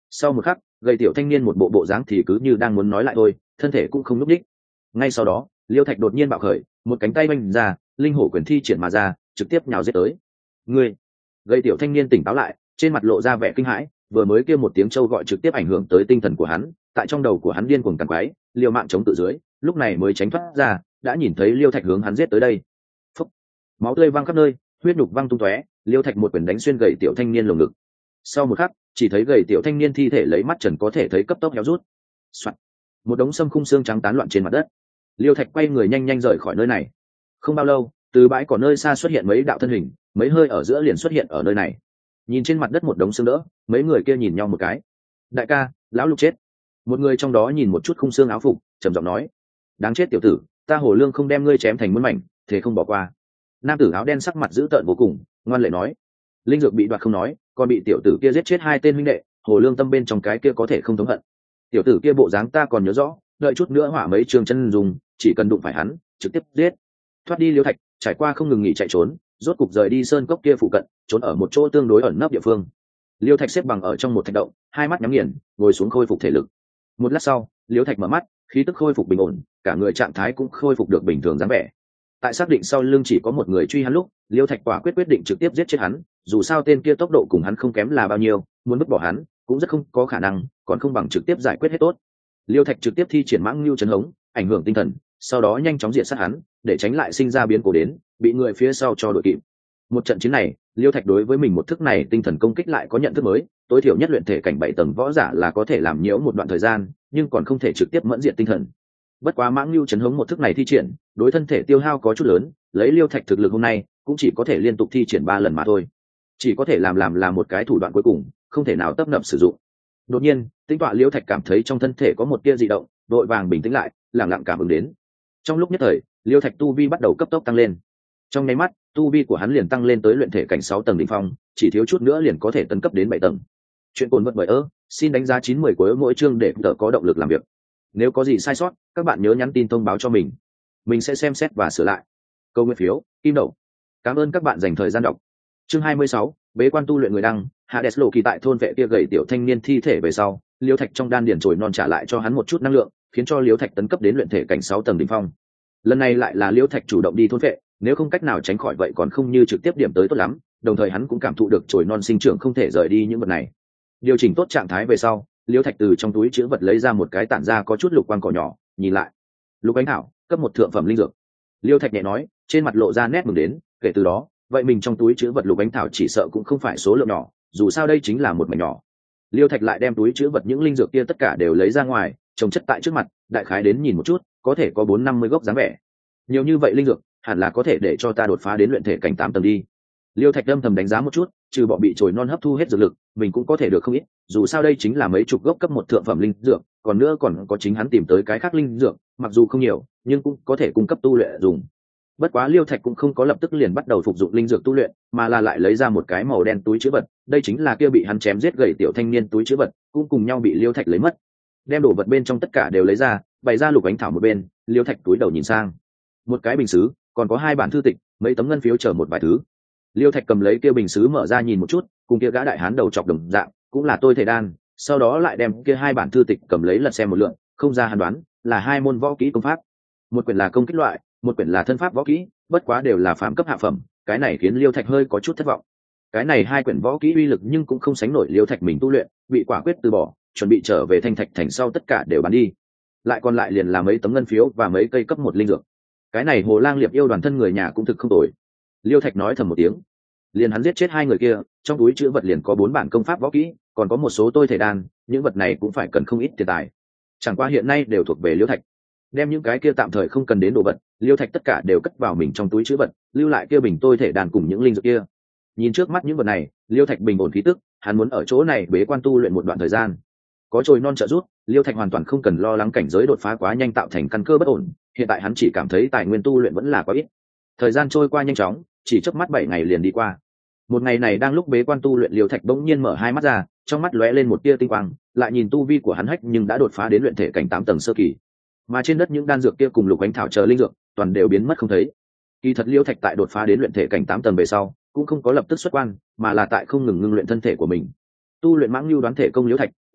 [SPEAKER 1] Sau một khắc, gầy tiểu thanh niên một bộ bộ dáng thì cứ như đang muốn nói lại thôi, thân thể cũng không nhúc nhích. Ngay sau đó, liêu thạch đột nhiên bạo khởi, một cánh tay vung ra, linh hổ quyền thi triển mà ra, trực tiếp nhào giết tới. Ngươi! Gầy tiểu thanh niên tỉnh táo lại, trên mặt lộ ra vẻ kinh hãi, vừa mới kêu một tiếng trâu gọi trực tiếp ảnh hưởng tới tinh thần của hắn, tại trong đầu của hắn điên cuồng càn quái, liều mạng chống tự dưới, lúc này mới tránh thoát ra, đã nhìn thấy liêu thạch hướng hắn giết tới đây. Phúc! Máu tươi văng khắp nơi, huyết nhục văng tung tóe, liêu thạch một quyền đánh xuyên gầy tiểu thanh niên lồng ngực. Sau một khắc, chỉ thấy gầy tiểu thanh niên thi thể lấy mắt trần có thể thấy cấp tốc héo rút. Soạn. Một đống xâm khung xương trắng tán loạn trên mặt đất. Liêu thạch quay người nhanh nhanh rời khỏi nơi này. Không bao lâu, từ bãi cỏ nơi xa xuất hiện mấy đạo thân hình, mấy hơi ở giữa liền xuất hiện ở nơi này. Nhìn trên mặt đất một đống xương đỡ, mấy người kia nhìn nhau một cái. Đại ca, lão lục chết. Một người trong đó nhìn một chút khung xương áo phục, trầm giọng nói: đáng chết tiểu tử, ta Hồ Lương không đem ngươi chém thành muôn mảnh, thế không bỏ qua. Nam tử áo đen sắc mặt dữ tợn vô cùng, ngoan lệ nói: linh dược bị đoạt không nói, còn bị tiểu tử kia giết chết hai tên huynh đệ, Hồ Lương tâm bên trong cái kia có thể không thống hận. Tiểu tử kia bộ dáng ta còn nhớ rõ, đợi chút nữa hỏa mấy trường chân dùng, chỉ cần đụng phải hắn, trực tiếp giết. Thoát đi Liêu Thạch, trải qua không ngừng nghỉ chạy trốn, rốt cục rời đi sơn cốc kia phụ cận, trốn ở một chỗ tương đối ẩn nấp địa phương. Liêu Thạch xếp bằng ở trong một thạch động, hai mắt nhắm nghiền, ngồi xuống khôi phục thể lực. Một lát sau, Liêu Thạch mở mắt, khí tức khôi phục bình ổn, cả người trạng thái cũng khôi phục được bình thường dáng vẻ. Tại xác định sau lưng chỉ có một người truy hắn lúc, Liêu Thạch quả quyết định trực tiếp giết chết hắn, dù sao tên kia tốc độ cùng hắn không kém là bao nhiêu, muốn vứt bỏ hắn cũng rất không có khả năng, còn không bằng trực tiếp giải quyết hết tốt. Liêu Thạch trực tiếp thi triển mãng lưu chấn hống, ảnh hưởng tinh thần, sau đó nhanh chóng diệt sát hắn, để tránh lại sinh ra biến cố đến, bị người phía sau cho đội kịp. Một trận chiến này, Liêu Thạch đối với mình một thức này tinh thần công kích lại có nhận thức mới, tối thiểu nhất luyện thể cảnh 7 tầng võ giả là có thể làm nhiễu một đoạn thời gian, nhưng còn không thể trực tiếp mẫn diện tinh thần. Bất quá mãng lưu chấn hống một thức này thi triển, đối thân thể tiêu hao có chút lớn, lấy Liêu Thạch thực lực hôm nay, cũng chỉ có thể liên tục thi triển 3 lần mà thôi. Chỉ có thể làm là một cái thủ đoạn cuối cùng, không thể nào tấp nập sử dụng. Đột nhiên, Tinh tọa Liêu Thạch cảm thấy trong thân thể có một tia dị động, đội vàng bình tĩnh lại, lặng lặng cảm ứng đến. Trong lúc nhất thời, Liêu Thạch tu vi bắt đầu cấp tốc tăng lên. Trong nháy mắt, tu vi của hắn liền tăng lên tới luyện thể cảnh 6 tầng đỉnh phong, chỉ thiếu chút nữa liền có thể tấn cấp đến 7 tầng. Chuyện cồn vật bởi xin đánh giá 9/10 của mỗi chương để tự có động lực làm việc. Nếu có gì sai sót, các bạn nhớ nhắn tin thông báo cho mình sẽ xem xét và sửa lại. Câu nguyên phiếu, kim đậu. Cảm ơn các bạn dành thời gian đọc. Chương 26, bế quan tu luyện người đăng, Hades lộ kỳ tại thôn vệ kia gầy tiểu thanh niên thi thể về sau, Liêu Thạch trong đan điển trồi non trả lại cho hắn một chút năng lượng, khiến cho Liêu Thạch tấn cấp đến luyện thể cảnh 6 tầng đỉnh phong. Lần này lại là Liêu Thạch chủ động đi thôn vệ, nếu không cách nào tránh khỏi vậy còn không như trực tiếp điểm tới tốt lắm, đồng thời hắn cũng cảm thụ được trồi non sinh trưởng không thể rời đi những vật này. Điều chỉnh tốt trạng thái về sau, Liêu Thạch từ trong túi chứa vật lấy ra một cái tản ra có chút lục quang cỏ nhỏ, nhìn lại. Lục ánh thảo, cấp 1 thượng phẩm linh dược. Liêu Thạch nhẹ nói, trên mặt lộ ra nét mừng đến, kể từ đó, vậy mình trong túi chứa vật lục ánh thảo chỉ sợ cũng không phải số lượng nhỏ, dù sao đây chính là một mảnh nhỏ. Liêu Thạch lại đem túi chứa vật những linh dược kia tất cả đều lấy ra ngoài, trồng chất tại trước mặt, đại khái đến nhìn một chút, có thể có 450 gốc dáng vẻ. Nhiều như vậy linh dược, hẳn là có thể để cho ta đột phá đến luyện thể cảnh 8 tầng đi. Liêu Thạch âm thầm đánh giá một chút, trừ bỏ bị chồi non hấp thu hết dược lực, mình cũng có thể được không ít, dù sao đây chính là mấy chục gốc cấp 1 thượng phẩm linh dược, còn nữa còn có chính hắn tìm tới cái khác linh dược, mặc dù không nhiều, nhưng cũng có thể cung cấp tu luyện dùng. Bất quá Liêu Thạch cũng không có lập tức liền bắt đầu phục dụng linh dược tu luyện, mà là lại lấy ra một cái màu đen túi trữ vật, đây chính là kia bị hắn chém giết gầy tiểu thanh niên túi trữ vật, cũng cùng nhau bị Liêu Thạch lấy mất. Đem đồ vật bên trong tất cả đều lấy ra, bày ra lục ánh thảo một bên, Liêu Thạch túi đầu nhìn sang. Một cái bình sứ, còn có 2 bản thư tịch, mấy tấm ngân phiếu chờ một vài thứ. Liêu Thạch cầm lấy kia bình sứ mở ra nhìn một chút, cùng kia gã đại hán đầu chọc đồng dạng, cũng là tôi thể đan, sau đó lại đem kia 2 bản thư tịch cầm lấy lật xem một lượt, không ra hàn đoán, là 2 môn võ kỹ công pháp. Một quyển là công kích loại, một quyển là thân pháp võ kỹ, bất quá đều là phạm cấp hạ phẩm, cái này khiến Liêu Thạch hơi có chút thất vọng. Cái này 2 quyển võ kỹ uy lực nhưng cũng không sánh nổi Liêu Thạch mình tu luyện, bị quả quyết từ bỏ, chuẩn bị trở về Thanh Thạch thành sau tất cả đều bán đi. Lại còn lại liền là mấy tấm ngân phiếu và mấy cây cấp 1 linh dược. Cái này Hồ Lang Liệp yêu đoàn thân người nhà cũng thực không tồi. Liêu Thạch nói thầm một tiếng. Liền hắn giết chết 2 người kia, trong túi chứa vật liền có 4 bản công pháp võ kỹ, còn có một số tôi thể đan, những vật này cũng phải cần không ít tiền tài. Chẳng qua hiện nay đều thuộc về Liêu Thạch. Đem những cái kia tạm thời không cần đến đồ vật, Liêu Thạch tất cả đều cất vào mình trong túi chứa vật, lưu lại kia bình tôi thể đan cùng những linh dược kia. Nhìn trước mắt những vật này, Liêu Thạch bình ổn khí tức, hắn muốn ở chỗ này bế quan tu luyện một đoạn thời gian. Có trồi non trợ giúp, Liêu Thạch hoàn toàn không cần lo lắng cảnh giới đột phá quá nhanh tạo thành căn cơ bất ổn, hiện tại hắn chỉ cảm thấy tài nguyên tu luyện vẫn là quá ít. Thời gian trôi qua nhanh chóng, chỉ chớp mắt 7 ngày liền đi qua. Một ngày này đang lúc bế quan tu luyện, Liêu Thạch bỗng nhiên mở 2 mắt ra, trong mắt lóe lên một tia tinh quang, lại nhìn tu vi của hắn hách nhưng đã đột phá đến luyện thể cảnh 8 tầng sơ kỳ. Mà trên đất những đan dược kia cùng lục ánh thảo chờ linh dược, toàn đều biến mất không thấy. Kỳ thật Liêu Thạch tại đột phá đến luyện thể cảnh 8 tầng về sau, cũng không có lập tức xuất quan, mà là tại không ngừng ngưng luyện thân thể của mình. Tu luyện mãng lưu đoán thể công Liêu Thạch,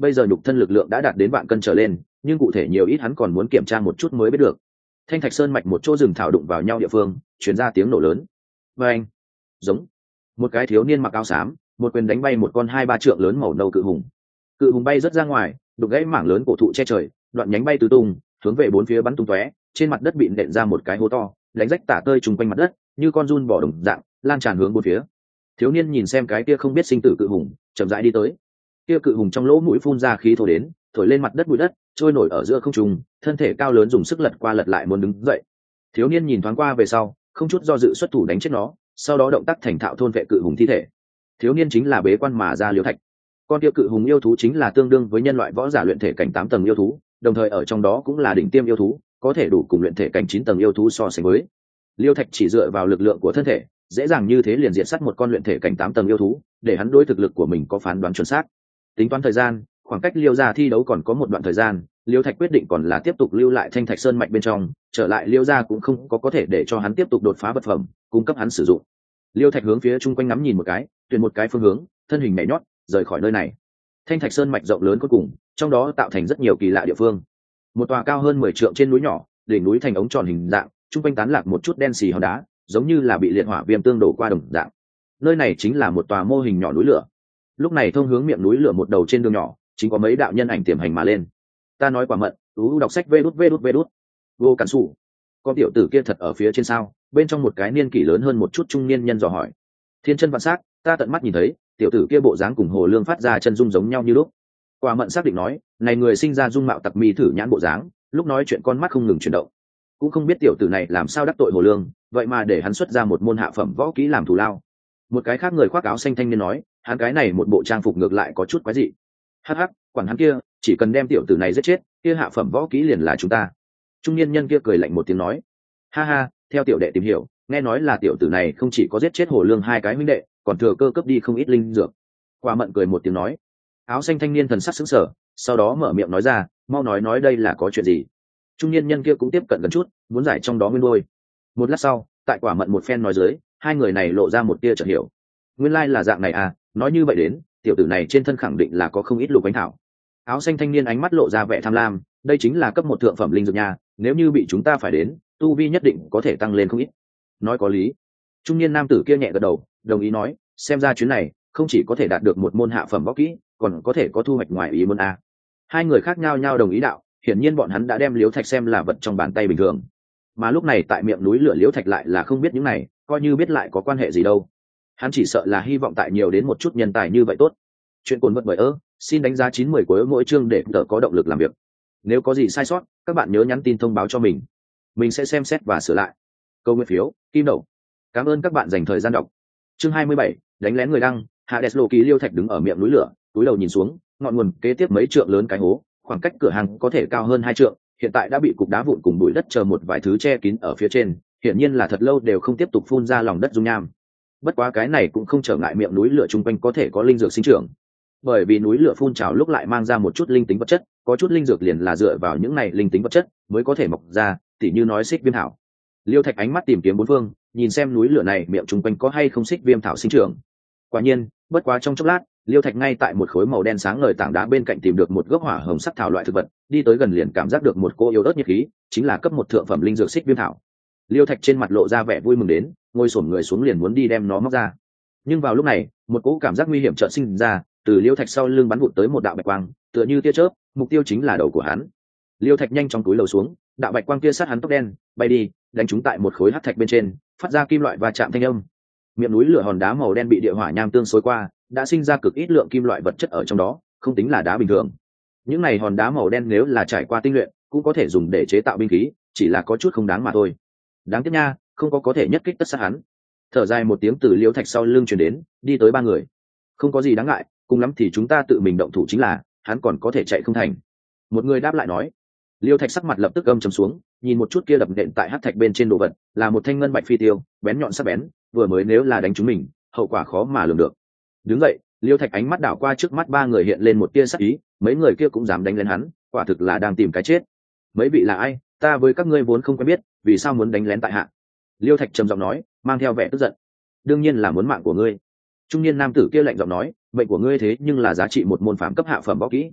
[SPEAKER 1] bây giờ nhục thân lực lượng đã đạt đến vạn cân trở lên, nhưng cụ thể nhiều ít hắn còn muốn kiểm tra một chút mới biết được. Thanh thạch sơn mạch một chỗ rừng thảo đụng vào nhau địa phương, truyền ra tiếng nổ lớn. Và anh, giống một cái thiếu niên mặc áo xám, một quyền đánh bay một con 2-3 trượng lớn màu nâu cự hùng. Cự hùng bay rất ra ngoài, đục gãy mảng lớn cổ thụ che trời, đoạn nhánh bay tứ tung, hướng về bốn phía bắn tung tóe, trên mặt đất bị nện ra một cái hố to, đánh rách tả tơi trùng quanh mặt đất, như con giun bò đồng dạng, lan tràn hướng bốn phía. Thiếu niên nhìn xem cái kia không biết sinh tử cự hùng, chậm rãi đi tới. Kia cự hùng trong lỗ mũi phun ra khí thổ đến, thổi lên mặt đất bụi đất, trôi nổi ở giữa không trung, thân thể cao lớn dùng sức lật qua lật lại muốn đứng dậy. Thiếu niên nhìn thoáng qua về sau, không chút do dự xuất thủ đánh chết nó, sau đó động tác thành thạo thôn vệ cự hùng thi thể. Thiếu niên chính là bế quan mà ra Liêu Thạch. Con kia cự hùng yêu thú chính là tương đương với nhân loại võ giả luyện thể cảnh 8 tầng yêu thú, đồng thời ở trong đó cũng là đỉnh tiêm yêu thú, có thể đủ cùng luyện thể cảnh 9 tầng yêu thú so sánh với. Liêu Thạch chỉ dựa vào lực lượng của thân thể, dễ dàng như thế liền diệt sát một con luyện thể cảnh 8 tầng yêu thú, để hắn đối thực lực của mình có phán đoán chuẩn xác. Tính toán thời gian, khoảng cách Liêu gia thi đấu còn có một đoạn thời gian, Liêu Thạch quyết định còn là tiếp tục lưu lại Thanh Thạch Sơn mạch bên trong, trở lại Liêu gia cũng không có thể để cho hắn tiếp tục đột phá vật phẩm, cung cấp hắn sử dụng. Liêu Thạch hướng phía chung quanh ngắm nhìn một cái, tuyển một cái phương hướng, thân hình nhảy nhót, rời khỏi nơi này. Thanh Thạch Sơn mạch rộng lớn cuối cùng, trong đó tạo thành rất nhiều kỳ lạ địa phương. Một tòa cao hơn 10 trượng trên núi nhỏ, đỉnh núi thành ống tròn hình dạng, chung quanh tán lạc một chút đen xì hòn đá, giống như là bị liệt hỏa viêm tương đổ qua đồng dạng. Nơi này chính là một tòa mô hình nhỏ núi lửa. Lúc này thông hướng miệng núi lửa một đầu trên đường nhỏ, chính có mấy đạo nhân ảnh tiềm hành mà lên. Ta nói quả mận, đọc sách vê đút. Vô cản sủ. Con tiểu tử kia thật ở phía trên sao? Bên trong một cái niên kỷ lớn hơn một chút trung niên nhân dò hỏi. Thiên chân vạn sắc, ta tận mắt nhìn thấy, tiểu tử kia bộ dáng cùng hồ lương phát ra chân dung giống nhau như lúc. Quả mận xác định nói, này người sinh ra dung mạo tặc mi thử nhãn bộ dáng, lúc nói chuyện con mắt không ngừng chuyển động. Cũng không biết tiểu tử này làm sao đắc tội hồ lương, vậy mà để hắn xuất ra một môn hạ phẩm võ kỹ làm thù lao. Một cái khác người khoác áo xanh thanh niên nói, hắn cái này một bộ trang phục ngược lại có chút quái dị. Hắc hắc, quản hắn kia, chỉ cần đem tiểu tử này giết chết, kia hạ phẩm võ kỹ liền là chúng ta. Trung niên nhân kia cười lạnh một tiếng nói, ha ha, theo tiểu đệ tìm hiểu, nghe nói là tiểu tử này không chỉ có giết chết hồ lương 2 cái huynh đệ, còn thừa cơ cấp đi không ít linh dược. Quả mận cười một tiếng nói. Áo xanh thanh niên thần sắc sững sờ, sau đó mở miệng nói ra, mau nói đây là có chuyện gì. Trung niên nhân kia cũng tiếp cận gần chút, muốn giải trong đó nguyên đôi. Một lát sau, tại quả mận một phen nói dưới, hai người này lộ ra một tia chợt hiểu. Nguyên lai là dạng này à, nói như vậy đến, tiểu tử này trên thân khẳng định là có không ít lục ánh thảo. Áo xanh thanh niên ánh mắt lộ ra vẻ tham lam, đây chính là cấp 1 thượng phẩm linh dược nha, nếu như bị chúng ta phải đến, tu vi nhất định có thể tăng lên không ít. Nói có lý. Trung niên nam tử kia nhẹ gật đầu, đồng ý nói, xem ra chuyến này không chỉ có thể đạt được một môn hạ phẩm võ kỹ, còn có thể có thu hoạch ngoài ý muốn a. Hai người khác nhau nhau đồng ý đạo, hiển nhiên bọn hắn đã đem liễu thạch xem là vật trong bàn tay bình thường. Mà lúc này tại miệng núi lửa liễu thạch lại là không biết những này, coi như biết lại có quan hệ gì đâu. Hắn chỉ sợ là hy vọng tại nhiều đến một chút nhân tài như vậy tốt. Chuyện cuốn vật bởi xin đánh giá 9-10 của mỗi chương để tự có động lực làm việc. Nếu có gì sai sót, các bạn nhớ nhắn tin thông báo cho mình sẽ xem xét và sửa lại. Câu nguyên phiếu, kim đậu. Cảm ơn các bạn dành thời gian đọc. Chương 27, đánh lén người đăng. Hades Loki liêu thạch đứng ở miệng núi lửa, túi đầu nhìn xuống, ngọn nguồn kế tiếp mấy trượng lớn cái hố, khoảng cách cửa hàng có thể cao hơn 2 trượng, hiện tại đã bị cục đá vụn cùng bụi đất chờ một vài thứ che kín ở phía trên, hiển nhiên là thật lâu đều không tiếp tục phun ra lòng đất dung nham. Bất quá cái này cũng không trở ngại miệng núi lửa chung quanh có thể có linh dược sinh trưởng, bởi vì núi lửa phun trào lúc lại mang ra một chút linh tính vật chất, có chút linh dược liền là dựa vào những này linh tính vật chất mới có thể mọc ra, tỉ như nói xích viêm thảo. Liêu thạch ánh mắt tìm kiếm bốn phương, nhìn xem núi lửa này miệng chung quanh có hay không xích viêm thảo sinh trưởng. Quả nhiên, bất quá trong chốc lát, liêu thạch ngay tại một khối màu đen sáng ngời tảng đá bên cạnh tìm được một gốc hỏa hồng sắc thảo loại thực vật, đi tới gần liền cảm giác được một cô yếu ớt nhiệt khí, chính là cấp 1 thượng phẩm linh dược xích viêm thảo. Liêu thạch trên mặt lộ ra vẻ vui mừng đến, ngồi xổm người xuống liền muốn đi đem nó móc ra. Nhưng vào lúc này, một cỗ cảm giác nguy hiểm chợt sinh ra, từ liêu thạch sau lưng bắn vụt tới một đạo bạch quang, tựa như tia chớp, mục tiêu chính là đầu của hắn. Liêu thạch nhanh chóng túi lầu xuống, đạo bạch quang kia sát hắn tóc đen, bay đi, đánh trúng tại một khối hắc thạch bên trên, phát ra kim loại va chạm thanh âm. Miệng núi lửa hòn đá màu đen bị địa hỏa nham tương xối qua, đã sinh ra cực ít lượng kim loại vật chất ở trong đó, không tính là đá bình thường. Những này hòn đá màu đen nếu là trải qua tinh luyện, cũng có thể dùng để chế tạo binh khí, chỉ là có chút không đáng mà thôi. Đáng tiếc nha, không có thể nhất kích tất sát hắn. Thở dài một tiếng từ liêu thạch sau lưng truyền đến, đi tới 3 người. Không có gì đáng ngại, cùng lắm thì chúng ta tự mình động thủ chính là, hắn còn có thể chạy không thành. Một người đáp lại nói. Liêu thạch sắc mặt lập tức âm trầm xuống, nhìn một chút kia đập nện tại hắc thạch bên trên đồ vật, là một thanh ngân bạch phi tiêu, bén nhọn sắc bén, vừa mới nếu là đánh trúng mình, hậu quả khó mà lường được. Đứng dậy, Liêu thạch ánh mắt đảo qua trước mắt 3 người hiện lên một tia sắc ý, mấy người kia cũng dám đánh lên hắn, quả thực là đang tìm cái chết. Mấy vị là ai? Ta với các ngươi vốn không quen biết, vì sao muốn đánh lén tại hạ? Liêu thạch trầm giọng nói, mang theo vẻ tức giận. Đương nhiên là muốn mạng của ngươi. Trung niên nam tử kia lạnh giọng nói, mệnh của ngươi thế nhưng là giá trị một môn phàm cấp hạ phẩm võ kỹ,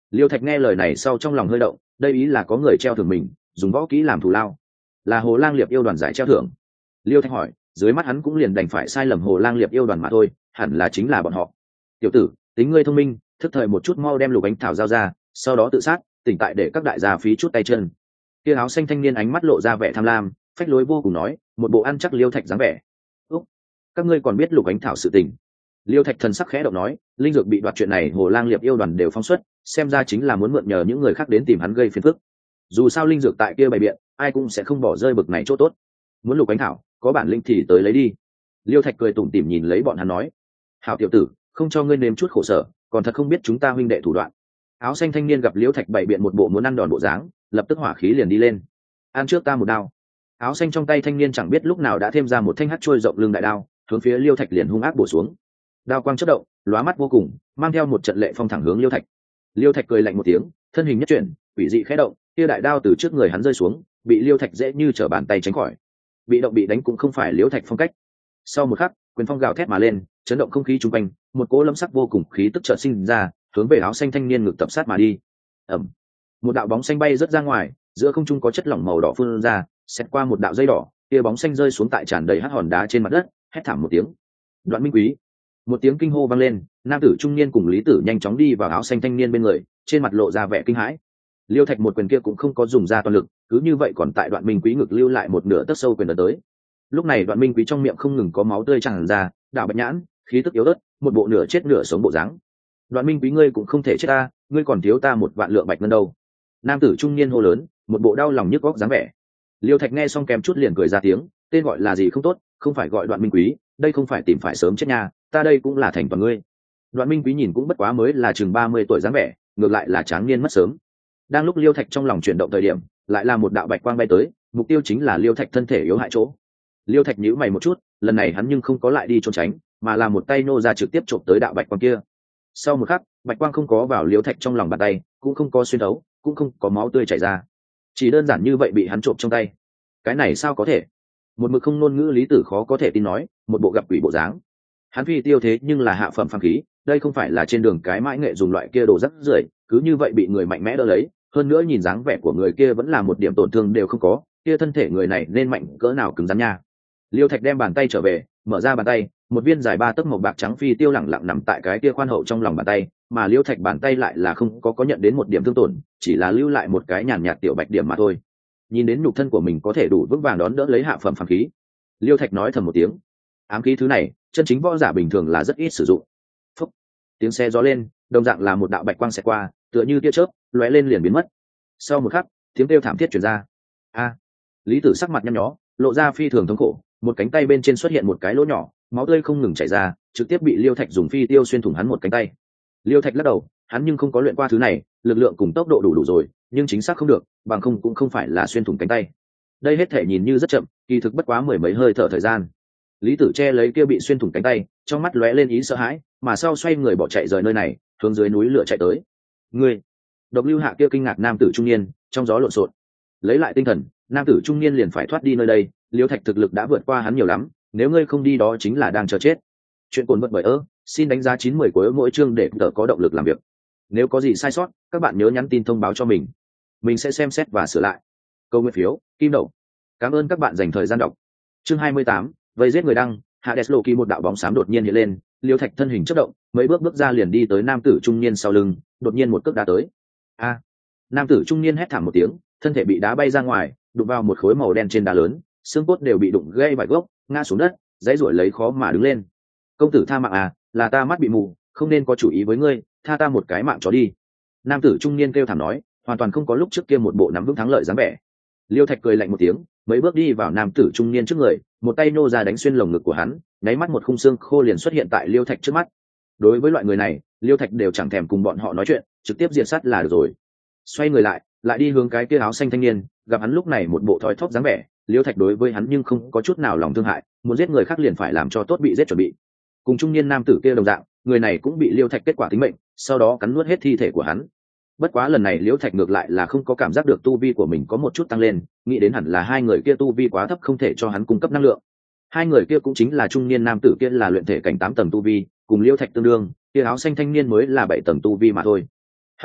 [SPEAKER 1] Liêu Thạch nghe lời này sau trong lòng hơi động, đây ý là có người treo thưởng mình, dùng võ kỹ làm thù lao, là Hồ Lang Liệp yêu đoàn giải treo thưởng. Liêu Thạch hỏi, dưới mắt hắn cũng liền đành phải sai lầm Hồ Lang Liệp yêu đoàn mà thôi, hẳn là chính là bọn họ. Tiểu tử, tính ngươi thông minh, thức thời một chút, mau đem lục ánh thảo giao ra, sau đó tự sát, tỉnh tại để các đại gia phí chút tay chân. Kia áo xanh thanh niên ánh mắt lộ ra vẻ tham lam, phách lối vô cùng nói, một bộ ăn chắc Liêu Thạch dáng vẻ. Úc, các ngươi còn biết lục ánh thảo sự tình? Liêu Thạch thần sắc khẽ động nói, linh dược bị đoạt chuyện này Hồ Lang Liệp yêu đoàn đều phóng xuất, xem ra chính là muốn mượn nhờ những người khác đến tìm hắn gây phiền phức. Dù sao linh dược tại kia bày biện, ai cũng sẽ không bỏ rơi bực này chỗ tốt. Muốn lục ánh thảo, có bản lĩnh thì tới lấy đi. Liêu Thạch cười tủm tỉm nhìn lấy bọn hắn nói, hảo tiểu tử, không cho ngươi nếm chút khổ sở, còn thật không biết chúng ta huynh đệ thủ đoạn. Áo xanh thanh niên gặp Liêu Thạch bày biện một bộ muốn ăn đòn bộ dáng, lập tức hỏa khí liền đi lên. Ăn trước ta một đao. Áo xanh trong tay thanh niên chẳng biết lúc nào đã thêm ra một thanh hắc trôi rộng lưng đại đao, hướng phía Liêu Thạch liền hung ác bổ xuống. Đao quang chớp động, lóa mắt vô cùng, mang theo một trận lệ phong thẳng hướng Liêu Thạch. Liêu Thạch cười lạnh một tiếng, thân hình nhất chuyển, quỷ dị khẽ động, kia đại đao từ trước người hắn rơi xuống, bị Liêu Thạch dễ như trở bàn tay tránh khỏi. Bị động bị đánh cũng không phải Liêu Thạch phong cách. Sau một khắc, quyền phong gào thét mà lên, chấn động không khí chung quanh, một cỗ lâm sắc vô cùng khí tức chợt sinh ra, hướng về áo xanh thanh niên ngực tập sát mà đi. Ầm, một đạo bóng xanh bay rất ra ngoài, giữa không trung có chất lỏng màu đỏ phun ra, xẹt qua một đạo dây đỏ, kia bóng xanh rơi xuống tại tràn đầy hắc hòn đá trên mặt đất, hét thảm một tiếng. Đoạn Minh Quý, một tiếng kinh hô vang lên, nam tử trung niên cùng Lý Tử nhanh chóng đi vào áo xanh thanh niên bên người, trên mặt lộ ra vẻ kinh hãi. Liêu Thạch một quyền kia cũng không có dùng ra toàn lực, cứ như vậy còn tại Đoạn Minh Quý ngực lưu lại một nửa tấc sâu quyền ấn tới. Lúc này Đoạn Minh Quý trong miệng không ngừng có máu tươi tràn ra, đạo bạch nhãn, khí tức yếu ớt, một bộ nửa chết nửa sống bộ dáng. Đoạn Minh Quý, ngươi cũng không thể chết ta, ngươi còn thiếu ta 1 vạn lượng bạch ngân đâu. Nam tử trung niên hô lớn, một bộ đau lòng nhức góc dáng vẻ. Liêu Thạch nghe xong kèm chút liền cười ra tiếng, tên gọi là gì không tốt, không phải gọi Đoạn Minh Quý, đây không phải tìm phải sớm chết nha, ta đây cũng là thành toàn ngươi. Đoạn Minh Quý nhìn cũng bất quá mới là chừng 30 tuổi dáng vẻ, ngược lại là tráng niên mất sớm. Đang lúc Liêu Thạch trong lòng chuyển động thời điểm, lại là một đạo bạch quang bay tới, mục tiêu chính là Liêu Thạch thân thể yếu hại chỗ. Liêu Thạch nhíu mày một chút, lần này hắn nhưng không có lại đi trốn tránh, mà là một tay nô ra trực tiếp chộp tới đạo bạch quang kia. Sau một khắc, bạch quang không có vào Liêu Thạch trong lòng bàn tay, cũng không có xuyên thấu, cũng không có máu tươi chảy ra, chỉ đơn giản như vậy bị hắn trộm trong tay. Cái này sao có thể? Một mực không ngôn ngữ Lý Tử khó có thể tin nói, một bộ gặp quỷ bộ dáng. Hắn phi tiêu thế nhưng là hạ phẩm phàm khí, đây không phải là trên đường cái mãi nghệ dùng loại kia đồ rắc rưởi, cứ như vậy bị người mạnh mẽ đỡ lấy, hơn nữa nhìn dáng vẻ của người kia vẫn là một điểm tổn thương đều không có, kia thân thể người này nên mạnh cỡ nào cứng rắn nha. Liêu Thạch đem bàn tay trở về, mở ra bàn tay, một viên dài 3 tấc màu bạc trắng phi tiêu lẳng lặng nằm tại cái kia khoan hậu trong lòng bàn tay, mà Liêu Thạch bàn tay lại là không có nhận đến một điểm thương tổn, chỉ là lưu lại một cái nhàn nhạt tiểu bạch điểm mà thôi. Nhìn đến nhục thân của mình có thể đủ vững vàng đón đỡ lấy hạ phẩm phàm khí, Liêu Thạch nói thầm một tiếng, ám khí thứ này, chân chính võ giả bình thường là rất ít sử dụng. Phúc, tiếng xe gió lên, đồng dạng là một đạo bạch quang xẹt qua, tựa như tia chớp, lóe lên liền biến mất. Sau một khắc, tiếng kêu thảm thiết truyền ra. A! Lý Tử sắc mặt nhăn nhó, lộ ra phi thường thống khổ, một cánh tay bên trên xuất hiện một cái lỗ nhỏ, máu tươi không ngừng chảy ra, trực tiếp bị Liêu Thạch dùng phi tiêu xuyên thủng hắn một cánh tay. Liêu Thạch lắc đầu, hắn nhưng không có luyện qua thứ này, lực lượng cùng tốc độ đủ rồi, nhưng chính xác không được, bằng không cũng không phải là xuyên thủng cánh tay. Đây hết thể nhìn như rất chậm, kỳ thực bất quá 10 mấy hơi thở thời gian. Lý Tử che lấy kia bị xuyên thủng cánh tay, trong mắt lóe lên ý sợ hãi, mà sau xoay người bỏ chạy rời nơi này, hướng dưới núi lửa chạy tới. Ngươi! Độc Lưu Hạ kia kinh ngạc nam tử trung niên, trong gió lộn xộn. Lấy lại tinh thần, nam tử trung niên liền phải thoát đi nơi đây, Liêu Thạch thực lực đã vượt qua hắn nhiều lắm, nếu ngươi không đi đó chính là đang chờ chết. Chuyện cuốn vật bởi xin đánh giá 9/10 của mỗi chương để tự có động lực làm việc. Nếu có gì sai sót, các bạn nhớ nhắn tin thông báo cho mình sẽ xem xét và sửa lại. Câu nguyên phiếu, kim đậu. Cảm ơn các bạn dành thời gian đọc. Chương 28, vây giết người đăng. Hades Loki, một đạo bóng xám đột nhiên hiện lên, Liêu Thạch thân hình chớp động, mấy bước ra liền đi tới nam tử trung niên sau lưng, đột nhiên một cước đá tới. A! Nam tử trung niên hét thảm một tiếng, thân thể bị đá bay ra ngoài, đụng vào một khối màu đen trên đá lớn, xương cốt đều bị đụng gãy vài gốc, ngã xuống đất, dãy ruổi lấy khó mà đứng lên. Công tử tha mạng à, là ta mắt bị mù, không nên có chủ ý với ngươi, tha ta một cái mạng chó đi. Nam tử trung niên kêu thảm nói, hoàn toàn không có lúc trước kia một bộ nắm vững thắng lợi dáng vẻ. Liêu Thạch cười lạnh một tiếng, mấy bước đi vào nam tử trung niên trước người, một tay nô ra đánh xuyên lồng ngực của hắn, nháy mắt một khung xương khô liền xuất hiện tại Liêu Thạch trước mắt. Đối với loại người này, Liêu Thạch đều chẳng thèm cùng bọn họ nói chuyện, trực tiếp diệt sát là được rồi. Xoay người lại đi hướng cái kia áo xanh thanh niên, gặp hắn lúc này một bộ thoi thóp dáng vẻ, Liêu Thạch đối với hắn nhưng không có chút nào lòng thương hại, muốn giết người khác liền phải làm cho tốt bị giết chuẩn bị. Cùng trung niên nam tử kia đồng dạng, người này cũng bị Liêu Thạch kết quả tính mệnh, sau đó cắn nuốt hết thi thể của hắn. Bất quá lần này Liêu Thạch ngược lại là không có cảm giác được tu vi của mình có một chút tăng lên, nghĩ đến hẳn là hai người kia tu vi quá thấp không thể cho hắn cung cấp năng lượng. Hai người kia cũng chính là trung niên nam tử kia là luyện thể cảnh 8 tầng tu vi, cùng Liêu Thạch tương đương, kia áo xanh thanh niên mới là 7 tầng tu vi mà thôi. Hắc hắc,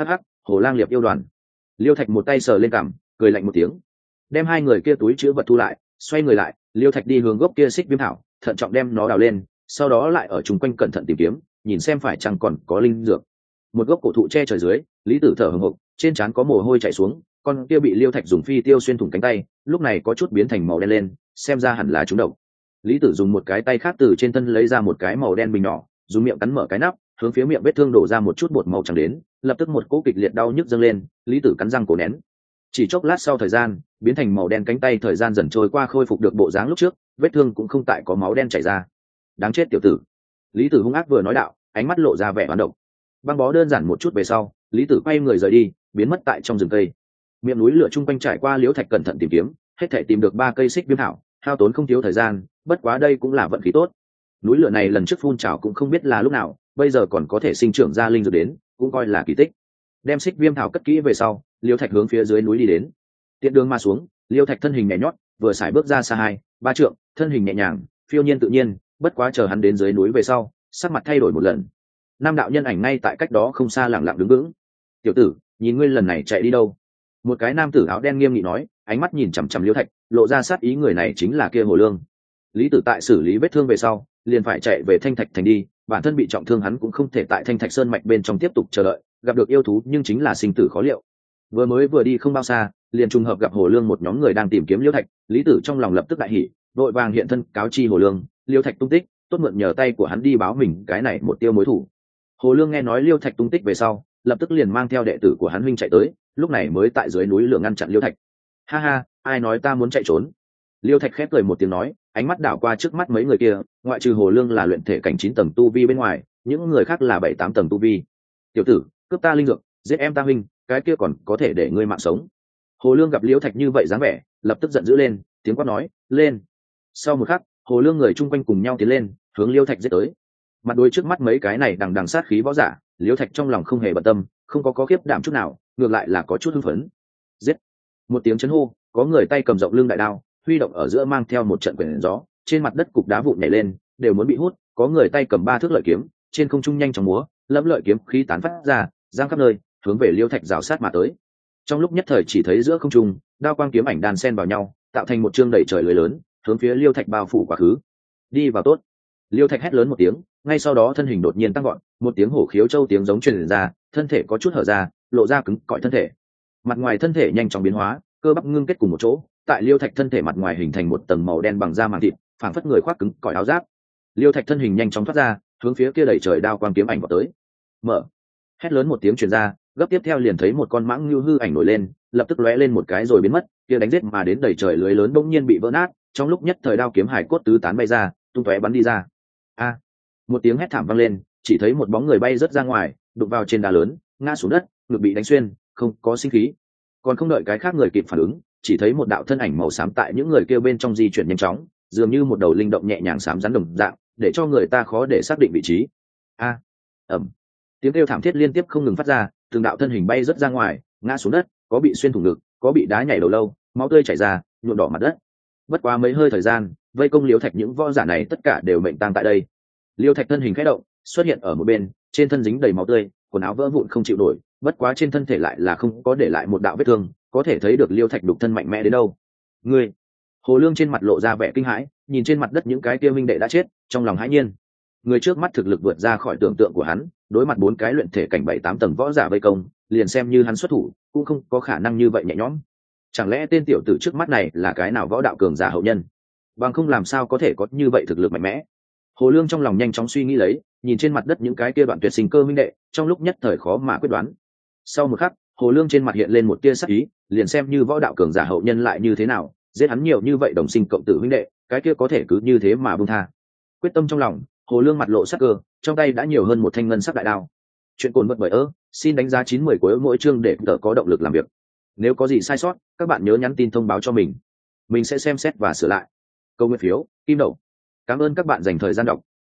[SPEAKER 1] Hồ Lang Liệp yêu đoàn. Liêu Thạch một tay sờ lên cằm, cười lạnh một tiếng, đem hai người kia túi chứa vật thu lại, xoay người lại, Liêu Thạch đi hướng gốc kia xích viêm thảo, thận trọng đem nó đào lên, sau đó lại ở chung quanh cẩn thận tìm kiếm, nhìn xem phải chăng còn có linh dược. Một gốc cổ thụ che trời dưới, Lý Tử thở hổn hộc, trên trán có mồ hôi chảy xuống, con kia bị Liêu Thạch dùng phi tiêu xuyên thủng cánh tay, lúc này có chút biến thành màu đen lên, xem ra hẳn là trúng độc. Lý Tử dùng một cái tay khác từ trên thân lấy ra một cái màu đen bình nhỏ, dùng miệng cắn mở cái nắp, hướng phía miệng vết thương đổ ra một chút bột màu trắng đến, lập tức một cỗ kịch liệt đau nhức dâng lên. Lý Tử cắn răng cố nén. Chỉ chốc lát sau thời gian, biến thành màu đen cánh tay thời gian dần trôi qua khôi phục được bộ dáng lúc trước, vết thương cũng không tại có máu đen chảy ra. Đáng chết tiểu tử. Lý Tử hung ác vừa nói đạo, ánh mắt lộ ra vẻ oán độc. Băng bó đơn giản một chút về sau, Lý Tử quay người rời đi, biến mất tại trong rừng cây. Miệng núi lửa chung quanh trải qua Liễu Thạch cẩn thận tìm kiếm, hết thảy tìm được 3 cây xích viêm thảo, hao tốn không thiếu thời gian, bất quá đây cũng là vận khí tốt. Núi lửa này lần trước phun trào cũng không biết là lúc nào, bây giờ còn có thể sinh trưởng ra linh dược đến, cũng coi là kỳ tích. Đem xích viêm thảo cất kỹ về sau, Liễu Thạch hướng phía dưới núi đi đến. Tiện đường mà xuống, Liễu Thạch thân hình nhẹ nhót, vừa xài bước ra xa 2-3 trượng, thân hình nhẹ nhàng, phiêu nhiên tự nhiên, bất quá chờ hắn đến dưới núi về sau, sắc mặt thay đổi một lần. Nam đạo nhân ảnh ngay tại cách đó không xa lặng lặng đứng vững. "Tiểu tử, nhìn ngươi lần này chạy đi đâu?" Một cái nam tử áo đen nghiêm nghị nói, ánh mắt nhìn chằm chằm Liễu Thạch, lộ ra sát ý, người này chính là kia Hồ Lương. Lý Tử tại xử lý vết thương về sau, liền phải chạy về Thanh Thạch thành đi, bản thân bị trọng thương hắn cũng không thể tại Thanh Thạch sơn mạch bên trong tiếp tục chờ đợi, gặp được yêu thú nhưng chính là sinh tử khó liệu. Vừa đi không bao xa, liền trùng hợp gặp Hồ Lương một nhóm người đang tìm kiếm Liễu Thạch, Lý Tử trong lòng lập tức đại hỉ, vội vàng hiện thân cáo chi Hồ Lương, Liễu Thạch tung tích, tốt mượn nhờ tay của hắn đi báo mình cái này một tiêu mối thủ. Hồ Lương nghe nói Liễu Thạch tung tích về sau, lập tức liền mang theo đệ tử của hắn huynh chạy tới, lúc này mới tại dưới núi lửa ngăn chặn Liễu Thạch. "Ha ha, ai nói ta muốn chạy trốn?" Liễu Thạch khép cười một tiếng nói, ánh mắt đảo qua trước mắt mấy người kia, ngoại trừ Hồ Lương là luyện thể cảnh 9 tầng tu vi bên ngoài, những người khác là 7-8 tầng tu vi. "Tiểu tử, cướp ta linh dược, giết em ta huynh, cái kia còn có thể để ngươi mạng sống." Hồ Lương gặp Liễu Thạch như vậy dáng vẻ, lập tức giận dữ lên, tiếng quát nói, "Lên!" Sau một khắc, Hồ Lương người chung quanh cùng nhau tiến lên, hướng Liễu Thạch giết tới. Mặt đối trước mắt mấy cái này đằng đằng sát khí võ giả, Liễu Thạch trong lòng không hề bận tâm, không có khiếp đảm chút nào, ngược lại là có chút hưng phấn. Giết! Một tiếng chấn hô, có người tay cầm rộng lưng đại đao, huy động ở giữa mang theo một trận quyển gió, trên mặt đất cục đá vụn nhảy lên, đều muốn bị hút, có người tay cầm 3 thước lợi kiếm, trên không trung nhanh chóng múa, lẫm lợi kiếm khí tán phát ra, giang khắp nơi, hướng về Liễu Thạch rào sát mà tới. Trong lúc nhất thời chỉ thấy giữa không trung, đao quang kiếm ảnh đan xen vào nhau, tạo thành một chương đầy trời lưới lớn, hướng phía Liễu Thạch bao phủ quá khứ. "Đi vào tốt!" Liễu Thạch hét lớn một tiếng, ngay sau đó thân hình đột nhiên tăng gọn, một tiếng hổ khiếu châu tiếng giống truyền ra, thân thể có chút hở ra, lộ ra cứng cỏi thân thể. Mặt ngoài thân thể nhanh chóng biến hóa, cơ bắp ngưng kết cùng một chỗ, tại Liễu Thạch thân thể mặt ngoài hình thành một tầng màu đen bằng da màng thịt, phảng phất người khoác cứng cỏi áo giáp. Liễu Thạch thân hình nhanh chóng thoát ra, hướng phía kia đầy trời đao quang kiếm ảnh vọt tới. Mở! Hét lớn một tiếng truyền ra, gấp tiếp theo liền thấy một con mãng lưu hư ảnh nổi lên, lập tức lóe lên một cái rồi biến mất, kia đánh giết mà đến đầy trời lưới lớn bỗng nhiên bị vỡ nát, trong lúc nhất thời đao kiếm hải cốt tứ tán bay ra, tung tóe bắn đi ra. A! Một tiếng hét thảm vang lên, chỉ thấy một bóng người bay rớt ra ngoài, đụng vào trên đá lớn, ngã xuống đất, ngực bị đánh xuyên, không có sinh khí. Còn không đợi cái khác người kịp phản ứng, chỉ thấy một đạo thân ảnh màu xám tại những người kia bên trong di chuyển nhanh chóng, dường như một đầu linh động nhẹ nhàng xám rắn đồng dạng, để cho người ta khó để xác định vị trí. A! Ầm! Tiếng kêu thảm thiết liên tiếp không ngừng phát ra, từng đạo thân hình bay rớt ra ngoài, ngã xuống đất, có bị xuyên thủng ngực, có bị đá nhảy đầu lâu, máu tươi chảy ra, nhuộm đỏ mặt đất. Bất quá mấy hơi thời gian, vây công Liễu Thạch những võ giả này tất cả đều mệnh tang tại đây. Liễu Thạch thân hình khẽ động, xuất hiện ở một bên, trên thân dính đầy máu tươi, quần áo vỡ vụn không chịu nổi, bất quá trên thân thể lại là không có để lại một đạo vết thương, có thể thấy được Liễu Thạch đục thân mạnh mẽ đến đâu. "Ngươi!" Hồ Lương trên mặt lộ ra vẻ kinh hãi, nhìn trên mặt đất những cái kia minh đệ đã chết, trong lòng hãi nhiên. Người trước mắt thực lực vượt ra khỏi tưởng tượng của hắn, đối mặt 4 cái luyện thể cảnh 7-8 tầng võ giả vây công, liền xem như hắn xuất thủ, cũng không có khả năng như vậy nhẹ nhõm. Chẳng lẽ tên tiểu tử trước mắt này là cái nào võ đạo cường giả hậu nhân? Bằng không làm sao có thể có như vậy thực lực mạnh mẽ. Hồ Lương trong lòng nhanh chóng suy nghĩ lấy, nhìn trên mặt đất những cái kia đoạn tuyệt sinh cơ minh đệ, trong lúc nhất thời khó mà quyết đoán. Sau một khắc, Hồ Lương trên mặt hiện lên một tia sắc ý, liền xem như võ đạo cường giả hậu nhân lại như thế nào, giết hắn nhiều như vậy đồng sinh cộng tử huynh đệ, cái kia có thể cứ như thế mà buông tha. Quyết tâm trong lòng, Hồ Lương mặt lộ sắc cơ, trong tay đã nhiều hơn một thanh ngân sắc đại đao. Chuyện cồn vật bởi xin đánh giá 9/10 của mỗi chương để tự có động lực làm việc. Nếu có gì sai sót, các bạn nhớ nhắn tin thông báo cho mình sẽ xem xét và sửa lại. Câu nguyên phiếu, kim đậu. Cảm ơn các bạn dành thời gian đọc.